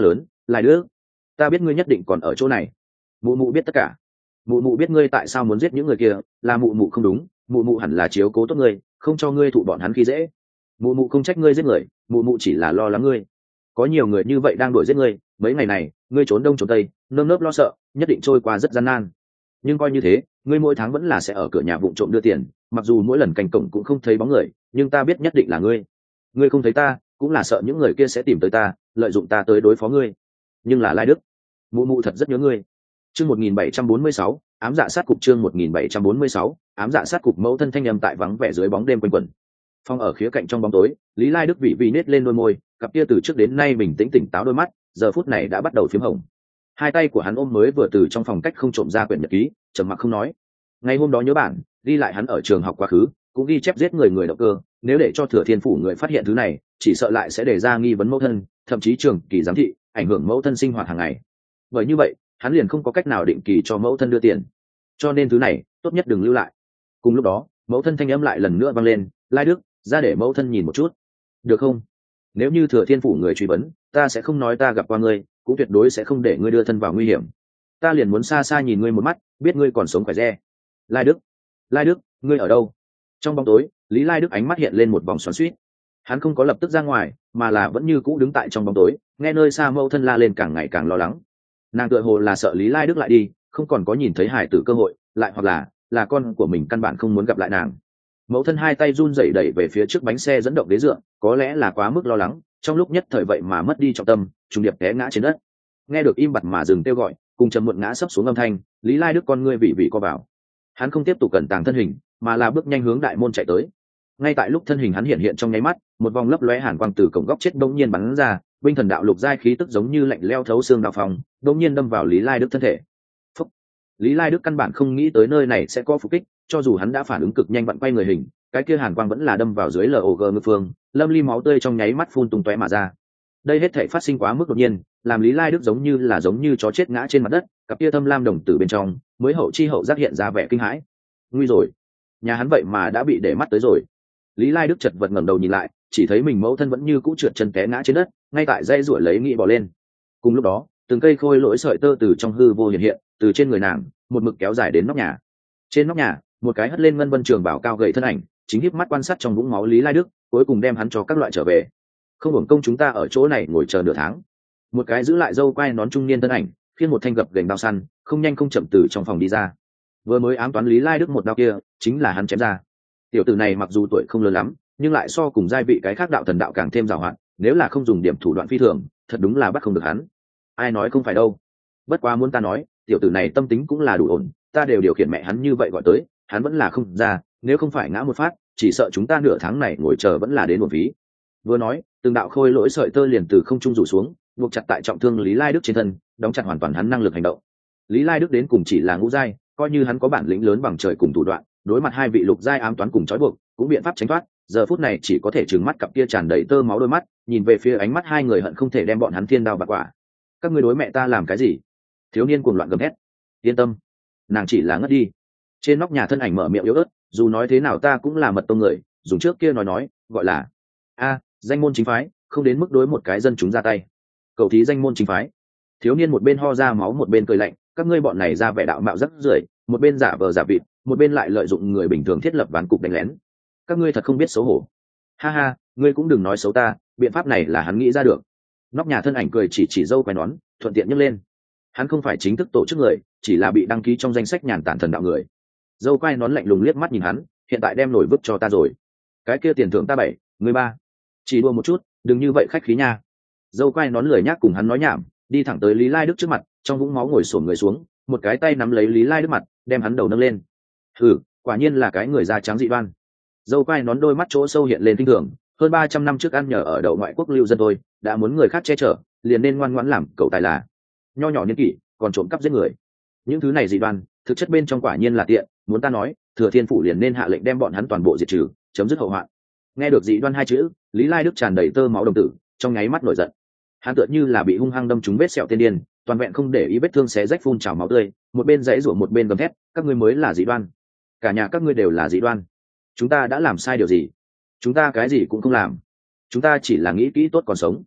Lai Đức, ta biết ngươi nhất định còn ở chỗ này. Mụ mụ biết tất cả. Mụ mụ biết ngươi tại sao muốn giết những người kia, là mụ mụ không đúng, mụ mụ hẳn là chiếu cố tốt ngươi, không cho ngươi thụ bọn hắn khi dễ. Mụ mụ không trách ngươi giết người, mụ mụ chỉ là lo lắng ngươi. Có nhiều người như vậy đang đuổi giết ngươi, mấy ngày này ngươi trốn đông trốn tây, nơm nớp lo sợ, nhất định trôi qua rất gian nan. Nhưng coi như thế, ngươi mỗi tháng vẫn là sẽ ở cửa nhà vụng trộm đưa tiền, mặc dù mỗi lần canh cổng cũng không thấy bóng người, nhưng ta biết nhất định là ngươi. Ngươi không thấy ta, cũng là sợ những người kia sẽ tìm tới ta, lợi dụng ta tới đối phó ngươi. Nhưng là Lai Đức, mụ mụ thật rất nhớ ngươi. Chương một nghìn bảy trăm bốn mươi sáu, ám dạ sát cục. Chương một nghìn bảy trăm bốn mươi sáu, ám dạ sát cục. Mẫu thân thanh âm tại vắng vẻ dưới bóng đêm quanh quẩn. Phong ở khía cạnh trong bóng tối, Lý Lai Đức vị vị nết lên đôi môi, cặp kia từ trước đến nay bình tĩnh tỉnh táo đôi mắt, giờ phút này đã bắt đầu phím hồng. Hai tay của hắn ôm mới vừa từ trong phòng cách không trộm ra quyển nhật ký, trầm mặc không nói. Ngày hôm đó nhớ bản, ghi lại hắn ở trường học quá khứ, cũng ghi chép giết người người động cơ, nếu để cho Thừa Thiên phủ người phát hiện thứ này, chỉ sợ lại sẽ để ra nghi vấn mẫu thân, thậm chí trường kỳ giám thị, ảnh hưởng mẫu thân sinh hoạt hàng ngày. Bởi như vậy, hắn liền không có cách nào định kỳ cho mẫu thân đưa tiền, cho nên thứ này tốt nhất đừng lưu lại. Cùng lúc đó, mẫu thân thanh âm lại lần nữa vang lên, Lai Đức, ra để mẫu thân nhìn một chút, được không? Nếu như Thừa Thiên phủ người truy vấn, ta sẽ không nói ta gặp qua ngươi, cũng tuyệt đối sẽ không để ngươi đưa thân vào nguy hiểm. Ta liền muốn xa xa nhìn ngươi một mắt, biết ngươi còn sống khỏe re. Lai Đức, Lai Đức, ngươi ở đâu? Trong bóng tối, Lý Lai Đức ánh mắt hiện lên một vòng xoắn xuýt. Hắn không có lập tức ra ngoài, mà là vẫn như cũ đứng tại trong bóng tối, nghe nơi xa mẫu thân la lên càng ngày càng lo lắng. Nàng tựa hồ là sợ Lý Lai Đức lại đi, không còn có nhìn thấy hải tử cơ hội, lại hoặc là là con của mình căn bản không muốn gặp lại nàng. Mẫu thân hai tay run rẩy đẩy về phía trước bánh xe dẫn động ghế dựa, có lẽ là quá mức lo lắng, trong lúc nhất thời vậy mà mất đi trọng tâm, trùng điệp té ngã trên đất. Nghe được im bặt mà dừng kêu gọi, cùng trầm muộn ngã sấp xuống âm thanh, Lý Lai Đức con ngươi vị vị co vào. Hắn không tiếp tục cẩn tàng thân hình, mà là bước nhanh hướng đại môn chạy tới. Ngay tại lúc thân hình hắn hiện hiện trong nháy mắt, một vòng lấp lóe hàn quang từ cổng góc chết bỗng nhiên bắn ra, binh thần đạo lục giai khí tức giống như lạnh leo thấu xương đạo phòng, bỗng nhiên đâm vào Lý Lai Đức thân thể. Phúc. Lý Lai Đức căn bản không nghĩ tới nơi này sẽ có phục kích, cho dù hắn đã phản ứng cực nhanh vặn quay người hình, cái kia hàn quang vẫn là đâm vào dưới lờ ổ gờ ngực phương, lâm ly máu tươi trong nháy mắt phun tung tóe mà ra. Đây hết thảy phát sinh quá mức đột nhiên, làm Lý Lai Đức giống như là giống như chó chết ngã trên mặt đất, cặp kia thâm lam đồng tử bên trong mới hậu chi hậu giác hiện ra vẻ kinh hãi. Nguy rồi, nhà hắn vậy mà đã bị để mắt tới rồi. Lý Lai Đức chật vật ngẩng đầu nhìn lại, chỉ thấy mình mẫu thân vẫn như cũ trượt chân té ngã trên đất, ngay tại dây ruổi lấy nghĩ bỏ lên. Cùng lúc đó, từng cây khôi lỗi sợi tơ từ trong hư vô hiện hiện, từ trên người nàng một mực kéo dài đến nóc nhà. Trên nóc nhà, một cái hất lên ngân vân trường bảo cao gầy thân ảnh, chính híp mắt quan sát trong vũng máu Lý Lai Đức, cuối cùng đem hắn cho các loại trở về. Không hưởng công chúng ta ở chỗ này ngồi chờ nửa tháng. Một cái giữ lại dâu quai nón trung niên thân ảnh, khiêng một thanh gập gềnh đao săn, không nhanh không chậm từ trong phòng đi ra. Vừa mới ám toán Lý Lai Đức một đao kia, chính là hắn chém ra. Tiểu tử này mặc dù tuổi không lớn lắm, nhưng lại so cùng giai vị cái khác đạo thần đạo càng thêm giàu hạn, nếu là không dùng điểm thủ đoạn phi thường, thật đúng là bắt không được hắn. Ai nói không phải đâu. Bất quá muốn ta nói, tiểu tử này tâm tính cũng là đủ ổn, ta đều điều khiển mẹ hắn như vậy gọi tới, hắn vẫn là không ra, nếu không phải ngã một phát, chỉ sợ chúng ta nửa tháng này ngồi chờ vẫn là đến một phí. Vừa nói, từng đạo khôi lỗi sợi tơ liền từ không trung rủ xuống, buộc chặt tại trọng thương Lý Lai Đức trên thân, đóng chặt hoàn toàn hắn năng lực hành động. Lý Lai Đức đến cùng chỉ là ngũ giai, coi như hắn có bản lĩnh lớn bằng trời cùng thủ đoạn, đối mặt hai vị lục giai ám toán cùng trói buộc, cũng biện pháp tránh thoát, giờ phút này chỉ có thể trừng mắt cặp kia tràn đầy tơ máu đôi mắt, nhìn về phía ánh mắt hai người hận không thể đem bọn hắn thiên đao bạc quả. Các ngươi đối mẹ ta làm cái gì? Thiếu niên cuồng loạn gầm hét. Yên tâm, nàng chỉ là ngất đi. Trên nóc nhà thân ảnh mở miệng yếu ớt, dù nói thế nào ta cũng là mật tông người, dùng trước kia nói nói, gọi là a danh môn chính phái, không đến mức đối một cái dân chúng ra tay. Cầu thí danh môn chính phái. Thiếu niên một bên ho ra máu một bên cười lạnh, các ngươi bọn này ra vẻ đạo mạo rất rưởi, một bên giả vờ giả vịt, một bên lại lợi dụng người bình thường thiết lập ván cục đánh lén. Các ngươi thật không biết xấu hổ. Ha ha, ngươi cũng đừng nói xấu ta, biện pháp này là hắn nghĩ ra được. Nóc nhà thân ảnh cười chỉ chỉ dâu quai nón, thuận tiện nhấc lên. Hắn không phải chính thức tổ chức người, chỉ là bị đăng ký trong danh sách nhàn tản thần đạo người. Dâu quai nón lạnh lùng liếc mắt nhìn hắn, hiện tại đem nổi vứt cho ta rồi. Cái kia tiền thưởng ta bảy, ngươi ba. Chỉ đua một chút, đừng như vậy khách khí nha. Dâu quai nón lười nhác cùng hắn nói nhảm, đi thẳng tới Lý Lai Đức trước mặt, trong vũng máu ngồi xổm người xuống, một cái tay nắm lấy Lý Lai Đức mặt, đem hắn đầu nâng lên. Ừ, quả nhiên là cái người da trắng dị đoan. Dâu quai nón đôi mắt chỗ sâu hiện lên tinh thường, hơn ba trăm năm trước ăn nhờ ở đậu ngoại quốc lưu dân thôi, đã muốn người khác che chở, liền nên ngoan ngoãn làm cậu tài là. Nho nhỏ niên kỷ, còn trộm cắp giết người. Những thứ này dị đoan, thực chất bên trong quả nhiên là tiện, muốn ta nói, Thừa Thiên phủ liền nên hạ lệnh đem bọn hắn toàn bộ diệt trừ, chấm dứt hậu hoạn. Nghe được dị đoan hai chữ, Lý Lai Đức tràn đầy tơ máu đồng tử, trong nháy mắt nổi giận. Hắn tựa như là bị hung hăng đâm trúng vết sẹo tiên điên, toàn vẹn không để ý vết thương xé rách phun trào máu tươi, một bên giãy giụa một bên gầm thét, các ngươi mới là dị đoan, cả nhà các ngươi đều là dị đoan. Chúng ta đã làm sai điều gì? Chúng ta cái gì cũng không làm, chúng ta chỉ là nghĩ kỹ tốt còn sống.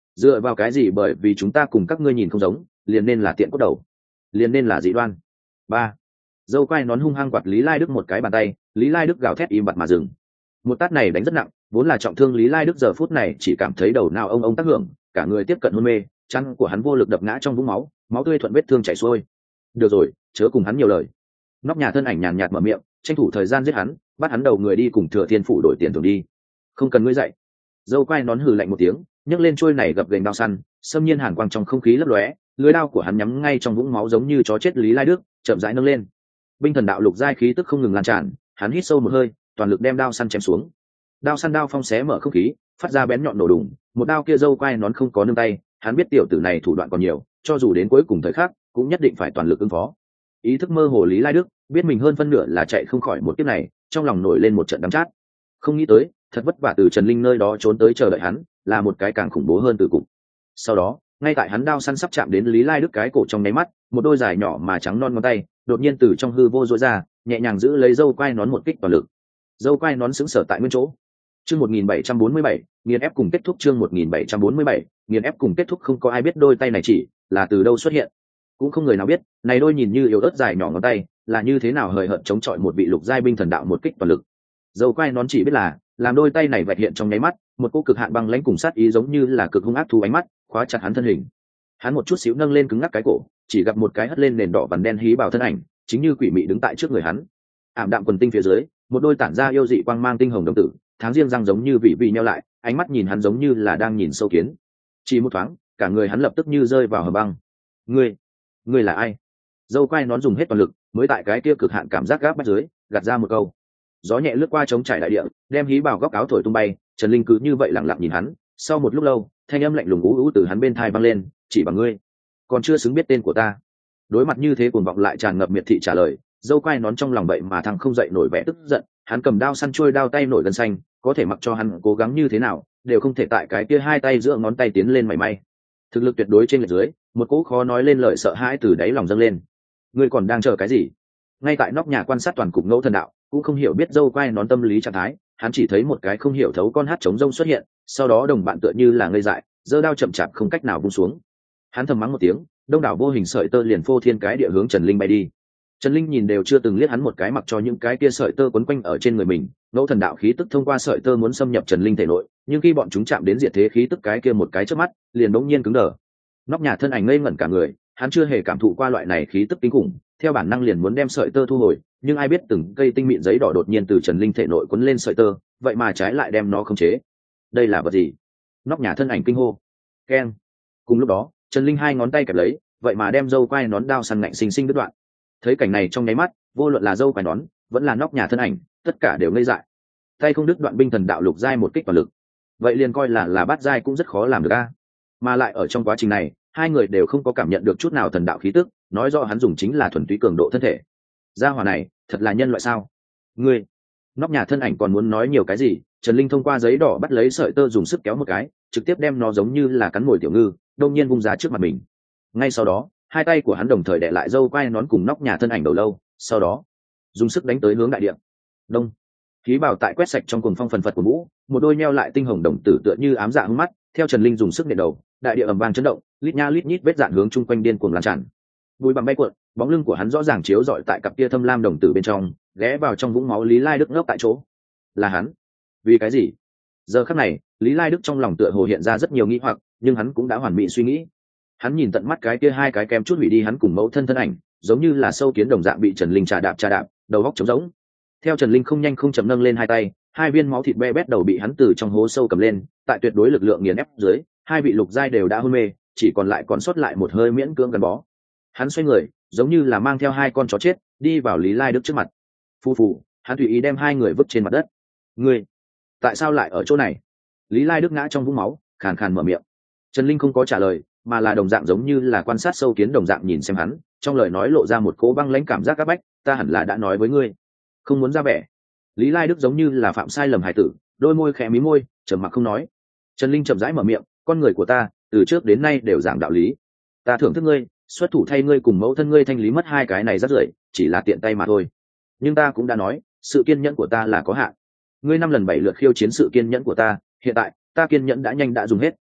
dựa vào cái gì? Bởi vì chúng ta cùng các ngươi nhìn không giống, liền nên là tiện cốt đầu, liền nên là dị đoan. Ba. Dâu quai nón hung hăng quạt Lý Lai Đức một cái bàn tay, Lý Lai Đức gào thét im bặt mà dừng. Một tát này đánh rất nặng, vốn là trọng thương Lý Lai Đức giờ phút này chỉ cảm thấy đầu não ông ông tác hưởng, cả người tiếp cận hôn mê, chân của hắn vô lực đập ngã trong vũng máu, máu tươi thuận vết thương chảy xuôi. Được rồi, chớ cùng hắn nhiều lời. Nóc nhà thân ảnh nhàn nhạt mở miệng, tranh thủ thời gian giết hắn, bắt hắn đầu người đi cùng Thừa Thiên phủ đổi tiền thưởng đi. Không cần ngươi dạy. Dâu quai nón hừ lạnh một tiếng, nhấc lên chuôi này gập ghềnh đao săn, xâm nhiên hàn quang trong không khí lấp lóe, lưỡi đao của hắn nhắm ngay trong vũng máu giống như chó chết Lý Lai Đức, chậm rãi nâng lên. Binh thần đạo lục giai khí tức không ngừng lan tràn, hắn hít sâu một hơi, toàn lực đem đao săn chém xuống. Đao săn đao phong xé mở không khí, phát ra bén nhọn nổ đùng, một đao kia dâu quai nón không có nương tay, hắn biết tiểu tử này thủ đoạn còn nhiều, cho dù đến cuối cùng thời khắc, cũng nhất định phải toàn lực ứng phó. Ý thức mơ hồ Lý Lai Đức biết mình hơn phân nửa là chạy không khỏi một kiếp này, trong lòng nổi lên một trận đắng chát. Không nghĩ tới, thật vất vả từ Trần Linh nơi đó trốn tới chờ đợi hắn, là một cái càng khủng bố hơn từ cục. Sau đó, ngay tại hắn đao săn sắp chạm đến Lý Lai Đức cái cổ trong nháy mắt, một đôi dài nhỏ mà trắng non ngón tay đột nhiên từ trong hư vô rỗi ra, nhẹ nhàng giữ lấy dâu quai nón một kích toàn lực. Dâu quai nón sững sờ tại nguyên chỗ. Chương một nghìn bảy trăm bốn mươi bảy, nghiền ép cùng kết thúc. Chương một nghìn bảy trăm bốn mươi bảy, nghiền ép cùng kết thúc. Không có ai biết đôi tay này chỉ là từ đâu xuất hiện, cũng không người nào biết này đôi nhìn như yếu ớt dài nhỏ ngón tay là như thế nào hời hợt chống chọi một vị lục giai binh thần đạo một kích toàn lực. Dâu quai nón chỉ biết là làm đôi tay này vạch hiện trong nháy mắt, một cô cực hạn băng lãnh cùng sát ý giống như là cực hung ác thu ánh mắt khóa chặt hắn thân hình. Hắn một chút xíu nâng lên cứng ngắc cái cổ, chỉ gặp một cái hất lên nền đỏ vằn đen hí bào thân ảnh chính như quỷ mị đứng tại trước người hắn. Ảm đạm quần tinh phía dưới, một đôi tản ra yêu dị quang mang tinh hồng đồng tử, tháng riêng răng giống như vị vị nheo lại, ánh mắt nhìn hắn giống như là đang nhìn sâu kiến. Chỉ một thoáng, cả người hắn lập tức như rơi vào hầm băng. Ngươi, ngươi là ai? Dâu quai nón dùng hết toàn lực, mới tại cái kia cực hạn cảm giác gáp bách dưới, gạt ra một câu. Gió nhẹ lướt qua trống trải đại địa, đem hí bào góc áo thổi tung bay. Trần Linh cứ như vậy lặng lặng nhìn hắn. Sau một lúc lâu, thanh âm lạnh lùng ú ú từ hắn bên tai vang lên, chỉ bằng ngươi, còn chưa xứng biết tên của ta. Đối mặt như thế cuồng vọng lại tràn ngập miệt thị trả lời, dâu quai nón trong lòng bậy mà thằng không dậy nổi vẻ tức giận. Hắn cầm đao săn trôi đao tay nổi gân xanh, có thể mặc cho hắn cố gắng như thế nào, đều không thể tại cái kia hai tay giữa ngón tay tiến lên mảy may. Thực lực tuyệt đối trên lệch dưới, một cỗ khó nói lên lời sợ hãi từ đáy lòng dâng lên. Ngươi còn đang chờ cái gì? Ngay tại nóc nhà quan sát toàn cục Ngẫu Thần Đạo, cũng không hiểu biết dâu quai nón tâm lý trạng thái, hắn chỉ thấy một cái không hiểu thấu con hát trống rông xuất hiện, sau đó đồng bạn tựa như là ngây dại, giơ đao chậm chạp không cách nào buông xuống. Hắn thầm mắng một tiếng, đông đảo vô hình sợi tơ liền phô thiên cái địa hướng Trần Linh bay đi. Trần Linh nhìn đều chưa từng liếc hắn một cái, mặc cho những cái kia sợi tơ quấn quanh ở trên người mình. Ngẫu Thần Đạo khí tức thông qua sợi tơ muốn xâm nhập Trần Linh thể nội, nhưng khi bọn chúng chạm đến diệt thế khí tức cái kia một cái chớp mắt, liền bỗng nhiên cứng đờ. Nóc nhà thân ảnh ngây ngẩn cả người, hắn chưa hề cảm thụ qua loại này khí tức kinh khủng, theo bản năng liền muốn đem sợi tơ thu hồi, nhưng ai biết từng cây tinh mịn giấy đỏ đột nhiên từ Trần Linh thể nội quấn lên sợi tơ, vậy mà trái lại đem nó khống chế. Đây là vật gì? Nóc nhà thân ảnh kinh hô. Keng. Cùng lúc đó, Trần Linh hai ngón tay kẹp lấy, vậy mà đem dâu quai nón đao săn ngạnh sinh sinh đứt đoạn. Thấy cảnh này trong nháy mắt, vô luận là dâu quai nón, vẫn là nóc nhà thân ảnh, tất cả đều ngây dại. Tay không đứt đoạn binh thần đạo lục giai một kích toàn lực, vậy liền coi là là bát giai cũng rất khó làm được a. Mà lại ở trong quá trình này, hai người đều không có cảm nhận được chút nào thần đạo khí tức, nói rõ hắn dùng chính là thuần túy cường độ thân thể. Gia hỏa này thật là nhân loại sao? Ngươi. Nóc nhà thân ảnh còn muốn nói nhiều cái gì, Trần Linh thông qua giấy đỏ bắt lấy sợi tơ dùng sức kéo một cái, trực tiếp đem nó giống như là cắn mồi tiểu ngư, đông nhiên vung ra trước mặt mình. Ngay sau đó, hai tay của hắn đồng thời đè lại dâu quai nón cùng nóc nhà thân ảnh đầu lâu, sau đó dùng sức đánh tới hướng đại địa. Đông. Khí bào tại quét sạch trong cuồng phong phần phật của vũ, một đôi nheo lại tinh hồng đồng tử tựa như ám dạ hướng mắt, theo Trần Linh dùng sức nện đầu, đại địa ầm vang chấn động, lít nha lít nhít vết dạn hướng chung quanh điên cuồng lan tràn. Bụi bặm bay cuộn, bóng lưng của hắn rõ ràng chiếu rọi tại cặp kia thâm lam đồng tử bên trong, ghé vào trong vũng máu Lý Lai Đức ngốc tại chỗ. Là hắn? Vì cái gì? Giờ khắc này, Lý Lai Đức trong lòng tựa hồ hiện ra rất nhiều nghi hoặc, nhưng hắn cũng đã hoàn mỹ suy nghĩ. Hắn nhìn tận mắt cái kia hai cái kem chút hủy đi hắn cùng mẫu thân thân ảnh, giống như là sâu kiến đồng dạng bị Trần Linh trà đạp trà đạp, đầu góc trống rỗng. Theo Trần Linh không nhanh không chậm nâng lên hai tay, hai viên máu thịt be bét đầu bị hắn từ trong hố sâu cầm lên, tại tuyệt đối lực lượng nghiền ép dưới, hai vị lục giai đều đã hôn mê, chỉ còn lại còn sót lại một hơi miễn cưỡng gắn bó. Hắn xoay người, giống như là mang theo hai con chó chết, đi vào Lý Lai Đức trước mặt. Phu phù, hắn tùy ý đem hai người vứt trên mặt đất. Ngươi, tại sao lại ở chỗ này? Lý Lai Đức ngã trong vũng máu, khàn khàn mở miệng. Trần Linh không có trả lời, mà là đồng dạng giống như là quan sát sâu kiến đồng dạng nhìn xem hắn, trong lời nói lộ ra một cỗ băng lãnh cảm giác áp bách. Ta hẳn là đã nói với ngươi, không muốn ra vẻ. Lý Lai Đức giống như là phạm sai lầm hải tử, đôi môi khẽ mí môi, trầm mặc không nói. Trần Linh chậm rãi mở miệng, con người của ta từ trước đến nay đều giảng đạo lý, ta thưởng thức ngươi, xuất thủ thay ngươi cùng mẫu thân ngươi thanh lý mất hai cái này rất rưởi, chỉ là tiện tay mà thôi. Nhưng ta cũng đã nói, sự kiên nhẫn của ta là có hạn. Ngươi năm lần bảy lượt khiêu chiến sự kiên nhẫn của ta, hiện tại ta kiên nhẫn đã nhanh đã dùng hết.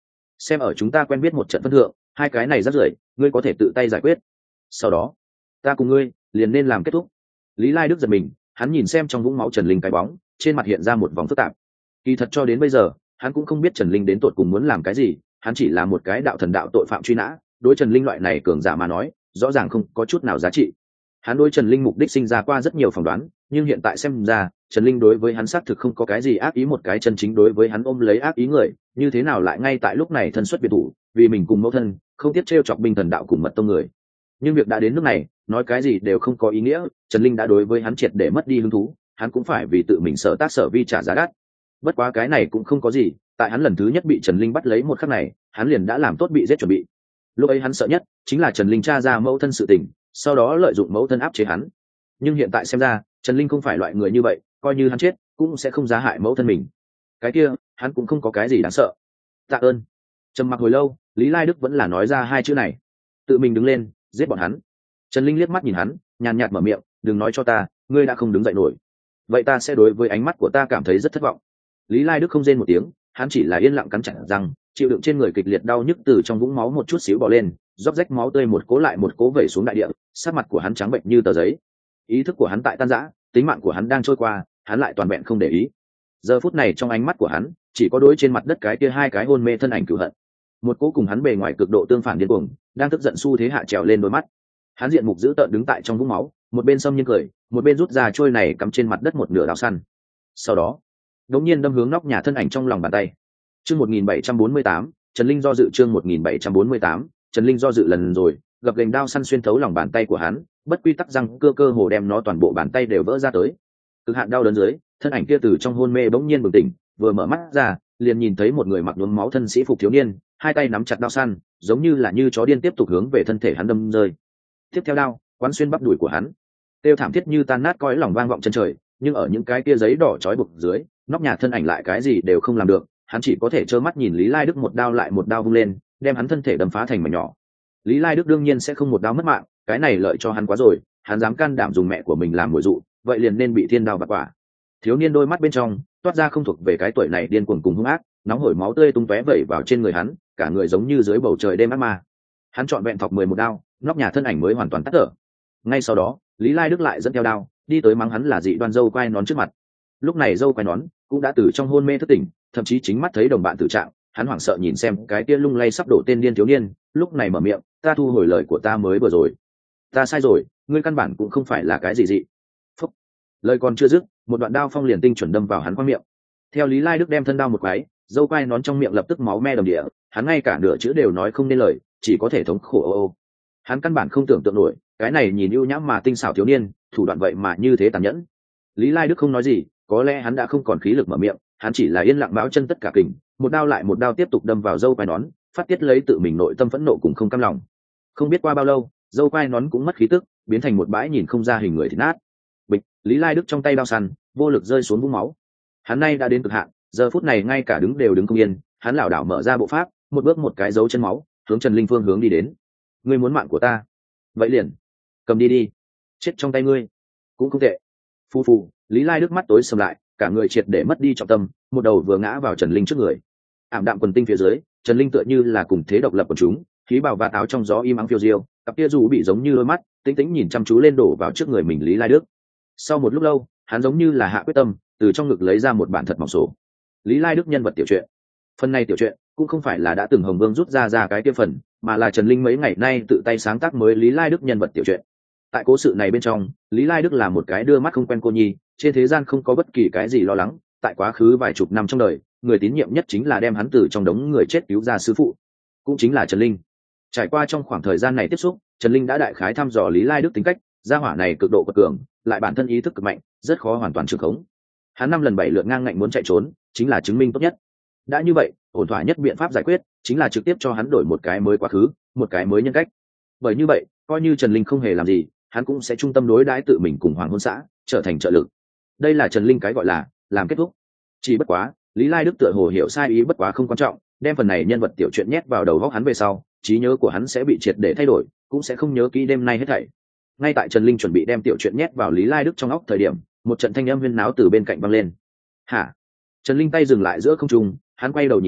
xem ở chúng ta quen biết một trận phân thượng, hai cái này rất rưởi ngươi có thể tự tay giải quyết, sau đó ta cùng ngươi liền nên làm kết thúc. Lý Lai Đức giật mình, hắn nhìn xem trong vũng máu Trần Linh cái bóng, trên mặt hiện ra một vòng phức tạp. Kỳ thật cho đến bây giờ hắn cũng không biết Trần Linh đến tột cùng muốn làm cái gì, hắn chỉ là một cái đạo thần đạo tội phạm truy nã, đối Trần Linh loại này cường giả mà nói rõ ràng không có chút nào giá trị. Hắn đối Trần Linh mục đích sinh ra qua rất nhiều phỏng đoán, nhưng hiện tại xem ra Trần Linh đối với hắn xác thực không có cái gì ác ý, một cái chân chính đối với hắn ôm lấy ác ý người như thế nào lại ngay tại lúc này thân xuất biệt thủ, vì mình cùng mẫu thân không tiếp trêu chọc binh thần đạo cùng mật tông người. Nhưng việc đã đến nước này, nói cái gì đều không có ý nghĩa, Trần Linh đã đối với hắn triệt để mất đi hứng thú, hắn cũng phải vì tự mình sở tác sở vi trả giá đắt. Bất quá cái này cũng không có gì, tại hắn lần thứ nhất bị Trần Linh bắt lấy một khắc này, hắn liền đã làm tốt bị giết chuẩn bị. Lúc ấy hắn sợ nhất chính là Trần Linh tra ra mẫu thân sự tình, sau đó lợi dụng mẫu thân áp chế hắn. Nhưng hiện tại xem ra Trần Linh không phải loại người như vậy, coi như hắn chết cũng sẽ không giá hại mẫu thân mình. Cái kia hắn cũng không có cái gì đáng sợ. Tạ ơn. Trầm mặc hồi lâu, Lý Lai Đức vẫn là nói ra hai chữ này. Tự mình đứng lên giết bọn hắn. Trần Linh liếc mắt nhìn hắn, nhàn nhạt mở miệng, đừng nói cho ta ngươi đã không đứng dậy nổi, vậy ta sẽ đối với ánh mắt của ta cảm thấy rất thất vọng. Lý Lai Đức không rên một tiếng, hắn chỉ là yên lặng cắn chặt răng, chịu đựng trên người kịch liệt đau nhức từ trong vũng máu một chút xíu bò lên, róc rách máu tươi một cố lại một cố vẩy xuống đại địa, sắc mặt của hắn trắng bệnh như tờ giấy. Ý thức của hắn tại tan rã, tính mạng của hắn đang trôi qua, hắn lại toàn vẹn không để ý. Giờ phút này trong ánh mắt của hắn chỉ có đối trên mặt đất cái kia hai cái hôn mê thân ảnh cửu hận, một cố cùng hắn bề ngoài cực độ tương phản điên cuồng, đang tức giận xu thế hạ trèo lên đôi mắt. Hắn diện mục dữ tợn đứng tại trong vũng máu, một bên xâm nhiên cười, một bên rút ra trôi này cắm trên mặt đất một nửa đao săn. Sau đó đống nhiên đâm hướng nóc nhà thân ảnh trong lòng bàn tay. Chương một nghìn bảy trăm bốn mươi tám, Trần Linh do dự chương một nghìn bảy trăm bốn mươi tám, Trần Linh do dự lần rồi, gập gềnh đao săn xuyên thấu lòng bàn tay của hắn, bất quy tắc răng cơ cơ hồ đem nó toàn bộ bàn tay đều vỡ ra tới. Cực hạn đau đớn dưới, thân ảnh kia từ trong hôn mê bỗng nhiên bừng tỉnh, vừa mở mắt ra, liền nhìn thấy một người mặc nhuốm máu thân sĩ phục thiếu niên, hai tay nắm chặt đao săn, giống như là như chó điên tiếp tục hướng về thân thể hắn đâm rơi. Tiếp theo đao quán xuyên bắp đùi của hắn, tiêu thảm thiết như tan nát cõi lòng vang vọng chân trời, nhưng ở những cái kia giấy đỏ trói buộc dưới, nóc nhà thân ảnh lại cái gì đều không làm được, hắn chỉ có thể trơ mắt nhìn Lý Lai Đức một đao lại một đao vung lên, đem hắn thân thể đâm phá thành mảnh nhỏ. Lý Lai Đức đương nhiên sẽ không một đao mất mạng, cái này lợi cho hắn quá rồi, hắn dám can đảm dùng mẹ của mình làm mồi dụ, vậy liền nên bị thiên đao vặt quả. Thiếu niên đôi mắt bên trong toát ra không thuộc về cái tuổi này điên cuồng cùng hung ác, nóng hổi máu tươi tung tóe vẩy vào trên người hắn, cả người giống như dưới bầu trời đêm ác ma. Hắn chọn vẹn thọc mười một đao, nóc nhà thân ảnh mới hoàn toàn tắt thở. Ngay sau đó, Lý Lai Đức lại dẫn theo đao, đi tới mắng hắn là dị đoan dâu quai nón trước mặt. Lúc này dâu quai nón cũng đã từ trong hôn mê thức tỉnh, thậm chí chính mắt thấy đồng bạn tử trạng, hắn hoảng sợ nhìn xem cái kia lung lay sắp đổ tên điên thiếu niên, lúc này mở miệng, ta thu hồi lời của ta mới vừa rồi. Ta sai rồi, ngươi căn bản cũng không phải là cái gì dị. Phúc. Lời còn chưa dứt, một đoạn đao phong liền tinh chuẩn đâm vào hắn qua miệng. Theo Lý Lai Đức đem thân đao một cái, dâu quai nón trong miệng lập tức máu me đầm địa, hắn ngay cả nửa chữ đều nói không nên lời, chỉ có thể thống khổ ô ô. Hắn căn bản không tưởng tượng nổi, cái này nhìn ưu nhãm mà tinh xảo thiếu niên, thủ đoạn vậy mà như thế tàn nhẫn. Lý Lai Đức không nói gì, có lẽ hắn đã không còn khí lực mở miệng, hắn chỉ là yên lặng bão chân tất cả kình, một đao lại một đao tiếp tục đâm vào dâu quai nón, phát tiết lấy tự mình nội tâm phẫn nộ cùng không cam lòng. Không biết qua bao lâu, dâu quai nón cũng mất khí tức, biến thành một bãi nhìn không ra hình người thịt nát. Bịch, Lý Lai Đức trong tay đao săn, vô lực rơi xuống vũng máu. Hắn nay đã đến cực hạn, giờ phút này ngay cả đứng đều đứng không yên, hắn lảo đảo mở ra bộ pháp, một bước một cái dấu chân máu, hướng Trần Linh phương hướng đi đến. Ngươi muốn mạng của ta? Vậy liền cầm đi đi, chết trong tay ngươi cũng không tệ. Phu phu, Lý Lai Đức mắt tối sầm lại, cả người triệt để mất đi trọng tâm, một đầu vừa ngã vào Trần Linh trước người. Ảm đạm quần tinh phía dưới, Trần Linh tựa như là cùng thế độc lập của chúng, khí bào và áo trong gió im ắng phiêu diêu, cặp kia dù bị giống như đôi mắt tĩnh tĩnh nhìn chăm chú lên đổ vào trước người mình Lý Lai Đức. Sau một lúc lâu, hắn giống như là hạ quyết tâm, từ trong ngực lấy ra một bản thật mỏng sổ. Lý Lai Đức nhân vật tiểu truyện. Phần này tiểu truyện cũng không phải là đã từng Hồng Vương rút ra ra cái kia phần, mà là Trần Linh mấy ngày nay tự tay sáng tác mới Lý Lai Đức nhân vật tiểu truyện. Tại cố sự này bên trong, Lý Lai Đức là một cái đưa mắt không quen cô nhi, trên thế gian không có bất kỳ cái gì lo lắng. Tại quá khứ vài chục năm trong đời, người tín nhiệm nhất chính là đem hắn từ trong đống người chết cứu ra sư phụ, cũng chính là Trần Linh. Trải qua trong khoảng thời gian này tiếp xúc, Trần Linh đã đại khái thăm dò Lý Lai Đức tính cách, gia hỏa này cực độ quật cường, lại bản thân ý thức cực mạnh, rất khó hoàn toàn trừng khống. Hắn năm lần bảy lượt ngang ngạnh muốn chạy trốn, chính là chứng minh tốt nhất. Đã như vậy, ổn thỏa nhất biện pháp giải quyết chính là trực tiếp cho hắn đổi một cái mới quá khứ, một cái mới nhân cách. Bởi như vậy, coi như Trần Linh không hề làm gì, hắn cũng sẽ trung tâm đối đãi tự mình cùng Hoàng Hôn xã, trở thành trợ lực. Đây là Trần Linh cái gọi là làm kết thúc. Chỉ bất quá, Lý Lai Đức tựa hồ hiểu sai ý bất quá không quan trọng, đem phần này nhân vật tiểu truyện nhét vào đầu óc hắn về sau, trí nhớ của hắn sẽ bị triệt để thay đổi, cũng sẽ không nhớ kỹ đêm nay hết thảy. Ngay tại Trần Linh chuẩn bị đem tiểu truyện nhét vào Lý Lai Đức trong óc thời điểm, một trận thanh âm huyên náo từ bên cạnh vang lên. "Hả?" Trần Linh tay dừng lại giữa không trung, hắn quay đầu nhìn lại,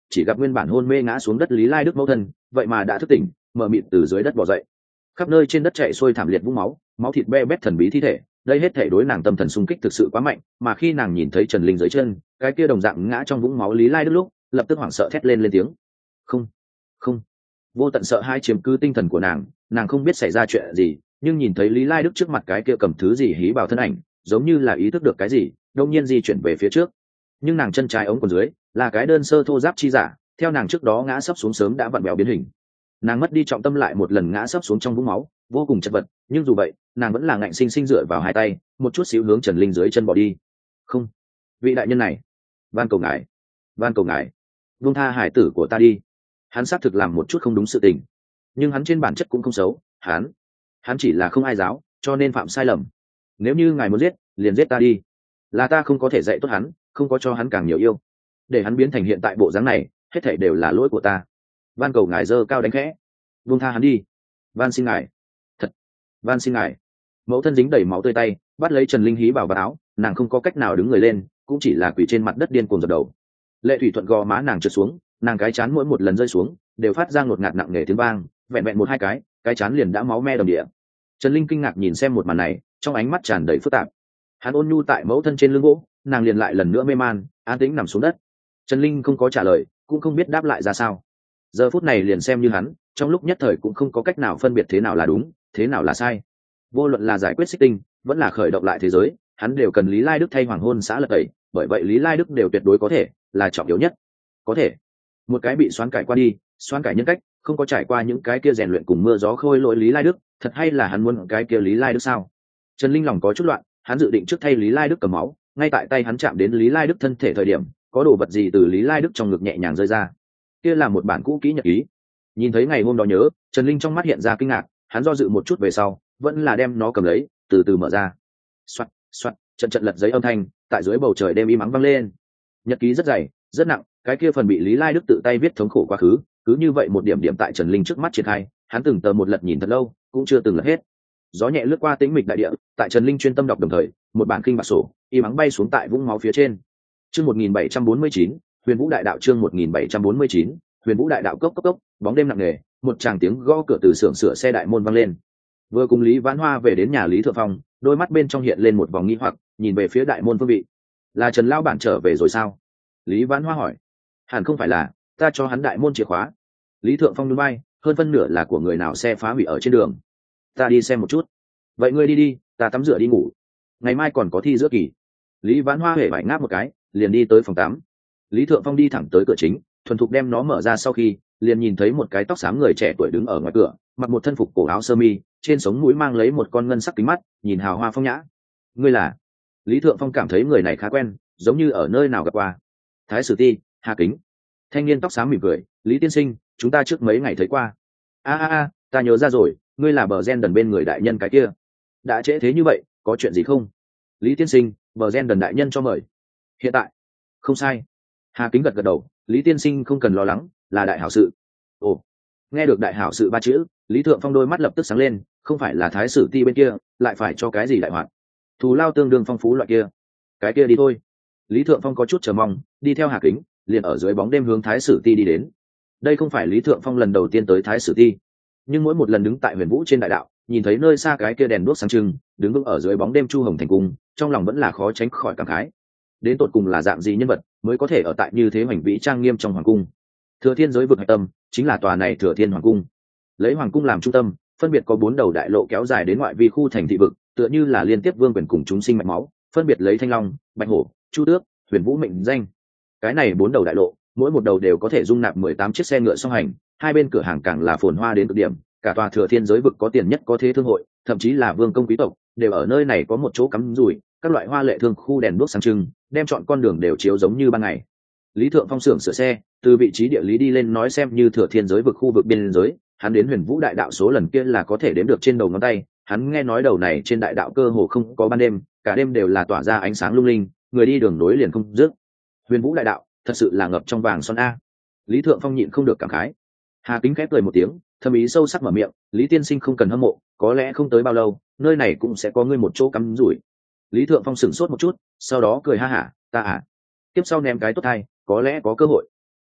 chỉ gặp nguyên bản hôn mê ngã xuống đất Lý Lai Đức mẫu thân vậy mà đã thức tỉnh, mờ mịt từ dưới đất bò dậy. Khắp nơi trên đất chạy xuôi thảm liệt vũng máu, máu thịt be bét thần bí thi thể, đây hết thể đối nàng tâm thần xung kích thực sự quá mạnh, mà khi nàng nhìn thấy Trần Linh dưới chân cái kia đồng dạng ngã trong vũng máu Lý Lai Đức lúc, lập tức hoảng sợ thét lên lên tiếng. Không, không. Vô tận sợ hãi chiếm cứ tinh thần của nàng, nàng không biết xảy ra chuyện gì, nhưng nhìn thấy Lý Lai Đức trước mặt cái kia cầm thứ gì hí vào thân ảnh, giống như là ý thức được cái gì, đông nhiên di chuyển về phía trước. Nhưng nàng chân trái ống quần dưới là cái đơn sơ thô giáp chi giả, theo nàng trước đó ngã sấp xuống sớm đã vặn vẹo biến hình. Nàng mất đi trọng tâm lại một lần ngã sấp xuống trong vũng máu, vô cùng chật vật, nhưng dù vậy nàng vẫn là ngạnh sinh sinh dựa vào hai tay, một chút xíu hướng Trần Linh dưới chân bỏ đi. Không, vị đại nhân này, van cầu ngài, van cầu ngài, buông tha hải tử của ta đi. Hắn xác thực làm một chút không đúng sự tình, nhưng hắn trên bản chất cũng không xấu, hắn hắn chỉ là không ai giáo, cho nên phạm sai lầm. Nếu như ngài muốn giết, liền giết ta đi. Là ta không có thể dạy tốt hắn, không có cho hắn càng nhiều yêu, để hắn biến thành hiện tại bộ dáng này, hết thảy đều là lỗi của ta. Van cầu ngài giơ cao đánh khẽ, buông tha hắn đi, van xin ngài, thật, van xin ngài. Mẫu thân dính đầy máu tươi tay bắt lấy Trần Linh hí bảo vào áo, nàng không có cách nào đứng người lên, cũng chỉ là quỳ trên mặt đất điên cuồng dập đầu. Lệ thủy thuận gò má nàng trượt xuống, nàng cái chán mỗi một lần rơi xuống đều phát ra ngột ngạt nặng nề tiếng vang, vẹn vẹn một hai cái cái chán liền đã máu me đầm địa. Trần Linh kinh ngạc nhìn xem một màn này, trong ánh mắt tràn đầy phức tạp. Hắn ôn nhu tại mẫu thân trên lưng gỗ, nàng liền lại lần nữa mê man an tĩnh nằm xuống đất. Trần Linh không có trả lời, cũng không biết đáp lại ra sao. Giờ phút này liền xem như hắn, trong lúc nhất thời cũng không có cách nào phân biệt thế nào là đúng, thế nào là sai. Vô luận là giải quyết xích tinh, vẫn là khởi động lại thế giới, hắn đều cần Lý Lai Đức thay hoàng hôn xã lật tẩy, bởi vậy Lý Lai Đức đều tuyệt đối có thể là trọng yếu nhất. Có thể một cái bị xoán cải qua đi, xoán cải nhân cách, không có trải qua những cái kia rèn luyện cùng mưa gió khôi lỗi Lý Lai Đức, thật hay là hắn muốn cái kia Lý Lai Đức sao? Trần Linh lòng có chút loạn, hắn dự định trước thay Lý Lai Đức cầm máu, ngay tại tay hắn chạm đến Lý Lai Đức thân thể thời điểm, có đồ vật gì từ Lý Lai Đức trong ngực nhẹ nhàng rơi ra. Kia là một bản cũ kỹ nhật ký. Nhìn thấy ngày hôm đó nhớ, Trần Linh trong mắt hiện ra kinh ngạc, hắn do dự một chút về sau, vẫn là đem nó cầm lấy, từ từ mở ra. Soạt, soạt, trận trận lật giấy âm thanh tại dưới bầu trời đêm im ắng vang lên. Nhật ký rất dày, rất nặng, cái kia phần bị Lý Lai Đức tự tay viết thống khổ quá khứ, cứ như vậy một điểm điểm tại Trần Linh trước mắt triển khai, hắn từng tờ một lật nhìn thật lâu, cũng chưa từng lật hết. Gió nhẹ lướt qua tĩnh mịch đại địa, tại Trần Linh chuyên tâm đọc đồng thời, một bản kinh bạc sổ im ắng bay xuống tại vũng máu phía trên. Chương một nghìn bảy trăm bốn mươi chín, Huyền Vũ Đại Đạo chương một nghìn bảy trăm bốn mươi chín, Huyền Vũ Đại Đạo cốc cốc cốc, bóng đêm nặng nề, một tràng tiếng gõ cửa từ xưởng sửa xe đại môn vang lên. Vừa cùng Lý Vãn Hoa về đến nhà Lý Thượng Phong, đôi mắt bên trong hiện lên một vòng nghi hoặc, nhìn về phía đại môn phương vị. Là Trần lão bản trở về rồi sao? Lý Vãn Hoa hỏi. Hẳn không phải là, ta cho hắn đại môn chìa khóa. Lý Thượng Phong núi bay, hơn phân nửa là của người nào xe phá hủy ở trên đường. Ta đi xem một chút. Vậy ngươi đi đi, ta tắm rửa đi ngủ. Ngày mai còn có thi giữa kỳ. Lý Vãn Hoa hề vải ngáp một cái, liền đi tới phòng tắm. Lý Thượng Phong đi thẳng tới cửa chính, thuần thục đem nó mở ra sau khi, liền nhìn thấy một cái tóc xám người trẻ tuổi đứng ở ngoài cửa, mặc một thân phục cổ áo sơ mi, trên sống mũi mang lấy một con ngân sắc kính mắt, nhìn hào hoa phong nhã. Ngươi là? Lý Thượng Phong cảm thấy người này khá quen, giống như ở nơi nào gặp qua. Thái Sử Ti, Hà Kính. Thanh niên tóc xám mỉm cười, Lý tiên sinh, chúng ta trước mấy ngày thấy qua. A a a, ta nhớ ra rồi, ngươi là bờ gen đần bên người đại nhân cái kia. Đã trễ thế như vậy, có chuyện gì không? Lý tiên sinh, bờ gen đần đại nhân cho mời. Hiện tại? Không sai. Hà Kính gật gật đầu, Lý tiên sinh không cần lo lắng, là đại hảo sự. Ồ, nghe được đại hảo sự ba chữ, Lý Thượng Phong đôi mắt lập tức sáng lên, không phải là Thái Sử Ti bên kia, lại phải cho cái gì đại hoạt? Thù lao tương đương phong phú loại kia. Cái kia đi thôi. Lý Thượng Phong có chút chờ mong, đi theo Hà Kính, liền ở dưới bóng đêm hướng Thái Sử Ti đi đến. Đây không phải Lý Thượng Phong lần đầu tiên tới Thái Sử Ti, nhưng mỗi một lần đứng tại Huyền Vũ trên đại đạo, nhìn thấy nơi xa cái kia đèn đuốc sáng trưng, đứng vững ở dưới bóng đêm Chu Hồng Thành cung, trong lòng vẫn là khó tránh khỏi cảm khái. Đến tột cùng là dạng gì nhân vật mới có thể ở tại như thế hoành vĩ trang nghiêm trong hoàng cung? Thừa Thiên giới vực hạch tâm chính là tòa này Thừa Thiên hoàng cung. Lấy hoàng cung làm trung tâm, phân biệt có bốn đầu đại lộ kéo dài đến ngoại vi khu thành thị vực, tựa như là liên tiếp vương quyền cùng chúng sinh mạch máu, phân biệt lấy Thanh Long, Bạch Hổ, Chu Tước, Huyền Vũ mệnh danh. Cái này bốn đầu đại lộ, mỗi một đầu đều có thể dung nạp mười tám chiếc xe ngựa song hành, hai bên cửa hàng càng là phồn hoa đến cực điểm, cả tòa Thừa Thiên giới vực có tiền nhất có thế thương hội, thậm chí là vương công quý tộc đều ở nơi này có một chỗ cắm rủi, các loại hoa lệ thương khu đèn đuốc sáng trưng, đem chọn con đường đều chiếu giống như ban ngày. Lý Thượng Phong xưởng sửa xe, từ vị trí địa lý đi lên nói xem như Thừa Thiên giới vực khu vực biên giới, hắn đến Huyền Vũ đại đạo số lần kia là có thể đếm được trên đầu ngón tay. Hắn nghe nói đầu này trên đại đạo cơ hồ không có ban đêm, cả đêm đều là tỏa ra ánh sáng lung linh, người đi đường nối liền không dứt. Huyền Vũ đại đạo thật sự là ngập trong vàng son a. Lý Thượng Phong nhịn không được cảm khái. Hà Kính khép cười một tiếng, thâm ý sâu sắc mở miệng, Lý tiên sinh không cần hâm mộ, có lẽ không tới bao lâu, nơi này cũng sẽ có ngươi một chỗ cắm rủi. Lý Thượng Phong sửng sốt một chút, sau đó cười ha hả, ta à, tiếp sau ném cái tốt hay, có lẽ có cơ hội.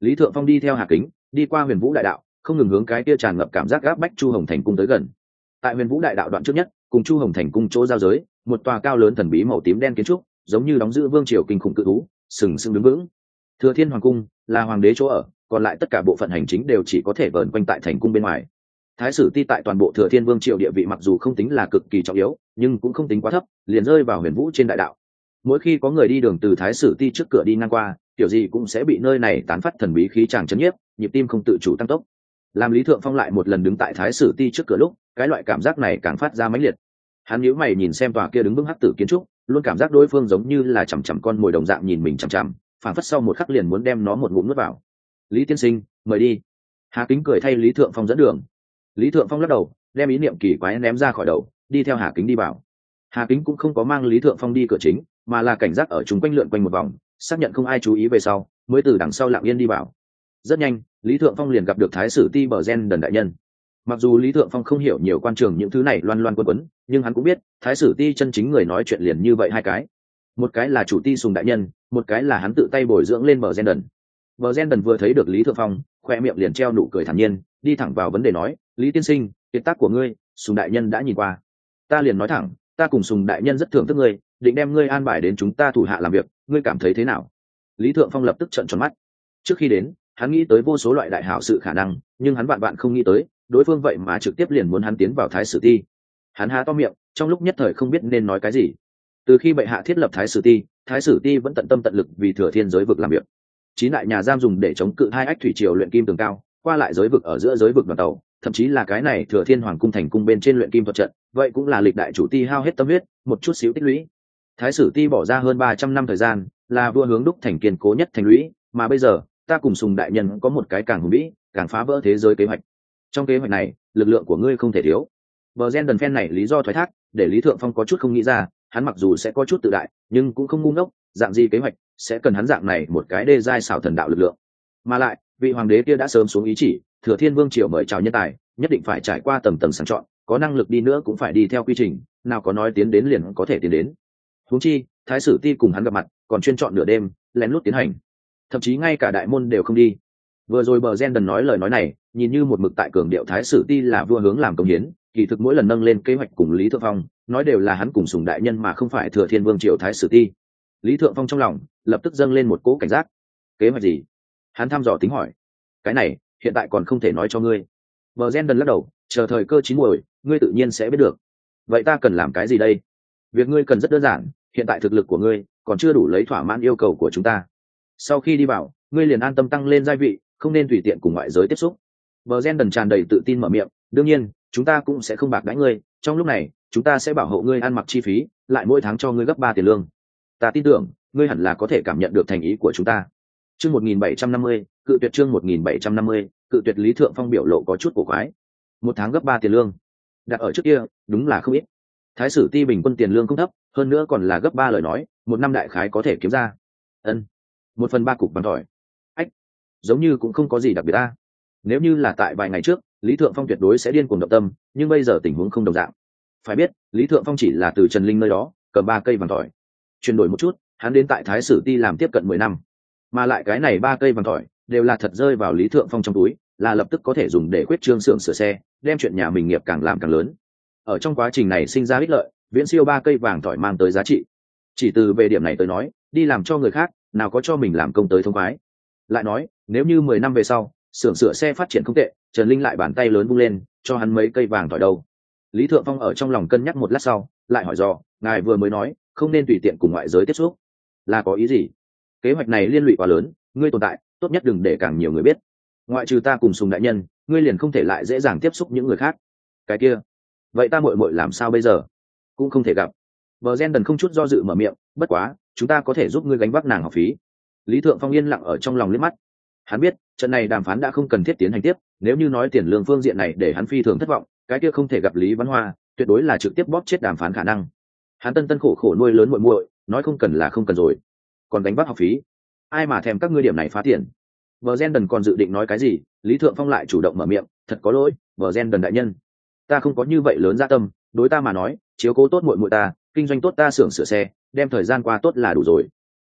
Lý Thượng Phong đi theo Hà Kính đi qua Huyền Vũ đại đạo, không ngừng hướng cái kia tràn ngập cảm giác gáp bách Chu Hồng Thành cung tới gần. Tại Huyền Vũ đại đạo đoạn trước nhất, cùng Chu Hồng Thành cung chỗ giao giới, một tòa cao lớn thần bí màu tím đen kiến trúc, giống như đóng giữ vương triều kinh khủng cự thú, sừng sững đứng vững. Thừa Thiên Hoàng cung là hoàng đế chỗ ở, còn lại tất cả bộ phận hành chính đều chỉ có thể vờn quanh tại thành cung bên ngoài. Thái sử ti tại toàn bộ Thừa Thiên vương triều địa vị mặc dù không tính là cực kỳ trọng yếu, nhưng cũng không tính quá thấp, liền rơi vào Huyền Vũ trên đại đạo. Mỗi khi có người đi đường từ Thái sử ti trước cửa đi ngang qua, kiểu gì cũng sẽ bị nơi này tán phát thần bí khí tràng chấn nhiếp, nhịp tim không tự chủ tăng tốc. Làm Lý Thượng Phong lại một lần đứng tại Thái sử ti trước cửa lúc, cái loại cảm giác này càng phát ra mãnh liệt. Hắn nhíu mày nhìn xem tòa kia đứng vững hắc tử kiến trúc, luôn cảm giác đối phương giống như là chằm chằm con mồi đồng dạng nhìn mình chằm chằm, phản phất sau một khắc liền muốn đem nó một ngụm nuốt vào. Lý tiên sinh, mời đi. Hà Kính cười thay Lý Thượng Phong dẫn đường. Lý Thượng Phong lắc đầu, đem ý niệm kỳ quái ném ra khỏi đầu, đi theo Hà Kính đi vào. Hà Kính cũng không có mang Lý Thượng Phong đi cửa chính, mà là cảnh giác ở chung quanh lượn quanh một vòng, xác nhận không ai chú ý về sau, mới từ đằng sau lặng yên đi vào. Rất nhanh, Lý Thượng Phong liền gặp được Thái sử ti Bờ Gen Đần đại nhân. Mặc dù Lý Thượng Phong không hiểu nhiều quan trường những thứ này loan loan quân quấn, nhưng hắn cũng biết Thái sử ti chân chính người nói chuyện liền như vậy hai cái. Một cái là chủ ti Sùng đại nhân, một cái là hắn tự tay bồi dưỡng lên Bờ Gen Đần. Bờ Gen Đần vừa thấy được Lý Thượng Phong, khoe miệng liền treo nụ cười thản nhiên, đi thẳng vào vấn đề nói: Lý tiên sinh, kiệt tác của ngươi, Sùng đại nhân đã nhìn qua. Ta liền nói thẳng, ta cùng Sùng đại nhân rất thưởng thức ngươi, định đem ngươi an bài đến chúng ta thủ hạ làm việc, ngươi cảm thấy thế nào? Lý Thượng Phong lập tức trợn tròn mắt. Trước khi đến, hắn nghĩ tới vô số loại đại hảo sự khả năng, nhưng hắn vạn vạn không nghĩ tới, đối phương vậy mà trực tiếp liền muốn hắn tiến vào Thái sử ti. Hắn há to miệng, trong lúc nhất thời không biết nên nói cái gì. Từ khi bệ hạ thiết lập Thái sử ti, Thái sử ti vẫn tận tâm tận lực vì Thừa Thiên giới vực làm việc. Chín đại nhà giam dùng để chống cự hai ách thủy triều luyện kim tường cao, qua lại giới vực ở giữa giới vực đoàn tàu, thậm chí là cái này Thừa Thiên Hoàng cung thành cung bên trên luyện kim thuật trận, vậy cũng là lịch đại chủ ti hao hết tâm huyết, một chút xíu tích lũy. Thái sử ti bỏ ra hơn ba trăm năm thời gian, là vua hướng đúc thành kiên cố nhất thành lũy, mà bây giờ, ta cùng Sùng đại nhân có một cái càng hùng vĩ, càng phá vỡ thế giới kế hoạch. Trong kế hoạch này, lực lượng của ngươi không thể thiếu. Bờ Gen Đần phen này lý do thoái thác, để Lý Thượng Phong có chút không nghĩ ra, hắn mặc dù sẽ có chút tự đại, nhưng cũng không ngu ngốc, dạng gì kế hoạch sẽ cần hắn dạng này một cái đê giai xảo thần đạo lực lượng. Mà lại, vị hoàng đế kia đã sớm xuống ý chỉ, Thừa Thiên Vương triều mời chào nhân tài, nhất định phải trải qua tầng tầng sàng chọn, có năng lực đi nữa cũng phải đi theo quy trình, nào có nói tiến đến liền có thể tiến đến. Huống chi, Thái sử ti cùng hắn gặp mặt, còn chuyên chọn nửa đêm, lén lút tiến hành. Thậm chí ngay cả đại môn đều không đi. Vừa rồi Bờ Gen Đần nói lời nói này, nhìn như một mực tại cường điệu Thái sử ti là vua hướng làm công hiến, kỳ thực mỗi lần nâng lên kế hoạch cùng Lý Thượng Phong, nói đều là hắn cùng Sùng đại nhân mà không phải Thừa Thiên Vương triều Thái sử ti. Lý Thượng Phong trong lòng lập tức dâng lên một cỗ cảnh giác. Kế hoạch gì? Hắn thăm dò tính hỏi. Cái này, hiện tại còn không thể nói cho ngươi. Bờ Gen Đần lắc đầu, chờ thời cơ chín muồi, ngươi tự nhiên sẽ biết được. Vậy ta cần làm cái gì đây? Việc ngươi cần rất đơn giản, hiện tại thực lực của ngươi còn chưa đủ lấy thỏa mãn yêu cầu của chúng ta. Sau khi đi vào, ngươi liền an tâm tăng lên giai vị, không nên tùy tiện cùng ngoại giới tiếp xúc. Bờ Gen Đần tràn đầy tự tin mở miệng, đương nhiên, chúng ta cũng sẽ không bạc đãi ngươi, trong lúc này, chúng ta sẽ bảo hộ ngươi ăn mặc chi phí, lại mỗi tháng cho ngươi gấp ba tiền lương. Ta tin tưởng, ngươi hẳn là có thể cảm nhận được thành ý của chúng ta. Chương một nghìn bảy trăm năm mươi, cự tuyệt chương một nghìn bảy trăm năm mươi, cự tuyệt. Lý Thượng Phong biểu lộ có chút cổ quái. Một tháng gấp ba tiền lương. Đặt ở trước kia, đúng là không ít. Thái sử ti bình quân tiền lương không thấp, hơn nữa còn là gấp ba lời nói, một năm đại khái có thể kiếm ra. Ân, một phần ba cục bằng tỏi. Ách, giống như cũng không có gì đặc biệt ta. Nếu như là tại vài ngày trước, Lý Thượng Phong tuyệt đối sẽ điên cuồng động tâm, nhưng bây giờ tình huống không đồng dạng. Phải biết, Lý Thượng Phong chỉ là từ Trần Linh nơi đó cầm ba cây vàng tỏi. Chuyển đổi một chút, hắn đến tại Thái sử ti làm tiếp cận mười năm, mà lại cái này ba cây vàng tỏi đều là thật rơi vào Lý Thượng Phong trong túi, là lập tức có thể dùng để quyết trương xưởng sửa xe, đem chuyện nhà mình nghiệp càng làm càng lớn. Ở trong quá trình này sinh ra ích lợi, viễn siêu ba cây vàng tỏi mang tới giá trị. Chỉ từ về điểm này tới nói, đi làm cho người khác, nào có cho mình làm công tới thông khoái. Lại nói, nếu như mười năm về sau, xưởng sửa xe phát triển không tệ, Trần Linh lại bàn tay lớn vung lên, cho hắn mấy cây vàng tỏi đâu. Lý Thượng Phong ở trong lòng cân nhắc một lát sau, lại hỏi dò, ngài vừa mới nói, không nên tùy tiện cùng ngoại giới tiếp xúc, là có ý gì? Kế hoạch này liên lụy quá lớn, ngươi tồn tại, tốt nhất đừng để càng nhiều người biết. Ngoại trừ ta cùng Sùng đại nhân, ngươi liền không thể lại dễ dàng tiếp xúc những người khác. Cái kia, vậy ta muội muội làm sao bây giờ? Cũng không thể gặp. Bờ Gen Đần không chút do dự mở miệng, bất quá, chúng ta có thể giúp ngươi gánh vác nàng học phí. Lý Thượng Phong yên lặng ở trong lòng liếc mắt. Hắn biết, trận này đàm phán đã không cần thiết tiến hành tiếp, nếu như nói tiền lương phương diện này để hắn phi thường thất vọng, cái kia không thể gặp Lý Văn Hoa, tuyệt đối là trực tiếp bóp chết đàm phán khả năng. Hắn tân tân khổ khổ nuôi lớn muội muội, nói không cần là không cần rồi. Còn gánh vác học phí, ai mà thèm các ngươi điểm này phá tiền. Bờ Gen Đần còn dự định nói cái gì, Lý Thượng Phong lại chủ động mở miệng, thật có lỗi, Bờ Gen Đần đại nhân, ta không có như vậy lớn dạ tâm, đối ta mà nói, chiếu cố tốt muội muội ta, kinh doanh tốt ta xưởng sửa xe, đem thời gian qua tốt là đủ rồi.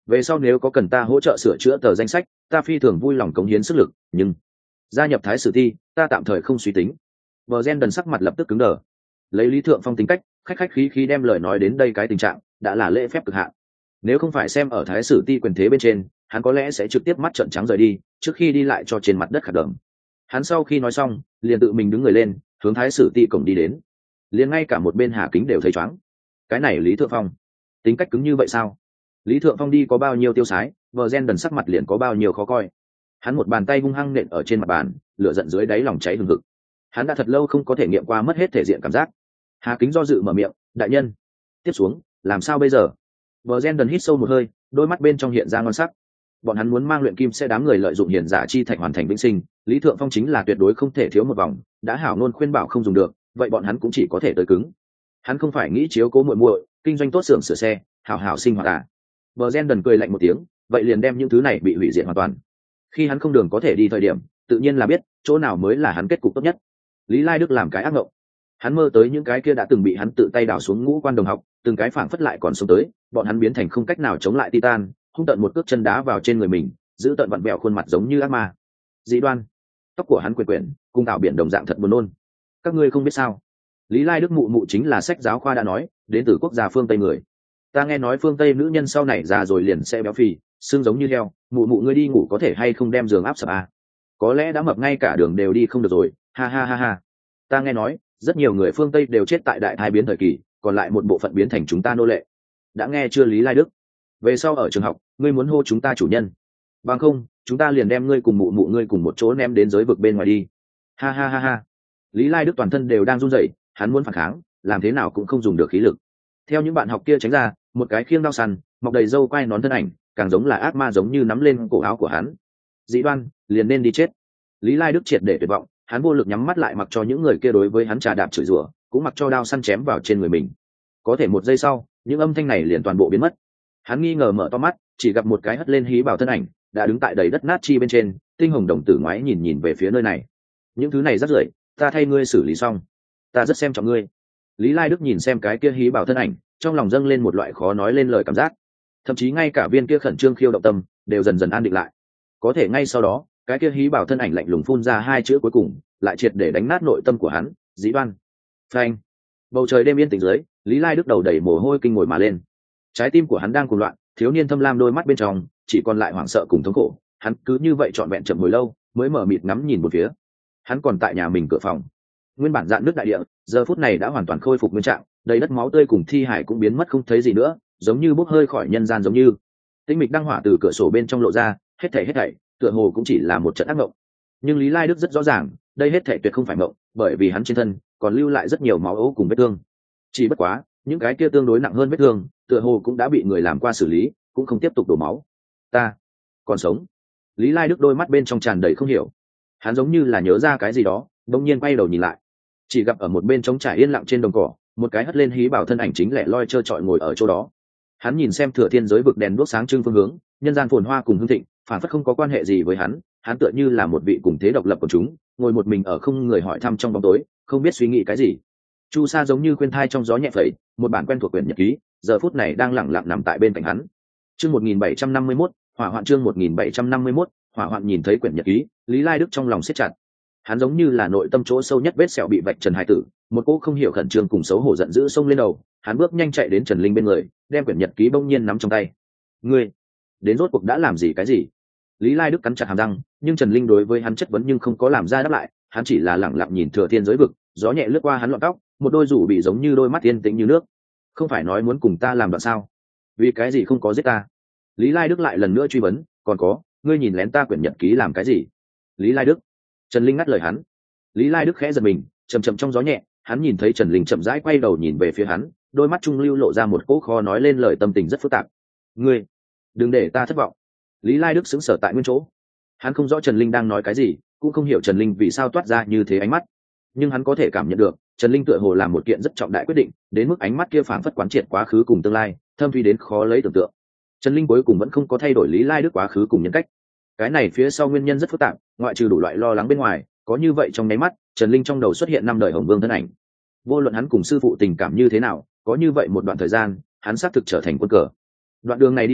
về sau nếu có cần ta hỗ trợ sửa chữa tờ danh sách, ta phi thường vui lòng cống hiến sức lực, nhưng gia nhập thái sử ti ta tạm thời không suy tính. Bờ gen đần sắc mặt lập tức cứng đờ. Lấy Lý Thượng Phong tính cách, khách khách khí khí đem lời nói đến đây cái tình trạng đã là lễ phép cực hạn. Nếu không phải xem ở thái sử ti quyền thế bên trên, hắn có lẽ sẽ trực tiếp mắt trợn trắng rời đi, trước khi đi lại cho trên mặt đất khạc đờm. Hắn sau khi nói xong, liền tự mình đứng người lên, hướng thái sử ti cổng đi đến. Liền ngay cả một bên Hà Kính đều thấy chóng. Cái này Lý Thượng Phong, tính cách cứng như vậy sao? Lý Thượng Phong đi có bao nhiêu tiêu sái, vợ gen đần sắc mặt liền có bao nhiêu khó coi. Hắn một bàn tay hung hăng nện ở trên mặt bàn, lửa giận dưới đáy lòng cháy hừng hực. Hắn đã thật lâu không có thể nghiệm qua mất hết thể diện cảm giác. Hà Kính do dự mở miệng, đại nhân, tiếp xuống làm sao bây giờ? Vợ gen đần hít sâu một hơi, đôi mắt bên trong hiện ra ngon sắc. Bọn hắn muốn mang luyện kim sẽ đám người lợi dụng hiền giả chi thạch hoàn thành vĩnh sinh, Lý Thượng Phong chính là tuyệt đối không thể thiếu một vòng, đã hảo nôn khuyên bảo không dùng được, vậy bọn hắn cũng chỉ có thể tới cứng. Hắn không phải nghĩ chiếu cố muội muội, kinh doanh tốt xưởng sửa xe, hảo hảo sinh hoạt à? Bờ gen đần cười lạnh một tiếng, vậy liền đem những thứ này bị hủy diệt hoàn toàn. Khi hắn không đường có thể đi thời điểm, tự nhiên là biết chỗ nào mới là hắn kết cục tốt nhất. Lý Lai Đức làm cái ác mộng. Hắn mơ tới những cái kia đã từng bị hắn tự tay đào xuống ngũ quan đồng học, từng cái phảng phất lại còn sống tới, bọn hắn biến thành không cách nào chống lại Titan, hung tận một cước chân đá vào trên người mình, giữ tận vặn vẹo khuôn mặt giống như ác ma. Dị đoan, tóc của hắn quyển quyển, cùng tạo biển đồng dạng thật buồn nôn. Các ngươi không biết sao? Lý Lai Đức mụ mụ chính là sách giáo khoa đã nói, đến từ quốc gia phương Tây người. Ta nghe nói phương Tây nữ nhân sau này già rồi liền sẽ béo phì, xương giống như heo, mụ mụ ngươi đi ngủ có thể hay không đem giường áp sập à? Có lẽ đã mập ngay cả đường đều đi không được rồi, ha ha ha ha. Ta nghe nói, rất nhiều người phương Tây đều chết tại đại thai biến thời kỳ, còn lại một bộ phận biến thành chúng ta nô lệ. Đã nghe chưa Lý Lai Đức? Về sau ở trường học, ngươi muốn hô chúng ta chủ nhân. Bằng không, chúng ta liền đem ngươi cùng mụ mụ ngươi cùng một chỗ ném đến giới vực bên ngoài đi. Ha ha ha ha. Lý Lai Đức toàn thân đều đang run rẩy, hắn muốn phản kháng, làm thế nào cũng không dùng được khí lực. Theo những bạn học kia tránh ra, một cái khiêng đao săn, mọc đầy râu quai nón thân ảnh, càng giống là ác ma giống như nắm lên cổ áo của hắn. Dĩ đoan, liền nên đi chết. Lý Lai Đức triệt để tuyệt vọng, hắn vô lực nhắm mắt lại mặc cho những người kia đối với hắn trà đạp chửi rủa, cũng mặc cho đao săn chém vào trên người mình. Có thể một giây sau, những âm thanh này liền toàn bộ biến mất. Hắn nghi ngờ mở to mắt, chỉ gặp một cái hất lên hí bảo thân ảnh, đã đứng tại đầy đất nát chi bên trên, tinh hồng đồng tử ngoái nhìn nhìn về phía nơi này. Những thứ này rất rưởi, ta thay ngươi xử lý xong. Ta rất xem trọng ngươi. Lý Lai Đức nhìn xem cái kia hí bảo thân ảnh, trong lòng dâng lên một loại khó nói lên lời cảm giác. Thậm chí ngay cả viên kia khẩn trương khiêu động tâm đều dần dần an định lại. Có thể ngay sau đó, cái kia hí bảo thân ảnh lạnh lùng phun ra hai chữ cuối cùng, lại triệt để đánh nát nội tâm của hắn, dĩ đoan. Phanh. Bầu trời đêm yên tĩnh dưới, Lý Lai Đức đầu đầy mồ hôi kinh ngồi mà lên. Trái tim của hắn đang cuồng loạn, thiếu niên thâm lam đôi mắt bên trong chỉ còn lại hoảng sợ cùng thống khổ. Hắn cứ như vậy trọn vẹn chậm hồi lâu, mới mở mịt ngắm nhìn một phía. Hắn còn tại nhà mình cửa phòng. Nguyên bản dạn nước đại địa, giờ phút này đã hoàn toàn khôi phục nguyên trạng, đầy đất máu tươi cùng thi hải cũng biến mất không thấy gì nữa, giống như bốc hơi khỏi nhân gian giống như. Tinh mịch đăng hỏa từ cửa sổ bên trong lộ ra, hết thảy hết thảy, tựa hồ cũng chỉ là một trận ác mộng. Nhưng Lý Lai Đức rất rõ ràng, đây hết thảy tuyệt không phải mộng, bởi vì hắn trên thân còn lưu lại rất nhiều máu ố cùng vết thương. Chỉ bất quá, những cái kia tương đối nặng hơn vết thương, tựa hồ cũng đã bị người làm qua xử lý, cũng không tiếp tục đổ máu. Ta còn sống. Lý Lai Đức đôi mắt bên trong tràn đầy không hiểu. Hắn giống như là nhớ ra cái gì đó, đột nhiên quay đầu nhìn lại, chỉ gặp ở một bên trống trải yên lặng trên đồng cỏ, một cái hất lên hí bảo thân ảnh chính lẻ loi trơ trọi ngồi ở chỗ đó. Hắn nhìn xem thừa thiên giới vực đèn đuốc sáng trưng phương hướng, nhân gian phồn hoa cùng hưng thịnh, phản phất không có quan hệ gì với hắn. Hắn tựa như là một vị cùng thế độc lập của chúng, ngồi một mình ở không người hỏi thăm trong bóng tối, không biết suy nghĩ cái gì. Chu sa giống như khuyên thai trong gió nhẹ phẩy, một bản quen thuộc quyển nhật ký giờ phút này đang lặng lặng nằm tại bên cạnh hắn. Chương một nghìn bảy trăm năm mươi mốt, hỏa hoạn. Chương một nghìn bảy trăm năm mươi mốt, hỏa hoạn. Nhìn thấy quyển nhật ký, Lý Lai Đức trong lòng siết chặt. Hắn giống như là nội tâm chỗ sâu nhất vết sẹo bị vạch trần hải tử, một cỗ không hiểu khẩn trương cùng xấu hổ giận dữ xông lên đầu. Hắn bước nhanh chạy đến Trần Linh bên người, đem quyển nhật ký bỗng nhiên nắm trong tay. Ngươi đến rốt cuộc đã làm gì cái gì? Lý Lai Đức cắn chặt hàm răng, nhưng Trần Linh đối với hắn chất vấn nhưng không có làm ra đáp lại. Hắn chỉ là lẳng lặng nhìn thừa thiên giới vực, gió nhẹ lướt qua hắn lọn tóc, một đôi rủ bị giống như đôi mắt yên tĩnh như nước. Không phải nói muốn cùng ta làm đoạn sao? Vì cái gì không có giết ta? Lý Lai Đức lại lần nữa truy vấn. Còn có, ngươi nhìn lén ta quyển nhật ký làm cái gì? Lý Lai Đức. Trần Linh ngắt lời hắn. Lý Lai Đức khẽ giật mình, chầm chậm trong gió nhẹ, hắn nhìn thấy Trần Linh chậm rãi quay đầu nhìn về phía hắn, đôi mắt trung lưu lộ ra một cỗ khó nói lên lời tâm tình rất phức tạp. Ngươi, đừng để ta thất vọng. Lý Lai Đức sững sờ tại nguyên chỗ. Hắn không rõ Trần Linh đang nói cái gì, cũng không hiểu Trần Linh vì sao toát ra như thế ánh mắt, nhưng hắn có thể cảm nhận được Trần Linh tựa hồ làm một kiện rất trọng đại quyết định, đến mức ánh mắt kia phảng phất quán triệt quá khứ cùng tương lai, thâm thúy đến khó lấy tưởng tượng. Trần Linh cuối cùng vẫn không có thay đổi Lý Lai Đức quá khứ cùng nhân cách. Cái này phía sau nguyên nhân rất phức tạp, ngoại trừ đủ loại lo lắng bên ngoài, có như vậy trong nháy mắt, Trần Linh trong đầu xuất hiện năm đời Hồng Vương thân ảnh. Vô luận hắn cùng sư phụ tình cảm như thế nào, có như vậy một đoạn thời gian, hắn xác thực trở thành quân cờ. Đoạn đường này đi tới,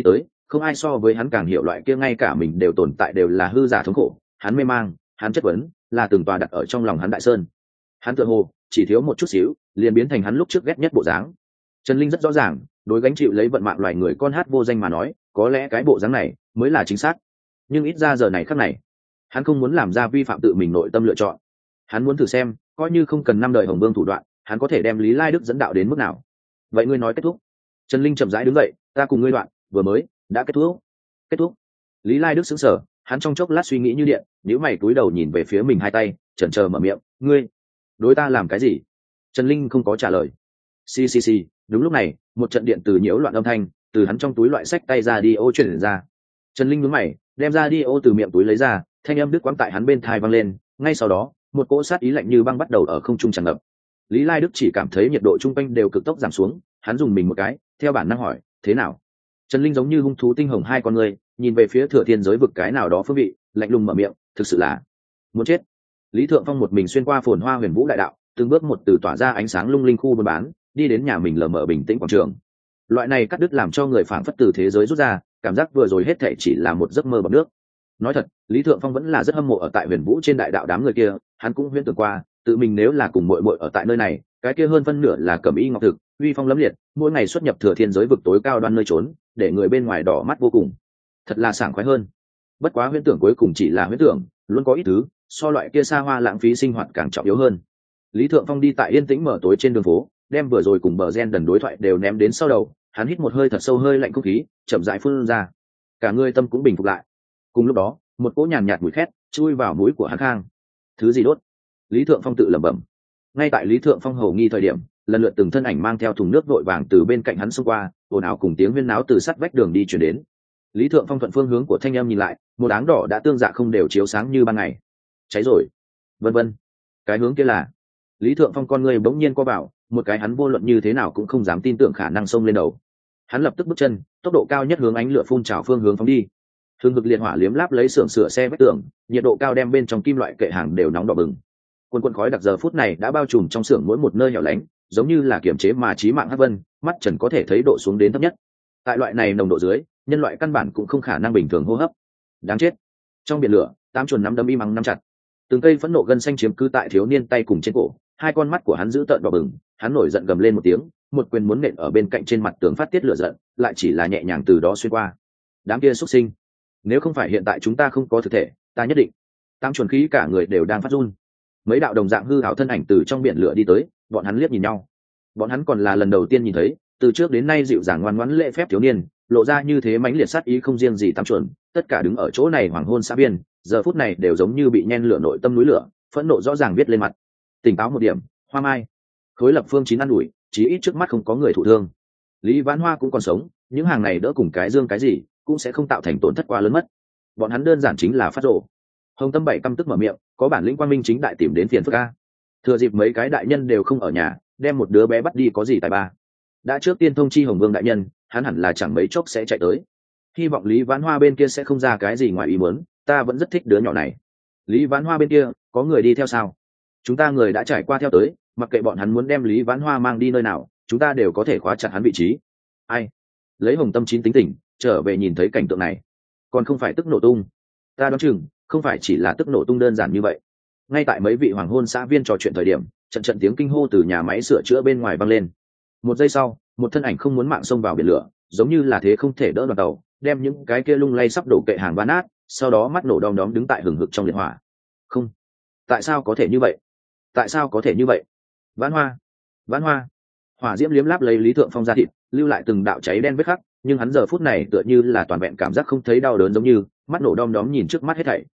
không ai so với hắn càng hiểu loại kia ngay cả mình đều tồn tại đều là hư giả thống khổ. Hắn mê mang, hắn chất vấn, là từng tòa đặt ở trong lòng hắn đại sơn. Hắn tựa hồ chỉ thiếu một chút xíu liền biến thành hắn lúc trước ghét nhất bộ dáng. Trần Linh rất rõ ràng, đối gánh chịu lấy vận mạng loài người con hát vô danh mà nói, có lẽ cái bộ dáng này mới là chính xác. Nhưng ít ra giờ này khắc này, hắn không muốn làm ra vi phạm tự mình nội tâm lựa chọn. Hắn muốn thử xem, coi như không cần năm đời Hồng Vương thủ đoạn, hắn có thể đem Lý Lai Đức dẫn đạo đến mức nào. Vậy ngươi nói kết thúc? Trần Linh chậm rãi đứng dậy, ta cùng ngươi đoạn vừa mới đã kết thúc. Kết thúc? Lý Lai Đức sững sờ, hắn trong chốc lát suy nghĩ như điện, nhíu mày cúi đầu nhìn về phía mình hai tay, chần chờ mở miệng, ngươi đối ta làm cái gì? Trần Linh không có trả lời. Xì xì xì, đúng lúc này, một trận điện từ nhiễu loạn âm thanh từ hắn trong túi loại sách tay ra đi ô truyền ra. Trần Linh nhướng mày, đem ra đi ô từ miệng túi lấy ra, thanh âm đứt quãng tại hắn bên tai vang lên, ngay sau đó, một cỗ sát ý lạnh như băng bắt đầu ở không trung tràn ngập. Lý Lai Đức chỉ cảm thấy nhiệt độ trung quanh đều cực tốc giảm xuống, hắn dùng mình một cái, theo bản năng hỏi, thế nào? Trần Linh giống như hung thú tinh hồng hai con người, nhìn về phía Thừa Thiên giới vực cái nào đó phương vị, lạnh lùng mở miệng, thực sự là muốn chết. Lý Thượng Phong một mình xuyên qua phồn hoa huyền vũ đại đạo, từng bước một từ tỏa ra ánh sáng lung linh khu buôn bán, đi đến nhà mình lờ mờ bình tĩnh quảng trường. Loại này cắt đứt làm cho người phảng phất từ thế giới rút ra, cảm giác vừa rồi hết thảy chỉ là một giấc mơ bọt nước. Nói thật, Lý Thượng Phong vẫn là rất hâm mộ ở tại huyền vũ trên đại đạo đám người kia, hắn cũng huyễn tưởng qua, tự mình nếu là cùng muội muội ở tại nơi này, cái kia hơn phân nửa là cẩm y ngọc thực, uy phong lẫm liệt, mỗi ngày xuất nhập Thừa Thiên giới vực tối cao đoan nơi trốn, để người bên ngoài đỏ mắt vô cùng. Thật là sảng khoái hơn. Bất quá huyễn tưởng cuối cùng chỉ là huyễn tưởng, luôn có ít thứ so loại kia xa hoa lãng phí sinh hoạt càng trọng yếu hơn. Lý Thượng Phong đi tại yên tĩnh mở tối trên đường phố, đem vừa rồi cùng bờ gen đần đối thoại đều ném đến sau đầu, hắn hít một hơi thật sâu, hơi lạnh không khí chậm rãi phun ra, cả người tâm cũng bình phục lại. Cùng lúc đó, một cỗ nhàn nhạt mùi khét chui vào mũi của hắn khang. Thứ gì đốt? Lý Thượng Phong tự lẩm bẩm. Ngay tại Lý Thượng Phong hầu nghi thời điểm, lần lượt từng thân ảnh mang theo thùng nước vội vàng từ bên cạnh hắn xông qua, ồn ào cùng tiếng huyên náo từ sát vách đường đi truyền đến. Lý Thượng Phong thuận phương hướng của thanh em nhìn lại, một áng đỏ đã tương dạ không đều chiếu sáng như ban ngày. Cháy rồi. Vân vân. Cái hướng kia là? Lý Thượng Phong con người bỗng nhiên co vào, một cái hắn vô luận như thế nào cũng không dám tin tưởng khả năng xông lên đầu. Hắn lập tức bước chân, tốc độ cao nhất hướng ánh lửa phun trào phương hướng phóng đi. Hương hực liệt hỏa liếm láp lấy xưởng sửa xe vách tường, nhiệt độ cao đem bên trong kim loại kệ hàng đều nóng đỏ bừng. Quần quần khói đặc giờ phút này đã bao trùm trong xưởng mỗi một nơi hẻo lánh, giống như là kiểm chế mà chí mạng hắc vân, mắt trần có thể thấy độ xuống đến thấp nhất. Tại loại này nồng độ dưới, nhân loại căn bản cũng không khả năng bình thường hô hấp. Đáng chết. Trong biển lửa, tám chuồn nắm đấm im ắng nắm chặt. Từng cây phẫn nộ gân xanh chiếm cứ tại thiếu niên tay cùng trên cổ, hai con mắt của hắn giữ tợn đỏ bừng, hắn nổi giận gầm lên một tiếng, một quyền muốn nện ở bên cạnh trên mặt tường phát tiết lửa giận, lại chỉ là nhẹ nhàng từ đó xuyên qua. Đám kia xuất sinh, nếu không phải hiện tại chúng ta không có thực thể, ta nhất định. Tám chuồn khí cả người đều đang phát run. Mấy đạo đồng dạng hư ảo thân ảnh từ trong biển lửa đi tới, bọn hắn liếc nhìn nhau. Bọn hắn còn là lần đầu tiên nhìn thấy, từ trước đến nay dịu dàng ngoan ngoãn lễ phép thiếu niên, lộ ra như thế mãnh liệt sát ý không riêng gì tám chuồn, tất cả đứng ở chỗ này hoàng hôn xã biên, giờ phút này đều giống như bị nhen lửa nội tâm núi lửa, phẫn nộ rõ ràng viết lên mặt. Tỉnh táo một điểm, Hoa Mai. Khối lập phương chín ăn ủi, chí ít trước mắt không có người thụ thương. Lý Vãn Hoa cũng còn sống, những hàng này đỡ cùng cái dương cái gì, cũng sẽ không tạo thành tổn thất quá lớn mất. Bọn hắn đơn giản chính là phát rồ. Hồng Tâm Bảy căm tức mở miệng, có bản lĩnh Quang Minh chính đại tìm đến phiền phức a. Thừa dịp mấy cái đại nhân đều không ở nhà, đem một đứa bé bắt đi có gì tài ba. Đã trước tiên thông chi Hồng Vương đại nhân, hắn hẳn là chẳng mấy chốc sẽ chạy tới. Hy vọng Lý Vãn Hoa bên kia sẽ không ra cái gì ngoài ý muốn, ta vẫn rất thích đứa nhỏ này. Lý Vãn Hoa bên kia, có người đi theo sao? Chúng ta người đã trải qua theo tới, mặc kệ bọn hắn muốn đem Lý Vãn Hoa mang đi nơi nào, chúng ta đều có thể khóa chặt hắn vị trí. Ai? Lấy Hồng Tâm chín tính tình, trở về nhìn thấy cảnh tượng này, còn không phải tức nổ tung. Ta đoán chừng, không phải chỉ là tức nổ tung đơn giản như vậy. Ngay tại mấy vị hoàng hôn xã viên trò chuyện thời điểm, trận trận tiếng kinh hô từ nhà máy sửa chữa bên ngoài vang lên. Một giây sau, một thân ảnh không muốn mạng xông vào biển lửa, giống như là thế không thể đỡ đoàn tàu, đem những cái kia lung lay sắp đổ kệ hàng vỡ nát, sau đó mắt nổ đom đóm đứng tại hừng hực trong liệt hỏa. Không, tại sao có thể như vậy? Tại sao có thể như vậy? Vãn Hoa, Vãn Hoa. Hỏa diễm liếm láp lấy Lý Thượng Phong ra thịt, lưu lại từng đạo cháy đen vết khắc, nhưng hắn giờ phút này tựa như là toàn vẹn cảm giác không thấy đau đớn giống như, mắt nổ đom đóm nhìn trước mắt hết thảy,